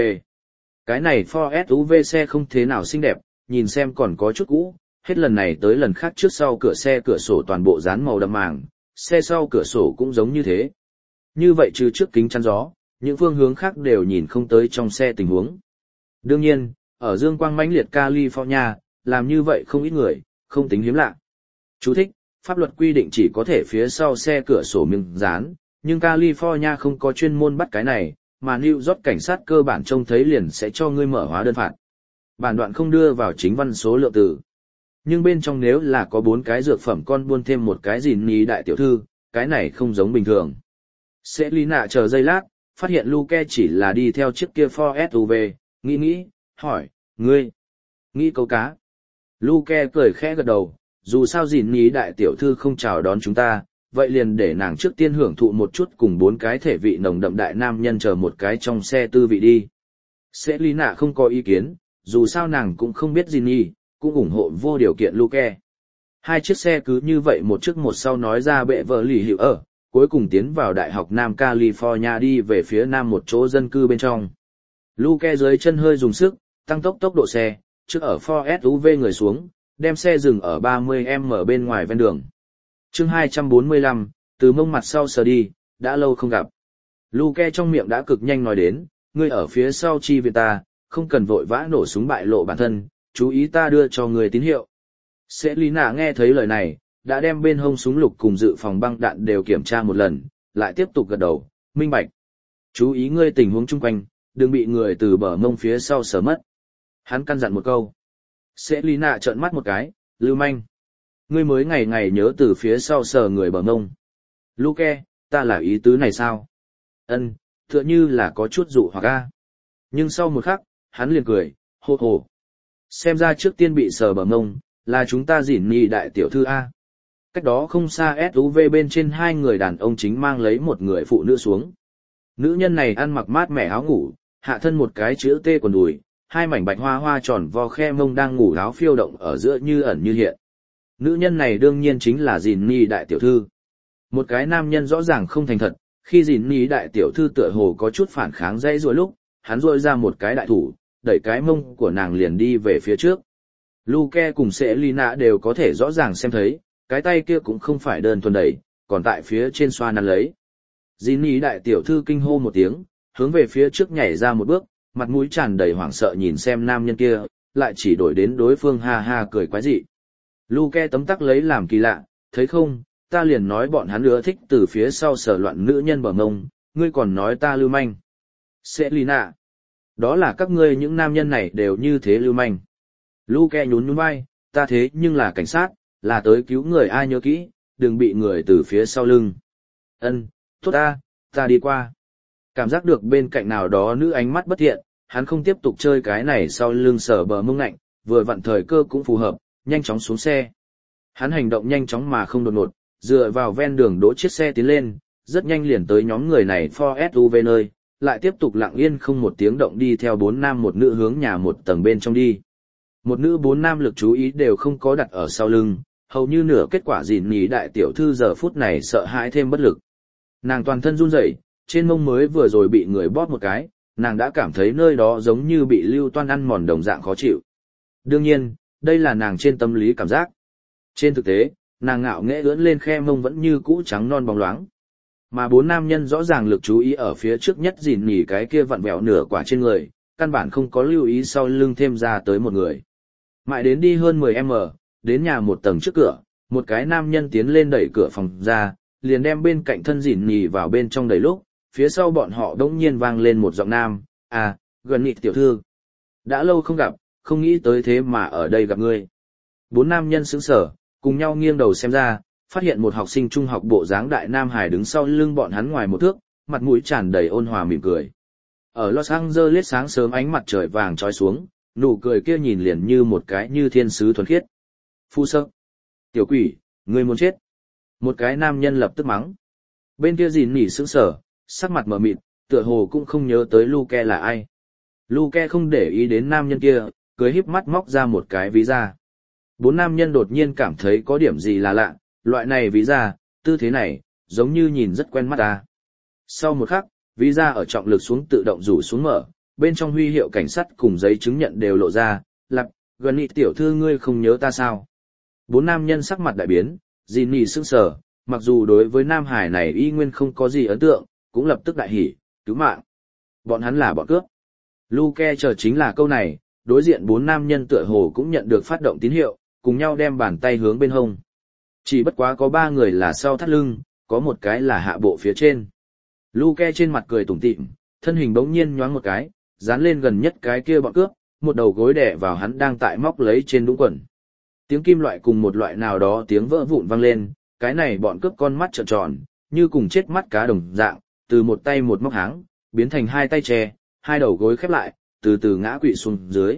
Cái này Ford SUV xe không thế nào xinh đẹp, nhìn xem còn có chút cũ, hết lần này tới lần khác trước sau cửa xe cửa sổ toàn bộ dán màu đậm màng, xe sau cửa sổ cũng giống như thế. Như vậy trừ trước kính chắn gió, những phương hướng khác đều nhìn không tới trong xe tình huống. Đương nhiên, ở dương quang mãnh liệt California, làm như vậy không ít người, không tính hiếm lạ. Chú thích, pháp luật quy định chỉ có thể phía sau xe cửa sổ miếng dán, nhưng California không có chuyên môn bắt cái này, mà New York cảnh sát cơ bản trông thấy liền sẽ cho ngươi mở hóa đơn phạt. Bản đoạn không đưa vào chính văn số lượng từ. Nhưng bên trong nếu là có 4 cái dược phẩm con buôn thêm một cái gì ní đại tiểu thư, cái này không giống bình thường. Sẽ lý nạ chờ giây lát, phát hiện Luke chỉ là đi theo chiếc kia Ford SUV, nghĩ, hỏi, ngươi, nghĩ câu cá. Luke cười khẽ gật đầu, dù sao gìn ní đại tiểu thư không chào đón chúng ta, vậy liền để nàng trước tiên hưởng thụ một chút cùng 4 cái thể vị nồng đậm đại nam nhân chờ một cái trong xe tư vị đi. Sẽ lý nạ không có ý kiến, dù sao nàng cũng không biết gìn ní, cũng ủng hộ vô điều kiện Luke. Hai chiếc xe cứ như vậy một trước một sau nói ra bệ vợ lì hiệu ở, cuối cùng tiến vào Đại học Nam California đi về phía nam một chỗ dân cư bên trong. Luke dưới chân hơi dùng sức, tăng tốc độ xe, trước ở Ford SUV người xuống, đem xe dừng ở 30m bên ngoài ven đường. Chương 245, từ mông mặt sau sờ đi, đã lâu không gặp. Luke trong miệng đã cực nhanh nói đến, ngươi ở phía sau chi viện ta, không cần vội vã nổ súng bại lộ bản thân, chú ý ta đưa cho người tín hiệu. Selina nghe thấy lời này, đã đem bên hông súng lục cùng dự phòng băng đạn đều kiểm tra một lần, lại tiếp tục gật đầu, minh bạch. Chú ý ngươi tình huống chung quanh, đừng bị người từ bờ mông phía sau sờ mất. Hắn căn dặn một câu. Selina trợn mắt một cái, lưu manh. Ngươi mới ngày ngày nhớ từ phía sau sờ người bờ mông. Luke, ta là ý tứ này sao? Ân, tựa như là có chút dụ hoặc a. Nhưng sau một khắc, hắn liền cười, hô hô. Xem ra trước tiên bị sờ bờ mông, là chúng ta dỉn nhì đại tiểu thư A. Cách đó không xa SUV bên trên 2 người đàn ông chính mang lấy một người phụ nữ xuống. Nữ nhân này ăn mặc mát mẻ áo ngủ, hạ thân một cái chữ T quần đùi, 2 mảnh bạch hoa hoa tròn vo khe mông đang ngủ áo phiêu động ở giữa như ẩn như hiện. Nữ nhân này đương nhiên chính là dỉn nhì đại tiểu thư. Một cái nam nhân rõ ràng không thành thật, khi dỉn nhì đại tiểu thư tựa hồ có chút phản kháng dây rồi lúc, hắn rôi ra một cái đại thủ, đẩy cái mông của nàng liền đi về phía trước. Luke cùng Selina đều có thể rõ ràng xem thấy, cái tay kia cũng không phải đơn thuần đẩy, còn tại phía trên xoa nắn lấy. Ginny đại tiểu thư kinh hô một tiếng, hướng về phía trước nhảy ra một bước, mặt mũi tràn đầy hoảng sợ nhìn xem nam nhân kia, lại chỉ đổi đến đối phương ha ha cười quái dị. Luke tấm tắc lấy làm kỳ lạ, thấy không, ta liền nói bọn hắn ưa thích từ phía sau sờ loạn nữ nhân bờ mông, ngươi còn nói ta lưu manh. Selina, đó là các ngươi những nam nhân này đều như thế lưu manh. Luke nhún vai, ta thế nhưng là cảnh sát, là tới cứu người ai nhớ kỹ, đừng bị người từ phía sau lưng. Ân, tốt ta đi qua. Cảm giác được bên cạnh nào đó nữ ánh mắt bất thiện, hắn không tiếp tục chơi cái này sau lưng sờ bờ mông lạnh, vừa vặn thời cơ cũng phù hợp, nhanh chóng xuống xe. Hắn hành động nhanh chóng mà không đột ngột, dựa vào ven đường đỗ chiếc xe tiến lên, rất nhanh liền tới nhóm người này Ford SUV nơi, lại tiếp tục lặng yên không một tiếng động đi theo 4 nam một nữ hướng nhà một tầng bên trong đi. Một nữ 4 nam lực chú ý đều không có đặt ở sau lưng, hầu như nửa kết quả gìn nhì đại tiểu thư giờ phút này sợ hãi thêm bất lực. Nàng toàn thân run rẩy, trên mông mới vừa rồi bị người bóp một cái, nàng đã cảm thấy nơi đó giống như bị lưu toan ăn mòn đồng dạng khó chịu. Đương nhiên, đây là nàng trên tâm lý cảm giác. Trên thực tế, nàng ngạo nghễ ưỡn lên khe mông vẫn như cũ trắng non bóng loáng. Mà 4 nam nhân rõ ràng lực chú ý ở phía trước nhất gìn nhì cái kia vặn vẹo nửa quả trên người, căn bản không có lưu ý sau lưng thêm ra tới một người. Mãi đến đi hơn 10m, đến nhà một tầng trước cửa, một cái nam nhân tiến lên đẩy cửa phòng ra, liền đem bên cạnh thân dỉn nhì vào bên trong đầy lúc, phía sau bọn họ đống nhiên vang lên một giọng nam, gần nhị tiểu thư. Đã lâu không gặp, không nghĩ tới thế mà ở đây gặp ngươi. 4 nam nhân sững sờ, cùng nhau nghiêng đầu xem ra, phát hiện một học sinh trung học bộ dáng đại nam hải đứng sau lưng bọn hắn ngoài một thước, mặt mũi tràn đầy ôn hòa mỉm cười. Ở Los Angeles sáng sớm ánh mặt trời vàng trói xuống, nụ cười kia nhìn liền như một cái như thiên sứ thuần khiết. Phu sơ. Tiểu quỷ, ngươi muốn chết. Một cái nam nhân lập tức mắng. Bên kia gìn nỉ sững sờ, sắc mặt mờ mịt, tựa hồ cũng không nhớ tới Luke là ai. Luke không để ý đến nam nhân kia, cười híp mắt móc ra một cái ví ra. 4 nam nhân đột nhiên cảm thấy có điểm gì là lạ, loại này ví da, tư thế này, giống như nhìn rất quen mắt ta. Sau một khắc, ví da ở trọng lực xuống tự động rủ xuống mở, bên trong huy hiệu cảnh sát cùng giấy chứng nhận đều lộ ra, lặp, gần nghị tiểu thư ngươi không nhớ ta sao. Bốn nam nhân sắc mặt đại biến, Jinny sững sờ, mặc dù đối với nam hải này y nguyên không có gì ấn tượng, cũng lập tức đại hỉ, cứu mạng. Bọn hắn là bọn cướp. Luke chờ chính là câu này, đối diện bốn nam nhân tựa hồ cũng nhận được phát động tín hiệu, cùng nhau đem bàn tay hướng bên hông. Chỉ bất quá có 3 người là sau thắt lưng, có một cái là hạ bộ phía trên. Luke trên mặt cười tủm tỉm, thân hình bỗng nhiên nhoáng một cái, dán lên gần nhất cái kia bọn cướp, một đầu gối đè vào hắn đang tại móc lấy trên đũng quần. Tiếng kim loại cùng một loại nào đó tiếng vỡ vụn vang lên, cái này bọn cướp con mắt trợn tròn, như cùng chết mắt cá đồng dạng, từ một tay một móc háng, biến thành 2 tay che, 2 đầu gối khép lại, từ từ ngã quỵ xuống dưới.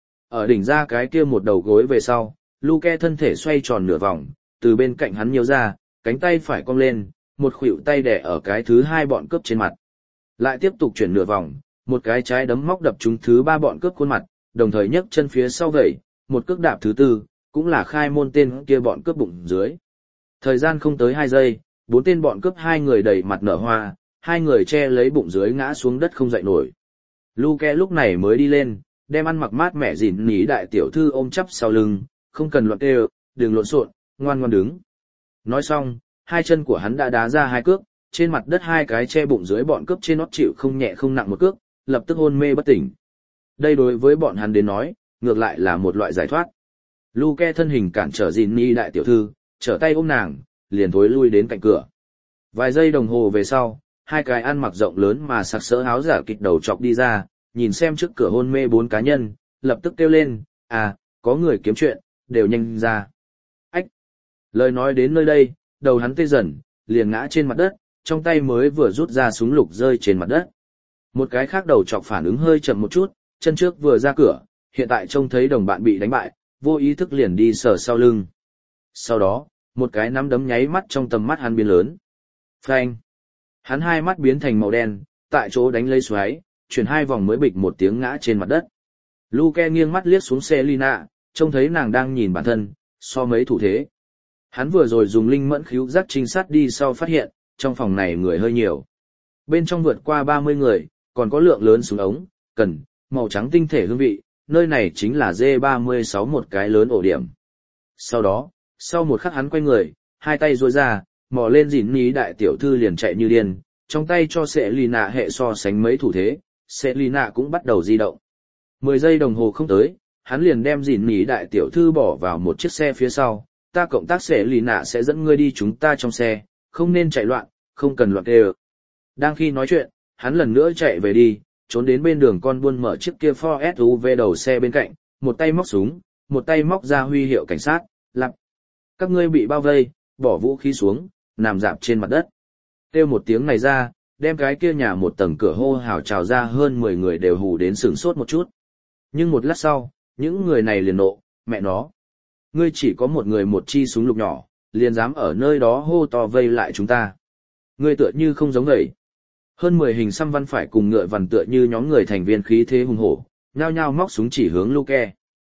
Ở đỉnh ra cái kia một đầu gối về sau, Luke thân thể xoay tròn nửa vòng, từ bên cạnh hắn nhiều ra, cánh tay phải cong lên, một khuỷu tay đè ở cái thứ 2 bọn cướp trên mặt. Lại tiếp tục chuyển nửa vòng, một cái trái đấm móc đập trúng thứ 3 bọn cướp khuôn mặt, đồng thời nhấc chân phía sau gậy, một cước đạp thứ 4, cũng là khai môn tên kia bọn cướp bụng dưới. Thời gian không tới 2 giây, 4 tên bọn cướp 2 người đầy mặt nở hoa, 2 người che lấy bụng dưới ngã xuống đất không dậy nổi. Luke lúc này mới đi lên, đem ăn mặc mát mẻ dỉn nỉ đại tiểu thư ôm chắp sau lưng, không cần loạn kêu, đừng lộn xộn, ngoan ngoan đứng. Nói xong, 2 chân của hắn đã đá ra 2 cước, trên mặt đất 2 cái che bụng dưới bọn cướp trên nót chịu không nhẹ không nặng một cước, lập tức hôn mê bất tỉnh. Đây đối với bọn hắn đến nói, ngược lại là một loại giải thoát. Luke thân hình cản trở dỉn nỉ đại tiểu thư, trở tay ôm nàng, liền thối lui đến cạnh cửa. Vài giây đồng hồ về sau, 2 cái ăn mặc rộng lớn mà sặc sỡ áo giả kịch đầu chọc đi ra, nhìn xem trước cửa hôn mê 4 cá nhân, lập tức kêu lên, à, có người kiếm chuyện, đều nhanh ra. Ách! Lời nói đến nơi đây, đầu hắn tê dần, liền ngã trên mặt đất, trong tay mới vừa rút ra súng lục rơi trên mặt đất. Một cái khác đầu chọc phản ứng hơi chậm một chút, chân trước vừa ra cửa, hiện tại trông thấy đồng bạn bị đánh bại, vô ý thức liền đi sờ sau lưng. Sau đó, một cái nắm đấm nháy mắt trong tầm mắt hắn biến lớn. Phanh! Hắn 2 mắt biến thành màu đen, tại chỗ đánh lấy xoáy, chuyển 2 vòng mới bịch một tiếng ngã trên mặt đất. Luke nghiêng mắt liếc xuống Selina, trông thấy nàng đang nhìn bản thân, so mấy thủ thế. Hắn vừa rồi dùng linh mẫn khíu giác trinh sát đi sau phát hiện, trong phòng này người hơi nhiều. Bên trong vượt qua 30 người, còn có lượng lớn súng ống, cần, màu trắng tinh thể hương vị, nơi này chính là D36 một cái lớn ổ điểm. Sau đó, sau một khắc hắn quay người, 2 tay duỗi ra, mò lên dỉn ní đại tiểu thư liền chạy như điên, trong tay cho Selina hệ so sánh mấy thủ thế, Selina cũng bắt đầu di động. 10 giây đồng hồ không tới, hắn liền đem dỉn ní đại tiểu thư bỏ vào một chiếc xe phía sau, ta cộng tác Selina sẽ dẫn ngươi đi chúng ta trong xe, không nên chạy loạn, không cần loạn kêu. Đang khi nói chuyện, hắn lần nữa chạy về đi, trốn đến bên đường con buôn mở chiếc kia Ford SUV đầu xe bên cạnh, một tay móc súng, một tay móc ra huy hiệu cảnh sát, lặp. Các ngươi bị bao vây, bỏ vũ khí xuống, nằm dạp trên mặt đất. Kêu một tiếng này ra, đem cái kia nhà một tầng cửa hô hào trào ra hơn 10 người đều hù đến sửng sốt một chút. Nhưng một lát sau, những người này liền nộ, mẹ nó. Ngươi chỉ có một người một chi súng lục nhỏ, liền dám ở nơi đó hô to vây lại chúng ta. Ngươi tựa như không giống vậy. Hơn 10 hình xăm văn phải cùng ngựa vằn tựa như nhóm người thành viên khí thế hùng hổ, nhao nhao móc súng chỉ hướng Luke.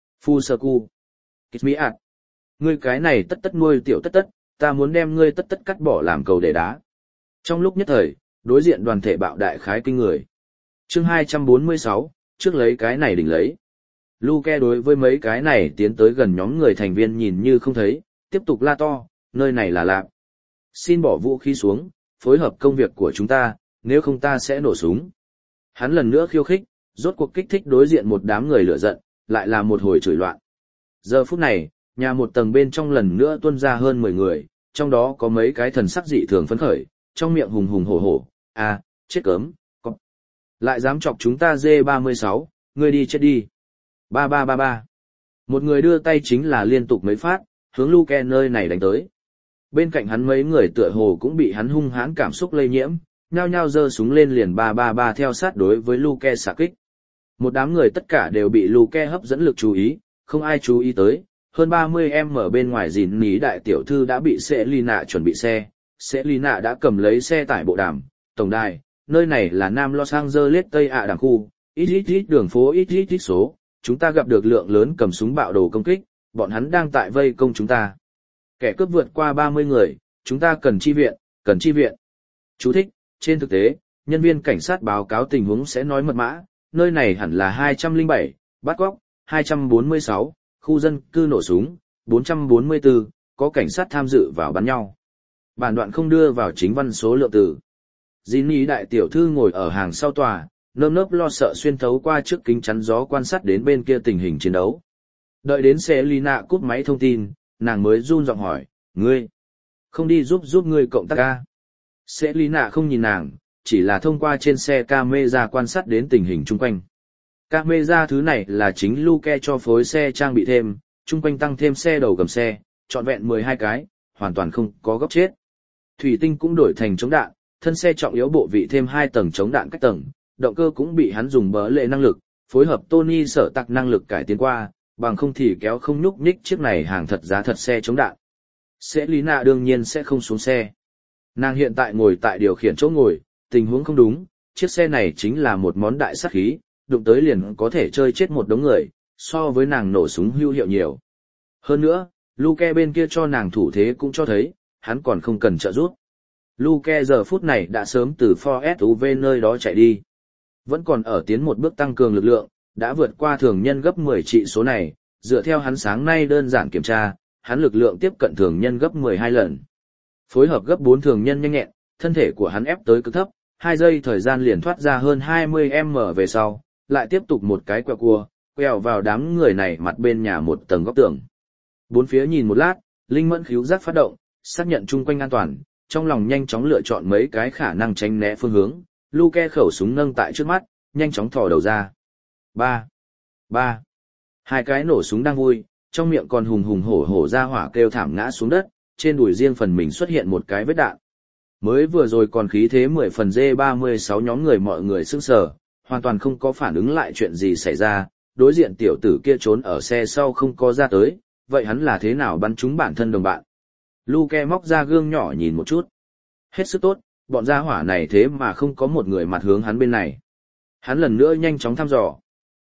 Fusaku. Kiss me at. Ngươi cái này tất tất nuôi tiểu tất tất, ta muốn đem ngươi tất tất cắt bỏ làm cầu để đá. Trong lúc nhất thời, đối diện đoàn thể bạo đại khái kinh người. Chương 246, trước lấy cái này đỉnh lấy. Luke đối với mấy cái này tiến tới gần nhóm người thành viên nhìn như không thấy, tiếp tục la to, nơi này là lạp. Xin bỏ vũ khí xuống, phối hợp công việc của chúng ta, nếu không ta sẽ nổ súng. Hắn lần nữa khiêu khích, rốt cuộc kích thích đối diện một đám người lửa giận, lại là một hồi chửi loạn. Giờ phút này, nhà một tầng bên trong lần nữa tuôn ra hơn 10 người, trong đó có mấy cái thần sắc dị thường phấn khởi, trong miệng hùng hùng hổ hổ, à, chết cớm, có. Lại dám chọc chúng ta D36, ngươi đi chết đi. 3333. Một người đưa tay chính là liên tục mấy phát, hướng Luke nơi này đánh tới. Bên cạnh hắn mấy người tựa hồ cũng bị hắn hung hãn cảm xúc lây nhiễm, nhao nhao giơ súng lên liền 333 theo sát đối với Luke xạ kích. Một đám người tất cả đều bị Luke hấp dẫn lực chú ý, không ai chú ý tới. Hơn 30 em ở bên ngoài dìn ní đại tiểu thư đã bị Selina chuẩn bị xe. Selina đã cầm lấy xe tải bộ đàm, tổng đài, nơi này là Nam Los Angeles Tây ạ đảng khu, ít đường phố ít số, chúng ta gặp được lượng lớn cầm súng bạo đồ công kích, bọn hắn đang tại vây công chúng ta. Kẻ cướp vượt qua 30 người, chúng ta cần chi viện, cần chi viện. Chú thích, trên thực tế, nhân viên cảnh sát báo cáo tình huống sẽ nói mật mã, nơi này hẳn là 207, bắt cóc, 246, khu dân cư nổ súng, 444, có cảnh sát tham dự vào bắn nhau. Bản đoạn không đưa vào chính văn số lượng từ. Ginny đại tiểu thư ngồi ở hàng sau tòa, nơm nớp lo sợ xuyên thấu qua trước kính chắn gió quan sát đến bên kia tình hình chiến đấu. Đợi đến Selina cúp máy thông tin, nàng mới run giọng hỏi, ngươi, không đi giúp ngươi cộng tác ca. Selina không nhìn nàng, chỉ là thông qua trên xe camera quan sát đến tình hình chung quanh. Camera thứ này là chính Luke cho phối xe trang bị thêm, chung quanh tăng thêm xe đầu gầm xe, trọn vẹn 12 cái, hoàn toàn không có góc chết. Thủy tinh cũng đổi thành chống đạn, thân xe trọng yếu bộ vị thêm 2 tầng chống đạn cách tầng, động cơ cũng bị hắn dùng bỡ lệ năng lực, phối hợp Tony sở tạc năng lực cải tiến qua, bằng không thì kéo không nhúc nhích chiếc này hàng thật giá thật xe chống đạn. Selina đương nhiên sẽ không xuống xe. Nàng hiện tại ngồi tại điều khiển chỗ ngồi, tình huống không đúng, chiếc xe này chính là một món đại sát khí, đụng tới liền có thể chơi chết một đống người, so với nàng nổ súng hữu hiệu nhiều. Hơn nữa, Luke bên kia cho nàng thủ thế cũng cho thấy, hắn còn không cần trợ giúp. Luke giờ phút này đã sớm từ Ford SUV nơi đó chạy đi. Vẫn còn ở tiến một bước tăng cường lực lượng, đã vượt qua thường nhân gấp 10 trị số này, dựa theo hắn sáng nay đơn giản kiểm tra, hắn lực lượng tiếp cận thường nhân gấp 12 lần. Phối hợp gấp 4 thường nhân nhanh nhẹn, thân thể của hắn ép tới cực thấp, 2 giây thời gian liền thoát ra hơn 20m về sau, lại tiếp tục một cái quẹo cua, quẹo vào đám người này mặt bên nhà một tầng góc tường. Bốn phía nhìn một lát, linh mẫn khứu giác phát động, xác nhận chung quanh an toàn, trong lòng nhanh chóng lựa chọn mấy cái khả năng tránh né phương hướng, Luke khẩu súng nâng tại trước mắt, nhanh chóng thò đầu ra. Ba. Hai cái nổ súng đang vui, trong miệng còn hùng hùng hổ hổ ra hỏa kêu thảm ngã xuống đất, trên đùi riêng phần mình xuất hiện một cái vết đạn. Mới vừa rồi còn khí thế 10 phần D36 nhóm người mọi người sững sờ, hoàn toàn không có phản ứng lại chuyện gì xảy ra, đối diện tiểu tử kia trốn ở xe sau không có ra tới, vậy hắn là thế nào bắn trúng bản thân đồng bạn. Luke móc ra gương nhỏ nhìn một chút. Hết sức tốt, bọn gia hỏa này thế mà không có một người mặt hướng hắn bên này. Hắn lần nữa nhanh chóng thăm dò.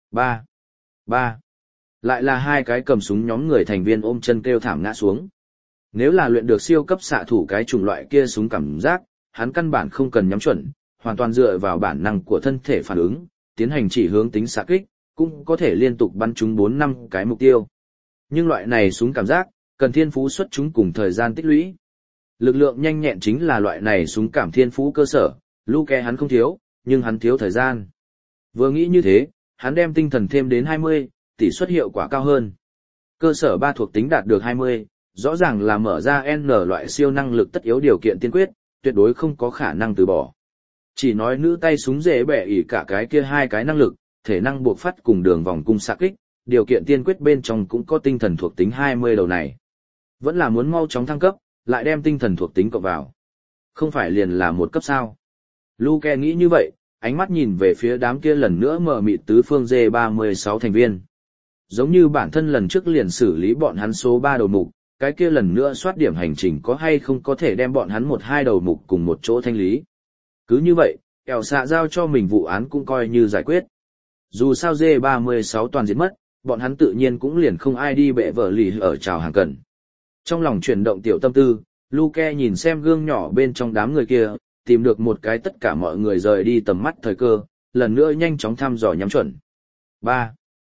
Ba. Lại là hai cái cầm súng nhóm người thành viên ôm chân kêu thảm ngã xuống. Nếu là luyện được siêu cấp xạ thủ cái chủng loại kia súng cảm giác, hắn căn bản không cần nhắm chuẩn, hoàn toàn dựa vào bản năng của thân thể phản ứng, tiến hành chỉ hướng tính xạ kích, cũng có thể liên tục bắn trúng 4-5 cái mục tiêu. Nhưng loại này súng cảm giác, cần thiên phú xuất chúng cùng thời gian tích lũy. Lực lượng nhanh nhẹn chính là loại này súng cảm thiên phú cơ sở, Luke hắn không thiếu, nhưng hắn thiếu thời gian. Vừa nghĩ như thế, hắn đem tinh thần thêm đến 20, tỷ suất hiệu quả cao hơn. Cơ sở 3 thuộc tính đạt được 20, rõ ràng là mở ra N loại siêu năng lực tất yếu điều kiện tiên quyết, tuyệt đối không có khả năng từ bỏ. Chỉ nói nữ tay súng dễ bẻ ỉ cả cái kia hai cái năng lực, thể năng buộc phát cùng đường vòng cung xạ kích, điều kiện tiên quyết bên trong cũng có tinh thần thuộc tính 20 đầu này. Vẫn là muốn mau chóng thăng cấp, lại đem tinh thần thuộc tính cộng vào. Không phải liền là một cấp sao. Luke nghĩ như vậy, ánh mắt nhìn về phía đám kia lần nữa mở mịt tứ phương D36 thành viên. Giống như bản thân lần trước liền xử lý bọn hắn số 3 đầu mục, cái kia lần nữa soát điểm hành trình có hay không có thể đem bọn hắn 1-2 đầu mục cùng một chỗ thanh lý. Cứ như vậy, kẻo xạ giao cho mình vụ án cũng coi như giải quyết. Dù sao D36 toàn diệt mất, bọn hắn tự nhiên cũng liền không ai đi bệ vợ lì ở chào hàng cần. Trong lòng chuyển động tiểu tâm tư, Luke nhìn xem gương nhỏ bên trong đám người kia, tìm được một cái tất cả mọi người rời đi tầm mắt thời cơ, lần nữa nhanh chóng thăm dò nhắm chuẩn. 3.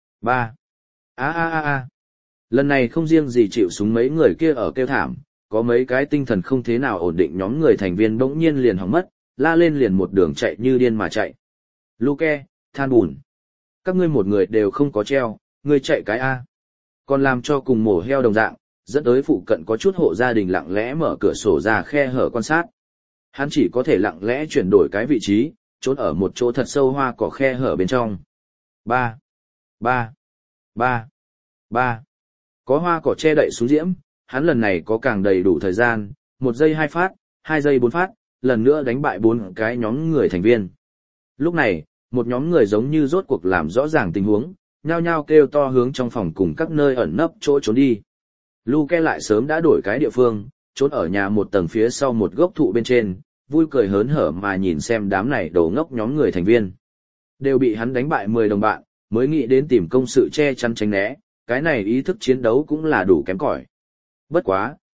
Lần này không riêng gì chịu súng mấy người kia ở kêu thảm, có mấy cái tinh thần không thế nào ổn định nhóm người thành viên bỗng nhiên liền hỏng mất, la lên liền một đường chạy như điên mà chạy. Luke, than bùn. Các ngươi một người đều không có treo, ngươi chạy cái A. Còn làm cho cùng mổ heo đồng dạng, dẫn tới phụ cận có chút hộ gia đình lặng lẽ mở cửa sổ ra khe hở quan sát. Hắn chỉ có thể lặng lẽ chuyển đổi cái vị trí, trốn ở một chỗ thật sâu hoa cỏ khe hở bên trong. 3. Có hoa cỏ che đậy xuống diễm, hắn lần này có càng đầy đủ thời gian, 1 giây 2 phát, 2 giây 4 phát, lần nữa đánh bại 4 cái nhóm người thành viên. Lúc này, một nhóm người giống như rốt cuộc làm rõ ràng tình huống, nhao nhao kêu to hướng trong phòng cùng các nơi ẩn nấp chỗ trốn đi. Luke lại sớm đã đổi cái địa phương, trốn ở nhà một tầng phía sau một gốc thụ bên trên, vui cười hớn hở mà nhìn xem đám này đồ ngốc nhóm người thành viên. Đều bị hắn đánh bại 10 đồng bạn, mới nghĩ đến tìm công sự che chắn tránh né, cái này ý thức chiến đấu cũng là đủ kém cỏi. Bất quá,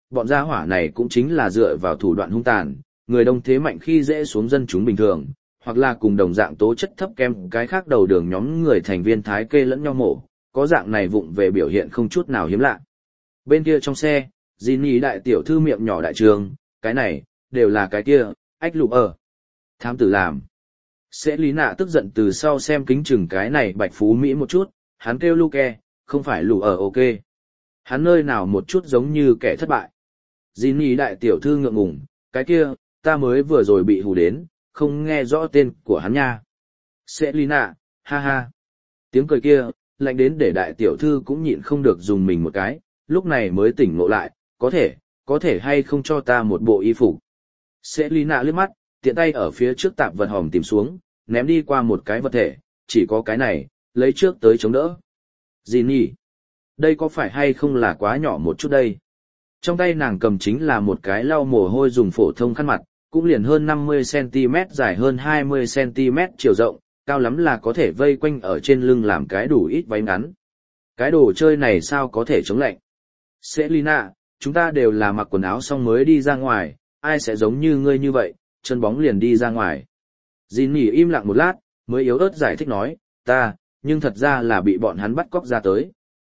bọn gia hỏa này cũng chính là dựa vào thủ đoạn hung tàn, người đông thế mạnh khi dễ xuống dân chúng bình thường, hoặc là cùng đồng dạng tố chất thấp kém cái khác đầu đường nhóm người thành viên thái kê lẫn nhau mổ, có dạng này vụng về biểu hiện không chút nào hiếm lạ. Bên kia trong xe, Jinny đại tiểu thư miệng nhỏ đại trường, cái này, đều là cái kia, ách lục ở. Thám tử làm. Sẽ lý nạ tức giận từ sau xem kính chừng cái này bạch phú Mỹ một chút, hắn kêu Luke, không phải lù ở ok. Hắn nơi nào một chút giống như kẻ thất bại. Jinny đại tiểu thư ngượng ngùng, cái kia, ta mới vừa rồi bị hù đến, không nghe rõ tên của hắn nha. Sẽ lý nạ, ha ha. Tiếng cười kia, lạnh đến để đại tiểu thư cũng nhịn không được dùng mình một cái, lúc này mới tỉnh ngộ lại, có thể hay không cho ta một bộ y phục. Sẽ lý nạ liếc mắt, tiện tay ở phía trước tạp vật hòm tìm xuống, ném đi qua một cái vật thể, chỉ có cái này, lấy trước tới chống đỡ. Gì nhỉ? Đây có phải hay không là quá nhỏ một chút đây? Trong tay nàng cầm chính là một cái lau mồ hôi dùng phổ thông khăn mặt, cũng liền hơn 50cm dài hơn 20cm chiều rộng, cao lắm là có thể vây quanh ở trên lưng làm cái đủ ít váy ngắn. Cái đồ chơi này sao có thể chống lạnh? Selina, chúng ta đều là mặc quần áo xong mới đi ra ngoài, ai sẽ giống như ngươi như vậy, chân bóng liền đi ra ngoài. Jinny im lặng một lát, mới yếu ớt giải thích nói, nhưng thật ra là bị bọn hắn bắt cóc ra tới.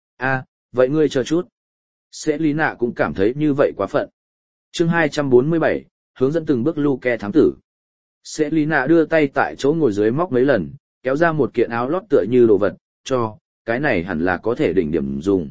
Vậy ngươi chờ chút. Selina cũng cảm thấy như vậy quá phận. Chương 247, hướng dẫn từng bước Luke thám tử. Selina đưa tay tại chỗ ngồi dưới móc mấy lần, kéo ra một kiện áo lót tựa như đồ vật, cái này hẳn là có thể đỉnh điểm dùng.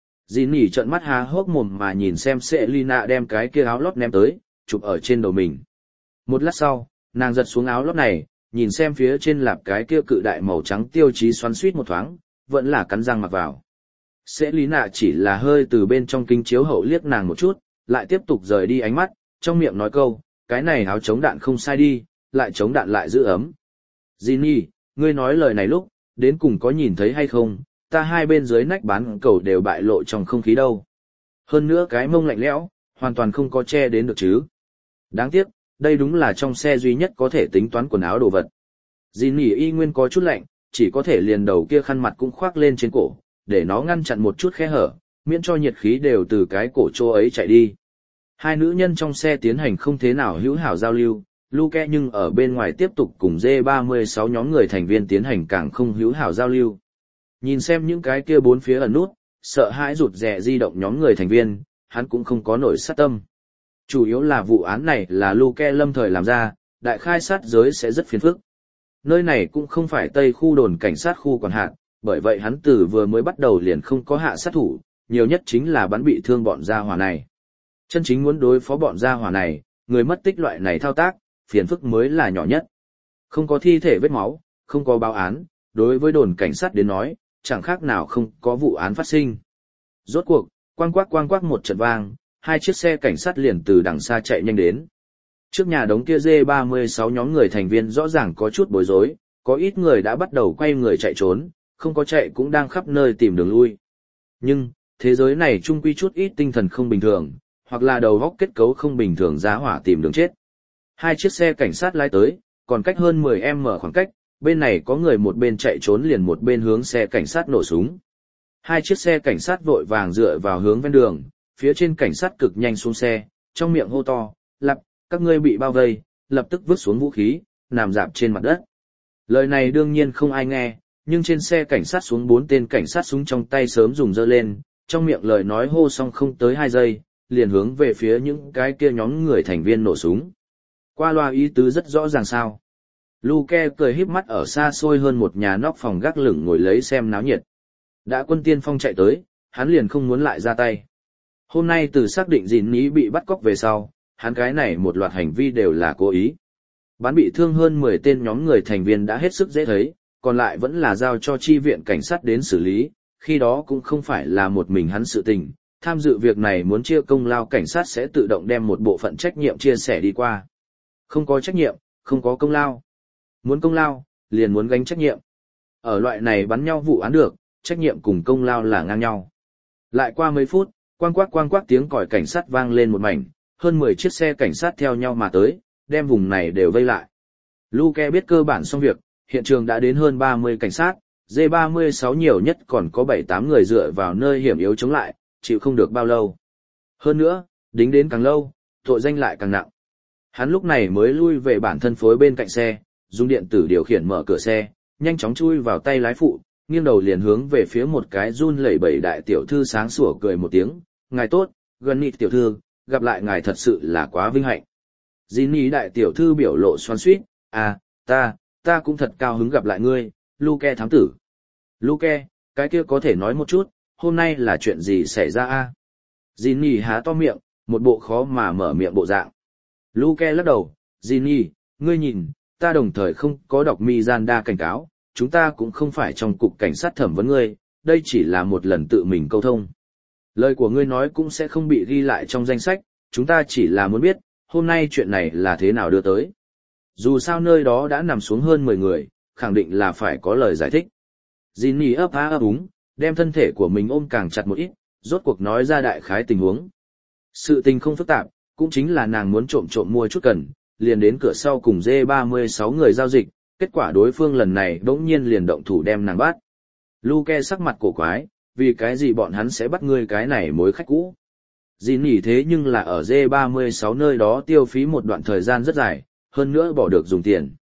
Jinny trợn mắt há hốc mồm mà nhìn xem Selina đem cái kia áo lót ném tới, chụp ở trên đầu mình. Một lát sau, nàng giật xuống áo lót này, nhìn xem phía trên lạp cái kia cự đại màu trắng tiêu chí xoắn suýt một thoáng, vẫn là cắn răng mặc vào. Selina chỉ là hơi từ bên trong kính chiếu hậu liếc nàng một chút, lại tiếp tục rời đi ánh mắt, trong miệng nói câu, cái này áo chống đạn không sai đi, lại chống đạn lại giữ ấm. Jinny, ngươi nói lời này lúc, đến cùng có nhìn thấy hay không, ta hai bên dưới nách bán cầu đều bại lộ trong không khí đâu. Hơn nữa cái mông lạnh lẽo, hoàn toàn không có che đến được chứ. Đáng tiếc, đây đúng là trong xe duy nhất có thể tính toán quần áo đồ vật. Jinny y nguyên có chút lạnh, chỉ có thể liền đầu kia khăn mặt cũng khoác lên trên cổ, để nó ngăn chặn một chút khe hở, miễn cho nhiệt khí đều từ cái cổ chỗ ấy chạy đi. Hai nữ nhân trong xe tiến hành không thế nào hữu hảo giao lưu, Luke nhưng ở bên ngoài tiếp tục cùng D36 nhóm người thành viên tiến hành càng không hữu hảo giao lưu. Nhìn xem những cái kia bốn phía ẩn nút, sợ hãi rụt rè di động nhóm người thành viên, hắn cũng không có nổi sát tâm. Chủ yếu là vụ án này là Luke lâm thời làm ra, đại khai sát giới sẽ rất phiền phức. Nơi này cũng không phải Tây khu đồn cảnh sát khu quản hạt, bởi vậy hắn từ vừa mới bắt đầu liền không có hạ sát thủ, nhiều nhất chính là bắn bị thương bọn gia hỏa này. Chân chính muốn đối phó bọn gia hỏa này, người mất tích loại này thao tác, phiền phức mới là nhỏ nhất. Không có thi thể vết máu, không có báo án, đối với đồn cảnh sát đến nói, chẳng khác nào không có vụ án phát sinh. Rốt cuộc, quang quắc một trận vang, hai chiếc xe cảnh sát liền từ đằng xa chạy nhanh đến. Trước nhà đống kia D36 nhóm người thành viên rõ ràng có chút bối rối, có ít người đã bắt đầu quay người chạy trốn, không có chạy cũng đang khắp nơi tìm đường lui. Nhưng, thế giới này chung quy chút ít tinh thần không bình thường, hoặc là đầu góc kết cấu không bình thường giá hỏa tìm đường chết. Hai chiếc xe cảnh sát lái tới, còn cách hơn 10m khoảng cách, bên này có người một bên chạy trốn liền một bên hướng xe cảnh sát nổ súng. Hai chiếc xe cảnh sát vội vàng dựa vào hướng ven đường, phía trên cảnh sát cực nhanh xuống xe, trong miệng hô to, các ngươi bị bao vây, lập tức vứt xuống vũ khí, nằm rạp trên mặt đất. Lời này đương nhiên không ai nghe, nhưng trên xe cảnh sát xuống 4 tên cảnh sát súng trong tay sớm dùng dơ lên, trong miệng lời nói hô xong không tới 2 giây, liền hướng về phía những cái kia nhóm người thành viên nổ súng. Qua loa ý tứ rất rõ ràng sao. Luke cười híp mắt ở xa xôi hơn một nhà nóc phòng gác lửng ngồi lấy xem náo nhiệt. Đã quân tiên phong chạy tới, hắn liền không muốn lại ra tay. Hôm nay từ xác định Jinny bị bắt cóc về sau, hắn cái này một loạt hành vi đều là cố ý. Bắn bị thương hơn 10 tên nhóm người thành viên đã hết sức dễ thấy, còn lại vẫn là giao cho chi viện cảnh sát đến xử lý, khi đó cũng không phải là một mình hắn sự tình, tham dự việc này muốn chia công lao cảnh sát sẽ tự động đem một bộ phận trách nhiệm chia sẻ đi qua. Không có trách nhiệm, không có công lao. Muốn công lao, liền muốn gánh trách nhiệm. Ở loại này bắn nhau vụ án được, trách nhiệm cùng công lao là ngang nhau. Lại qua mấy phút, quang quắc tiếng còi cảnh sát vang lên một mảnh, hơn 10 chiếc xe cảnh sát theo nhau mà tới, đem vùng này đều vây lại. Luke biết cơ bản xong việc, hiện trường đã đến hơn 30 cảnh sát, D36 nhiều nhất còn có 7-8 người dựa vào nơi hiểm yếu chống lại, chịu không được bao lâu. Hơn nữa, Đính đến càng lâu, tội danh lại càng nặng. Hắn lúc này mới lui về bản thân phối bên cạnh xe, dùng điện tử điều khiển mở cửa xe, nhanh chóng chui vào tay lái phụ, nghiêng đầu liền hướng về phía một cái run lẩy bẩy đại tiểu thư sáng sủa cười một tiếng, "Ngài tốt, gần nịt tiểu thư, gặp lại ngài thật sự là quá vinh hạnh." Ginny đại tiểu thư biểu lộ xoắn xuýt, "À, ta cũng thật cao hứng gặp lại ngươi, Luke thám tử." "Luke, cái kia có thể nói một chút, hôm nay là chuyện gì xảy ra a?" Ginny há to miệng, một bộ khó mà mở miệng bộ dạng. Luke lắc đầu, "Ginny, ngươi nhìn, ta đồng thời không có đọc Miranda cảnh cáo, chúng ta cũng không phải trong cục cảnh sát thẩm vấn ngươi, đây chỉ là một lần tự mình câu thông. Lời của ngươi nói cũng sẽ không bị ghi lại trong danh sách, chúng ta chỉ là muốn biết, hôm nay chuyện này là thế nào đưa tới. Dù sao nơi đó đã nằm xuống hơn 10 người, khẳng định là phải có lời giải thích." Ginny ấp á ấp úng, đem thân thể của mình ôm càng chặt một ít, rốt cuộc nói ra đại khái tình huống. Sự tình không phức tạp, cũng chính là nàng muốn trộm mua chút cần, liền đến cửa sau cùng D36 người giao dịch, kết quả đối phương lần này đống nhiên liền động thủ đem nàng bắt. Luke sắc mặt cổ quái, vì cái gì bọn hắn sẽ bắt ngươi cái này mối khách cũ. Ginny thế nhưng là ở D36 nơi đó tiêu phí một đoạn thời gian rất dài, hơn nữa bỏ được dùng tiền.